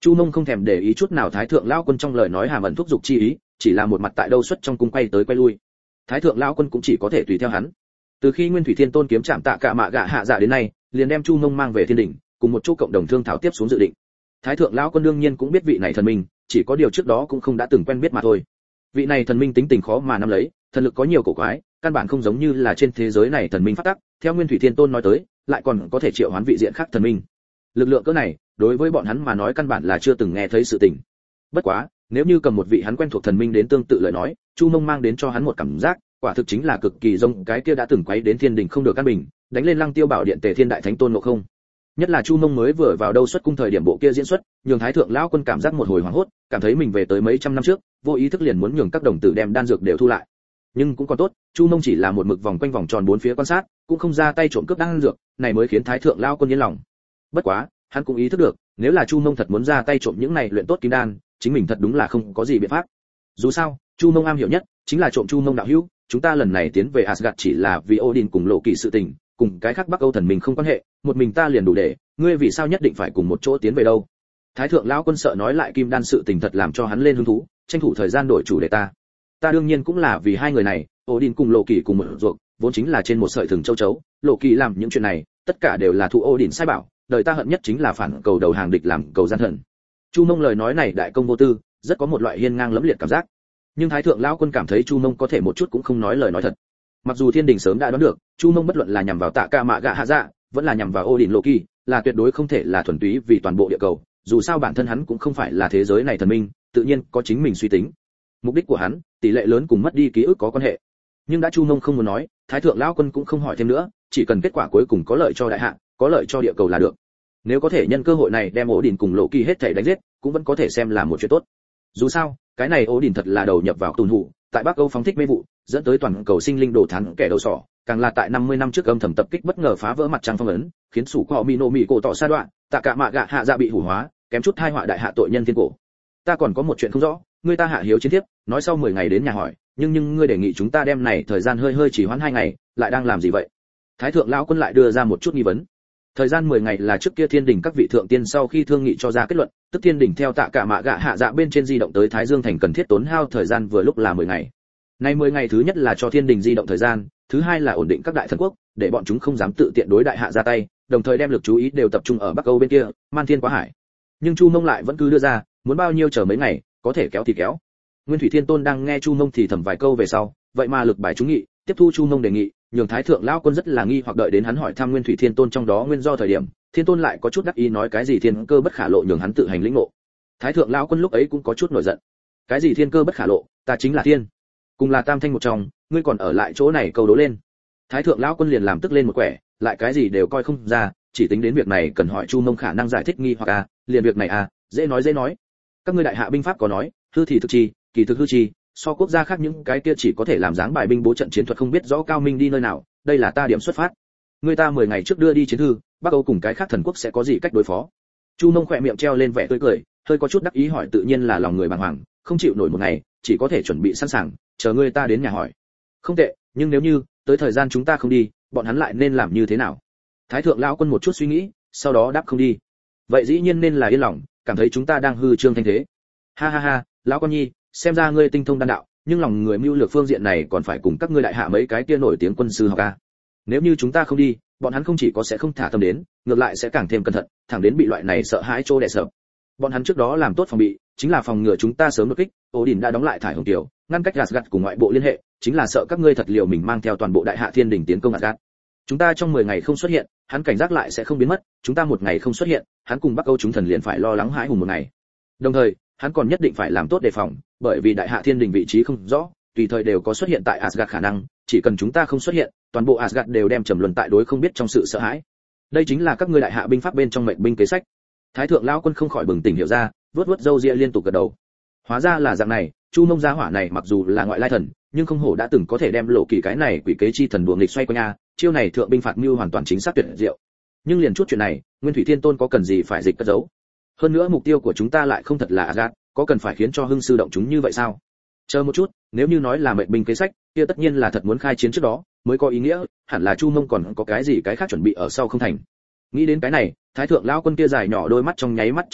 Chu Mông không thèm để ý chút nào thái thượng lão quân trong lời nói hàm ẩn thúc giục chi ý, chỉ là một mặt tại đâu xuất trong cung quay tới quay lui. Thái thượng lão quân cũng chỉ có thể tùy theo hắn. Từ khi Nguyên Thủy Thiên Tôn kiếm chạm tạ cả mạ gạ hạ dạ đến nay, liền đem Chu Mông mang về thiên đỉnh, cùng một chỗ cộng đồng thương thảo tiếp xuống dự định. Thái thượng lão quân đương nhiên cũng biết vị này thần minh, chỉ có điều trước đó cũng không đã từng quen biết mà thôi. Vị này thần minh tính tình khó mà nắm lấy, thần lực có nhiều cổ quái, căn bản không giống như là trên thế giới này thần minh phát tắc, theo Nguyên Thủy Thiên Tôn nói tới, lại còn có thể triệu hoán vị diện khác thần minh. Lực lượng cỡ này, đối với bọn hắn mà nói căn bản là chưa từng nghe thấy sự tình. Bất quá, nếu như cầm một vị hắn quen thuộc thần minh đến tương tự lời nói, Chu Mông mang đến cho hắn một cảm giác, quả thực chính là cực kỳ giống cái kia đã từng quấy đến thiên đình không được căn bình, đánh lên Lăng Tiêu Bảo Điện Tề Thiên Đại Thánh Tôn Ngộ Không. Nhất là Chu Mông mới vừa vào đâu xuất cung thời điểm bộ kia diễn xuất, nhường Thái thượng lão quân cảm giác một hồi hoảng hốt, cảm thấy mình về tới mấy trăm năm trước, vô ý thức liền muốn nhường các đồng tử đem đan dược đều thu lại. Nhưng cũng còn tốt, Chu Mông chỉ là một mực vòng quanh vòng tròn bốn phía quan sát, cũng không ra tay trộm cướp đan dược, này mới khiến Thái thượng lão quân yên lòng. Bất quá, hắn cũng ý thức được, nếu là Chu Mông thật muốn ra tay trộm những này luyện tốt kim đan, chính mình thật đúng là không có gì biện pháp. Dù sao, Chu Mông am hiểu nhất chính là trộm Chu Mông đạo hữu, chúng ta lần này tiến về Asgard chỉ là vì Odin cùng Lộ Kỳ sự tình, cùng cái khác Bắc Âu thần mình không quan hệ, một mình ta liền đủ để, ngươi vì sao nhất định phải cùng một chỗ tiến về đâu? Thái thượng lão quân sợ nói lại kim đan sự tình thật làm cho hắn lên hứng thú, tranh thủ thời gian đổi chủ đề ta. Ta đương nhiên cũng là vì hai người này, Odin cùng Lộ Kỳ cùng một ruột, vốn chính là trên một sợi thừng châu chấu, Lộ Kỳ làm những chuyện này, tất cả đều là thụ Odin sai bảo, đời ta hận nhất chính là phản cầu đầu hàng địch làm cầu gian thần. Chu Mông lời nói này đại công vô tư, rất có một loại hiên ngang lẫm liệt cảm giác. Nhưng Thái thượng lão quân cảm thấy Chu Mông có thể một chút cũng không nói lời nói thật. Mặc dù thiên đình sớm đã đoán được, Chu Mông bất luận là nhằm vào Tạ Cả Mạ Gạ Hạ Dạ, vẫn là nhằm vào Odin Lộ Kỳ, là tuyệt đối không thể là thuần túy vì toàn bộ địa cầu, dù sao bản thân hắn cũng không phải là thế giới này thần minh, tự nhiên có chính mình suy tính. Mục đích của hắn, tỷ lệ lớn cùng mất đi ký ức có quan hệ. Nhưng đã Chu Mông không muốn nói, Thái thượng lão quân cũng không hỏi thêm nữa, chỉ cần kết quả cuối cùng có lợi cho đại hạ, có lợi cho địa cầu là được. Nếu có thể nhân cơ hội này đem Odin cùng Lộ Kỳ hết thảy đánh giết, cũng vẫn có thể xem là một chuyện tốt. Dù sao, cái này Odin thật là đầu nhập vào tuần hủ, tại Bắc Âu phóng thích mê vụ, dẫn tới toàn cầu sinh linh đổ thán kẻ đầu sỏ, càng là tại năm mươi năm trước âm thầm tập kích bất ngờ phá vỡ mặt trăng phong ấn, khiến sủ cọ Mino Mị cổ tỏ sa đoạn, Tạ Cả Mạ Gạ Hạ Dạ bị hủ hóa, kém chút tai họa đại hạ tội nhân thiên cổ. Ta còn có một chuyện không rõ, ngươi ta hạ hiếu chiến tiếp, nói sau mười ngày đến nhà hỏi, nhưng nhưng ngươi đề nghị chúng ta đem này thời gian hơi hơi chỉ hoãn hai ngày, lại đang làm gì vậy? Thái thượng lão quân lại đưa ra một chút nghi vấn. Thời gian mười ngày là trước kia thiên đình các vị thượng tiên sau khi thương nghị cho ra kết luận, tức thiên đình theo Tạ Cả Mạ Gạ Hạ Dạ bên trên di động tới Thái Dương thành cần thiết tốn hao thời gian vừa lúc là mười ngày. Nay mười ngày thứ nhất là cho thiên đình di động thời gian, thứ hai là ổn định các đại thần quốc, để bọn chúng không dám tự tiện đối đại hạ ra tay, đồng thời đem lực chú ý đều tập trung ở Bắc Âu bên kia, man thiên quá hải. Nhưng Chu Mông lại vẫn cứ đưa ra, muốn bao nhiêu chờ mấy ngày, có thể kéo thì kéo. Nguyên Thủy Thiên Tôn đang nghe Chu Mông thì thầm vài câu về sau, vậy mà lực bài chúng nghị, tiếp thu Chu Mông đề nghị, nhường Thái thượng lão quân rất là nghi hoặc đợi đến hắn hỏi thăm Nguyên Thủy Thiên Tôn trong đó nguyên do thời điểm, Thiên Tôn lại có chút đắc ý nói cái gì thiên cơ bất khả lộ nhường hắn tự hành lĩnh ngộ. Thái thượng lão quân lúc ấy cũng có chút nổi giận. Cái gì thiên cơ bất khả lộ, ta chính là thiên, cùng là tam thanh một trong, ngươi còn ở lại chỗ này câu đố lên. Thái thượng lão quân liền làm tức lên một quẻ, lại cái gì đều coi không ra, chỉ tính đến việc này cần hỏi Chu Mông khả năng giải thích nghi hoặc à, liền việc này à, dễ nói dễ nói. Các ngươi đại hạ binh pháp có nói, hư thì thực chi, kỳ thực hư chi, so quốc gia khác những cái kia chỉ có thể làm dáng bài binh bố trận chiến thuật không biết rõ cao minh đi nơi nào, đây là ta điểm xuất phát. Người ta mười ngày trước đưa đi chiến thư, Bắc Âu cùng cái khác thần quốc sẽ có gì cách đối phó? Chu Mông khỏe miệng treo lên vẻ tươi cười, hơi có chút đắc ý hỏi tự nhiên là lòng người bàng hoàng, không chịu nổi một ngày, chỉ có thể chuẩn bị sẵn sàng, chờ ngươi ta đến nhà hỏi. Không tệ, nhưng nếu như tới thời gian chúng ta không đi, bọn hắn lại nên làm như thế nào? Thái thượng lão quân một chút suy nghĩ, sau đó đáp không đi. Vậy dĩ nhiên nên là yên lòng, cảm thấy chúng ta đang hư trương thanh thế. Ha ha ha, lão con nhi, xem ra ngươi tinh thông đan đạo, nhưng lòng người mưu lược phương diện này còn phải cùng các ngươi đại hạ mấy cái kia nổi tiếng quân sư học a. Nếu như chúng ta không đi, bọn hắn không chỉ có sẽ không thả tâm đến, ngược lại sẽ càng thêm cẩn thận, thẳng đến bị loại này sợ hãi trô đè sợ. Bọn hắn trước đó làm tốt phòng bị, chính là phòng ngừa chúng ta sớm đột kích. Odin đã đóng lại thải hồng tiểu, ngăn cách Asgard cùng ngoại bộ liên hệ, chính là sợ các ngươi thật liều mình mang theo toàn bộ đại hạ thiên đình tiến công Asgard. Chúng ta trong mười ngày không xuất hiện, hắn cảnh giác lại sẽ không biến mất, chúng ta một ngày không xuất hiện, hắn cùng Bắc Âu chúng thần liền phải lo lắng hãi hùng một ngày. Đồng thời, hắn còn nhất định phải làm tốt đề phòng, bởi vì đại hạ thiên đình vị trí không rõ, tùy thời đều có xuất hiện tại Asgard khả năng, chỉ cần chúng ta không xuất hiện, toàn bộ Asgard đều đem trầm luân tại đối không biết trong sự sợ hãi. Đây chính là các ngươi đại hạ binh pháp bên trong mệnh binh kế sách. Thái thượng lão quân không khỏi bừng tỉnh hiểu ra, vuốt vuốt râu ria liên tục gật đầu. Hóa ra là dạng này, Chu Mông gia hỏa này mặc dù là ngoại lai thần, nhưng không hổ đã từng có thể đem Lộ Kỳ cái này quỷ kế chi thần đuổi nghịch xoay quanh a, chiêu này thượng binh phạt mưu hoàn toàn chính xác tuyệt diệu. Nhưng liền chút chuyện này, Nguyên Thủy Thiên Tôn có cần gì phải dịch cất giấu? Hơn nữa mục tiêu của chúng ta lại không thật là Asgard, có cần phải khiến cho hưng sư động chúng như vậy sao? Chờ một chút, nếu như nói là mệnh binh kế sách, kia tất nhiên là thật muốn khai chiến trước đó mới có ý nghĩa, hẳn là Chu Mông còn có cái gì cái khác chuẩn bị ở sau không thành. Nghĩ đến cái này, Thái thượng lão quân kia dài nhỏ đôi mắt trong nháy mắt trừng lớn,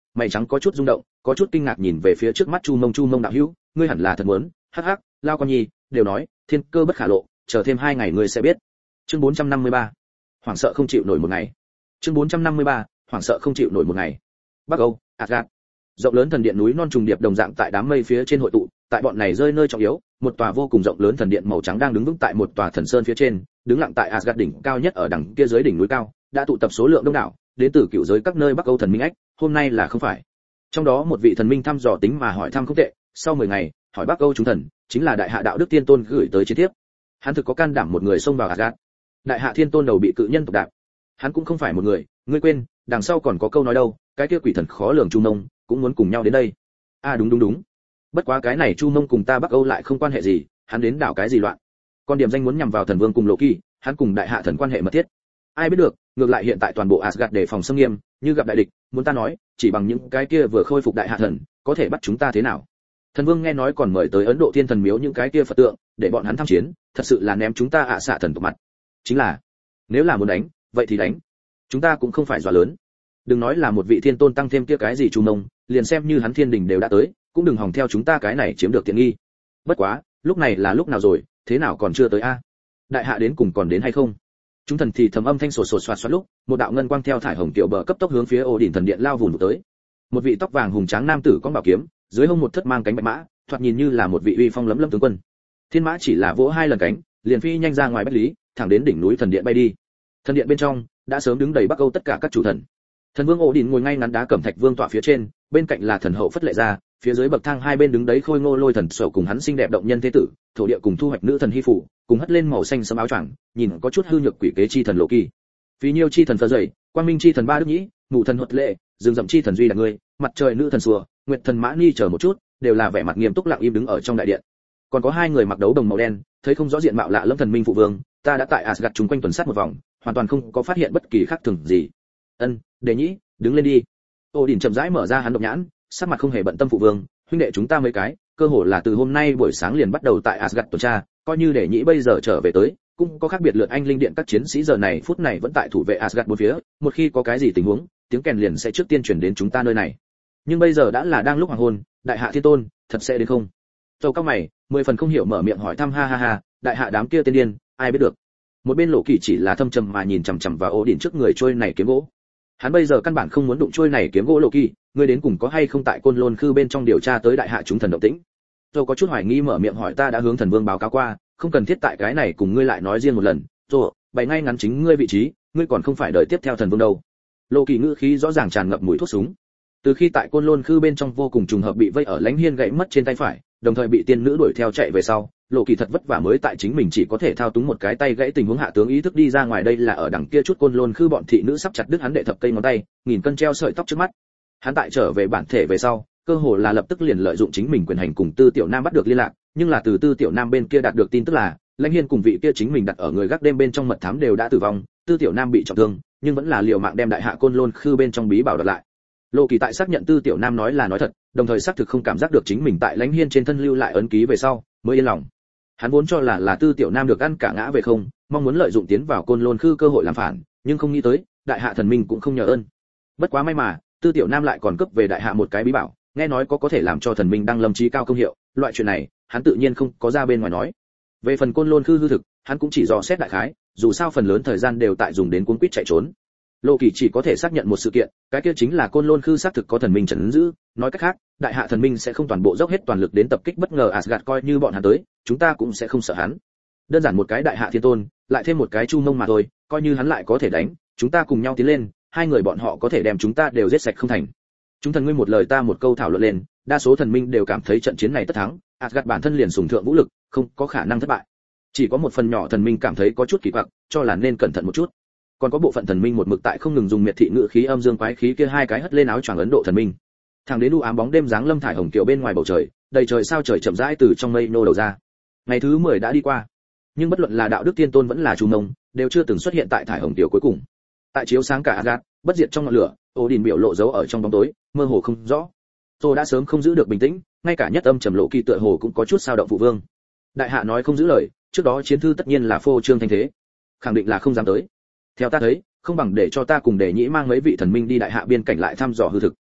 mày trắng có chút rung động, có chút kinh ngạc nhìn về phía trước mắt Chu Mông. Chu Mông đạo hữu, ngươi hẳn là thật muốn, hắc hắc, lao con nhi, đều nói, thiên cơ bất khả lộ, chờ thêm hai ngày ngươi sẽ biết. Chương bốn trăm năm mươi ba, hoảng sợ không chịu nổi một ngày. Chương bốn trăm năm mươi ba, hoảng sợ không chịu nổi một ngày. Bắc Âu, Asgard. Rộng lớn thần điện núi non trùng điệp đồng dạng tại đám mây phía trên hội tụ, tại bọn này rơi nơi trọng yếu, một tòa vô cùng rộng lớn thần điện màu trắng đang đứng vững tại một tòa thần sơn phía trên, đứng lặng tại Asgard đỉnh cao nhất ở đằng kia dưới đỉnh núi cao, đã tụ tập số lượng đông đảo, đến từ cựu giới các nơi Bắc Âu thần minh ách, hôm nay là không phải. Trong đó một vị thần minh thăm dò tính mà hỏi thăm không tệ, sau mười ngày, hỏi Bắc Âu chúng thần, chính là đại hạ đạo đức tiên tôn gửi tới chiến tiếp. Hắn thực có can đảm một người xông vào Asgard. Đại hạ thiên tôn đầu bị cự nhân tộc đạp. Hắn cũng không phải một người, ngươi quên, đằng sau còn có câu nói đâu, cái kia quỷ thần khó lường Chu Mông cũng muốn cùng nhau đến đây. À đúng đúng đúng. Bất quá cái này Chu Mông cùng ta Bắc Âu lại không quan hệ gì, hắn đến đảo cái gì loạn. Con điểm danh muốn nhằm vào thần vương cùng Loki, hắn cùng đại hạ thần quan hệ mật thiết. Ai biết được, ngược lại hiện tại toàn bộ Asgard đề phòng xâm nghiêm, như gặp đại địch, muốn ta nói, chỉ bằng những cái kia vừa khôi phục đại hạ thần, có thể bắt chúng ta thế nào? Thần vương nghe nói còn mời tới Ấn Độ Thiên Thần miếu những cái kia Phật tượng, để bọn hắn tham chiến, thật sự là ném chúng ta ạ xạ thần tộc mặt. Chính là, nếu là muốn đánh, vậy thì đánh. Chúng ta cũng không phải dọa lớn. Đừng nói là một vị thiên tôn tăng thêm kia cái gì Chu Mông, liền xem như hắn thiên đình đều đã tới, cũng đừng hòng theo chúng ta cái này chiếm được tiện nghi. Bất quá, lúc này là lúc nào rồi, thế nào còn chưa tới a? Đại hạ đến cùng còn đến hay không? Chúng thần thì thầm âm thanh sột sột xoạt xoạt lúc, một đạo ngân quang theo thải hồng tiểu bờ cấp tốc hướng phía Ô Đỉnh thần điện lao vùn tới. Một vị tóc vàng hùng tráng nam tử con bảo kiếm, dưới hông một thất mang cánh bạch mã, thoạt nhìn như là một vị uy phong lẫm lẫm tướng quân. Thiên mã chỉ là vỗ hai lần cánh, liền phi nhanh ra ngoài bách lý, thẳng đến đỉnh núi thần điện bay đi. Thần điện bên trong đã sớm đứng đầy Bắc Âu tất cả các chủ thần. Thần vương Ô Đỉnh ngồi ngay ngắn đá cẩm thạch vương tọa phía trên, bên cạnh là thần hậu phất lệ gia, phía dưới bậc thang hai bên đứng đấy khôi ngô lôi thần sổ cùng hắn xinh đẹp động nhân thế tử, thổ địa cùng thu hoạch nữ thần hy phụ, cùng hất lên màu xanh sẫm áo choàng, nhìn có chút hư nhược quỷ kế chi thần Loki. Phí nhiêu chi thần phơ dậy, quang minh chi thần ba đức nhĩ, ngũ thần huật lệ, dương dậm chi thần duy là ngươi, mặt trời nữ thần sùa, nguyệt thần mã ni chờ một chút, đều là vẻ mặt nghiêm túc lặng im đứng ở trong đại điện. Còn có hai người mặc đấu đồng màu đen, thấy không rõ diện mạo lạ lẫm thần minh phụ vương, ta đã tại Asgard chúng quanh tuần sát một vòng, hoàn toàn không có phát hiện bất kỳ khác thường gì. Ân, Đề Nhĩ, đứng lên đi. Ô Đỉnh chậm rãi mở ra hắn độc nhãn, sắc mặt không hề bận tâm phụ vương, huynh đệ chúng ta mấy cái, cơ hồ là từ hôm nay buổi sáng liền bắt đầu tại Asgard tuần tra, coi như Đề Nhĩ bây giờ trở về tới, cũng có khác biệt lượt anh linh điện các chiến sĩ giờ này phút này vẫn tại thủ vệ Asgard bốn phía, một khi có cái gì tình huống, tiếng kèn liền sẽ trước tiên truyền đến chúng ta nơi này. Nhưng bây giờ đã là đang lúc hoàng hôn, đại hạ thiên tôn, thật sẽ đến không? Châu các mày, mười phần không hiểu mở miệng hỏi thăm ha ha ha, đại hạ đám kia tiên điên, ai biết được. Một bên Lộ Kỳ chỉ là thâm trầm mà nhìn chằm chằm vào Ô Đỉnh trước người trôi này kiếm gỗ. Hắn bây giờ căn bản không muốn đụng trôi này kiếm gỗ Lộ Kỳ, ngươi đến cùng có hay không tại Côn Lôn Khư bên trong điều tra tới đại hạ chúng thần động tĩnh. Châu có chút hoài nghi mở miệng hỏi ta đã hướng thần vương báo cáo qua, không cần thiết tại cái này cùng ngươi lại nói riêng một lần. Rồi, bày ngay ngắn chính ngươi vị trí, ngươi còn không phải đợi tiếp theo thần vương đâu. Lộ Kỳ ngữ khí rõ ràng tràn ngập mùi thuốc súng. Từ khi tại Côn Lôn Khư bên trong vô cùng trùng hợp bị vây ở Lãnh Hiên gãy mất trên tay phải, đồng thời bị tiên nữ đuổi theo chạy về sau, Lộ Kỳ thật vất vả mới tại chính mình chỉ có thể thao túng một cái tay gãy tình huống hạ tướng ý thức đi ra ngoài, đây là ở đằng kia chút Côn Lôn Khư bọn thị nữ sắp chặt đứt hắn đệ thập cây ngón tay, nghìn cân treo sợi tóc trước mắt. Hắn tại trở về bản thể về sau, cơ hồ là lập tức liền lợi dụng chính mình quyền hành cùng Tư Tiểu Nam bắt được liên lạc, nhưng là từ Tư Tiểu Nam bên kia đạt được tin tức là, Lãnh Hiên cùng vị kia chính mình đặt ở người gác đêm bên trong mật thám đều đã tử vong, Tư Tiểu Nam bị trọng thương, nhưng vẫn là liều mạng đem đại hạ Côn Lôn Khư bên trong bí bảo đoạt lại. Lộ Kỳ tại xác nhận Tư Tiểu Nam nói là nói thật, đồng thời xác thực không cảm giác được chính mình tại Lãnh Hiên trên thân lưu lại ấn ký về sau, mới yên lòng. Hắn vốn cho là là Tư Tiểu Nam được ăn cả ngã về không, mong muốn lợi dụng tiến vào Côn Lôn Khư cơ hội làm phản, nhưng không nghĩ tới, đại hạ thần minh cũng không nhờ ơn. Bất quá may mà, Tư Tiểu Nam lại còn cấp về đại hạ một cái bí bảo, nghe nói có có thể làm cho thần minh đăng lâm chí cao công hiệu, loại chuyện này, hắn tự nhiên không có ra bên ngoài nói. Về phần Côn Lôn Khư hư thực, hắn cũng chỉ dò xét đại khái, dù sao phần lớn thời gian đều tại dùng đến cuốn quýt chạy trốn. Lộ Kỳ chỉ có thể xác nhận một sự kiện, cái kia chính là Côn Lôn Khư xác thực có thần minh trấn giữ, nói cách khác, đại hạ thần minh sẽ không toàn bộ dốc hết toàn lực đến tập kích bất ngờ Asgard, coi như bọn hắn tới, chúng ta cũng sẽ không sợ hắn. Đơn giản một cái đại hạ thiên tôn, lại thêm một cái Chu Mông mà thôi, coi như hắn lại có thể đánh, chúng ta cùng nhau tiến lên, hai người bọn họ có thể đem chúng ta đều giết sạch không thành. Chúng thần ngươi một lời ta một câu thảo luận lên, đa số thần minh đều cảm thấy trận chiến này tất thắng, Asgard bản thân liền sùng thượng vũ lực, không có khả năng thất bại. Chỉ có một phần nhỏ thần minh cảm thấy có chút kỳ quặc, cho là nên cẩn thận một chút. Còn có bộ phận thần minh một mực tại không ngừng dùng miệt thị ngữ khí âm dương quái khí kia hai cái hất lên áo choàng Ấn Độ thần minh. Thẳng đến u ám bóng đêm dáng lâm thải hồng kiều bên ngoài bầu trời, đầy trời sao trời chậm rãi từ trong mây nô đầu ra. Ngày thứ mười đã đi qua, nhưng bất luận là đạo đức tiên tôn vẫn là Chu Mông, đều chưa từng xuất hiện tại thải hồng kiều cuối cùng. Tại chiếu sáng cả Asgard, bất diệt trong ngọn lửa, Ô Đỉnh biểu lộ dấu ở trong bóng tối, mơ hồ không rõ. Tôi đã sớm không giữ được bình tĩnh, ngay cả nhất âm trầm Lộ Kỳ tựa hồ cũng có chút sao động phụ vương. Đại hạ nói không giữ lời, trước đó chiến thư tất nhiên là phô trương thanh thế, khẳng định là không dám tới. Theo ta thấy, không bằng để cho ta cùng Đề Nhĩ mang mấy vị thần minh đi đại hạ biên cảnh lại thăm dò hư thực.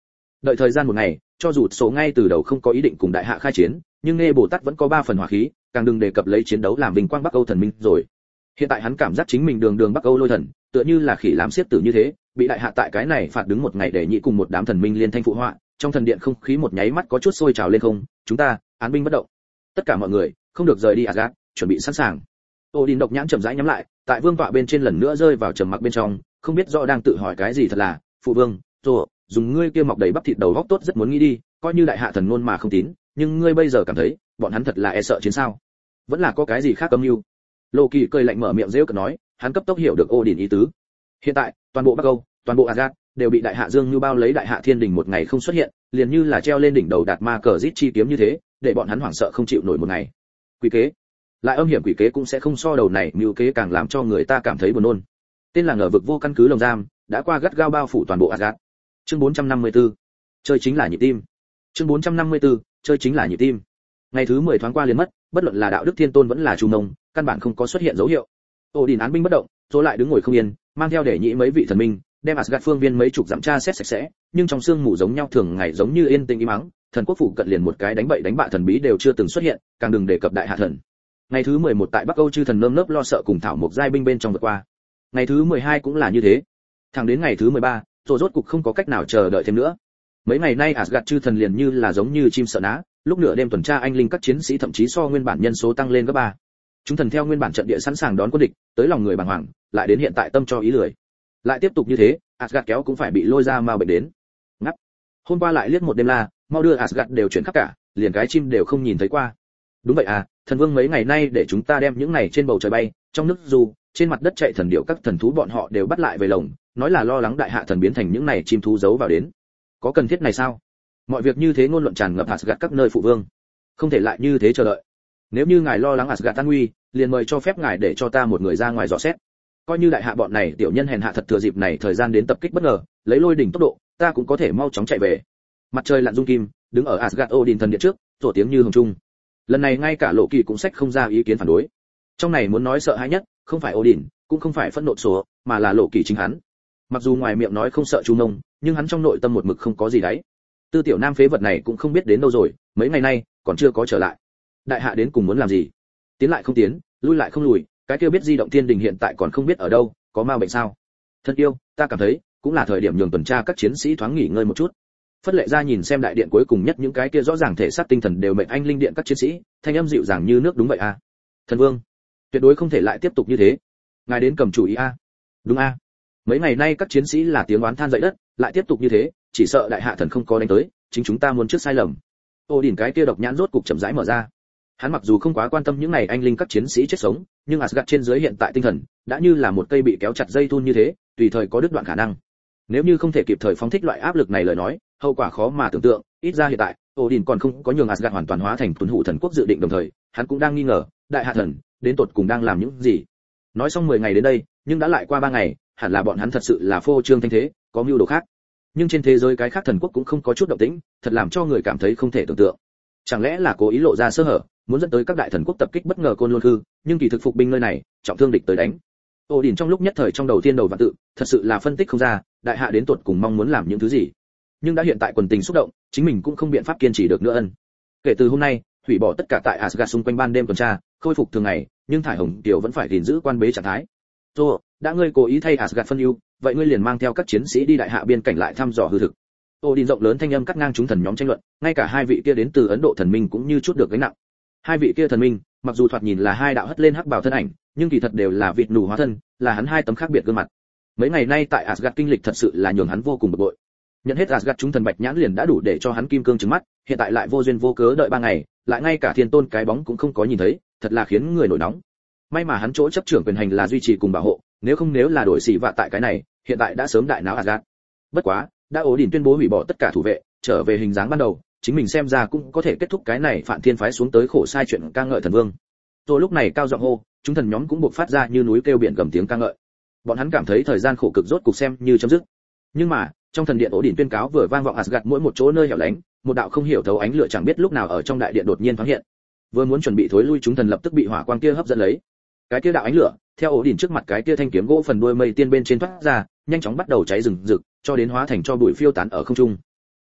Đợi thời gian một ngày, cho dù số ngay từ đầu không có ý định cùng đại hạ khai chiến, nhưng nghe Bồ Tát vẫn có ba phần hỏa khí, càng đừng đề cập lấy chiến đấu làm vinh quang Bắc Âu thần minh rồi. Hiện tại hắn cảm giác chính mình đường đường Bắc Âu lôi thần, tựa như là khỉ làm xiết tử như thế, bị đại hạ tại cái này phạt đứng một ngày để nhị cùng một đám thần minh liên thanh phụ họa, trong thần điện không khí một nháy mắt có chút sôi trào lên không, chúng ta, án binh bất động. Tất cả mọi người, không được rời đi Asgard, chuẩn bị sẵn sàng. Odin độc nhãn chậm rãi nhắm lại, tại vương tọa bên trên lần nữa rơi vào trầm mặc bên trong, không biết rõ đang tự hỏi cái gì thật là, phụ vương, rồi, dùng ngươi kia mọc đầy bắp thịt đầu góc tốt rất muốn nghĩ đi, coi như đại hạ thần ngôn mà không tín, nhưng ngươi bây giờ cảm thấy, bọn hắn thật là e sợ chiến sao? Vẫn là có cái gì khác âm mưu? Loki cười lạnh mở miệng rêu cợt nói, hắn cấp tốc hiểu được Odin ý tứ. Hiện tại, toàn bộ Bắc Âu, toàn bộ Asgard đều bị đại hạ dương như bao lấy đại hạ thiên đình một ngày không xuất hiện, liền như là treo lên đỉnh đầu đạt ma cờ rít chi kiếm như thế, để bọn hắn hoảng sợ không chịu nổi một ngày. Quỷ kế, lại âm hiểm quỷ kế cũng sẽ không so đầu này, mưu kế càng làm cho người ta cảm thấy buồn nôn. Tên là ngờ vực vô căn cứ lồng giam, đã qua gắt gao bao phủ toàn bộ Asgard. Chương bốn trăm năm mươi tư, chơi chính là nhịp tim. Chương bốn trăm năm mươi tư, chơi chính là nhịp tim. Ngày thứ mười thoáng qua liền mất, bất luận là đạo đức thiên tôn vẫn là Chu Mông, căn bản không có xuất hiện dấu hiệu. Odin án binh bất động, rồi lại đứng ngồi không yên, mang theo để nhị mấy vị thần minh, đem Asgard phương viên mấy chục dặm tra xét sạch sẽ, nhưng trong xương mù giống nhau thường ngày giống như yên tĩnh im mắng, thần quốc phủ cận liền một cái đánh bậy đánh bạ thần bí đều chưa từng xuất hiện, càng đừng đề cập đại hạ thần. Ngày thứ mười một tại Bắc Âu chư thần nơm nớp lo sợ cùng thảo mộc giai binh bên trong vượt qua. Ngày thứ mười hai cũng là như thế. Thẳng đến ngày thứ mười ba, rồi rốt cục không có cách nào chờ đợi thêm nữa. Mấy ngày nay Asgard chư thần liền như là giống như chim sợ ná, lúc nửa đêm tuần tra anh linh các chiến sĩ thậm chí so nguyên bản nhân số tăng lên gấp ba. Chúng thần theo nguyên bản trận địa sẵn sàng đón quân địch, tới lòng người bàng hoàng, lại đến hiện tại tâm cho ý lười. Lại tiếp tục như thế, Asgard kéo cũng phải bị lôi ra ma bệnh đến. Ngắp. Hôm qua lại liếc một đêm la, mau đưa Asgard đều chuyển khắp cả, liền cái chim đều không nhìn thấy qua. Đúng vậy à, thần vương mấy ngày nay để chúng ta đem những này trên bầu trời bay, trong nước dù, trên mặt đất chạy thần điệu các thần thú bọn họ đều bắt lại về lồng, nói là lo lắng đại hạ thần biến thành những này chim thú giấu vào đến. Có cần thiết này sao? Mọi việc như thế ngôn luận tràn ngập Asgard các nơi phụ vương. Không thể lại như thế chờ đợi. Nếu như ngài lo lắng Asgard an nguy, liền mời cho phép ngài để cho ta một người ra ngoài dò xét. Coi như đại hạ bọn này tiểu nhân hèn hạ thật thừa dịp này thời gian đến tập kích bất ngờ, lấy lôi đỉnh tốc độ, ta cũng có thể mau chóng chạy về. Mặt trời lặn dung kim, đứng ở Asgard Odin thần điện trước, rổ tiếng như hồng trung. Lần này ngay cả Lộ Kỳ cũng sách không ra ý kiến phản đối. Trong này muốn nói sợ hãi nhất, không phải Odin, cũng không phải phẫn nộ số, mà là Lộ Kỳ chính hắn. Mặc dù ngoài miệng nói không sợ Chu Mông, nhưng hắn trong nội tâm một mực không có gì đấy. Tư tiểu nam phế vật này cũng không biết đến đâu rồi, mấy ngày nay còn chưa có trở lại. Đại hạ đến cùng muốn làm gì? Tiến lại không tiến, lui lại không lùi, cái kia biết di động thiên đình hiện tại còn không biết ở đâu, có ma bệnh sao? Thân yêu, ta cảm thấy cũng là thời điểm nhường tuần tra các chiến sĩ thoáng nghỉ ngơi một chút. Phất Lệ ra nhìn xem đại điện cuối cùng nhất những cái kia rõ ràng thể xác tinh thần đều mệnh anh linh điện các chiến sĩ, thanh âm dịu dàng như nước. Đúng vậy a, thần vương, tuyệt đối không thể lại tiếp tục như thế. Ngài đến cầm chủ ý a. Đúng a. Mấy ngày nay các chiến sĩ là tiếng oán than dậy đất, lại tiếp tục như thế, chỉ sợ đại hạ thần không có đánh tới, chính chúng ta muốn trước sai lầm. Odin cái kia độc nhãn rốt cục chậm rãi mở ra. Hắn mặc dù không quá quan tâm những này anh linh các chiến sĩ chết sống, nhưng Asgard trên dưới hiện tại tinh thần đã như là một cây bị kéo chặt dây thun như thế, tùy thời có đứt đoạn khả năng. Nếu như không thể kịp thời phóng thích loại áp lực này lời nói, hậu quả khó mà tưởng tượng. Ít ra hiện tại, Odin còn không có nhường Asgard hoàn toàn hóa thành tuấn hủ thần quốc dự định, đồng thời, hắn cũng đang nghi ngờ, đại hạ thần đến tột cùng đang làm những gì. Nói xong mười ngày đến đây, nhưng đã lại qua ba ngày, hẳn là bọn hắn thật sự là phô trương thanh thế, có mưu đồ khác. Nhưng trên thế giới cái khác thần quốc cũng không có chút động tĩnh, thật làm cho người cảm thấy không thể tưởng tượng. Chẳng lẽ là cố ý lộ ra sơ hở, muốn dẫn tới các đại thần quốc tập kích bất ngờ Côn Lôn Hư, nhưng kỳ thực phục binh nơi này, trọng thương địch tới đánh. Odin trong lúc nhất thời trong đầu tiên đầu và tự, thật sự là phân tích không ra, đại hạ đến tuột cùng mong muốn làm những thứ gì. Nhưng đã hiện tại quần tình xúc động, chính mình cũng không biện pháp kiên trì được nữa ân. Kể từ hôm nay, hủy bỏ tất cả tại Asgard xung quanh ban đêm tuần tra, khôi phục thường ngày, nhưng thải hồng tiểu vẫn phải gìn giữ quan bế trạng thái. Tô, đã ngươi cố ý thay Asgard phân ưu, vậy ngươi liền mang theo các chiến sĩ đi đại hạ biên cảnh lại thăm dò hư thực. Odin rộng lớn thanh âm cắt ngang chúng thần nhóm tranh luận, ngay cả hai vị kia đến từ Ấn Độ thần minh cũng như chút được gánh nặng. Hai vị kia thần minh, mặc dù thoạt nhìn là hai đạo hất lên hắc bào thân ảnh, nhưng kỳ thật đều là vịt nù hóa thân, là hắn hai tấm khác biệt gương mặt. Mấy ngày nay tại Asgard kinh lịch thật sự là nhường hắn vô cùng bực bội. Nhận hết Asgard chúng thần bạch nhãn liền đã đủ để cho hắn kim cương trừng mắt, hiện tại lại vô duyên vô cớ đợi ba ngày, lại ngay cả thiên tôn cái bóng cũng không có nhìn thấy, thật là khiến người nổi nóng. May mà hắn chỗ chấp trưởng quyền hành là duy trì cùng bảo hộ, nếu không nếu là đổi xỉ vạ tại cái này, hiện tại đã sớm đại náo Asgard. Bất quá, đã Odin tuyên bố hủy bỏ tất cả thủ vệ, trở về hình dáng ban đầu, chính mình xem ra cũng có thể kết thúc cái này Phạn Thiên phái xuống tới khổ sai chuyện ca ngợi thần vương. Rồi lúc này cao giọng hô, chúng thần nhóm cũng buộc phát ra như núi kêu biển gầm tiếng ca ngợi. Bọn hắn cảm thấy thời gian khổ cực rốt cục xem như chấm dứt. Nhưng mà, trong thần điện Odin tuyên cáo vừa vang vọng Asgard mỗi một chỗ nơi hẻo lánh, một đạo không hiểu thấu ánh lửa chẳng biết lúc nào ở trong đại điện đột nhiên thoáng hiện. Vừa muốn chuẩn bị thối lui chúng thần lập tức bị hỏa quang kia hấp dẫn lấy. Cái kia đạo ánh lửa, theo Odin trước mặt cái kia thanh kiếm gỗ phần đuôi mây tiên bên trên thoát ra, nhanh chóng bắt đầu cháy rừng rực, cho đến hóa thành cho bụi phiêu tán ở không trung.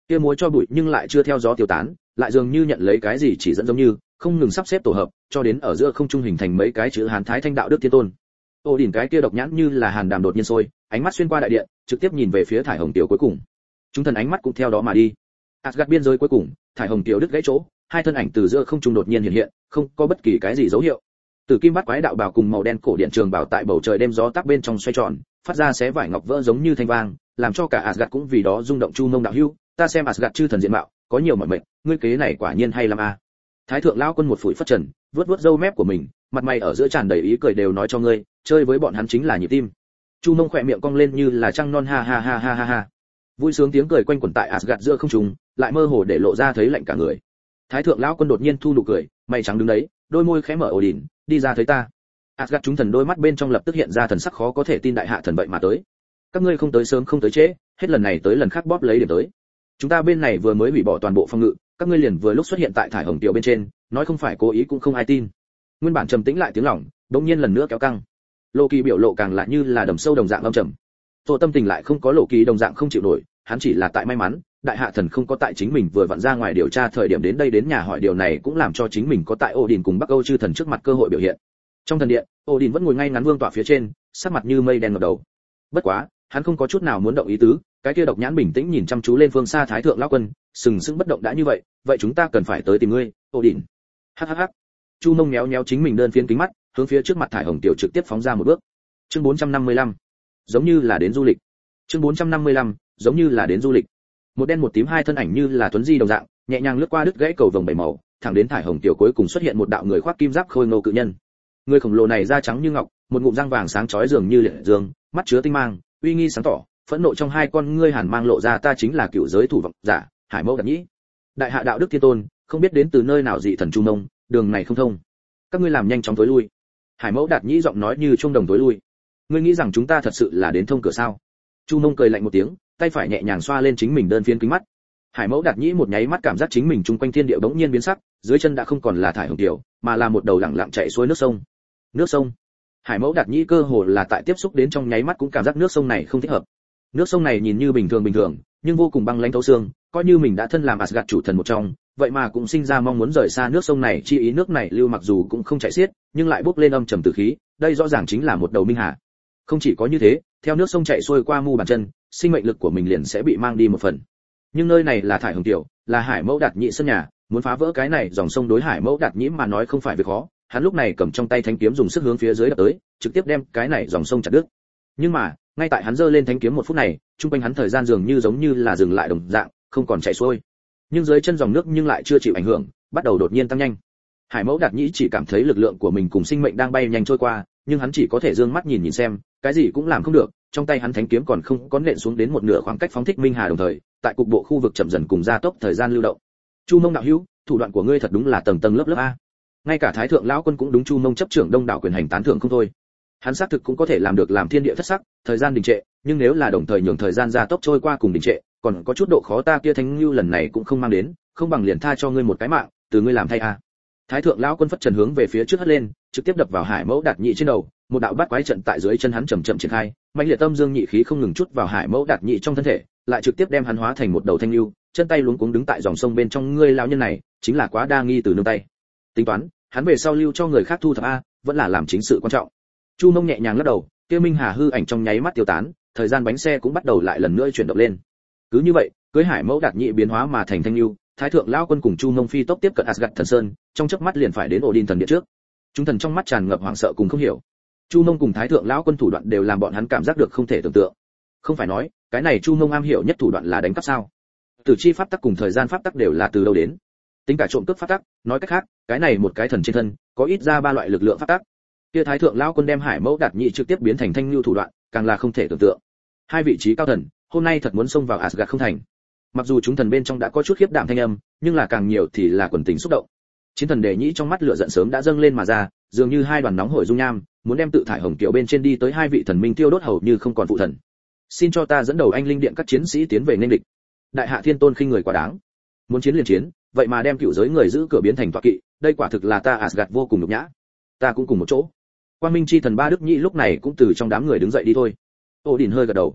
Kia múa cho bụi nhưng lại chưa theo gió tiêu tán, lại dường như nhận lấy cái gì chỉ dẫn giống như, không ngừng sắp xếp tổ hợp, cho đến ở giữa không trung hình thành mấy cái chữ Hán Thái Thanh đạo đức thiên tôn. Ô đỉnh cái kia độc nhãn như là hàn đàm đột nhiên sôi, ánh mắt xuyên qua đại điện, trực tiếp nhìn về phía thải hồng tiểu cuối cùng. Chúng thần ánh mắt cũng theo đó mà đi. Asgard biên giới cuối cùng, thải hồng tiểu đứt gãy chỗ, hai thân ảnh từ giữa không trung đột nhiên hiện hiện, không có bất kỳ cái gì dấu hiệu. Tử kim bát quái đạo bào cùng màu đen cổ điện trường bảo tại bầu trời đêm gió táp bên trong xoay tròn, phát ra xé vải ngọc vỡ giống như thanh vang, làm cho cả Asgard cũng vì đó rung động. Chu Mông đạo hữu, ta xem Asgard chư thần diện mạo, có nhiều mọi mệnh, ngươi kế này quả nhiên hay lắm a. À. Thái thượng lão quân một phủi phất trần, vuốt vuốt râu mép của mình, mặt mày ở giữa tràn đầy ý cười, đều nói cho ngươi, chơi với bọn hắn chính là nhịp tim. Chu Mông khỏe miệng cong lên như là trăng non, ha ha ha ha ha ha. Vui sướng tiếng cười quanh quẩn tại Asgard giữa không trung, lại mơ hồ để lộ ra thấy lạnh cả người. Thái thượng lão quân đột nhiên thu nụ cười, mày trắng đứng đấy, đôi môi khẽ mở, ồ đỉnh, đi ra thấy ta. Asgard chúng thần đôi mắt bên trong lập tức hiện ra thần sắc khó có thể tin, đại hạ thần vậy mà tới. Các ngươi không tới sớm không tới trễ, hết lần này tới lần khác bóp lấy điểm tới. Chúng ta bên này vừa mới hủy bỏ toàn bộ phòng ngự, các ngươi liền vừa lúc xuất hiện tại thải hồng tiểu bên trên, nói không phải cố ý cũng không ai tin. Nguyên bản trầm tĩnh lại tiếng lỏng, đống nhiên lần nữa kéo căng. Lộ Kỳ biểu lộ càng lại như là đầm sâu đồng dạng âm trầm. Tô Tâm Tình lại không có Lộ Kỳ đồng dạng không chịu nổi, hắn chỉ là tại may mắn, đại hạ thần không có tại chính mình vừa vặn ra ngoài điều tra thời điểm đến đây đến nhà hỏi, điều này cũng làm cho chính mình có tại Odin cùng Bắc Âu chư thần trước mặt cơ hội biểu hiện. Trong thần điện, Odin vẫn ngồi ngay ngắn vương tọa phía trên, sắc mặt như mây đen ngập đầu. Bất quá, hắn không có chút nào muốn động ý tứ, cái kia độc nhãn bình tĩnh nhìn chăm chú lên phương xa Thái thượng lão quân, sừng sững bất động. đã như vậy, vậy chúng ta cần phải tới tìm ngươi, Odin. Hắc hắc hắc. Chu Mông méo méo chính mình đơn phiến kính mắt, hướng phía trước mặt thải hồng tiểu trực tiếp phóng ra một bước. Chương bốn trăm năm mươi lăm, giống như là đến du lịch. Chương bốn trăm năm mươi lăm, giống như là đến du lịch. Một đen một tím hai thân ảnh như là tuấn di đồng dạng, nhẹ nhàng lướt qua đứt gãy cầu vồng bảy màu, thẳng đến thải hồng tiểu cuối cùng xuất hiện một đạo người khoác kim giáp khôi ngô cự nhân. Người khổng lồ này da trắng như ngọc, một ngụm răng vàng sáng chói dường như liệt dương, mắt chứa tinh mang, uy nghi sáng tỏ, phẫn nộ trong hai con ngươi hàn mang lộ ra, ta chính là cựu giới thủ vọng giả, Hải Mẫu Đạt Nhĩ. Đại hạ đạo đức thiên tôn, không biết đến từ nơi nào dị thần Chu Mông, đường này không thông. Các ngươi làm nhanh chóng tối lui. Hải Mẫu Đạt Nhĩ giọng nói như chuông đồng tối lui. Ngươi nghĩ rằng chúng ta thật sự là đến thông cửa sao? Chu Mông cười lạnh một tiếng, tay phải nhẹ nhàng xoa lên chính mình đơn phiến kính mắt. Hải Mẫu Đạt Nhĩ một nháy mắt cảm giác chính mình chung quanh thiên địa bỗng nhiên biến sắc, dưới chân đã không còn là thải hồng tiểu, mà là một đầu lặng lặng chảy xuôi nước sông. Nước sông. Hải Mẫu Đạt Nhĩ cơ hồ là tại tiếp xúc đến trong nháy mắt cũng cảm giác nước sông này không thích hợp. Nước sông này nhìn như bình thường bình thường, nhưng vô cùng băng lãnh thấu xương, coi như mình đã thân làm Asgard chủ thần một trong, vậy mà cũng sinh ra mong muốn rời xa nước sông này, chi ý nước này lưu mặc dù cũng không chảy xiết, nhưng lại bốc lên âm trầm tử khí, đây rõ ràng chính là một đầu minh hà. Không chỉ có như thế, theo nước sông chảy xuôi qua mu bàn chân, sinh mệnh lực của mình liền sẽ bị mang đi một phần. Nhưng nơi này là thải hồng tiểu, là Hải Mẫu Đạt Nhĩ sân nhà, muốn phá vỡ cái này dòng sông đối Hải Mẫu Đạt Nhĩ mà nói không phải việc khó, hắn lúc này cầm trong tay thanh kiếm dùng sức hướng phía dưới đập tới, trực tiếp đem cái này dòng sông chặt đứt. Nhưng mà, ngay tại hắn giơ lên thanh kiếm một phút này, trung quanh hắn thời gian dường như giống như là dừng lại đồng dạng, không còn chảy xuôi. Nhưng dưới chân dòng nước nhưng lại chưa chịu ảnh hưởng, bắt đầu đột nhiên tăng nhanh. Hải Mẫu Đạt Nhĩ chỉ cảm thấy lực lượng của mình cùng sinh mệnh đang bay nhanh trôi qua, nhưng hắn chỉ có thể dương mắt nhìn nhìn xem, cái gì cũng làm không được, trong tay hắn thánh kiếm còn không có nện xuống đến một nửa khoảng cách phóng thích minh hà, đồng thời, tại cục bộ khu vực chậm dần cùng gia tốc thời gian lưu động. Chu Mông đạo hữu, thủ đoạn của ngươi thật đúng là tầng tầng lớp lớp a. Ngay cả Thái thượng lão quân cũng đúng Chu Mông chấp trưởng đông đảo quyền hành tán thưởng không thôi. Hắn xác thực cũng có thể làm được làm thiên địa thất sắc, thời gian đình trệ, nhưng nếu là đồng thời nhường thời gian gia tốc trôi qua cùng đình trệ, còn có chút độ khó, ta kia thánh lưu lần này cũng không mang đến, không bằng liền tha cho ngươi một cái mạng, từ ngươi làm thay a. Thái thượng lão quân phất trần hướng về phía trước hất lên, trực tiếp đập vào Hải Mẫu Đạt Nhĩ trên đầu, một đạo bát quái trận tại dưới chân hắn chậm chậm triển khai, mãnh liệt tâm dương nhị khí không ngừng chút vào Hải Mẫu Đạt Nhĩ trong thân thể, lại trực tiếp đem hắn hóa thành một đầu thanh lưu, chân tay luống cuống đứng tại dòng sông bên trong. Ngươi lão nhân này, chính là quá đa nghi từ nương tay. Tính toán, hắn về sau lưu cho người khác thu thập a, vẫn là làm chính sự quan trọng. Chu Mông nhẹ nhàng lắc đầu, kia minh hà hư ảnh trong nháy mắt tiêu tán, thời gian bánh xe cũng bắt đầu lại lần nữa chuyển động lên. Cứ như vậy, cưới Hải Mẫu Đạt Nhĩ biến hóa mà thành thanh lưu, Thái thượng lão quân cùng Chu Mông phi tốc tiếp cận Asgard thần sơn, trong chớp mắt liền phải đến Odin thần điện trước. Chúng thần trong mắt tràn ngập hoảng sợ cùng không hiểu. Chu Mông cùng Thái thượng lão quân thủ đoạn đều làm bọn hắn cảm giác được không thể tưởng tượng. Không phải nói, cái này Chu Mông am hiểu nhất thủ đoạn là đánh cắp sao? Tử chi pháp tắc cùng thời gian pháp tắc đều là từ đâu đến? Tính cả trộm cướp pháp tắc, nói cách khác, cái này một cái thần trên thân, có ít ra ba loại lực lượng pháp tắc. Kia Thái thượng lão quân đem Hải Mẫu Đạt Nhĩ trực tiếp biến thành thanh lưu thủ đoạn, càng là không thể tưởng tượng. Hai vị trí cao thần, hôm nay thật muốn xông vào Asgard không thành. Mặc dù chúng thần bên trong đã có chút khiếp đảm thanh âm, nhưng là càng nhiều thì là quần tình xúc động. Chiến thần Đề Nhĩ trong mắt lửa giận sớm đã dâng lên mà ra, dường như hai đoàn nóng hổi dung nham, muốn đem tự thải hồng kiều bên trên đi tới hai vị thần minh tiêu đốt hầu như không còn phụ thần. Xin cho ta dẫn đầu anh linh điện các chiến sĩ tiến về nên địch. Đại hạ thiên tôn khinh người quá đáng, muốn chiến liền chiến, vậy mà đem cựu giới người giữ cửa biến thành tọa kỵ, đây quả thực là ta Asgard vô cùng nhục nhã. Ta cũng cùng một chỗ. Quang Minh chi thần Ba Đức Nhĩ lúc này cũng từ trong đám người đứng dậy đi thôi. Odin hơi gật đầu.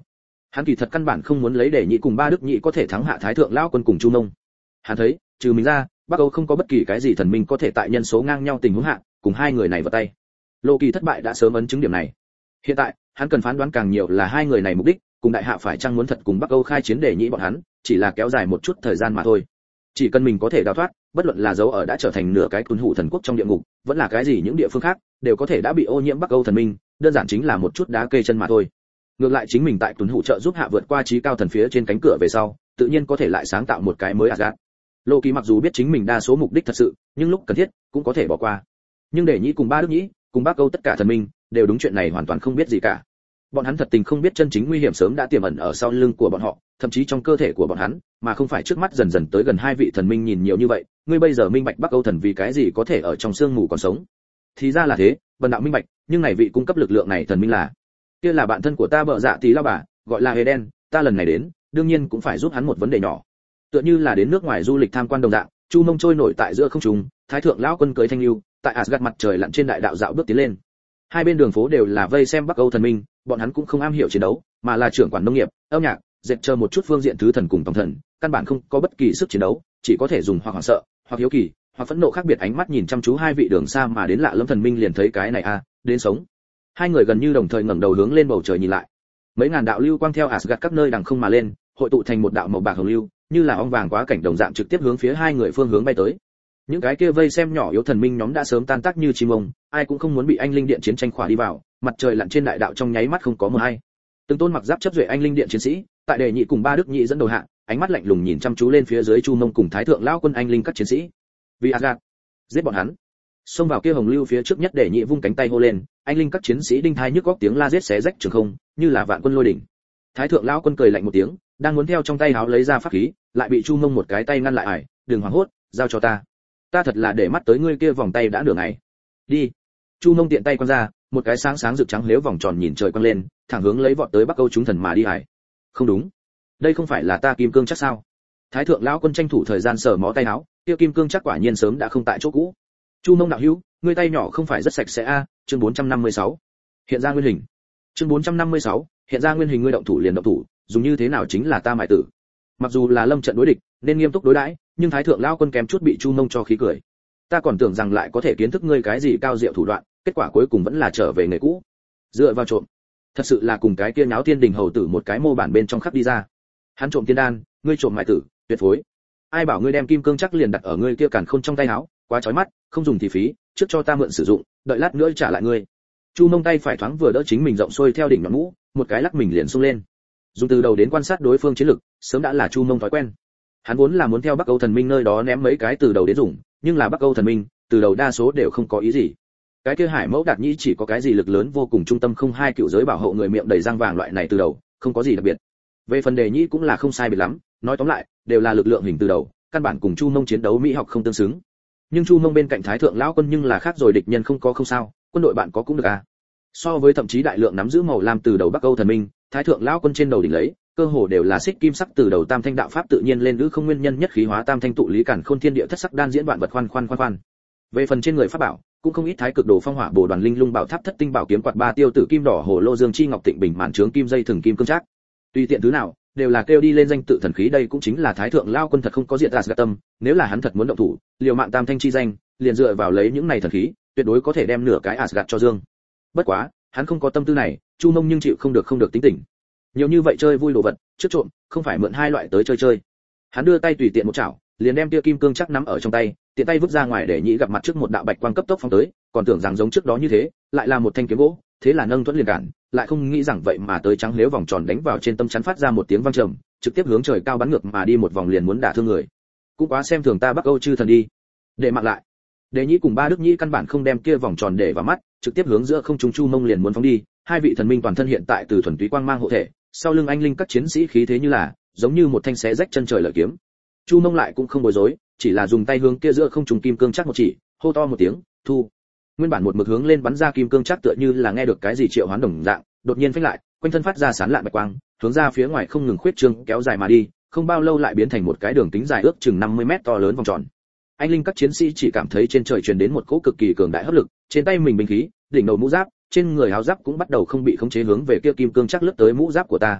Hắn kỳ thật căn bản không muốn lấy để nhị cùng ba đức nhị có thể thắng hạ thái thượng lão quân cùng Chu Mông. Hắn thấy, trừ mình ra, Bắc Âu không có bất kỳ cái gì thần minh có thể tại nhân số ngang nhau tình huống hạ, cùng hai người này vào tay. Lô Kỳ thất bại đã sớm ấn chứng điểm này. Hiện tại, hắn cần phán đoán càng nhiều là hai người này mục đích, cùng đại hạ phải chăng muốn thật cùng Bắc Âu khai chiến để nhị bọn hắn, chỉ là kéo dài một chút thời gian mà thôi. Chỉ cần mình có thể đào thoát, bất luận là dấu ở đã trở thành nửa cái tuần hủ thần quốc trong địa ngục, vẫn là cái gì những địa phương khác, đều có thể đã bị ô nhiễm Bắc Âu thần minh, đơn giản chính là một chút đá kê chân mà thôi. Ngược lại chính mình tại tuần hủ trợ giúp hạ vượt qua trí cao thần phía trên cánh cửa về sau, tự nhiên có thể lại sáng tạo một cái mới Asgard. Lô Kỳ mặc dù biết chính mình đa số mục đích thật sự, nhưng lúc cần thiết cũng có thể bỏ qua. Nhưng để nhĩ cùng ba đức nhĩ, cùng Bắc Âu tất cả thần minh, đều đúng chuyện này hoàn toàn không biết gì cả. Bọn hắn thật tình không biết chân chính nguy hiểm sớm đã tiềm ẩn ở sau lưng của bọn họ, thậm chí trong cơ thể của bọn hắn, mà không phải trước mắt dần dần tới gần hai vị thần minh nhìn nhiều như vậy, ngươi bây giờ minh bạch Bắc Âu thần vì cái gì có thể ở trong sương mù còn sống. Thì ra là thế, Vân đạo minh bạch, nhưng này vị cung cấp lực lượng này thần minh là, kia là bạn thân của ta bợ dạ tí lao bà, gọi là Eden, ta lần này đến, đương nhiên cũng phải giúp hắn một vấn đề nhỏ. Tựa như là đến nước ngoài du lịch tham quan đồng dạng, Chu Mông trôi nổi tại giữa không trung, thái thượng lão quân cưới thanh lưu, tại Asgard mặt trời lặn trên đại đạo dạo bước tiến lên. Hai bên đường phố đều là vây xem Bắc Âu thần minh, bọn hắn cũng không am hiểu chiến đấu, mà là trưởng quản nông nghiệp, âm nhạc, dệt chờ một chút phương diện thứ thần cùng tổng thần, căn bản không có bất kỳ sức chiến đấu, chỉ có thể dùng hoặc hoảng sợ, hoặc hiếu kỳ, hoặc phẫn nộ khác biệt ánh mắt nhìn chăm chú hai vị đường xa mà đến lạ lẫm thần minh liền thấy cái này a, à, đến sống. Hai người gần như đồng thời ngẩng đầu hướng lên bầu trời nhìn lại. Mấy ngàn đạo lưu quang theo Asgard các nơi đằng không mà lên, hội tụ thành một đạo màu bạc hồng lưu, như là ong vàng quá cảnh đồng dạng trực tiếp hướng phía hai người phương hướng bay tới. Những cái kia vây xem nhỏ yếu thần minh nhóm đã sớm tan tác như chim ông, ai cũng không muốn bị anh linh điện chiến tranh khỏa đi vào, mặt trời lặn trên đại đạo trong nháy mắt không có một ai. Từng tôn mặc giáp chấp duệ anh linh điện chiến sĩ, tại đề nhị cùng ba đức nhị dẫn đầu hạ, ánh mắt lạnh lùng nhìn chăm chú lên phía dưới Chu Mông cùng thái thượng lão quân anh linh các chiến sĩ. Vì Asgard, giết bọn hắn. Xông vào kia hồng lưu phía trước nhất, đề nhị vung cánh tay hô lên, anh linh các chiến sĩ đinh thai nhức góc tiếng la giết xé rách trường không, như là vạn quân lôi đỉnh. Thái thượng lão quân cười lạnh một tiếng, đang muốn theo trong tay háo lấy ra pháp khí, lại bị Chu Mông một cái tay ngăn lại, ải, đừng hoảng hốt, giao cho ta. Ta thật là để mắt tới ngươi kia vòng tay đã nửa ngày. Đi. Chu Mông tiện tay quăng ra, một cái sáng sáng rực trắng lếu vòng tròn nhìn trời quăng lên, thẳng hướng lấy vọt tới Bắc Âu chúng thần mà đi hải. Không đúng, đây không phải là ta kim cương chắc sao? Thái thượng lão quân tranh thủ thời gian sờ mó tay áo, kia kim cương chắc quả nhiên sớm đã không tại chỗ cũ. Chu Mông đạo hữu, ngươi tay nhỏ không phải rất sạch sẽ a? À, chương bốn trăm năm mươi sáu. Hiện ra nguyên hình. Chương bốn trăm năm mươi sáu, hiện ra nguyên hình, ngươi động thủ liền động thủ, dùng như thế nào chính là ta mại tử. Mặc dù là lâm trận đối địch, nên nghiêm túc đối đãi, nhưng thái thượng lão quân kém chút bị Chu Mông cho khí cười. Ta còn tưởng rằng lại có thể kiến thức ngươi cái gì cao diệu thủ đoạn, kết quả cuối cùng vẫn là trở về nghề cũ. Dựa vào trộm, thật sự là cùng cái kia nháo tiên đình hầu tử một cái mô bản bên trong khắc đi ra. Hắn trộm tiên đan, ngươi trộm mại tử, tuyệt phối. Ai bảo ngươi đem kim cương chắc liền đặt ở ngươi kia càn khôn trong tay áo, quá chói mắt, không dùng thì phí, trước cho ta mượn sử dụng, đợi lát nữa trả lại ngươi. Chu Mông tay phải thoáng vừa đỡ chính mình rộng xuôi theo đỉnh ngọn mũ, một cái lắc mình liền xung lên. Dùng từ đầu đến quan sát đối phương chiến lực, sớm đã là Chu Mông thói quen. Hắn vốn là muốn theo Bắc Âu thần minh nơi đó ném mấy cái từ đầu đến dùng, nhưng là Bắc Âu thần minh, từ đầu đa số đều không có ý gì. Cái kia Hải Mẫu Đạt Nhĩ chỉ có cái gì lực lớn vô cùng trung tâm không hai cựu giới bảo hộ người miệng đầy răng vàng loại này từ đầu, không có gì đặc biệt. Về phần Đề Nhĩ cũng là không sai biệt lắm, nói tóm lại, đều là lực lượng hình từ đầu, căn bản cùng Chu Mông chiến đấu mỹ học không tương xứng. Nhưng Chu Mông bên cạnh Thái thượng lão quân nhưng là khác rồi, địch nhân không có không sao, quân đội bạn có cũng được à. So với thậm chí đại lượng nắm giữ màu lam từ đầu Bắc Âu thần minh, Thái thượng lão quân trên đầu đỉnh lấy, cơ hồ đều là xích kim sắc từ đầu tam thanh đạo pháp tự nhiên lên lữ không nguyên nhân nhất khí hóa tam thanh tụ lý cản khôn thiên địa thất sắc đan diễn đoạn vật khoan khoan khoan khoan. Về phần trên người pháp bảo, cũng không ít thái cực đồ phong hỏa bồ đoàn linh lung bảo tháp thất tinh bảo kiếm quạt ba tiêu tử kim đỏ hồ lô dương chi ngọc tịnh bình màn trướng kim dây thường kim cương trác. Tùy tiện thứ nào, đều là kêu đi lên danh tự thần khí, đây cũng chính là thái thượng lao quân thật không có diện Asgard tâm, nếu là hắn thật muốn động thủ, liều mạng tam thanh chi danh, liền dựa vào lấy những này thần khí, tuyệt đối có thể đem nửa cái Asgard cho dương. Bất quá, hắn không có tâm tư này, Chu Mông nhưng chịu không được không được tính tình. Nhiều như vậy chơi vui đồ vật, trước trộm, không phải mượn hai loại tới chơi chơi. Hắn đưa tay tùy tiện một chảo, liền đem tia kim cương chắc nắm ở trong tay, tiện tay vứt ra ngoài để nhĩ gặp mặt trước một đạo bạch quang cấp tốc phóng tới, còn tưởng rằng giống trước đó như thế, lại là một thanh kiếm gỗ, thế là nâng thuẫn liền cản, lại không nghĩ rằng vậy mà tới trắng lếu vòng tròn đánh vào trên tâm chắn phát ra một tiếng vang trầm, trực tiếp hướng trời cao bắn ngược mà đi một vòng liền muốn đả thương người. Cũng quá xem thường ta Bắc Âu chư thần đi. Để mạng lại. Đề nhĩ cùng ba đức nhĩ căn bản không đem kia vòng tròn để vào mắt, trực tiếp hướng giữa không trung Chu Mông liền muốn phóng đi, hai vị thần minh toàn thân hiện tại từ thuần túy quang mang hộ thể, sau lưng anh linh các chiến sĩ khí thế như là giống như một thanh xé rách chân trời lợi kiếm. Chu Mông lại cũng không bối rối, chỉ là dùng tay hướng kia giữa không trung kim cương chắc một chỉ, hô to một tiếng, thu. Nguyên bản một mực hướng lên bắn ra kim cương chắc tựa như là nghe được cái gì triệu hoán đồng dạng, đột nhiên phanh lại, quanh thân phát ra sán lạn bạch quang, hướng ra phía ngoài không ngừng khuyết trương kéo dài mà đi, không bao lâu lại biến thành một cái đường kính dài ước chừng năm mươi mét to lớn vòng tròn. Anh linh các chiến sĩ chỉ cảm thấy trên trời truyền đến một cỗ cực kỳ cường đại hấp lực, trên tay mình binh khí, đỉnh đầu mũ giáp, trên người áo giáp cũng bắt đầu không bị khống chế hướng về kia kim cương chắc lướt tới mũ giáp của ta.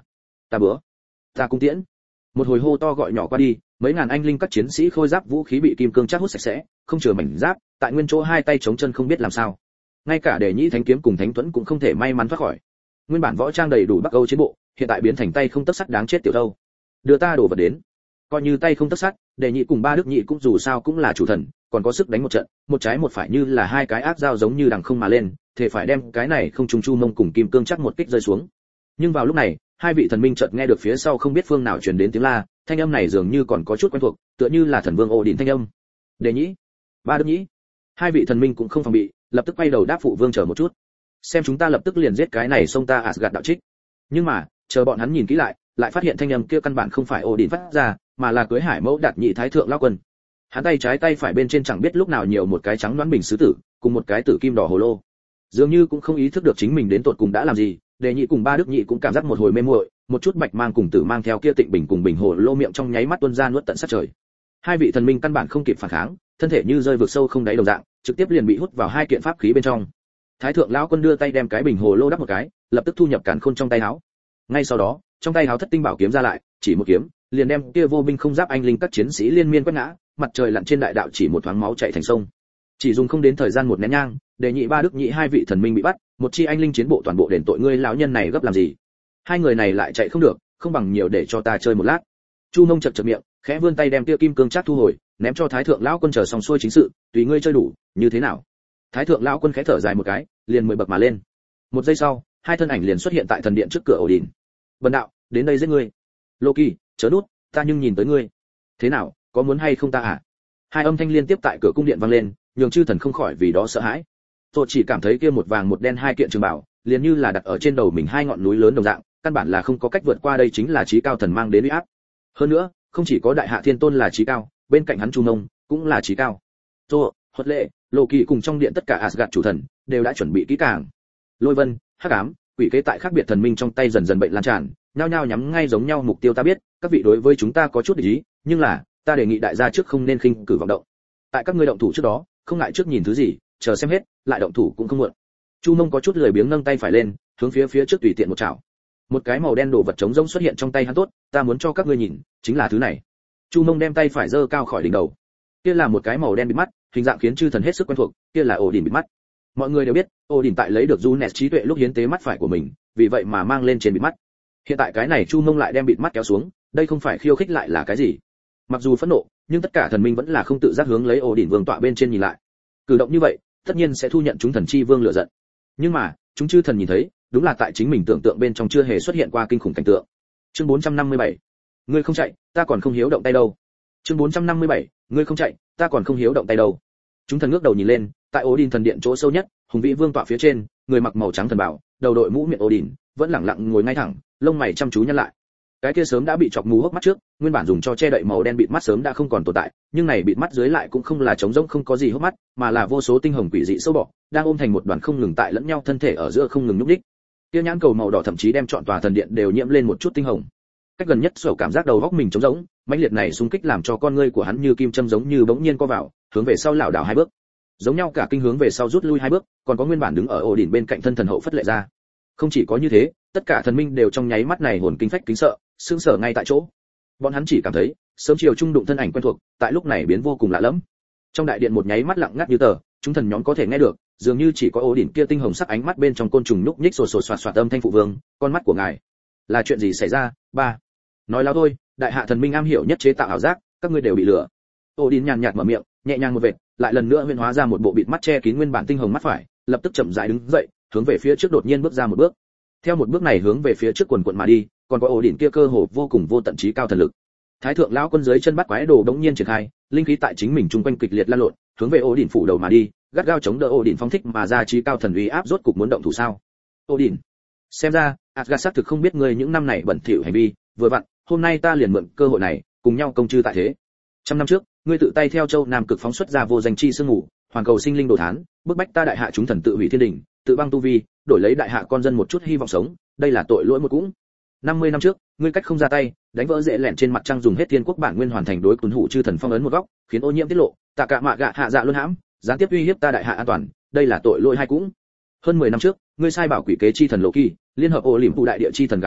Ta bữa, ta cung tiễn. Một hồi hô to gọi nhỏ qua đi, mấy ngàn anh linh các chiến sĩ khôi giáp vũ khí bị kim cương chát hút sạch sẽ, không chừa mảnh giáp, tại nguyên chỗ hai tay chống chân không biết làm sao. Ngay cả Đề Nhĩ Thánh kiếm cùng Thánh Tuẫn cũng không thể may mắn thoát khỏi. Nguyên bản võ trang đầy đủ Bắc Âu chiến bộ, hiện tại biến thành tay không tấc sắt đáng chết tiểu thâu. Đưa ta đổ vật đến. Coi như tay không tấc sắt, Đề Nhĩ cùng ba Đức Nhị cũng dù sao cũng là chủ thần, còn có sức đánh một trận, một trái một phải như là hai cái ác dao giống như đằng không mà lên, thể phải đem cái này không trùng chu mông cùng kim cương chắc một kích rơi xuống. Nhưng vào lúc này, hai vị thần minh chợt nghe được phía sau không biết phương nào truyền đến tiếng la, thanh âm này dường như còn có chút quen thuộc, tựa như là thần vương Odin thanh âm. Đề Nhĩ, ba Đức Nhĩ. Hai vị thần minh cũng không phòng bị, lập tức quay đầu đáp phụ vương chờ một chút. Xem chúng ta lập tức liền giết cái này xông ta Asgard đạo trích. Nhưng mà, chờ bọn hắn nhìn kỹ lại, lại phát hiện thanh âm kia căn bản không phải Odin phát ra, mà là cưới hải mẫu Đạt Nhị thái thượng lão quân. Hắn tay trái tay phải bên trên chẳng biết lúc nào nhiều một cái trắng đoán bình sứ tử, cùng một cái tử kim đỏ hồ lô. Dường như cũng không ý thức được chính mình đến tột cùng đã làm gì, Đề Nhị cùng ba Đức Nhị cũng cảm giác một hồi mê muội, một chút bạch mang cùng tử mang theo kia tịnh bình cùng bình hồ lô miệng trong nháy mắt tuôn ra nuốt tận sát trời. Hai vị thần minh căn bản không kịp phản kháng, thân thể như rơi vực sâu không đáy đồng dạng, trực tiếp liền bị hút vào hai kiện pháp khí bên trong. Thái thượng lão quân đưa tay đem cái bình hồ lô đắp một cái, lập tức thu nhập càn khôn trong tay áo. Ngay sau đó, trong tay áo thất tinh bảo kiếm ra lại, chỉ một kiếm, liền đem kia vô binh không giáp anh linh các chiến sĩ liên miên quét ngã, mặt trời lặn trên đại đạo chỉ một thoáng máu chảy thành sông. Chỉ dùng không đến thời gian một nén nhang, Đề Nhị ba Đức Nhị hai vị thần minh bị bắt, một chi anh linh chiến bộ toàn bộ đền tội ngươi lão nhân này gấp làm gì? Hai người này lại chạy không được, không bằng nhiều để cho ta chơi một lát. Chu Mông chật chật miệng, khẽ vươn tay đem kia kim cương chát thu hồi, ném cho Thái thượng lão quân chờ xong xuôi chính sự, tùy ngươi chơi đủ, như thế nào? Thái thượng lão quân khẽ thở dài một cái, liền mười bậc mà lên. Một giây sau, hai thân ảnh liền xuất hiện tại thần điện trước cửa Odin. Bần đạo, đến đây giết ngươi. Loki, chớ nút, ta nhưng nhìn tới ngươi. Thế nào, có muốn hay không ta à? Hai âm thanh liên tiếp tại cửa cung điện vang lên, nhường chư thần không khỏi vì đó sợ hãi. Tôi chỉ cảm thấy kia một vàng một đen hai kiện trường bảo, liền như là đặt ở trên đầu mình hai ngọn núi lớn đồng dạng, căn bản là không có cách vượt qua, đây chính là chí cao thần mang đến uy áp. Hơn nữa, không chỉ có đại hạ thiên tôn là chí cao, bên cạnh hắn Chu Mông cũng là chí cao. Tôi, Huất Lệ, Loki cùng trong điện tất cả Asgard chủ thần đều đã chuẩn bị kỹ càng. Lôi Vân, Hắc Ám, quỷ kế tại khác biệt thần minh trong tay dần dần bệnh lan tràn, nhao nhao nhắm ngay giống nhau mục tiêu. Ta biết, các vị đối với chúng ta có chút để ý, nhưng là, ta đề nghị đại gia trước không nên khinh cử vọng động. Tại các ngươi động thủ trước đó, không ngại trước nhìn thứ gì, chờ xem hết, lại động thủ cũng không muộn. Chu Mông có chút lười biếng nâng tay phải lên, hướng phía phía trước tùy tiện một chảo. Một cái màu đen đồ vật trống rỗng xuất hiện trong tay hắn. Tốt, ta muốn cho các ngươi nhìn, chính là thứ này. Chu Mông đem tay phải giơ cao khỏi đỉnh đầu. Kia là một cái màu đen bịt mắt, hình dạng khiến chư thần hết sức quen thuộc, kia là Odin bịt mắt. Mọi người đều biết, Odin tại lấy được Junes trí tuệ lúc hiến tế mắt phải của mình, vì vậy mà mang lên trên bịt mắt. Hiện tại cái này Chu Mông lại đem bịt mắt kéo xuống, đây không phải khiêu khích lại là cái gì? Mặc dù phẫn nộ, nhưng tất cả thần minh vẫn là không tự giác hướng lấy Odin vương tọa bên trên nhìn lại. Cử động như vậy, tất nhiên sẽ thu nhận chúng thần chi vương lựa giận. Nhưng mà, chúng chư thần nhìn thấy, đúng là tại chính mình tưởng tượng bên trong chưa hề xuất hiện qua kinh khủng cảnh tượng. Chương bốn trăm năm mươi bảy, ngươi không chạy, ta còn không hiếu động tay đâu. Chương bốn trăm năm mươi bảy, ngươi không chạy, ta còn không hiếu động tay đâu. Chúng thần ngước đầu nhìn lên, tại Odin thần điện chỗ sâu nhất, hùng vĩ vương tọa phía trên, người mặc màu trắng thần bảo, đầu đội mũ miệng Odin, vẫn lặng lặng ngồi ngay thẳng, lông mày chăm chú nhăn lại. Cái kia sớm đã bị chọc mù hốc mắt trước, nguyên bản dùng cho che đậy màu đen bịt mắt sớm đã không còn tồn tại, nhưng này bịt mắt dưới lại cũng không là trống rỗng không có gì hốc mắt, mà là vô số tinh hồng quỷ dị sâu bọ, đang ôm thành một đoàn không ngừng tại lẫn nhau thân thể ở giữa không ngừng nhúc nhích. Kia nhãn cầu màu đỏ thậm chí đem trọn tòa thần điện đều nhiễm lên một chút tinh hồng. Cách gần nhất sổ cảm giác đầu góc mình trống rỗng, mãnh liệt này xung kích làm cho con ngươi của hắn như kim châm giống như bỗng nhiên co vào, hướng về sau lảo đảo hai bước. Giống nhau cả kinh hướng về sau rút lui hai bước, còn có nguyên bản đứng ở Odin bên cạnh thân thần hậu phất lệ ra. Không chỉ có như thế, tất cả thần minh đều trong nháy mắt này hồn kinh phách kính sợ, sững sờ ngay tại chỗ. Bọn hắn chỉ cảm thấy, sớm chiều trung đụng thân ảnh quen thuộc, tại lúc này biến vô cùng lạ lẫm. Trong đại điện một nháy mắt lặng ngắt như tờ, chúng thần nhóm có thể nghe được, dường như chỉ có Odin kia tinh hồng sắc ánh mắt bên trong côn trùng nhúc nhích sột sột soạt soạt âm thanh phụ vương, con mắt của ngài. Là chuyện gì xảy ra? Ba. Nói láo thôi, đại hạ thần minh am hiểu nhất chế tạo ảo giác, các ngươi đều bị lừa. Odin nhàn nhạt mở miệng, nhẹ nhàng một vệt, lại lần nữa huyễn hóa ra một bộ bịt mắt che kín nguyên bản tinh hồng mắt phải, lập tức chậm rãi đứng dậy, hướng về phía trước đột nhiên bước ra một bước. Theo một bước này hướng về phía trước quần quần mà đi, còn có Odin kia cơ hồ vô cùng vô tận trí cao thần lực. Thái thượng lão quân dưới chân bắt quái đồ đống nhiên triển khai, linh khí tại chính mình trung quanh kịch liệt lan lộn, hướng về Odin phủ đầu mà đi, gắt gao chống đỡ Odin phóng thích mà ra trí cao thần uy áp rốt cục muốn động thủ sao? Odin, xem ra Asgard xác thực không biết ngươi những năm này bẩn thỉu hành vi, vừa vặn, hôm nay ta liền mượn cơ hội này, cùng nhau công chư tại thế. Trăm năm trước, ngươi tự tay theo châu Nam cực phóng xuất ra vô danh chi sương ngủ, hoàn cầu sinh linh đồ thán, bức bách ta đại hạ chúng thần tự hủy thiên đình, tự băng tu vi, đổi lấy đại hạ con dân một chút hy vọng sống, đây là tội lỗi một cũng. năm mươi năm trước, ngươi cách không ra tay, đánh vỡ dễ lẹn trên mặt trăng dùng hết thiên quốc bản nguyên hoàn thành đối tuấn hủ chư thần phong ấn một góc, khiến ô nhiễm tiết lộ, tạ cả mạ gạ hạ dạ luân hãm, gián tiếp uy hiếp ta đại hạ an toàn, đây là tội lỗi hai cũng. Hơn mười năm trước, ngươi sai bảo quỷ kế chi thần Loki, liên hợp ổ liễm phụ đại địa chi thần gái ạ,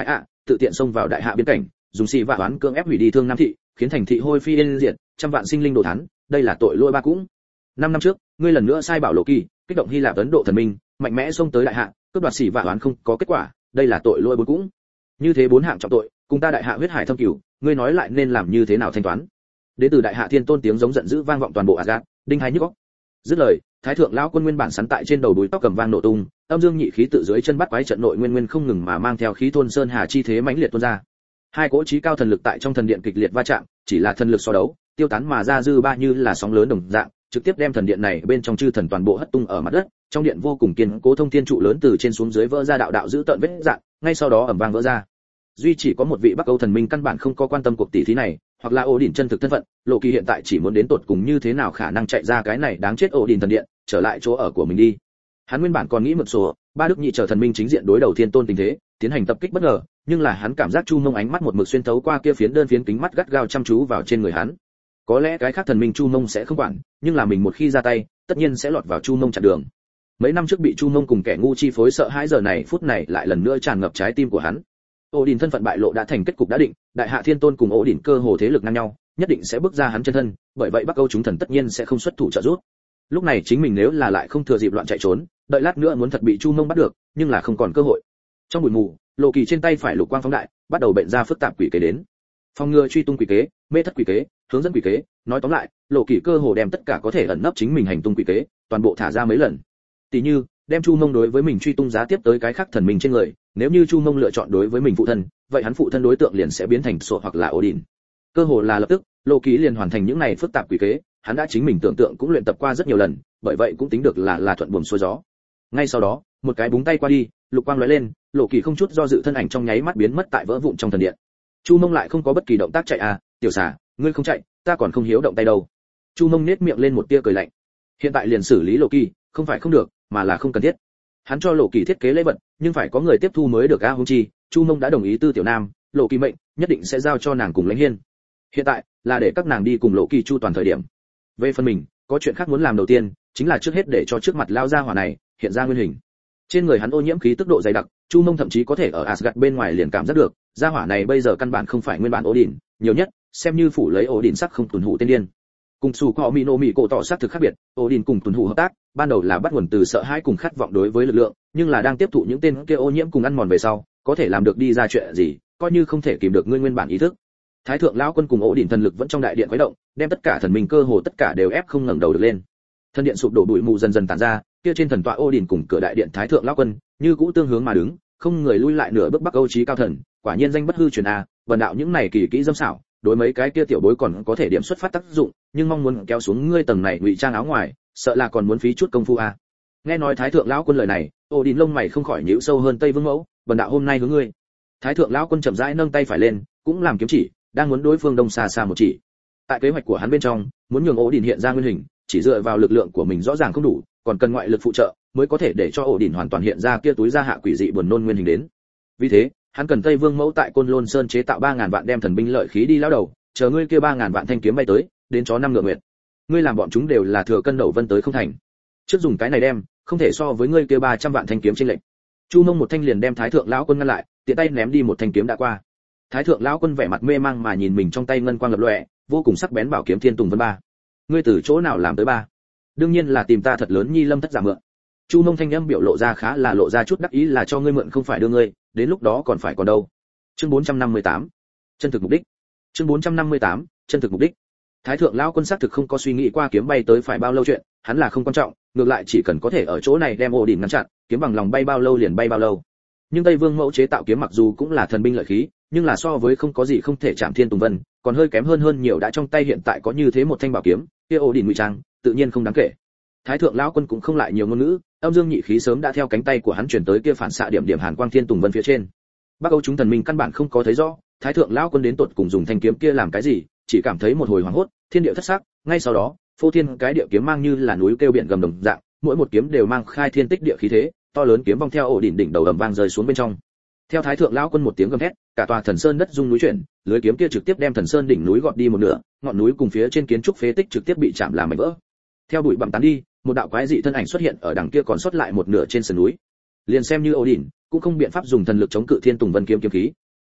tự tiện xông vào đại hạ biên cảnh, dùng xì vạ oán cưỡng ép hủy đi Thương Nam thị, khiến thành thị hôi phi yên diệt, trăm vạn sinh linh đồ thán, đây là tội lỗi ba cũng. Năm năm trước, ngươi lần nữa sai bảo Lộ Kỳ, kích động Hy Lạp Ấn Độ thần minh, mạnh mẽ xông tới đại hạ, cướp đoạt xì vạ oán không có kết quả, đây là tội lỗi bốn cũng. Như thế bốn hạng trọng tội, cùng ta đại hạ huyết hải thâm cửu, ngươi nói lại nên làm như thế nào thanh toán? Đến từ đại hạ thiên tôn tiếng giống giận dữ vang vọng toàn bộ Asgard, đinh hai nhức óc. Dứt lời, thái thượng lão quân nguyên bản sắn tại trên đầu đuôi tóc cầm vang nổ tung, âm dương nhị khí tự dưới chân bắt quái trận nội nguyên nguyên không ngừng mà mang theo khí thôn sơn hà chi thế mãnh liệt tuôn ra. Hai cỗ chí cao thần lực tại trong thần điện kịch liệt va chạm, chỉ là thần lực so đấu, tiêu tán mà ra dư ba như là sóng lớn đồng dạng, trực tiếp đem thần điện này bên trong chư thần toàn bộ hất tung ở mặt đất. Trong điện vô cùng kiên cố thông thiên trụ lớn từ trên xuống dưới vỡ ra đạo đạo giữ tận vết dạng, ngay sau đó ầm vang vỡ ra. Duy chỉ có một vị Bắc Âu thần minh căn bản không có quan tâm cuộc tỷ thí này, hoặc là ổ đỉnh chân thực thân phận, Lộ Kỳ hiện tại chỉ muốn đến tột cùng như thế nào khả năng chạy ra cái này đáng chết ổ đỉnh thần điện, trở lại chỗ ở của mình đi. Hắn nguyên bản còn nghĩ mượn số ba đức nhị trở thần minh chính diện đối đầu thiên tôn tình thế, tiến hành tập kích bất ngờ, nhưng là hắn cảm giác Chu Mông ánh mắt một mực xuyên thấu qua kia phiến đơn phiến kính mắt gắt gao chăm chú vào trên người hắn. Có lẽ cái khác thần minh Chu Mông sẽ không quản, nhưng là mình một khi ra tay, tất nhiên sẽ lọt vào Chu Mông chặn đường. Mấy năm trước bị Chu Mông cùng kẻ ngu chi phối sợ hãi, giờ này phút này lại lần nữa tràn ngập trái tim của hắn. Ổ Đỉnh thân phận bại lộ đã thành kết cục đã định, đại hạ thiên tôn cùng Ổ Đỉnh cơ hồ thế lực ngang nhau, nhất định sẽ bước ra hắn chân thân, bởi vậy Bắc Âu chúng thần tất nhiên sẽ không xuất thủ trợ giúp. Lúc này chính mình nếu là lại không thừa dịp loạn chạy trốn, đợi lát nữa muốn thật bị Chu Mông bắt được, nhưng là không còn cơ hội. Trong bụi mù, Lộ Kỳ trên tay phải lục quang phóng đại, bắt đầu bệnh ra phức tạp quỷ kế đến. Phòng ngừa truy tung quỷ kế, mê thất quỷ kế, hướng dẫn quỷ kế, nói tóm lại, Lộ Kỳ cơ hồ đem tất cả có thể ẩn nấp chính mình hành tung quỷ kế, toàn bộ thả ra mấy lần. Tỷ như, đem Chu Mông đối với mình truy tung giá tiếp tới cái khác thần minh trên người, nếu như Chu Mông lựa chọn đối với mình phụ thân, vậy hắn phụ thân đối tượng liền sẽ biến thành sổ hoặc là Odin. Cơ hồ là lập tức, Lộ Kỳ liền hoàn thành những này phức tạp quỷ kế, hắn đã chính mình tưởng tượng cũng luyện tập qua rất nhiều lần, bởi vậy cũng tính được là là thuận buồm xuôi gió. Ngay sau đó, một cái búng tay qua đi, lục quang lóe lên, Lộ Kỳ không chút do dự thân ảnh trong nháy mắt biến mất tại vỡ vụn trong thần điện. Chu Mông lại không có bất kỳ động tác chạy à, tiểu xà, ngươi không chạy, ta còn không hiếu động tay đâu. Chu Mông nét miệng lên một tia cười lạnh. Hiện tại liền xử lý Lộ Kỳ, không phải không được, mà là không cần thiết. Hắn cho Lộ Kỳ thiết kế lễ vật, nhưng phải có người tiếp thu mới được a, huống chi, Chu Mông đã đồng ý Tư Tiểu Nam, Lộ Kỳ mệnh, nhất định sẽ giao cho nàng cùng Lãnh Hiên. Hiện tại, là để các nàng đi cùng Lộ Kỳ chu toàn thời điểm. Về phần mình, có chuyện khác muốn làm đầu tiên, chính là trước hết để cho trước mặt lao ra hỏa này hiện ra nguyên hình. Trên người hắn ô nhiễm khí tức độ dày đặc, Chu Mông thậm chí có thể ở Asgard bên ngoài liền cảm giác được, gia hỏa này bây giờ căn bản không phải nguyên bản Odin, nhiều nhất xem như phủ lấy Odin sắc không tuần hủ tên điên. Cùng Sủ Cọ Mino Mị cổ tỏ sắc thực khác biệt, Odin cùng tuần hủ hợp tác, ban đầu là bắt nguồn từ sợ hãi cùng khát vọng đối với lực lượng, nhưng là đang tiếp thụ những tên kia ô nhiễm cùng ăn mòn về sau, có thể làm được đi ra chuyện gì, coi như không thể kìm được ngươi nguyên bản ý thức. Thái thượng lão quân cùng Odin thần lực vẫn trong đại điện khuấy động, đem tất cả thần minh cơ hồ tất cả đều ép không ngẩng đầu được lên. Thần điện sụp đổ bụi mù dần dần tản ra, kia trên thần tọa Odin cùng cửa đại điện Thái thượng lão quân, như cũ tương hướng mà đứng, không người lui lại nửa bước Bắc Âu chí cao thần, quả nhiên danh bất hư truyền a, vần đạo những này kỳ kỹ dâm xảo, đối mấy cái kia tiểu bối còn có thể điểm xuất phát tác dụng, nhưng mong muốn kéo xuống ngươi tầng này ngụy trang áo ngoài, sợ là còn muốn phí chút công phu a. Nghe nói Thái thượng lão quân lời này, Odin lông mày không khỏi nhíu sâu hơn Tây Vương mẫu, vần đạo hôm nay hướng ngươi. Thái thượng lão quân chậm rãi nâng tay phải lên, cũng làm kiếm chỉ, đang muốn đối phương đông xa xa một chỉ. Tại kế hoạch của hắn bên trong, muốn nhường Odin hiện ra nguyên hình, chỉ dựa vào lực lượng của mình rõ ràng không đủ, còn cần ngoại lực phụ trợ mới có thể để cho Odin hoàn toàn hiện ra kia túi ra hạ quỷ dị buồn nôn nguyên hình đến. Vì thế, hắn cần Tây Vương mẫu tại Côn Lôn Sơn chế tạo ba ngàn vạn đem thần binh lợi khí đi lao đầu, chờ ngươi kia ba ngàn vạn thanh kiếm bay tới, đến chó năm ngựa nguyệt. Ngươi làm bọn chúng đều là thừa cân đậu vân tới không thành. Trước dùng cái này đem, không thể so với ngươi kia ba trăm vạn thanh kiếm trên lệnh. Chu Mông một thanh liền đem Thái thượng lão quân ngăn lại, tiện tay ném đi một thanh kiếm đã qua. Thái thượng lão quân vẻ mặt mê mang mà nhìn mình trong tay ngân quang lập lòe, vô cùng sắc bén bảo kiếm Thiên Tùng Vân Ba. Ngươi từ chỗ nào làm tới ba? Đương nhiên là tìm ta thật lớn Nhi Lâm thất giả mượn. Chu Mông thanh âm biểu lộ ra khá là lộ ra chút đắc ý, là cho ngươi mượn không phải đưa ngươi, đến lúc đó còn phải còn đâu. Chương bốn trăm năm mươi tám, chân thực mục đích. Chương bốn trăm năm mươi tám, chân thực mục đích. Thái thượng lão quân xác thực không có suy nghĩ qua kiếm bay tới phải bao lâu chuyện, hắn là không quan trọng, ngược lại chỉ cần có thể ở chỗ này đem Odin ngăn chặn, kiếm bằng lòng bay bao lâu liền bay bao lâu. Nhưng Tây Vương mẫu chế tạo kiếm mặc dù cũng là thần binh lợi khí, nhưng là so với không có gì không thể chạm Thiên Tùng Vân, còn hơi kém hơn hơn nhiều, đã trong tay hiện tại có như thế một thanh bảo kiếm, kia Odin ngụy trang, tự nhiên không đáng kể. Thái thượng lão quân cũng không lại nhiều ngôn ngữ, âm dương nhị khí sớm đã theo cánh tay của hắn truyền tới kia phản xạ điểm điểm hàn quang Thiên Tùng Vân phía trên. Bắc Âu chúng thần minh căn bản không có thấy rõ, Thái thượng lão quân đến tột cùng dùng thanh kiếm kia làm cái gì, chỉ cảm thấy một hồi hoảng hốt, thiên địa thất sắc, ngay sau đó, phô thiên cái địa kiếm mang như là núi kêu biển gầm đồng dạng, mỗi một kiếm đều mang khai thiên tích địa khí thế, to lớn kiếm vong theo ổ đỉnh đỉnh đầu ầm vang rơi xuống bên trong. Theo Thái thượng lão quân một tiếng gầm thét, cả tòa thần sơn đất rung núi chuyển, lưới kiếm kia trực tiếp đem thần sơn đỉnh núi gọt đi một nửa, ngọn núi cùng phía trên kiến trúc phế tích trực tiếp bị chạm làm mảnh vỡ. Theo bụi bặm tán đi, một đạo quái dị thân ảnh xuất hiện ở đằng kia còn sót lại một nửa trên sườn núi. Liền xem như Odin, cũng không biện pháp dùng thần lực chống cự Thiên Tùng Vân kiếm kiếm khí.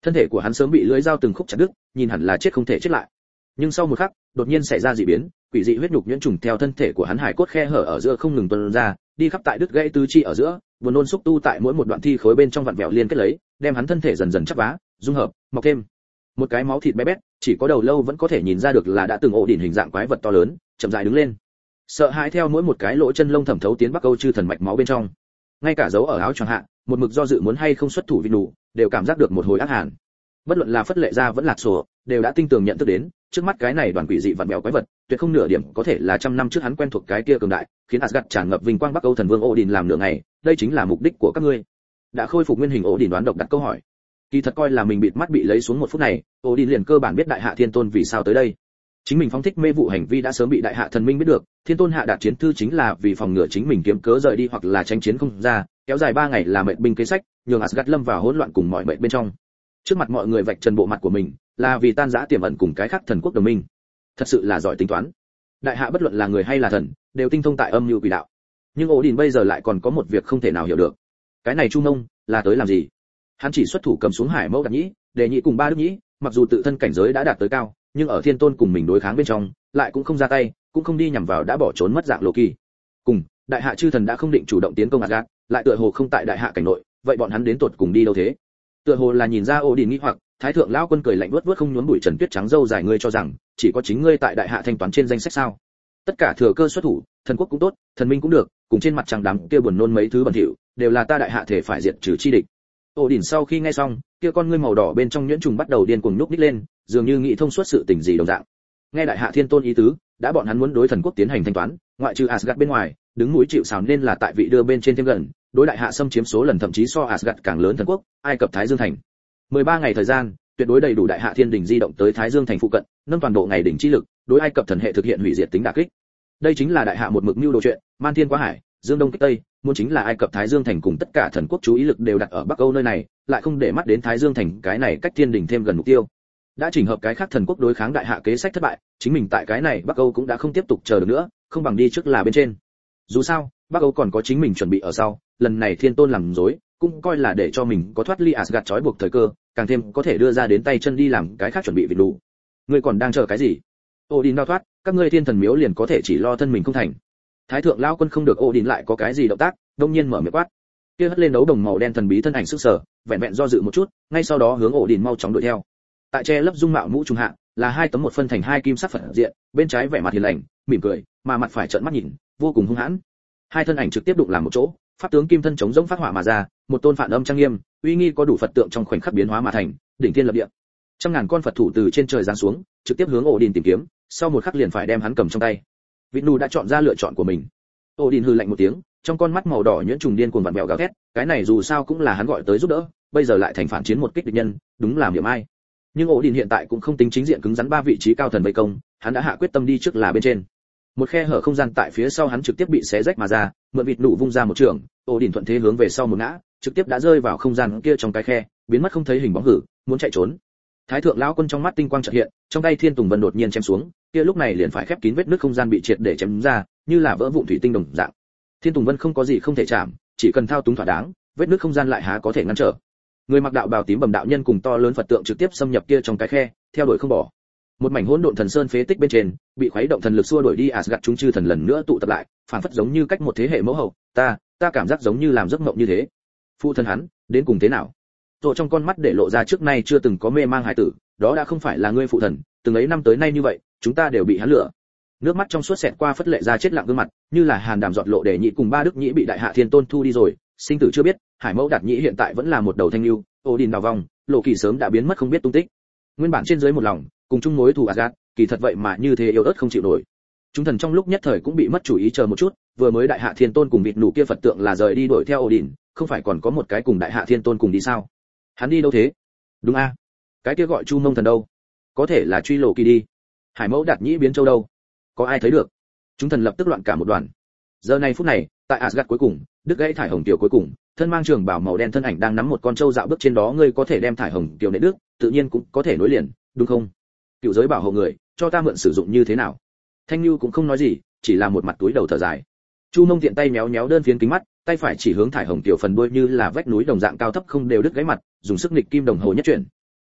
Thân thể của hắn sớm bị lưỡi dao từng khúc chặt đứt, nhìn hẳn là chết không thể chết lại. Nhưng sau một khắc, đột nhiên xảy ra dị biến, quỷ dị huyết nhục nhuyễn trùng theo thân thể của hắn hải cốt khe hở ở giữa không ngừng tuôn ra, đi khắp tại đứt gãy tứ chi ở giữa, buồn nôn xúc tu tại mỗi một đoạn thi khối bên trong vặn vẹo liên kết lấy, đem hắn thân thể dần dần chắp vá, dung hợp, mọc thêm. Một cái máu thịt bé bét, chỉ có đầu lâu vẫn có thể nhìn ra được là đã từng ổ đỉnh hình dạng quái vật to lớn, chậm rãi đứng lên. Sợ hãi theo mỗi một cái lỗ chân lông thẩm thấu tiến Bắc Âu chư thần mạch máu bên trong. Ngay cả dấu ở áo choàng hạ, một mực do dự muốn hay không xuất thủ vì đủ, đều cảm giác được một hồi ác hàn. Bất luận là phất lệ gia vẫn lạc sổ, đều đã tinh tường nhận thức đến, trước mắt cái này đoàn quỷ dị vặn vẹo quái vật, tuyệt không nửa điểm có thể là trăm năm trước hắn quen thuộc cái kia cường đại, khiến Asgard tràn ngập vinh quang Bắc Âu thần vương Odin làm nửa ngày, đây chính là mục đích của các ngươi. Đã khôi phục nguyên hình Odin đoán độc đặt câu hỏi. Kỳ thật coi là mình bịt mắt bị lấy xuống một phút này, Odin liền cơ bản biết đại hạ thiên tôn vì sao tới đây. Chính mình phóng thích mê vụ hành vi đã sớm bị đại hạ thần minh biết được, thiên tôn hạ đạt chiến thư chính là vì phòng ngừa chính mình kiếm cớ rời đi hoặc là tranh chiến không ra, kéo dài ba ngày là mệnh binh kế sách, nhường Asgard lâm vào hỗn loạn cùng mọi mệnh bên trong. Trước mặt mọi người vạch trần bộ mặt của mình, là vì tan rã tiềm ẩn cùng cái khác thần quốc đồng minh. Thật sự là giỏi tính toán. Đại hạ bất luận là người hay là thần, đều tinh thông tại âm mưu quỷ đạo. Nhưng Odin bây giờ lại còn có một việc không thể nào hiểu được. Cái này Chu Mông là tới làm gì? Hắn chỉ xuất thủ cầm xuống Hải Mẫu Đạt Nhĩ, Đề Nhĩ cùng ba đức nhĩ, mặc dù tự thân cảnh giới đã đạt tới cao, nhưng ở thiên tôn cùng mình đối kháng bên trong, lại cũng không ra tay, cũng không đi nhằm vào đã bỏ trốn mất dạng Loki. Cùng, đại hạ chư thần đã không định chủ động tiến công Asgard, lại tựa hồ không tại đại hạ cảnh nội, vậy bọn hắn đến tột cùng đi đâu thế? Tựa hồ là nhìn ra Odin nghi hoặc, Thái thượng lão quân cười lạnh vuốt vuốt không nhốn bụi trần tuyết trắng râu dài, ngươi cho rằng chỉ có chính ngươi tại đại hạ thanh toán trên danh sách sao? Tất cả thừa cơ xuất thủ, thần quốc cũng tốt, thần minh cũng được, cùng trên mặt trăng đám kia buồn nôn mấy thứ bẩn thỉu, đều là ta đại hạ thể phải diệt trừ chi địch. Odin sau khi nghe xong, kia con ngươi màu đỏ bên trong nhuyễn trùng bắt đầu điên cuồng nhúc nhích lên, dường như nghĩ thông suốt sự tình gì đồng dạng. Nghe đại hạ thiên tôn ý tứ, đã bọn hắn muốn đối thần quốc tiến hành thanh toán, ngoại trừ Asgard bên ngoài, đứng núi chịu sào nên là tại vị đưa bên trên thêm gần, đối đại hạ xâm chiếm số lần thậm chí so Asgard càng lớn thần quốc, Ai Cập Thái Dương thành. mười ba ngày thời gian, tuyệt đối đầy đủ đại hạ thiên đỉnh di động tới Thái Dương thành phụ cận, nâng toàn bộ ngày đỉnh chi lực, đối Ai Cập thần hệ thực hiện hủy diệt tính đả kích. Đây chính là đại hạ một mực mưu đồ chuyện, man thiên quá hải, dương đông kích tây, muốn chính là Ai Cập Thái Dương thành cùng tất cả thần quốc chú ý lực đều đặt ở Bắc Âu nơi này, lại không để mắt đến Thái Dương thành cái này cách thiên đỉnh thêm gần mục tiêu. Đã chỉnh hợp cái khác thần quốc đối kháng đại hạ kế sách thất bại, chính mình tại cái này Bắc Âu cũng đã không tiếp tục chờ được nữa, không bằng đi trước là bên trên. Dù sao, Bắc Âu còn có chính mình chuẩn bị ở sau, lần này thiên tôn làm dối, cũng coi là để cho mình có thoát ly Asgard trói buộc thời cơ, càng thêm có thể đưa ra đến tay chân đi làm cái khác chuẩn bị việc đủ. Ngươi còn đang chờ cái gì? Odin đao thoát, các ngươi thiên thần miếu liền có thể chỉ lo thân mình không thành. Thái thượng lão quân không được Odin lại có cái gì động tác, đông nhiên mở miệng quát. Kia hất lên đấu đồng màu đen thần bí thân ảnh sức sở, vẹn vẹn do dự một chút, ngay sau đó hướng Odin mau chóng đuổi theo. Tại che lấp dung mạo mũ trùng hạ, là hai tấm một phân thành hai kim sắc phật diện, bên trái vẻ mặt hiền lành, mỉm cười, mà mặt phải trợn mắt nhìn, vô cùng hung hãn. Hai thân ảnh trực tiếp đụng làm một chỗ, pháp tướng kim thân chống rỗng phát hỏa mà ra, một tôn phản âm trang nghiêm, uy nghi có đủ Phật tượng trong khoảnh khắc biến hóa mà thành, đỉnh thiên lập địa. Trăm ngàn con Phật thủ từ trên trời giáng xuống, trực tiếp hướng Odin tìm kiếm, sau một khắc liền phải đem hắn cầm trong tay. Vịt nù đã chọn ra lựa chọn của mình. Odin hừ lạnh một tiếng, trong con mắt màu đỏ nhuyễn trùng điên cuồng vặn vẹo gào thét, cái này dù sao cũng là hắn gọi tới giúp đỡ, bây giờ lại thành phản chiến một kích địch nhân, đúng là miệng ai. Nhưng Odin hiện tại cũng không tính chính diện cứng rắn ba vị trí cao thần vây công, hắn đã hạ quyết tâm đi trước là bên trên. Một khe hở không gian tại phía sau hắn trực tiếp bị xé rách mà ra, mượn vịt nụ vung ra một trường, Odin thuận thế hướng về sau một ngã, trực tiếp đã rơi vào không gian kia trong cái khe, biến mất không thấy hình bóng hử, muốn chạy trốn. Thái thượng lão quân trong mắt tinh quang chợt hiện, trong tay Thiên Tùng Vân đột nhiên chém xuống, kia lúc này liền phải khép kín vết nứt không gian bị triệt để chém ra, như là vỡ vụn thủy tinh đồng dạng. Thiên Tùng Vân không có gì không thể chạm, chỉ cần thao túng thỏa đáng, vết nứt không gian lại há có thể ngăn trở. Người mặc đạo bào tím bầm đạo nhân cùng to lớn Phật tượng trực tiếp xâm nhập kia trong cái khe, theo đuổi không bỏ. Một mảnh hỗn độn thần sơn phế tích bên trên, bị khuấy động thần lực xua đuổi đi Asgard chúng chư thần lần nữa tụ tập lại, phản phất giống như cách một thế hệ mẫu hậu, ta, ta cảm giác giống như làm giấc mộng như thế. Phụ thân hắn, đến cùng thế nào? Rồi trong con mắt để lộ ra trước nay chưa từng có mê mang hải tử, đó đã không phải là ngươi phụ thần, từng ấy năm tới nay như vậy, chúng ta đều bị hắn lừa. Nước mắt trong suốt xẹt qua phất lệ ra chết lặng gương mặt, như là hàn đàm giọt lộ để nhị cùng ba đức nhĩ bị đại hạ thiên tôn thu đi rồi, sinh tử chưa biết, Hải Mẫu Đạt Nhĩ hiện tại vẫn là một đầu thanh lưu, Odin đào vòng, Lộ Kỳ sớm đã biến mất không biết tung tích. Nguyên bản trên dưới một lòng, cùng chung mối thù Asgard, kỳ thật vậy mà như thế yếu ớt không chịu nổi. Chúng thần trong lúc nhất thời cũng bị mất chủ ý, chờ một chút, vừa mới đại hạ thiên tôn cùng vịt nụ kia Phật tượng là rời đi đuổi theo Odin, không phải còn có một cái cùng đại hạ thiên tôn cùng đi sao? Hắn đi đâu thế? Đúng a, cái kia gọi Chu Mông thần đâu? Có thể là truy Lộ Kỳ đi. Hải Mẫu Đạt Nhĩ biến châu đâu? Có ai thấy được? Chúng thần lập tức loạn cả một đoàn. Giờ này phút này, tại Asgard cuối cùng, đứt gãy thải hồng tiểu cuối cùng, thân mang trường bào màu đen thân ảnh đang nắm một con trâu dạo bước trên đó, ngươi có thể đem thải hồng tiểu nệ đức, tự nhiên cũng có thể nối liền, đúng không? Cựu giới bảo hộ người, cho ta mượn sử dụng như thế nào? Thanh Nhu cũng không nói gì, chỉ là một mặt túi đầu thở dài. Chu Mông tiện tay méo méo đơn phiến kính mắt, tay phải chỉ hướng thải hồng tiểu phần đuôi như là vách núi đồng dạng cao thấp không đều đứt gãy mặt, dùng sức nghịch kim đồng hồ nhất chuyển.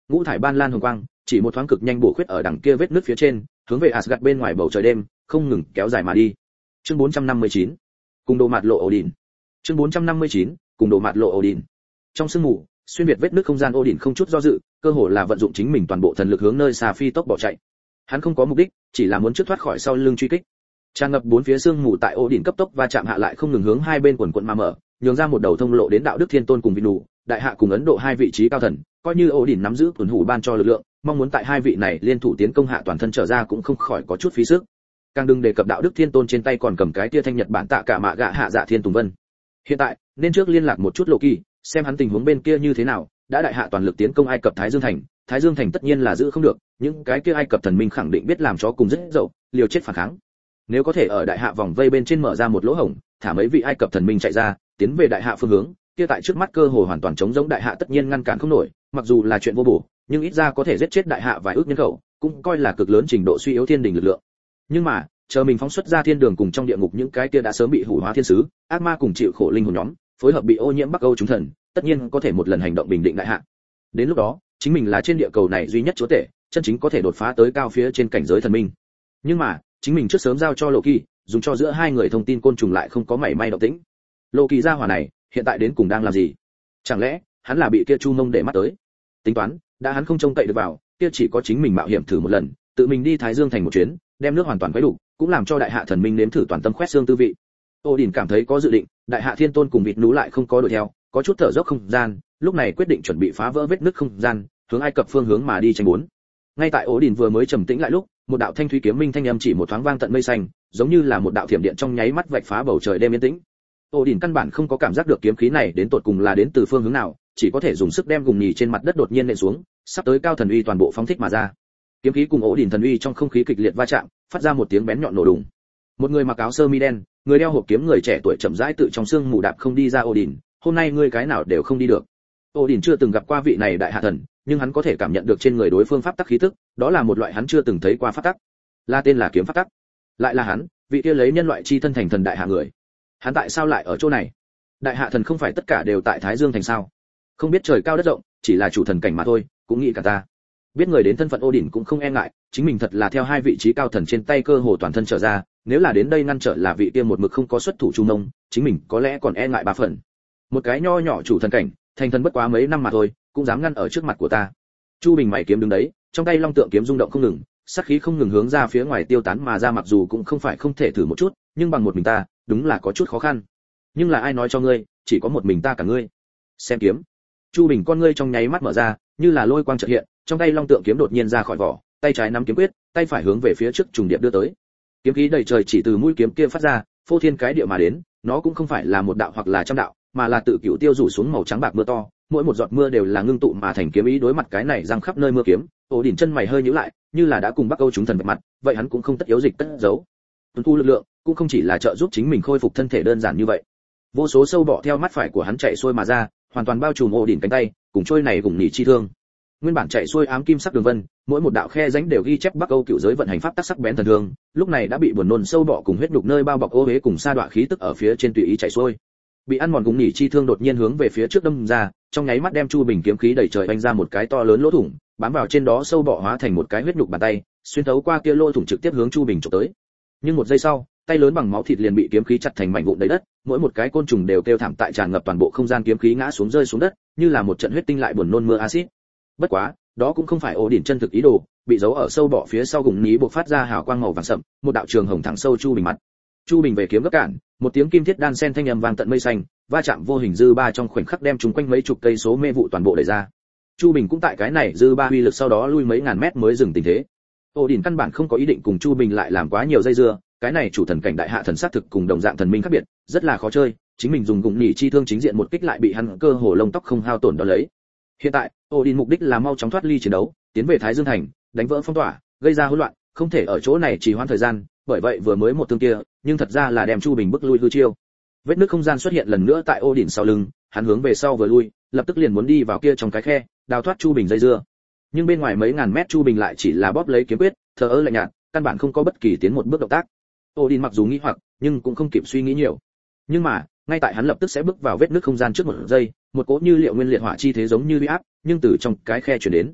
ngũ thải ban lan hồng quang, chỉ một thoáng cực nhanh bổ khuyết ở đằng kia vết nứt phía trên, hướng về Asgard bên ngoài bầu trời đêm, không ngừng kéo dài mà đi. Chương bốn trăm năm mươi chín, cùng đồ mạt lộ Odin. Chương bốn trăm năm mươi chín, cùng đồ mạt lộ Odin. Trong sương mù, xuyên việt vết nứt không gian Odin không chút do dự, cơ hồ là vận dụng chính mình toàn bộ thần lực hướng nơi xa phi tốc bỏ chạy. Hắn không có mục đích, chỉ là muốn trước thoát khỏi sau lưng truy kích. Tràn ngập bốn phía sương mù tại Odin cấp tốc va chạm hạ lại không ngừng hướng hai bên quần quần mà mở, nhường ra một đầu thông lộ đến đạo đức thiên tôn cùng vị nụ, đại hạ cùng Ấn Độ hai vị trí cao thần, coi như Odin nắm giữ tuần hủ ban cho lực lượng, mong muốn tại hai vị này liên thủ tiến công hạ toàn thân trở ra cũng không khỏi có chút phí sức. Càng đừng đề cập đạo đức thiên tôn trên tay còn cầm cái tia thanh nhật bản tạ cả mạ gạ hạ dạ thiên tùng vân. Hiện tại nên trước liên lạc một chút Lộ Kỳ, xem hắn tình huống bên kia như thế nào. Đã đại hạ toàn lực tiến công Ai Cập Thái Dương thành, Thái Dương thành tất nhiên là giữ không được, những cái kia Ai Cập thần minh khẳng định biết làm chó cùng rất dậu, liều chết phản kháng. Nếu có thể ở đại hạ vòng vây bên trên mở ra một lỗ hổng, thả mấy vị Ai Cập thần minh chạy ra, tiến về đại hạ phương hướng, kia tại trước mắt cơ hồ hoàn toàn chống giống đại hạ tất nhiên ngăn cản không nổi, mặc dù là chuyện vô bổ, nhưng ít ra có thể giết chết đại hạ vài ước nhân khẩu, cũng coi là cực lớn trình độ suy yếu thiên đình lực lượng. Nhưng mà, chờ mình phóng xuất ra thiên đường cùng trong địa ngục những cái kia đã sớm bị hủ hóa thiên sứ, ác ma cùng chịu khổ linh hồn nhóm, phối hợp bị ô nhiễm Bắc Âu chúng thần, tất nhiên có thể một lần hành động bình định đại hạ. Đến lúc đó, chính mình là trên địa cầu này duy nhất chúa tể, chân chính có thể đột phá tới cao phía trên cảnh giới thần minh. Nhưng mà, chính mình trước sớm giao cho Lộ Kỳ, dùng cho giữa hai người thông tin côn trùng lại không có mảy may động tĩnh. Lộ Kỳ gia hỏa này, hiện tại đến cùng đang làm gì? Chẳng lẽ, hắn là bị kia Chu Mông để mắt tới? Tính toán, đã hắn không trông cậy được vào, kia chỉ có chính mình mạo hiểm thử một lần, tự mình đi Thái Dương thành một chuyến, đem nước hoàn toàn quấy đủ, cũng làm cho đại hạ thần minh nếm thử toàn tâm khoét xương tư vị. Odin cảm thấy có dự định, đại hạ thiên tôn cùng vịt nú lại không có đuổi theo, có chút thở dốc không gian, lúc này quyết định chuẩn bị phá vỡ vết nứt không gian, hướng Ai Cập phương hướng mà đi tranh bốn. Ngay tại Odin vừa mới trầm tĩnh lại lúc, một đạo thanh thúy kiếm minh thanh âm chỉ một thoáng vang tận mây xanh, giống như là một đạo thiểm điện trong nháy mắt vạch phá bầu trời đêm yên tĩnh. Odin căn bản không có cảm giác được kiếm khí này đến tột cùng là đến từ phương hướng nào, chỉ có thể dùng sức đem gùng nhì trên mặt đất đột nhiên nện xuống, sắp tới cao thần uy toàn bộ phóng thích mà ra. Kiếm khí cùng Odin thần uy trong không khí kịch liệt va chạm, phát ra một tiếng bén nhọn nổ đùng. Một người mặc áo sơ mi đen, người đeo hộp kiếm người trẻ tuổi chậm rãi tự trong xương mù đạp không đi ra. Odin, hôm nay ngươi cái nào đều không đi được. Odin chưa từng gặp qua vị này đại hạ thần, nhưng hắn có thể cảm nhận được trên người đối phương pháp tắc khí tức, đó là một loại hắn chưa từng thấy qua pháp tắc. Là tên là kiếm pháp tắc. Lại là hắn, vị kia lấy nhân loại chi thân thành thần đại hạ người. Hắn tại sao lại ở chỗ này? Đại hạ thần không phải tất cả đều tại Thái Dương thành sao? Không biết trời cao đất rộng, chỉ là chủ thần cảnh mà thôi, cũng nghĩ cả ta. Biết người đến thân phận Odin cũng không e ngại, chính mình thật là theo hai vị trí cao thần trên tay cơ hồ toàn thân trở ra, nếu là đến đây ngăn trở là vị kia một mực không có xuất thủ Chu Mông, chính mình có lẽ còn e ngại ba phần. Một cái nho nhỏ chủ thần cảnh, thành thần bất quá mấy năm mà thôi, cũng dám ngăn ở trước mặt của ta. Chu Bình mày kiếm đứng đấy, trong tay long tượng kiếm rung động không ngừng, sát khí không ngừng hướng ra phía ngoài tiêu tán mà ra, mặc dù cũng không phải không thể thử một chút, nhưng bằng một mình ta, đúng là có chút khó khăn. Nhưng là ai nói cho ngươi, chỉ có một mình ta cả ngươi. Xem kiếm. Chu Bình con ngươi trong nháy mắt mở ra, như là lôi quang chợt hiện, trong tay long tượng kiếm đột nhiên ra khỏi vỏ, tay trái nắm kiếm quyết, tay phải hướng về phía trước trùng điệp đưa tới. Kiếm khí đầy trời chỉ từ mũi kiếm kia phát ra, phô thiên cái địa mà đến, nó cũng không phải là một đạo hoặc là trăm đạo, mà là tự cửu tiêu rủ xuống màu trắng bạc mưa to, mỗi một giọt mưa đều là ngưng tụ mà thành kiếm ý. Đối mặt cái này răng khắp nơi mưa kiếm, Odin chân mày hơi nhíu lại, như là đã cùng Bắc Âu chúng thần vạch mặt, vậy hắn cũng không tất yếu dịch tất giấu. Tuân thu lực lượng, cũng không chỉ là trợ giúp chính mình khôi phục thân thể đơn giản như vậy. Vô số sâu bọ theo mắt phải của hắn chạy xuôi mà ra, hoàn toàn bao trùm Odin cánh tay, cùng trôi này gùng nhỉ chi thương. Nguyên bản chạy xuôi ám kim sắc đường vân, mỗi một đạo khe rãnh đều ghi chép Bắc Âu cựu giới vận hành pháp tắc sắc bén thần thương, lúc này đã bị buồn nôn sâu bọ cùng huyết nhục nơi bao bọc ô uế cùng sa đọa khí tức ở phía trên tùy ý chạy xuôi. Bị ăn mòn gùng nhỉ chi thương đột nhiên hướng về phía trước đâm ra, trong nháy mắt đem Chu Bình kiếm khí đẩy trời vành ra một cái to lớn lỗ thủng, bám vào trên đó sâu bọ hóa thành một cái huyết nhục bàn tay, xuyên thấu qua kia lỗ thủng trực tiếp hướng Chu Bình chụp tới. Nhưng một giây sau, tay lớn bằng máu thịt liền bị kiếm khí chặt thành mảnh vụn đầy đất, mỗi một cái côn trùng đều kêu thảm tại tràn ngập toàn bộ không gian kiếm khí ngã xuống rơi xuống đất, như là một trận huyết tinh lại buồn nôn mưa axit. Bất quá, đó cũng không phải Odin chân thực ý đồ, bị giấu ở sâu bọ phía sau gùng ní bộc phát ra hào quang màu vàng sậm, một đạo trường hồng thẳng sâu Chu Bình mặt. Chu Bình về kiếm gấp cản, một tiếng kim thiết đan sen thanh âm vang tận mây xanh, va chạm vô hình dư ba trong khoảnh khắc đem chúng quanh mấy chục cây số mê vụ toàn bộ đẩy ra. Chu Bình cũng tại cái này dư ba uy lực sau đó lui mấy ngàn mét mới dừng tình thế. Odin căn bản không có ý định cùng Chu Bình lại làm quá nhiều dây dưa, cái này chủ thần cảnh đại hạ thần sát thực cùng đồng dạng thần minh khác biệt, rất là khó chơi, chính mình dùng gùng nhỉ chi thương chính diện một kích lại bị hắn cơ hồ lông tóc không hao tổn đó lấy. Hiện tại, Odin mục đích là mau chóng thoát ly chiến đấu, tiến về Thái Dương thành, đánh vỡ phong tỏa, gây ra hỗn loạn, không thể ở chỗ này trì hoãn thời gian, bởi vậy vừa mới một thương kia, nhưng thật ra là đem Chu Bình bức lui hư chiêu. Vết nứt không gian xuất hiện lần nữa tại Odin sau lưng, hắn hướng về sau vừa lui, lập tức liền muốn đi vào kia trong cái khe, đào thoát Chu Bình dây dưa. Nhưng bên ngoài mấy ngàn mét Chu Bình lại chỉ là bóp lấy kiếm quyết, thờ ơ lạnh nhạt, căn bản không có bất kỳ tiến một bước động tác. Odin mặc dù nghĩ hoặc, nhưng cũng không kịp suy nghĩ nhiều. Nhưng mà, ngay tại hắn lập tức sẽ bước vào vết nứt không gian trước một giây, một cỗ như liệu nguyên liệt hỏa chi thế giống như uy áp, nhưng từ trong cái khe truyền đến.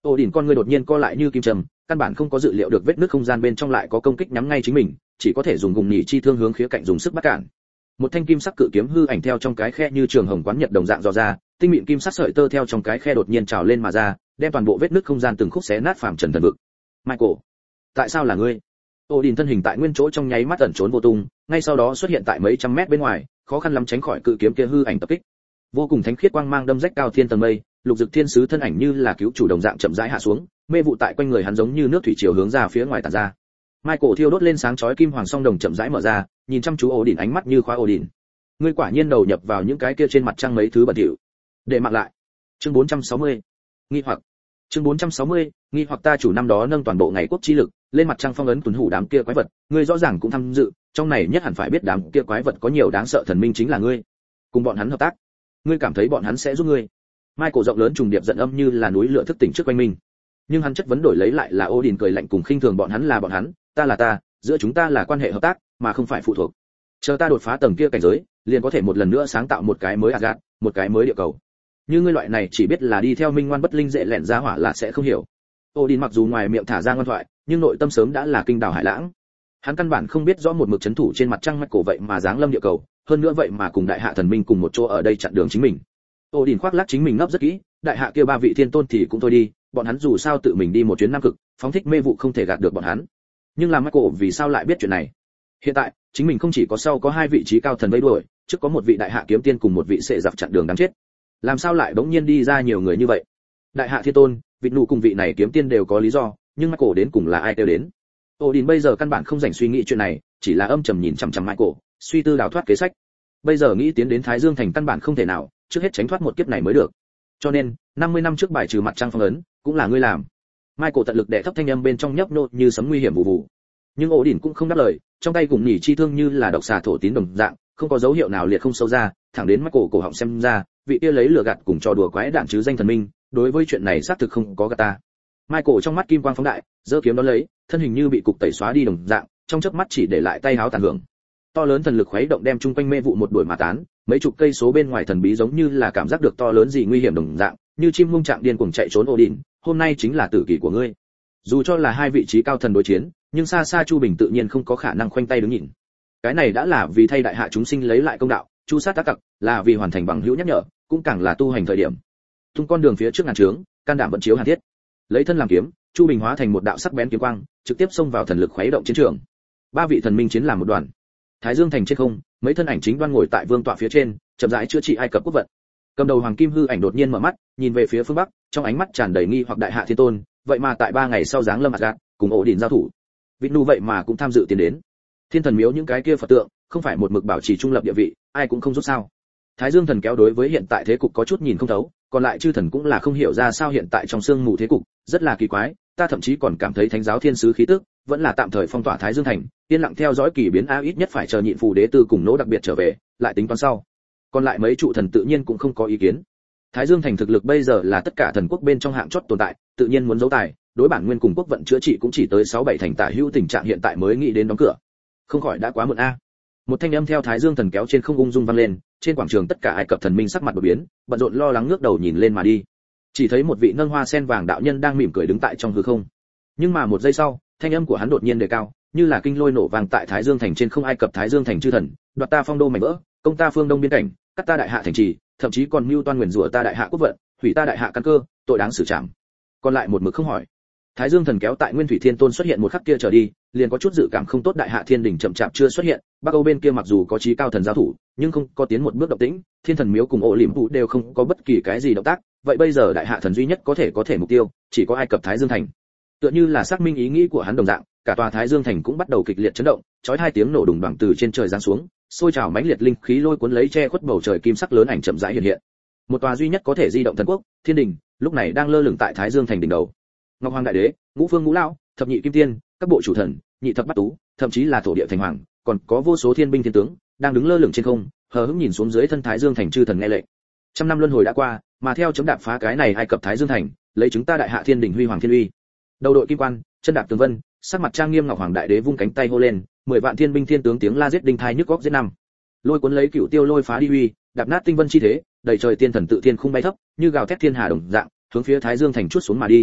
Odin con người đột nhiên co lại như kim châm, căn bản không có dự liệu được vết nứt không gian bên trong lại có công kích nhắm ngay chính mình, chỉ có thể dùng gùng nhị chi thương hướng khía cạnh dùng sức bắt cản. Một thanh kim sắc cự kiếm hư ảnh theo trong cái khe như trường hồng quán nhật đồng dạng dò ra, tinh mịn kim sắc sợi tơ theo trong cái khe đột nhiên trào lên mà ra, đem toàn bộ vết nứt không gian từng khúc xé nát phàm trần thần vực. Michael, tại sao là ngươi? Odin thân hình tại nguyên chỗ trong nháy mắt ẩn trốn vô tung, ngay sau đó xuất hiện tại mấy trăm mét bên ngoài, khó khăn lắm tránh khỏi cự kiếm kia hư ảnh tập kích. Vô cùng thánh khiết quang mang đâm rách cao thiên tầng mây, lục dực thiên sứ thân ảnh như là cứu chủ đồng dạng chậm rãi hạ xuống, mê vụ tại quanh người hắn giống như nước thủy triều hướng ra phía ngoài tản ra. Michael thiêu đốt lên sáng chói kim hoàng song đồng chậm rãi mở ra, nhìn chăm chú Odin ánh mắt như khóa Odin. Ngươi quả nhiên đầu nhập vào những cái kia trên mặt trăng mấy thứ bẩn thỉu. Để mặc lại. Chương bốn trăm sáu mươi. Nghi hoặc. Chương bốn trăm sáu mươi, nghi hoặc ta chủ năm đó nâng toàn bộ ngày quốc chi lực, lên mặt trăng phong ấn tuần hủ đám kia quái vật, ngươi rõ ràng cũng tham dự, trong này nhất hẳn phải biết đám kia quái vật có nhiều đáng sợ thần minh chính là ngươi. Cùng bọn hắn hợp tác, ngươi cảm thấy bọn hắn sẽ giúp ngươi? Michael rộng lớn trùng điệp giận âm như là núi lửa thức tỉnh trước quanh mình. Nhưng hắn chất vấn đổi lấy lại là Odin cười lạnh cùng khinh thường bọn hắn là bọn hắn, ta là ta, giữa chúng ta là quan hệ hợp tác, mà không phải phụ thuộc. Chờ ta đột phá tầng kia cảnh giới, liền có thể một lần nữa sáng tạo một cái mới Asgard, một cái mới địa cầu. Như ngươi loại này chỉ biết là đi theo minh ngoan bất linh dễ lẻn ra hỏa là sẽ không hiểu. Odin mặc dù ngoài miệng thả ra ngoan thoại, nhưng nội tâm sớm đã là kinh đảo hải lãng. Hắn căn bản không biết rõ một mực chấn thủ trên mặt trăng mạch cổ vậy mà giáng lâm địa cầu, hơn nữa vậy mà cùng đại hạ thần minh cùng một chỗ ở đây chặn đường chính mình. Odin khoác lác chính mình ngấp rất kỹ, đại hạ kia ba vị thiên tôn thì cũng thôi đi, bọn hắn dù sao tự mình đi một chuyến nam cực, phóng thích mê vụ không thể gạt được bọn hắn. Nhưng làm Michael vì sao lại biết chuyện này? Hiện tại, chính mình không chỉ có sau có hai vị trí cao thần vây đuổi, trước có một vị đại hạ kiếm tiên cùng một vị sệ giặc chặn đường đáng chết. Làm sao lại bỗng nhiên đi ra nhiều người như vậy? Đại hạ thiên tôn, vị nụ cùng vị này kiếm tiên đều có lý do, nhưng Michael đến cùng là ai kêu đến? Odin bây giờ căn bản không rảnh suy nghĩ chuyện này, chỉ là âm trầm nhìn chằm chằm Michael, suy tư đào thoát kế sách. Bây giờ nghĩ tiến đến Thái Dương thành căn bản không thể nào, trước hết tránh thoát một kiếp này mới được. Cho nên, năm mươi năm trước bài trừ mặt trăng phong ấn, cũng là ngươi làm. Michael tận lực đè thấp thanh âm bên trong nhấp nô như sấm nguy hiểm vụ vụ. Nhưng Odin cũng không đáp lời, trong tay cùng nhỉ chi thương như là độc xà thổ tín đồng dạng, không có dấu hiệu nào liệt không sâu ra, thẳng đến Michael cổ họng xem ra, vị kia lấy lửa gạt cùng trò đùa quái đản chứ danh thần minh, đối với chuyện này xác thực không có gạt ta. Michael trong mắt kim quang phóng đại, giơ kiếm đón lấy, thân hình như bị cục tẩy xóa đi đồng dạng, trong chớp mắt chỉ để lại tay háo tàn hưởng. To lớn thần lực khuấy động đem chung quanh mê vụ một đuổi mà tán, mấy chục cây số bên ngoài thần bí giống như là cảm giác được to lớn gì nguy hiểm đồng dạng, như chim hung trạng điên cuồng chạy trốn. Odin, hôm nay chính là tử kỳ của ngươi. Dù cho là hai vị trí cao thần đối chiến, nhưng xa xa Chu Bình tự nhiên không có khả năng khoanh tay đứng nhìn. Cái này đã là vì thay đại hạ chúng sinh lấy lại công đạo, chu sát tác tặc, là vì hoàn thành bằng hữu nhắc nhở, cũng càng là tu hành thời điểm. Tung con đường phía trước ngàn trướng, can đảm vận chiếu hàn thiết. Lấy thân làm kiếm, Chu Bình hóa thành một đạo sắc bén kiếm quang, trực tiếp xông vào thần lực khuấy động chiến trường. Ba vị thần minh chiến làm một đoàn. Thái Dương thành trên không, mấy thân ảnh chính đoan ngồi tại vương tọa phía trên, chậm rãi chữa trị Ai Cập quốc vận. Cầm đầu hoàng kim hư ảnh đột nhiên mở mắt, nhìn về phía phương bắc, trong ánh mắt tràn đầy nghi hoặc đại hạ thiên tôn, vậy mà tại ba ngày sau giáng lâm Asgard, cùng Odin giao thủ. Vị nu vậy mà cũng tham dự tiến đến. Thiên thần miếu những cái kia Phật tượng, không phải một mực bảo trì trung lập địa vị, ai cũng không rút sao? Thái Dương thần kéo đối với hiện tại thế cục có chút nhìn không thấu, còn lại chư thần cũng là không hiểu ra sao hiện tại trong sương mù thế cục, rất là kỳ quái, ta thậm chí còn cảm thấy thánh giáo thiên sứ khí tức, vẫn là tạm thời phong tỏa Thái Dương thành, yên lặng theo dõi kỳ biến a ít nhất phải chờ nhịn phù đế tư cùng nỗ đặc biệt trở về, lại tính toán sau. Còn lại mấy trụ thần tự nhiên cũng không có ý kiến. Thái Dương thành thực lực bây giờ là tất cả thần quốc bên trong hạng chót tồn tại, tự nhiên muốn giấu tài, đối bản nguyên cùng quốc vận chữa trị cũng chỉ tới sáu bảy thành tả hữu, tình trạng hiện tại mới nghĩ đến đóng cửa. Không khỏi đã quá muộn a. Một thanh âm theo Thái Dương thần kéo trên không ung dung vang lên, trên quảng trường tất cả Ai Cập thần minh sắc mặt đổi biến, bận rộn lo lắng ngước đầu nhìn lên mà đi. Chỉ thấy một vị nâng hoa sen vàng đạo nhân đang mỉm cười đứng tại trong hư không. Nhưng mà một giây sau, thanh âm của hắn đột nhiên đề cao, như là kinh lôi nổ vang tại Thái Dương thành trên không. Ai Cập Thái Dương thành chư thần, đoạt ta phong đô mảnh vỡ, công ta phương đông biên cảnh, cắt ta đại hạ thành trì, thậm chí còn mưu toan nguyền rủa ta đại hạ quốc vận, hủy ta đại hạ căn cơ, tội đáng xử trảm. Còn lại một mực không hỏi. Thái Dương thần kéo tại Nguyên Thủy Thiên Tôn xuất hiện một khắc kia trở đi, liền có chút dự cảm không tốt. Đại hạ thiên đỉnh chậm chạp chưa xuất hiện, Bắc Âu bên kia mặc dù có chí cao thần giao thủ, nhưng không có tiến một bước động tĩnh, Thiên thần miếu cùng Ổ Liễm Vũ đều không có bất kỳ cái gì động tác, vậy bây giờ đại hạ thần duy nhất có thể có thể mục tiêu, chỉ có Ai Cập Thái Dương thành. Tựa như là xác minh ý nghĩ của hắn đồng dạng, cả tòa Thái Dương thành cũng bắt đầu kịch liệt chấn động, chói hai tiếng nổ đùng đoàng từ trên trời giáng xuống, sôi trào mãnh liệt linh khí lôi cuốn lấy che khuất bầu trời kim sắc lớn ảnh chậm rãi hiện hiện. Một tòa duy nhất có thể di động thần quốc, Thiên đình, lúc này đang lơ lửng tại Thái Dương thành đỉnh đầu. Ngọc Hoàng đại đế, ngũ phương ngũ lão, thập nhị kim tiên, các bộ chủ thần, nhị thập bát tú, thậm chí là thổ địa thành hoàng, còn có vô số thiên binh thiên tướng đang đứng lơ lửng trên không, hờ hững nhìn xuống dưới thân Thái Dương thành chư thần nghe lệnh. Trăm năm luân hồi đã qua, mà theo chấm đạp phá cái này Ai Cập Thái Dương thành, lấy chúng ta đại hạ thiên đỉnh huy hoàng thiên uy. Đầu đội kim quan, chân đạp tường vân, sắc mặt trang nghiêm Ngọc Hoàng đại đế vung cánh tay hô lên, mười vạn thiên binh thiên tướng tiếng la giết đinh thai nhức góc giết năm. Lôi cuốn lấy cửu tiêu lôi phá đi uy, đạp nát tinh vân chi thế, đầy trời tiên thần tự thiên khung bay thấp, như gào thét thiên hà đồng dạng, hướng phía Thái Dương thành chuốt xuống mà đi.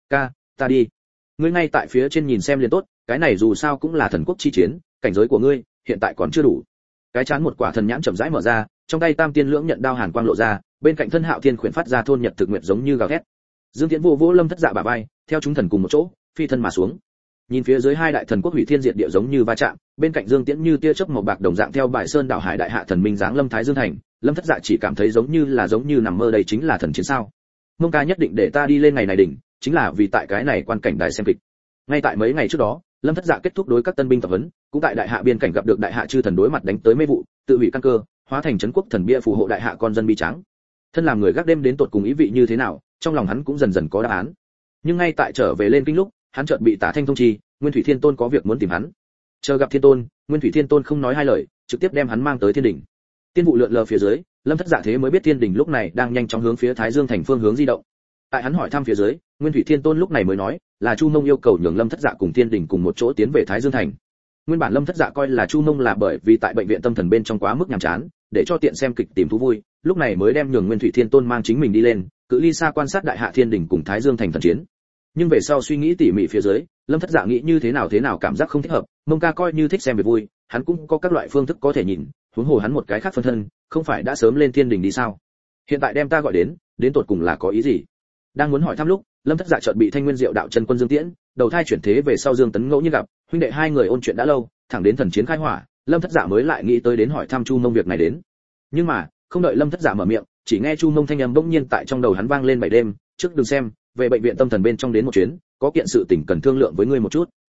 ca, ta đi. Ngươi ngay tại phía trên nhìn xem liền tốt, cái này dù sao cũng là thần quốc chi chiến, cảnh giới của ngươi hiện tại còn chưa đủ. Cái chán một quả thần nhãn chậm rãi mở ra, trong tay tam tiên lưỡng nhận đao hàn quang lộ ra, bên cạnh thân Hạo Thiên khuyển phát ra thôn nhật thực nguyện giống như gào thét. Dương Tiễn vô vỗ Lâm Thất Dạ bả vai, theo chúng thần cùng một chỗ phi thân mà xuống. Nhìn phía dưới hai đại thần quốc hủy thiên diệt địa giống như va chạm, bên cạnh Dương Tiễn như tia chớp màu bạc đồng dạng theo Bại Sơn đảo hải đại hạ thần minh giáng lâm Thái Dương thành, Lâm Thất Dạ chỉ cảm thấy giống như là giống như nằm mơ, đây chính là thần chiến sao? Mông ca nhất định để ta đi lên ngày này đỉnh, chính là vì tại cái này quan cảnh đại xem kịch. Ngay tại mấy ngày trước đó, Lâm Thất Dạ kết thúc đối các tân binh tập huấn, cũng tại đại hạ biên cảnh gặp được đại hạ chư thần đối mặt đánh tới mê vụ, tự hủy căn cơ, hóa thành trấn quốc thần bia phù hộ đại hạ con dân bi trắng. Thân làm người gác đêm đến tột cùng ý vị như thế nào, trong lòng hắn cũng dần dần có đáp án. Nhưng ngay tại trở về lên kinh lúc, hắn chợt bị Tả Thanh thông chi, Nguyên Thủy Thiên Tôn có việc muốn tìm hắn. Chờ gặp Thiên Tôn, Nguyên Thủy Thiên Tôn không nói hai lời, trực tiếp đem hắn mang tới thiên đỉnh. Tiên vụ lượn lờ phía dưới, Lâm Thất Dạ thế mới biết thiên đỉnh lúc này đang nhanh chóng hướng phía Thái Dương thành phương hướng di động. Tại hắn hỏi thăm phía dưới, Nguyên Thủy Thiên Tôn lúc này mới nói, là Chu Mông yêu cầu nhường Lâm Thất Dạ cùng thiên đỉnh cùng một chỗ tiến về Thái Dương thành. Nguyên bản Lâm Thất Dạ coi là Chu Mông là bởi vì tại bệnh viện tâm thần bên trong quá mức nhàm chán, để cho tiện xem kịch tìm thú vui, lúc này mới đem nhường Nguyên Thủy Thiên Tôn mang chính mình đi lên, cự ly xa quan sát đại hạ thiên đỉnh cùng Thái Dương thành thần chiến. Nhưng về sau suy nghĩ tỉ mỉ phía dưới, Lâm Thất Dạ nghĩ như thế nào thế nào cảm giác không thích hợp, Mông ca coi như thích xem việc vui, hắn cũng có các loại phương thức có thể nhìn, huống hồ hắn một cái khác phân thân, không phải đã sớm lên thiên đỉnh đi sao? Hiện tại đem ta gọi đến, đến tột cùng là có ý gì? Đang muốn hỏi thăm lúc, Lâm Thất Dạ chợt bị Thanh Nguyên Diệu đạo chân quân Dương Tiễn, đầu thai chuyển thế về sau Dương Tấn ngẫu nhiên gặp, huynh đệ hai người ôn chuyện đã lâu, thẳng đến thần chiến khai hỏa, Lâm Thất Dạ mới lại nghĩ tới đến hỏi thăm Chu Mông việc này đến. Nhưng mà, không đợi Lâm Thất Dạ mở miệng, chỉ nghe Chu Mông thanh âm bỗng nhiên tại trong đầu hắn vang lên bảy đêm, trước đừng xem, về bệnh viện tâm thần bên trong đến một chuyến, có kiện sự tình cần thương lượng với ngươi một chút.